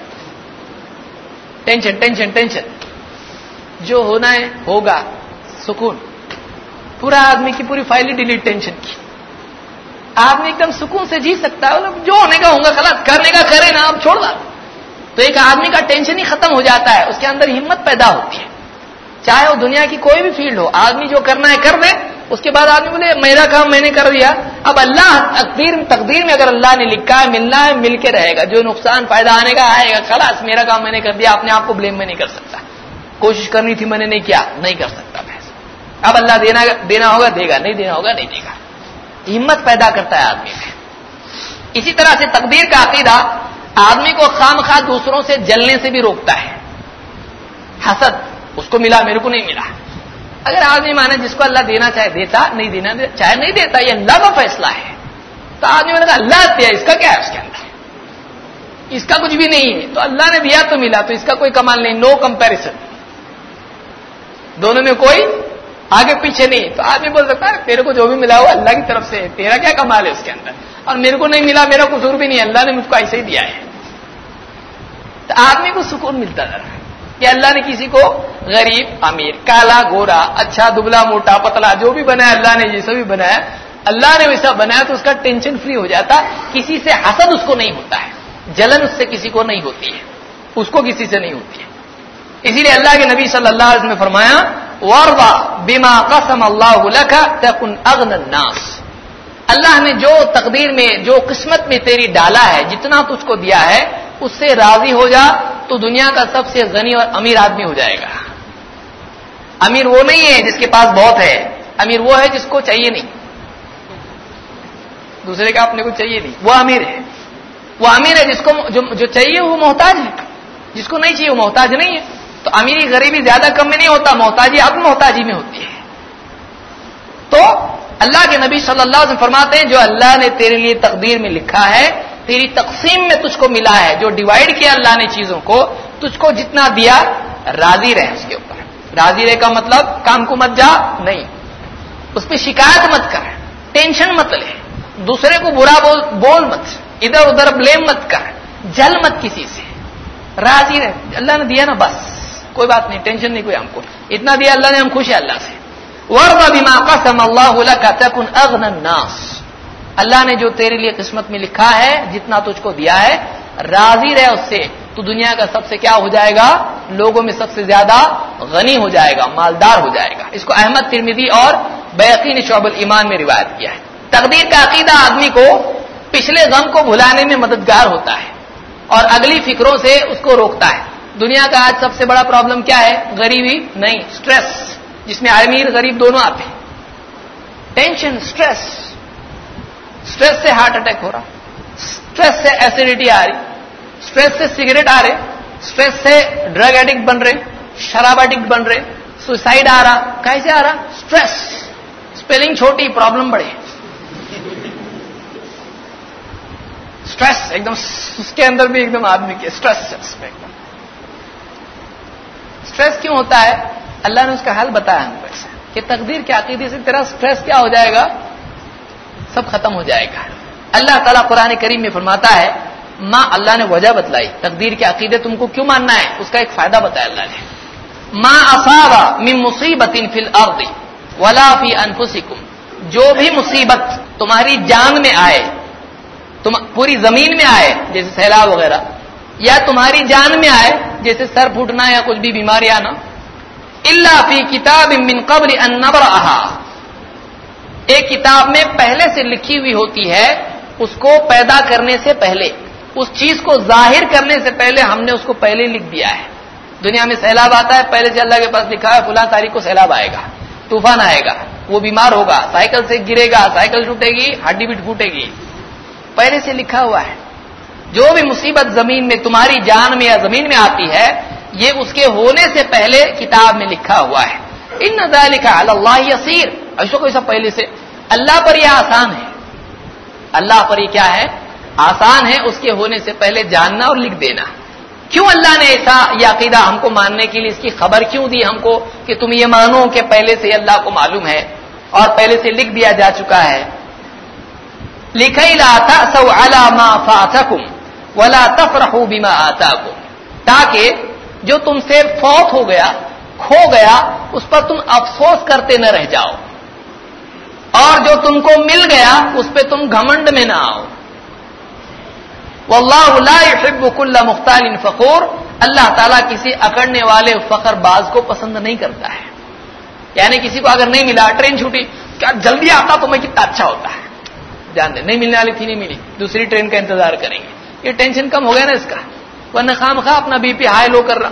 [SPEAKER 1] ٹینشن ٹینشن ٹینشن. جو ہونا ہے ہوگا، سکون. پورا آدمی کی پوری فائل ڈیلیٹ ٹینشن کی. آدمی ایک دم سکون سے جی سکتا ہے، جو ہونے کا ہوگا، خلاص کرنے کا کرے نا، اب چھوڑ دا. تو ایک آدمی کا ٹینشن ہی ختم ہو جاتا ہے، اس کے اندر ہمت پیدا ہوتی ہے. چاہے وہ دنیا کی کوئی بھی فیلڈ ہو، آدمی جو کرنا ہے کر دے. اس کے بعد آدمی بولے میرا کام میں نے کر دیا. اب اللہ تقدیر میں اگر اللہ نے لکھا ہے ملنا ہے، مل کے رہے گا. جو نقصان فائدہ آنے کا آئے گا، خلاص میرا کام میں نے کر دیا. اپنے آپ کو بلیم میں نہیں کر سکتا. کوشش کرنی تھی میں نے نہیں کیا، نہیں کر سکتا بحث. اب اللہ دینا ہوگا دے گا، نہیں دینا ہوگا نہیں دے گا. ہمت پیدا کرتا ہے آدمی میں. اسی طرح سے تقدیر کا عقیدہ آدمی کو خامخواہ دوسروں سے جلنے سے بھی روکتا ہے. حسد، اس کو ملا میرے کو نہیں ملا. اگر آدمی مانے جس کو اللہ دینا چاہے دیتا، نہیں دینا چاہے نہیں دیتا، یہ اللہ کا فیصلہ ہے. تو آدمی نے کہا اللہ دیا، اس کا کیا ہے اس کے اندر، اس کا کچھ بھی نہیں ہے. تو اللہ نے دیا تو ملا، تو اس کا کوئی کمال نہیں. نو کمپیریزن، دونوں میں کوئی آگے پیچھے نہیں. تو آدمی بول سکتا ہے تیرے کو جو بھی ملا ہو اللہ کی طرف سے، تیرا کیا کمال ہے اس کے اندر، اور میرے کو نہیں ملا، میرا قصور بھی نہیں، اللہ نے مجھ کو ایسے ہی دیا ہے. تو آدمی کو سکون ملتا ذرا کہ اللہ نے کسی کو غریب امیر، کالا گورا، اچھا دبلا موٹا پتلا، جو بھی بنایا اللہ نے، جیسا بھی بنایا اللہ نے ویسا بنایا، تو اس کا ٹینشن فری ہو جاتا. کسی سے حسد اس کو نہیں ہوتا ہے، جلن اس سے کسی کو نہیں ہوتی ہے، اس کو کسی سے نہیں ہوتی ہے. اسی لیے اللہ کے نبی صلی اللہ علیہ وسلم نے فرمایا وَارْضَ بِمَا قَسَمَ اللَّهُ لَكَ تَكُنْ أَغْنَى النَّاسِ. اللہ نے جو تقدیر میں، جو قسمت میں تیری ڈالا ہے، جتنا تجھ کو دیا ہے، اس سے راضی ہو جا تو دنیا کا سب سے غنی اور امیر آدمی ہو جائے گا. امیر وہ نہیں ہے جس کے پاس بہت ہے، امیر وہ ہے جس کو چاہیے نہیں، دوسرے کا اپنے کو چاہیے نہیں، وہ امیر ہے. وہ امیر ہے جس کو جو چاہیے وہ محتاج ہے، جس کو نہیں چاہیے وہ محتاج نہیں ہے. تو امیری غریبی زیادہ کم میں نہیں ہوتا، محتاجی اب محتاجی میں ہوتی ہے. تو اللہ کے نبی صلی اللہ علیہ وسلم فرماتے ہیں جو اللہ نے تیرے لیے تقدیر میں لکھا ہے، تیری تقسیم میں تجھ کو ملا ہے، جو ڈیوائڈ کیا اللہ نے چیزوں کو، تجھ کو جتنا دیا راضی رہے اس کے اوپر. راضی رہے کا مطلب کام کو مت جا نہیں، اس پہ شکایت مت کر، ٹینشن مت لے، دوسرے کو برا بول مت، ادھر ادھر بلیم مت کر، جل مت کسی سے، راضی رہے. اللہ نے دیا نا بس، کوئی بات نہیں، ٹینشن نہیں کوئی، ہم کو اتنا دیا اللہ نے، ہم خوش ہیں اللہ سے. وَارْضَ بِمَا قَسَمَ اللَّهُ لَكَ تَكُنْ أَغْنَى النَّاسِ. اللہ نے جو تیرے لیے قسمت میں لکھا ہے، جتنا تجھ کو دیا ہے، راضی رہے اس سے، تو دنیا کا سب سے کیا ہو جائے گا، لوگوں میں سب سے زیادہ غنی ہو جائے گا، مالدار ہو جائے گا. اس کو احمد ترمذی اور بیہقی نے شعب الایمان میں روایت کیا ہے. تقدیر کا عقیدہ آدمی کو پچھلے غم کو بھلانے میں مددگار ہوتا ہے اور اگلی فکروں سے اس کو روکتا ہے. دنیا کا آج سب سے بڑا پرابلم کیا ہے؟ غریبی نہیں، سٹریس، جس میں امیر غریب دونوں آتے ہیں. ٹینشن، سٹریس سے ہارٹ اٹیک ہو رہا، سٹریس سے ایسیڈیٹی آ رہی، سٹریس سے سگریٹ آ رہے، سٹریس سے ڈرگ ایڈکٹ بن رہے، شراب ایڈکٹ بن رہے، سوسائڈ آ رہا. کیسے آ رہا؟ سٹریس. اسپیلنگ چھوٹی، پرابلم بڑے. سٹریس ایک دم اس کے اندر بھی ایک دم آدمی کے سٹریس کیوں ہوتا ہے؟ اللہ نے اس کا حل بتایا ہم کو ایسا کہ تقدیر کے عقیدے سے تیرا سٹریس کیا ہو جائے گا، سب ختم ہو جائے گا. اللہ تعالیٰ قرآن کریم میں فرماتا ہے، اللہ نے وجہ بتلائی تقدیر کے عقیدے تم کو کیوں ماننا ہے، اس کا ایک فائدہ بتایا اللہ نے. ما اصاب من مصیبت فی الارض ولا فی انفسکم. جو بھی مصیبت تمہاری جان میں آئے، پوری زمین میں آئے جیسے سیلاب وغیرہ، یا تمہاری جان میں آئے جیسے سر پھوٹنا یا کچھ بھی بیماری آنا، الا فی کتاب من قبل ان نبرأها. ایک کتاب میں پہلے سے لکھی ہوئی ہوتی ہے، اس کو پیدا کرنے سے پہلے، اس چیز کو ظاہر کرنے سے پہلے ہم نے اس کو پہلے لکھ دیا ہے. دنیا میں سیلاب آتا ہے، پہلے سے اللہ کے پاس لکھا ہے فلاں تاریخ کو سیلاب آئے گا، طوفان آئے گا، وہ بیمار ہوگا، سائیکل سے گرے گا، سائیکل ٹوٹے گی، ہڈی بھی ٹوٹے گی، پہلے سے لکھا ہوا ہے. جو بھی مصیبت زمین میں تمہاری جان میں یا زمین میں آتی ہے، یہ اس کے ہونے سے پہلے کتاب میں لکھا ہوا ہے. ان ذالک علی اللہ یسیر. ایسا کوئی سب پہلے سے اللہ پر یہ آسان ہے، اللہ پر یہ کیا ہے؟ آسان ہے اس کے ہونے سے پہلے جاننا اور لکھ دینا. کیوں اللہ نے ایسا یہ عقیدہ ہم کو ماننے کے لیے اس کی خبر کیوں دی ہم کو کہ تم یہ مانو کہ پہلے سے اللہ کو معلوم ہے اور پہلے سے لکھ دیا جا چکا ہے. لِكَيْ لَا تَأْسَوْا عَلَى مَا فَاتَكُمْ وَلَا تَفْرَحُوا بِمَا آتَاكُمْ. تاکہ جو تم سے فوت ہو گیا، کھو گیا، اس پر تم افسوس کرتے نہ رہ جاؤ، اور جو تم کو مل گیا اس پہ تم گھمنڈ میں نہ آؤ. واللہ لا يحب كل مختال فخور. اللہ تعالیٰ کسی اکڑنے والے فخر باز کو پسند نہیں کرتا ہے. یعنی کسی کو اگر نہیں ملا، ٹرین چھوٹی، کیا جلدی آتا تو میں کتنا اچھا ہوتا ہے، جان دے نہیں ملنے والی تھی، نہیں ملی، دوسری ٹرین کا انتظار کریں گے. یہ ٹینشن کم ہو گیا نا اس کا، ورنہ خواہ اپنا بی پی ہائی لو کر رہا.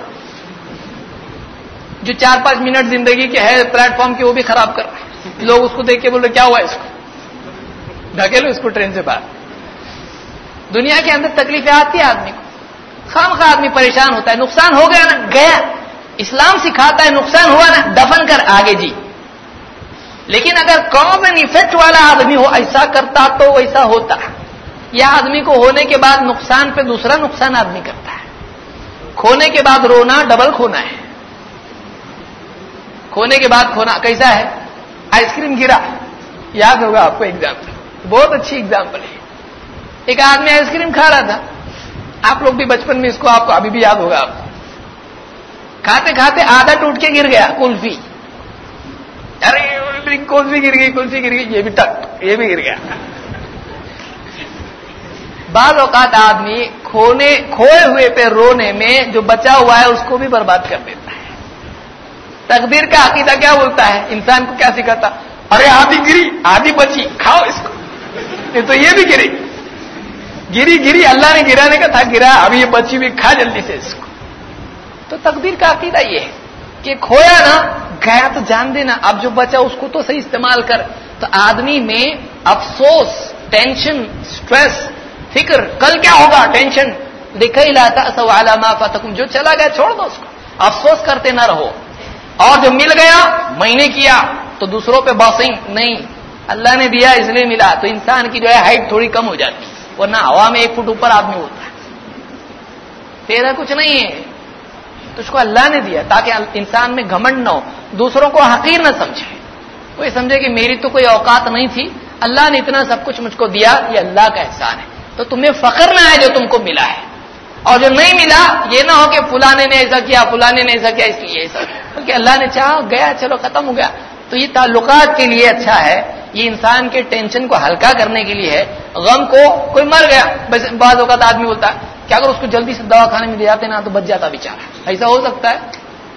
[SPEAKER 1] جو 4-5 منٹ زندگی کے ہے پلیٹ فارم کی، وہ بھی خراب کر رہا ہے. لوگ اس کو دیکھ کے بول رہے کیا ہوا اس کو، ڈھکیلو اس کو ٹرین سے باہر. دنیا کے اندر تکلیفیں آتی ہیں آدمی کو، خواہ آدمی پریشان ہوتا ہے، نقصان ہو گیا نا گیا، اسلام سکھاتا ہے نقصان ہوا نا دفن کر آگے جی. لیکن اگر کاز اینڈ ایفیکٹ والا آدمی ہو، ایسا کرتا تو ویسا ہوتا، یا آدمی کو ہونے کے بعد نقصان پہ دوسرا نقصان آدمی کرتا ہے. کھونے کے بعد رونا ڈبل کھونا ہے. کھونے کے بعد کھونا کیسا ہے؟ آئس کریم گرا، یاد ہوگا آپ کو ایگزامپل، بہت اچھی ایگزامپل ہے. ایک آدمی آئس کریم کھا رہا تھا، آپ لوگ بھی بچپن میں اس کو آپ کو ابھی بھی یاد ہوگا، آپ کھاتے کھاتے آدھا ٹوٹ کے گر گیا کلفی. ارے کلفی گر گئی، کلفی گر گئی، یہ بھی گر گیا. بعض اوقات آدمی کھوئے ہوئے پہ رونے میں جو بچا ہوا ہے اس کو بھی برباد کر دیتا ہے. تقدیر کا عقیدہ کیا بولتا ہے؟ انسان کو کیا سکھاتا؟ ارے آدھی گری آدھی بچی، کھاؤ اس کو، نہیں تو یہ بھی گری گری اللہ نے گرانے کا تھا گرا، ابھی یہ بچی بھی کھا جلدی سے اس کو. تو تقدیر کا عقیدہ یہ ہے کہ کھویا نا گیا تو جان دینا، اب جو بچا اس کو تو صحیح استعمال کر. تو آدمی میں افسوس، ٹینشن، سٹریس، فکر، کل کیا ہوگا، ٹینشن لکھا ہی لاتا سوالا ما فاتکم، جو چلا گیا چھوڑ دو اس کو، افسوس کرتے نہ رہو. اور جو مل گیا میں نے کیا تو دوسروں پہ باسنگ نہیں، اللہ نے دیا اس لیے ملا. تو انسان کی جو ہے ہائٹ تھوڑی کم ہو جاتی، ورنہ ہوا میں 1 فٹ اوپر آدمی ہوتا ہے. تیرا کچھ نہیں ہے، تجھ کو اللہ نے دیا تاکہ انسان میں گھمنڈ نہ ہو، دوسروں کو حقیر نہ سمجھے. وہ یہ سمجھے کہ میری تو کوئی اوقات نہیں تھی، اللہ نے اتنا سب کچھ مجھ کو دیا، یہ اللہ کا احسان ہے. تو تمہیں فخر نہ ہے جو تم کو ملا ہے، اور جو نہیں ملا یہ نہ ہو کہ فلانے نے ایسا کیا، فلانے نے ایسا کیا اس لیے ایسا، بلکہ اللہ نے چاہا گیا چلو ختم ہو گیا. تو یہ تعلقات کے لیے اچھا ہے، یہ انسان کے ٹینشن کو ہلکا کرنے کے لیے ہے. غم کو کوئی مر گیا، بعض اوقات آدمی بولتا ہے کہ اگر اس کو جلدی سے دوا خانے میں لے جاتے نا تو بچ جاتا بیچارہ. ایسا ہو سکتا ہے؟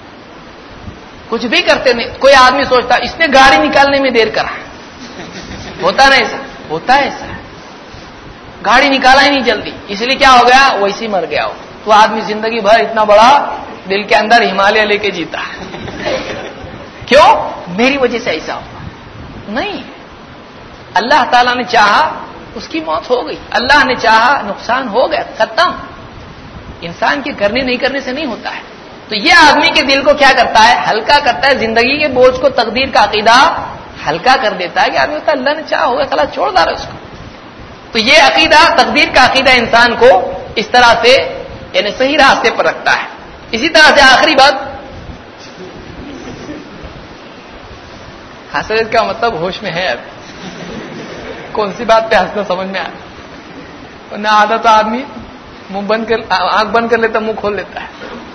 [SPEAKER 1] کچھ بھی کرتے نہیں. کوئی آدمی سوچتا اس نے گاڑی نکالنے میں دیر کرا، ہوتا نا ایسا، ہوتا ہے ایسا، گاڑی نکالا ہی نہیں جلدی، اس لیے کیا ہو گیا، ویسے مر گیا ہو. تو آدمی زندگی بھر اتنا بڑا دل کے اندر ہمالیہ لے کے جیتا. کیوں؟ میری وجہ سے ایسا ہوا. نہیں، اللہ تعالیٰ نے چاہا اس کی موت ہو گئی، اللہ نے چاہا نقصان ہو گیا، ختم. انسان کے کرنے نہیں کرنے سے نہیں ہوتا ہے. تو یہ آدمی کے دل کو کیا کرتا ہے؟ ہلکا کرتا ہے. زندگی کے بوجھ کو تقدیر کا عقیدہ ہلکا کر دیتا ہے کہ آدمی ہوتا ہے اللہ نے چاہا ہوگا، خلاص چھوڑ دا رہا اس کو. تو یہ عقیدہ، تقدیر کا عقیدہ انسان کو اس طرح سے یعنی صحیح راستے پر رکھتا ہے. اسی طرح سے آخری بات، حسرت کا مطلب ہوش میں ہے. اب کون سی بات پہ ہنسنا سمجھ میں آیا؟ نہ عادت آدمی منہ بند کر، آنکھ بند کر لیتا، منہ کھول لیتا ہے.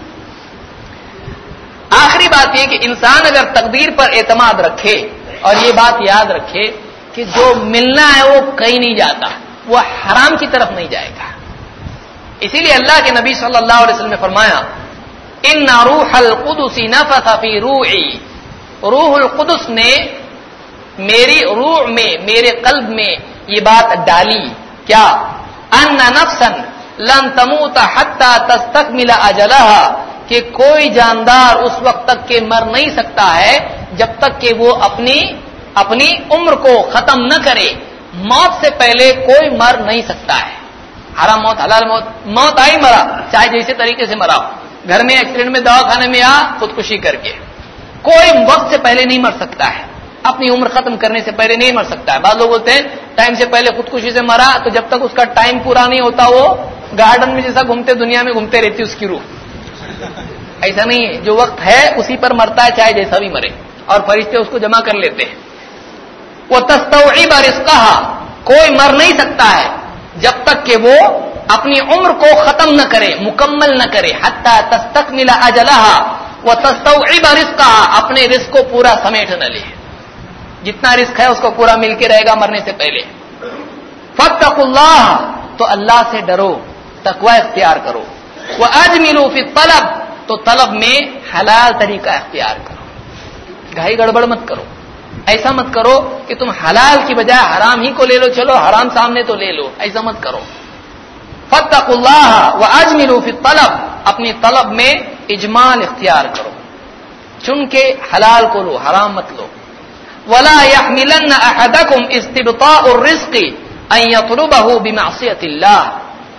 [SPEAKER 1] آخری بات یہ کہ انسان اگر تقدیر پر اعتماد رکھے اور یہ بات یاد رکھے کہ جو ملنا ہے وہ کہیں نہیں جاتا، وہ حرام کی طرف نہیں جائے گا. اسی لیے اللہ کے نبی صلی اللہ علیہ وسلم نے فرمایا ان روح القدس نفث فی روحی، روح القدس نے میری روح میں، میرے قلب میں یہ بات ڈالی، کیا؟ ان نفسا لن تموت حتی تستکمل اجلها، کہ کوئی جاندار اس وقت تک کہ مر نہیں سکتا ہے جب تک کہ وہ اپنی عمر کو ختم نہ کرے. موت سے پہلے کوئی مر نہیں سکتا ہے. حرام موت، حلال موت، موت آئی مرا، چاہے جیسے طریقے سے مرا، گھر میں ایکسیڈنٹ میں، دوا خانے میں خودکشی کر کے. کوئی وقت سے پہلے نہیں مر سکتا ہے، اپنی عمر ختم کرنے سے پہلے نہیں مر سکتا ہے. بعض لوگ بولتے ہیں ٹائم سے پہلے خودکشی سے مرا تو جب تک اس کا ٹائم پورا نہیں ہوتا وہ گارڈن میں جیسا گھومتے دنیا میں گھومتے رہتی اس کی روح. ایسا نہیں ہے، جو وقت ہے اسی پر مرتا ہے چاہے جیسا بھی مرے، اور فرشتے اس کو جمع کر لیتے ہیں. وہ تستوعب رزقها، کوئی مر نہیں سکتا ہے جب تک کہ وہ اپنی عمر کو ختم نہ کرے، مکمل نہ کرے. حتی تستکمل اجلها وتستوعب رزقها، اپنے رزق کو پورا سمیٹ نہ لے. جتنا رزق ہے اس کو پورا مل کے رہے گا مرنے سے پہلے. فاتقوا اللہ، تو اللہ سے ڈرو، تقوی اختیار کرو. واجملوا فی الطلب، تو طلب میں حلال طریقہ اختیار کرو، گھائی گڑبڑ مت کرو. ایسا مت کرو کہ تم حلال کی بجائے حرام ہی کو لے لو، چلو حرام سامنے تو لے لو، ایسا مت کرو. فاتقوا اللہ واجملوا فی الطلب، اپنی طلب میں اجمال اختیار کرو، چن کے حلال کو لو، حرام مت لو. ولا يحملن احدكم استبطاء الرزق ان يطلبه بمعصية الله،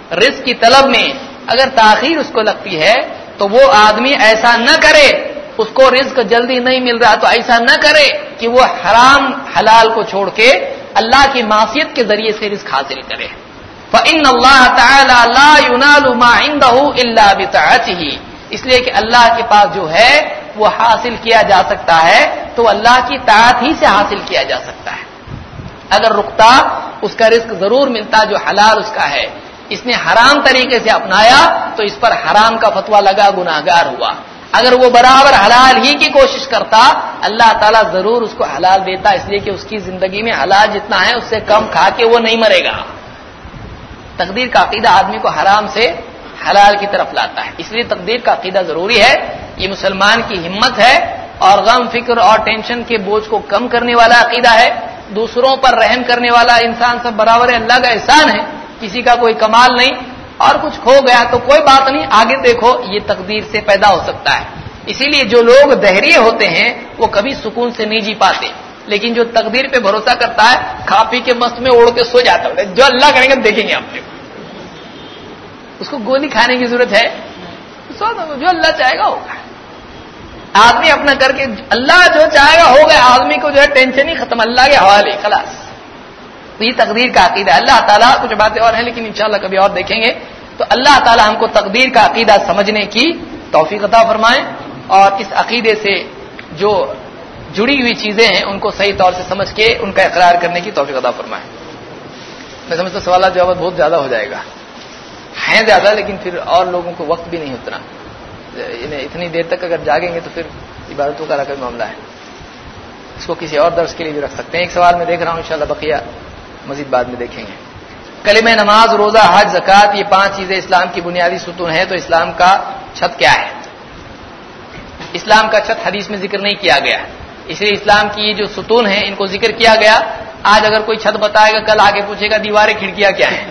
[SPEAKER 1] رزق کی طلب میں اگر تاخیر اس کو لگتی ہے تو وہ آدمی ایسا نہ کرے، اس کو رزق جلدی نہیں مل رہا تو ایسا نہ کرے کہ وہ حرام حلال کو چھوڑ کے اللہ کی معصیت کے ذریعے سے رزق حاصل کرے۔ فإن اللہ تعالی لا ينال ما عنده الا بطاعته، اس لیے کہ اللہ کے پاس جو ہے وہ حاصل کیا جا سکتا ہے تو اللہ کی طاعت ہی سے حاصل کیا جا سکتا ہے۔ اگر رکتا اس کا رزق ضرور ملتا جو حلال اس کا ہے، اس نے حرام طریقے سے اپنایا تو اس پر حرام کا فتویٰ لگا، گناہگار ہوا۔ اگر وہ برابر حلال ہی کی کوشش کرتا اللہ تعالیٰ ضرور اس کو حلال دیتا، اس لیے کہ اس کی زندگی میں حلال جتنا ہے اس سے کم کھا کے وہ نہیں مرے گا۔ تقدیر کا عقیدہ آدمی کو حرام سے حلال کی طرف لاتا ہے، اس لیے تقدیر کا عقیدہ ضروری ہے۔ یہ مسلمان کی ہمت ہے اور غم فکر اور ٹینشن کے بوجھ کو کم کرنے والا عقیدہ ہے۔ دوسروں پر رحم کرنے والا انسان سب برابر ہے، اللہ کا احسان ہے، کسی کا کوئی کمال نہیں، اور کچھ کھو گیا تو کوئی بات نہیں، آگے دیکھو، یہ تقدیر سے پیدا ہو سکتا ہے۔ اسی لیے جو لوگ دہریے ہوتے ہیں وہ کبھی سکون سے نہیں جی پاتے، لیکن جو تقدیر پہ بھروسہ کرتا ہے کھا پی کے مست میں اڑ کے سو جاتا ہے، جو اللہ کریں گے دیکھیں گے آپ نے، اس کو گولی کھانے کی ضرورت ہے، جو اللہ چاہے گا ہوگا۔ آدمی اپنا کر کے اللہ جو چاہے گا ہوگا، آدمی کو جو ہے ٹینشن ہی ختم، اللہ کے حوالے، خلاص۔ تو یہ تقدیر کا عقیدہ ہے۔ اللہ تعالیٰ کچھ باتیں اور ہیں لیکن انشاءاللہ کبھی اور دیکھیں گے۔ تو اللہ تعالیٰ ہم کو تقدیر کا عقیدہ سمجھنے کی توفیق عطا فرمائیں اور اس عقیدے سے جو جڑی ہوئی چیزیں ہیں ان کو صحیح طور سے سمجھ کے ان کا اقرار کرنے کی توفیق عطا فرمائیں۔ میں سمجھتا سوالات جواب بہت زیادہ ہو جائے گا، ہیں زیادہ، لیکن پھر اور لوگوں کو وقت بھی نہیں اتنا، اتنی دیر تک اگر جاگیں گے تو پھر عبادتوں کا الگ معاملہ ہے، اس کو کسی اور درس کے لیے بھی رکھ سکتے ہیں۔ ایک سوال میں دیکھ رہا ہوں، انشاءاللہ بقیہ مزید بعد میں دیکھیں گے۔ کلمہ نماز، روزہ، حج، زکوٰۃ، یہ 5 چیزیں اسلام کی بنیادی ستون ہیں، تو اسلام کا چھت کیا ہے؟ اسلام کا چھت حدیث میں ذکر نہیں کیا گیا، اس لیے اسلام کی یہ جو ستون ہیں ان کو ذکر کیا گیا۔ آج اگر کوئی چھت بتائے گا کل آگے پوچھے گا دیواریں کھڑکیاں کیا ہیں۔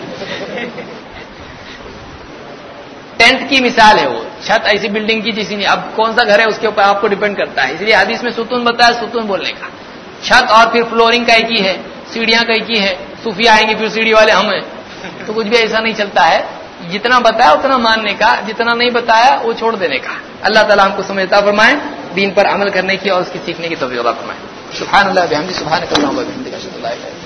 [SPEAKER 1] ٹینٹ کی مثال ہے وہ، چھت ایسی بلڈنگ کی جیسی نہیں، اب کون سا گھر ہے اس کے اوپر آپ کو ڈیپینڈ کرتا ہے، اس لیے حدیث میں ستون بتایا، ستون بولنے کا۔ چھت اور پھر فلورنگ کا ایک ہی ہے، سیڑھیاں کا ایک ہی ہے، صوفیہ آئیں گے پھر سیڑھی والے ہم ہیں، تو کچھ بھی ایسا نہیں چلتا ہے۔ جتنا بتایا اتنا ماننے کا، جتنا نہیں بتایا وہ چھوڑ دینے کا۔ اللہ تعالیٰ ہم کو سمجھتا فرمائیں، دین پر عمل کرنے کی اور اس کی سیکھنے کی توفیق عطا فرمائیں۔ سبحان اللہ بحمدہ، سبحانک اللہم و بحمدک، اشہد ان لا الہ الا انت۔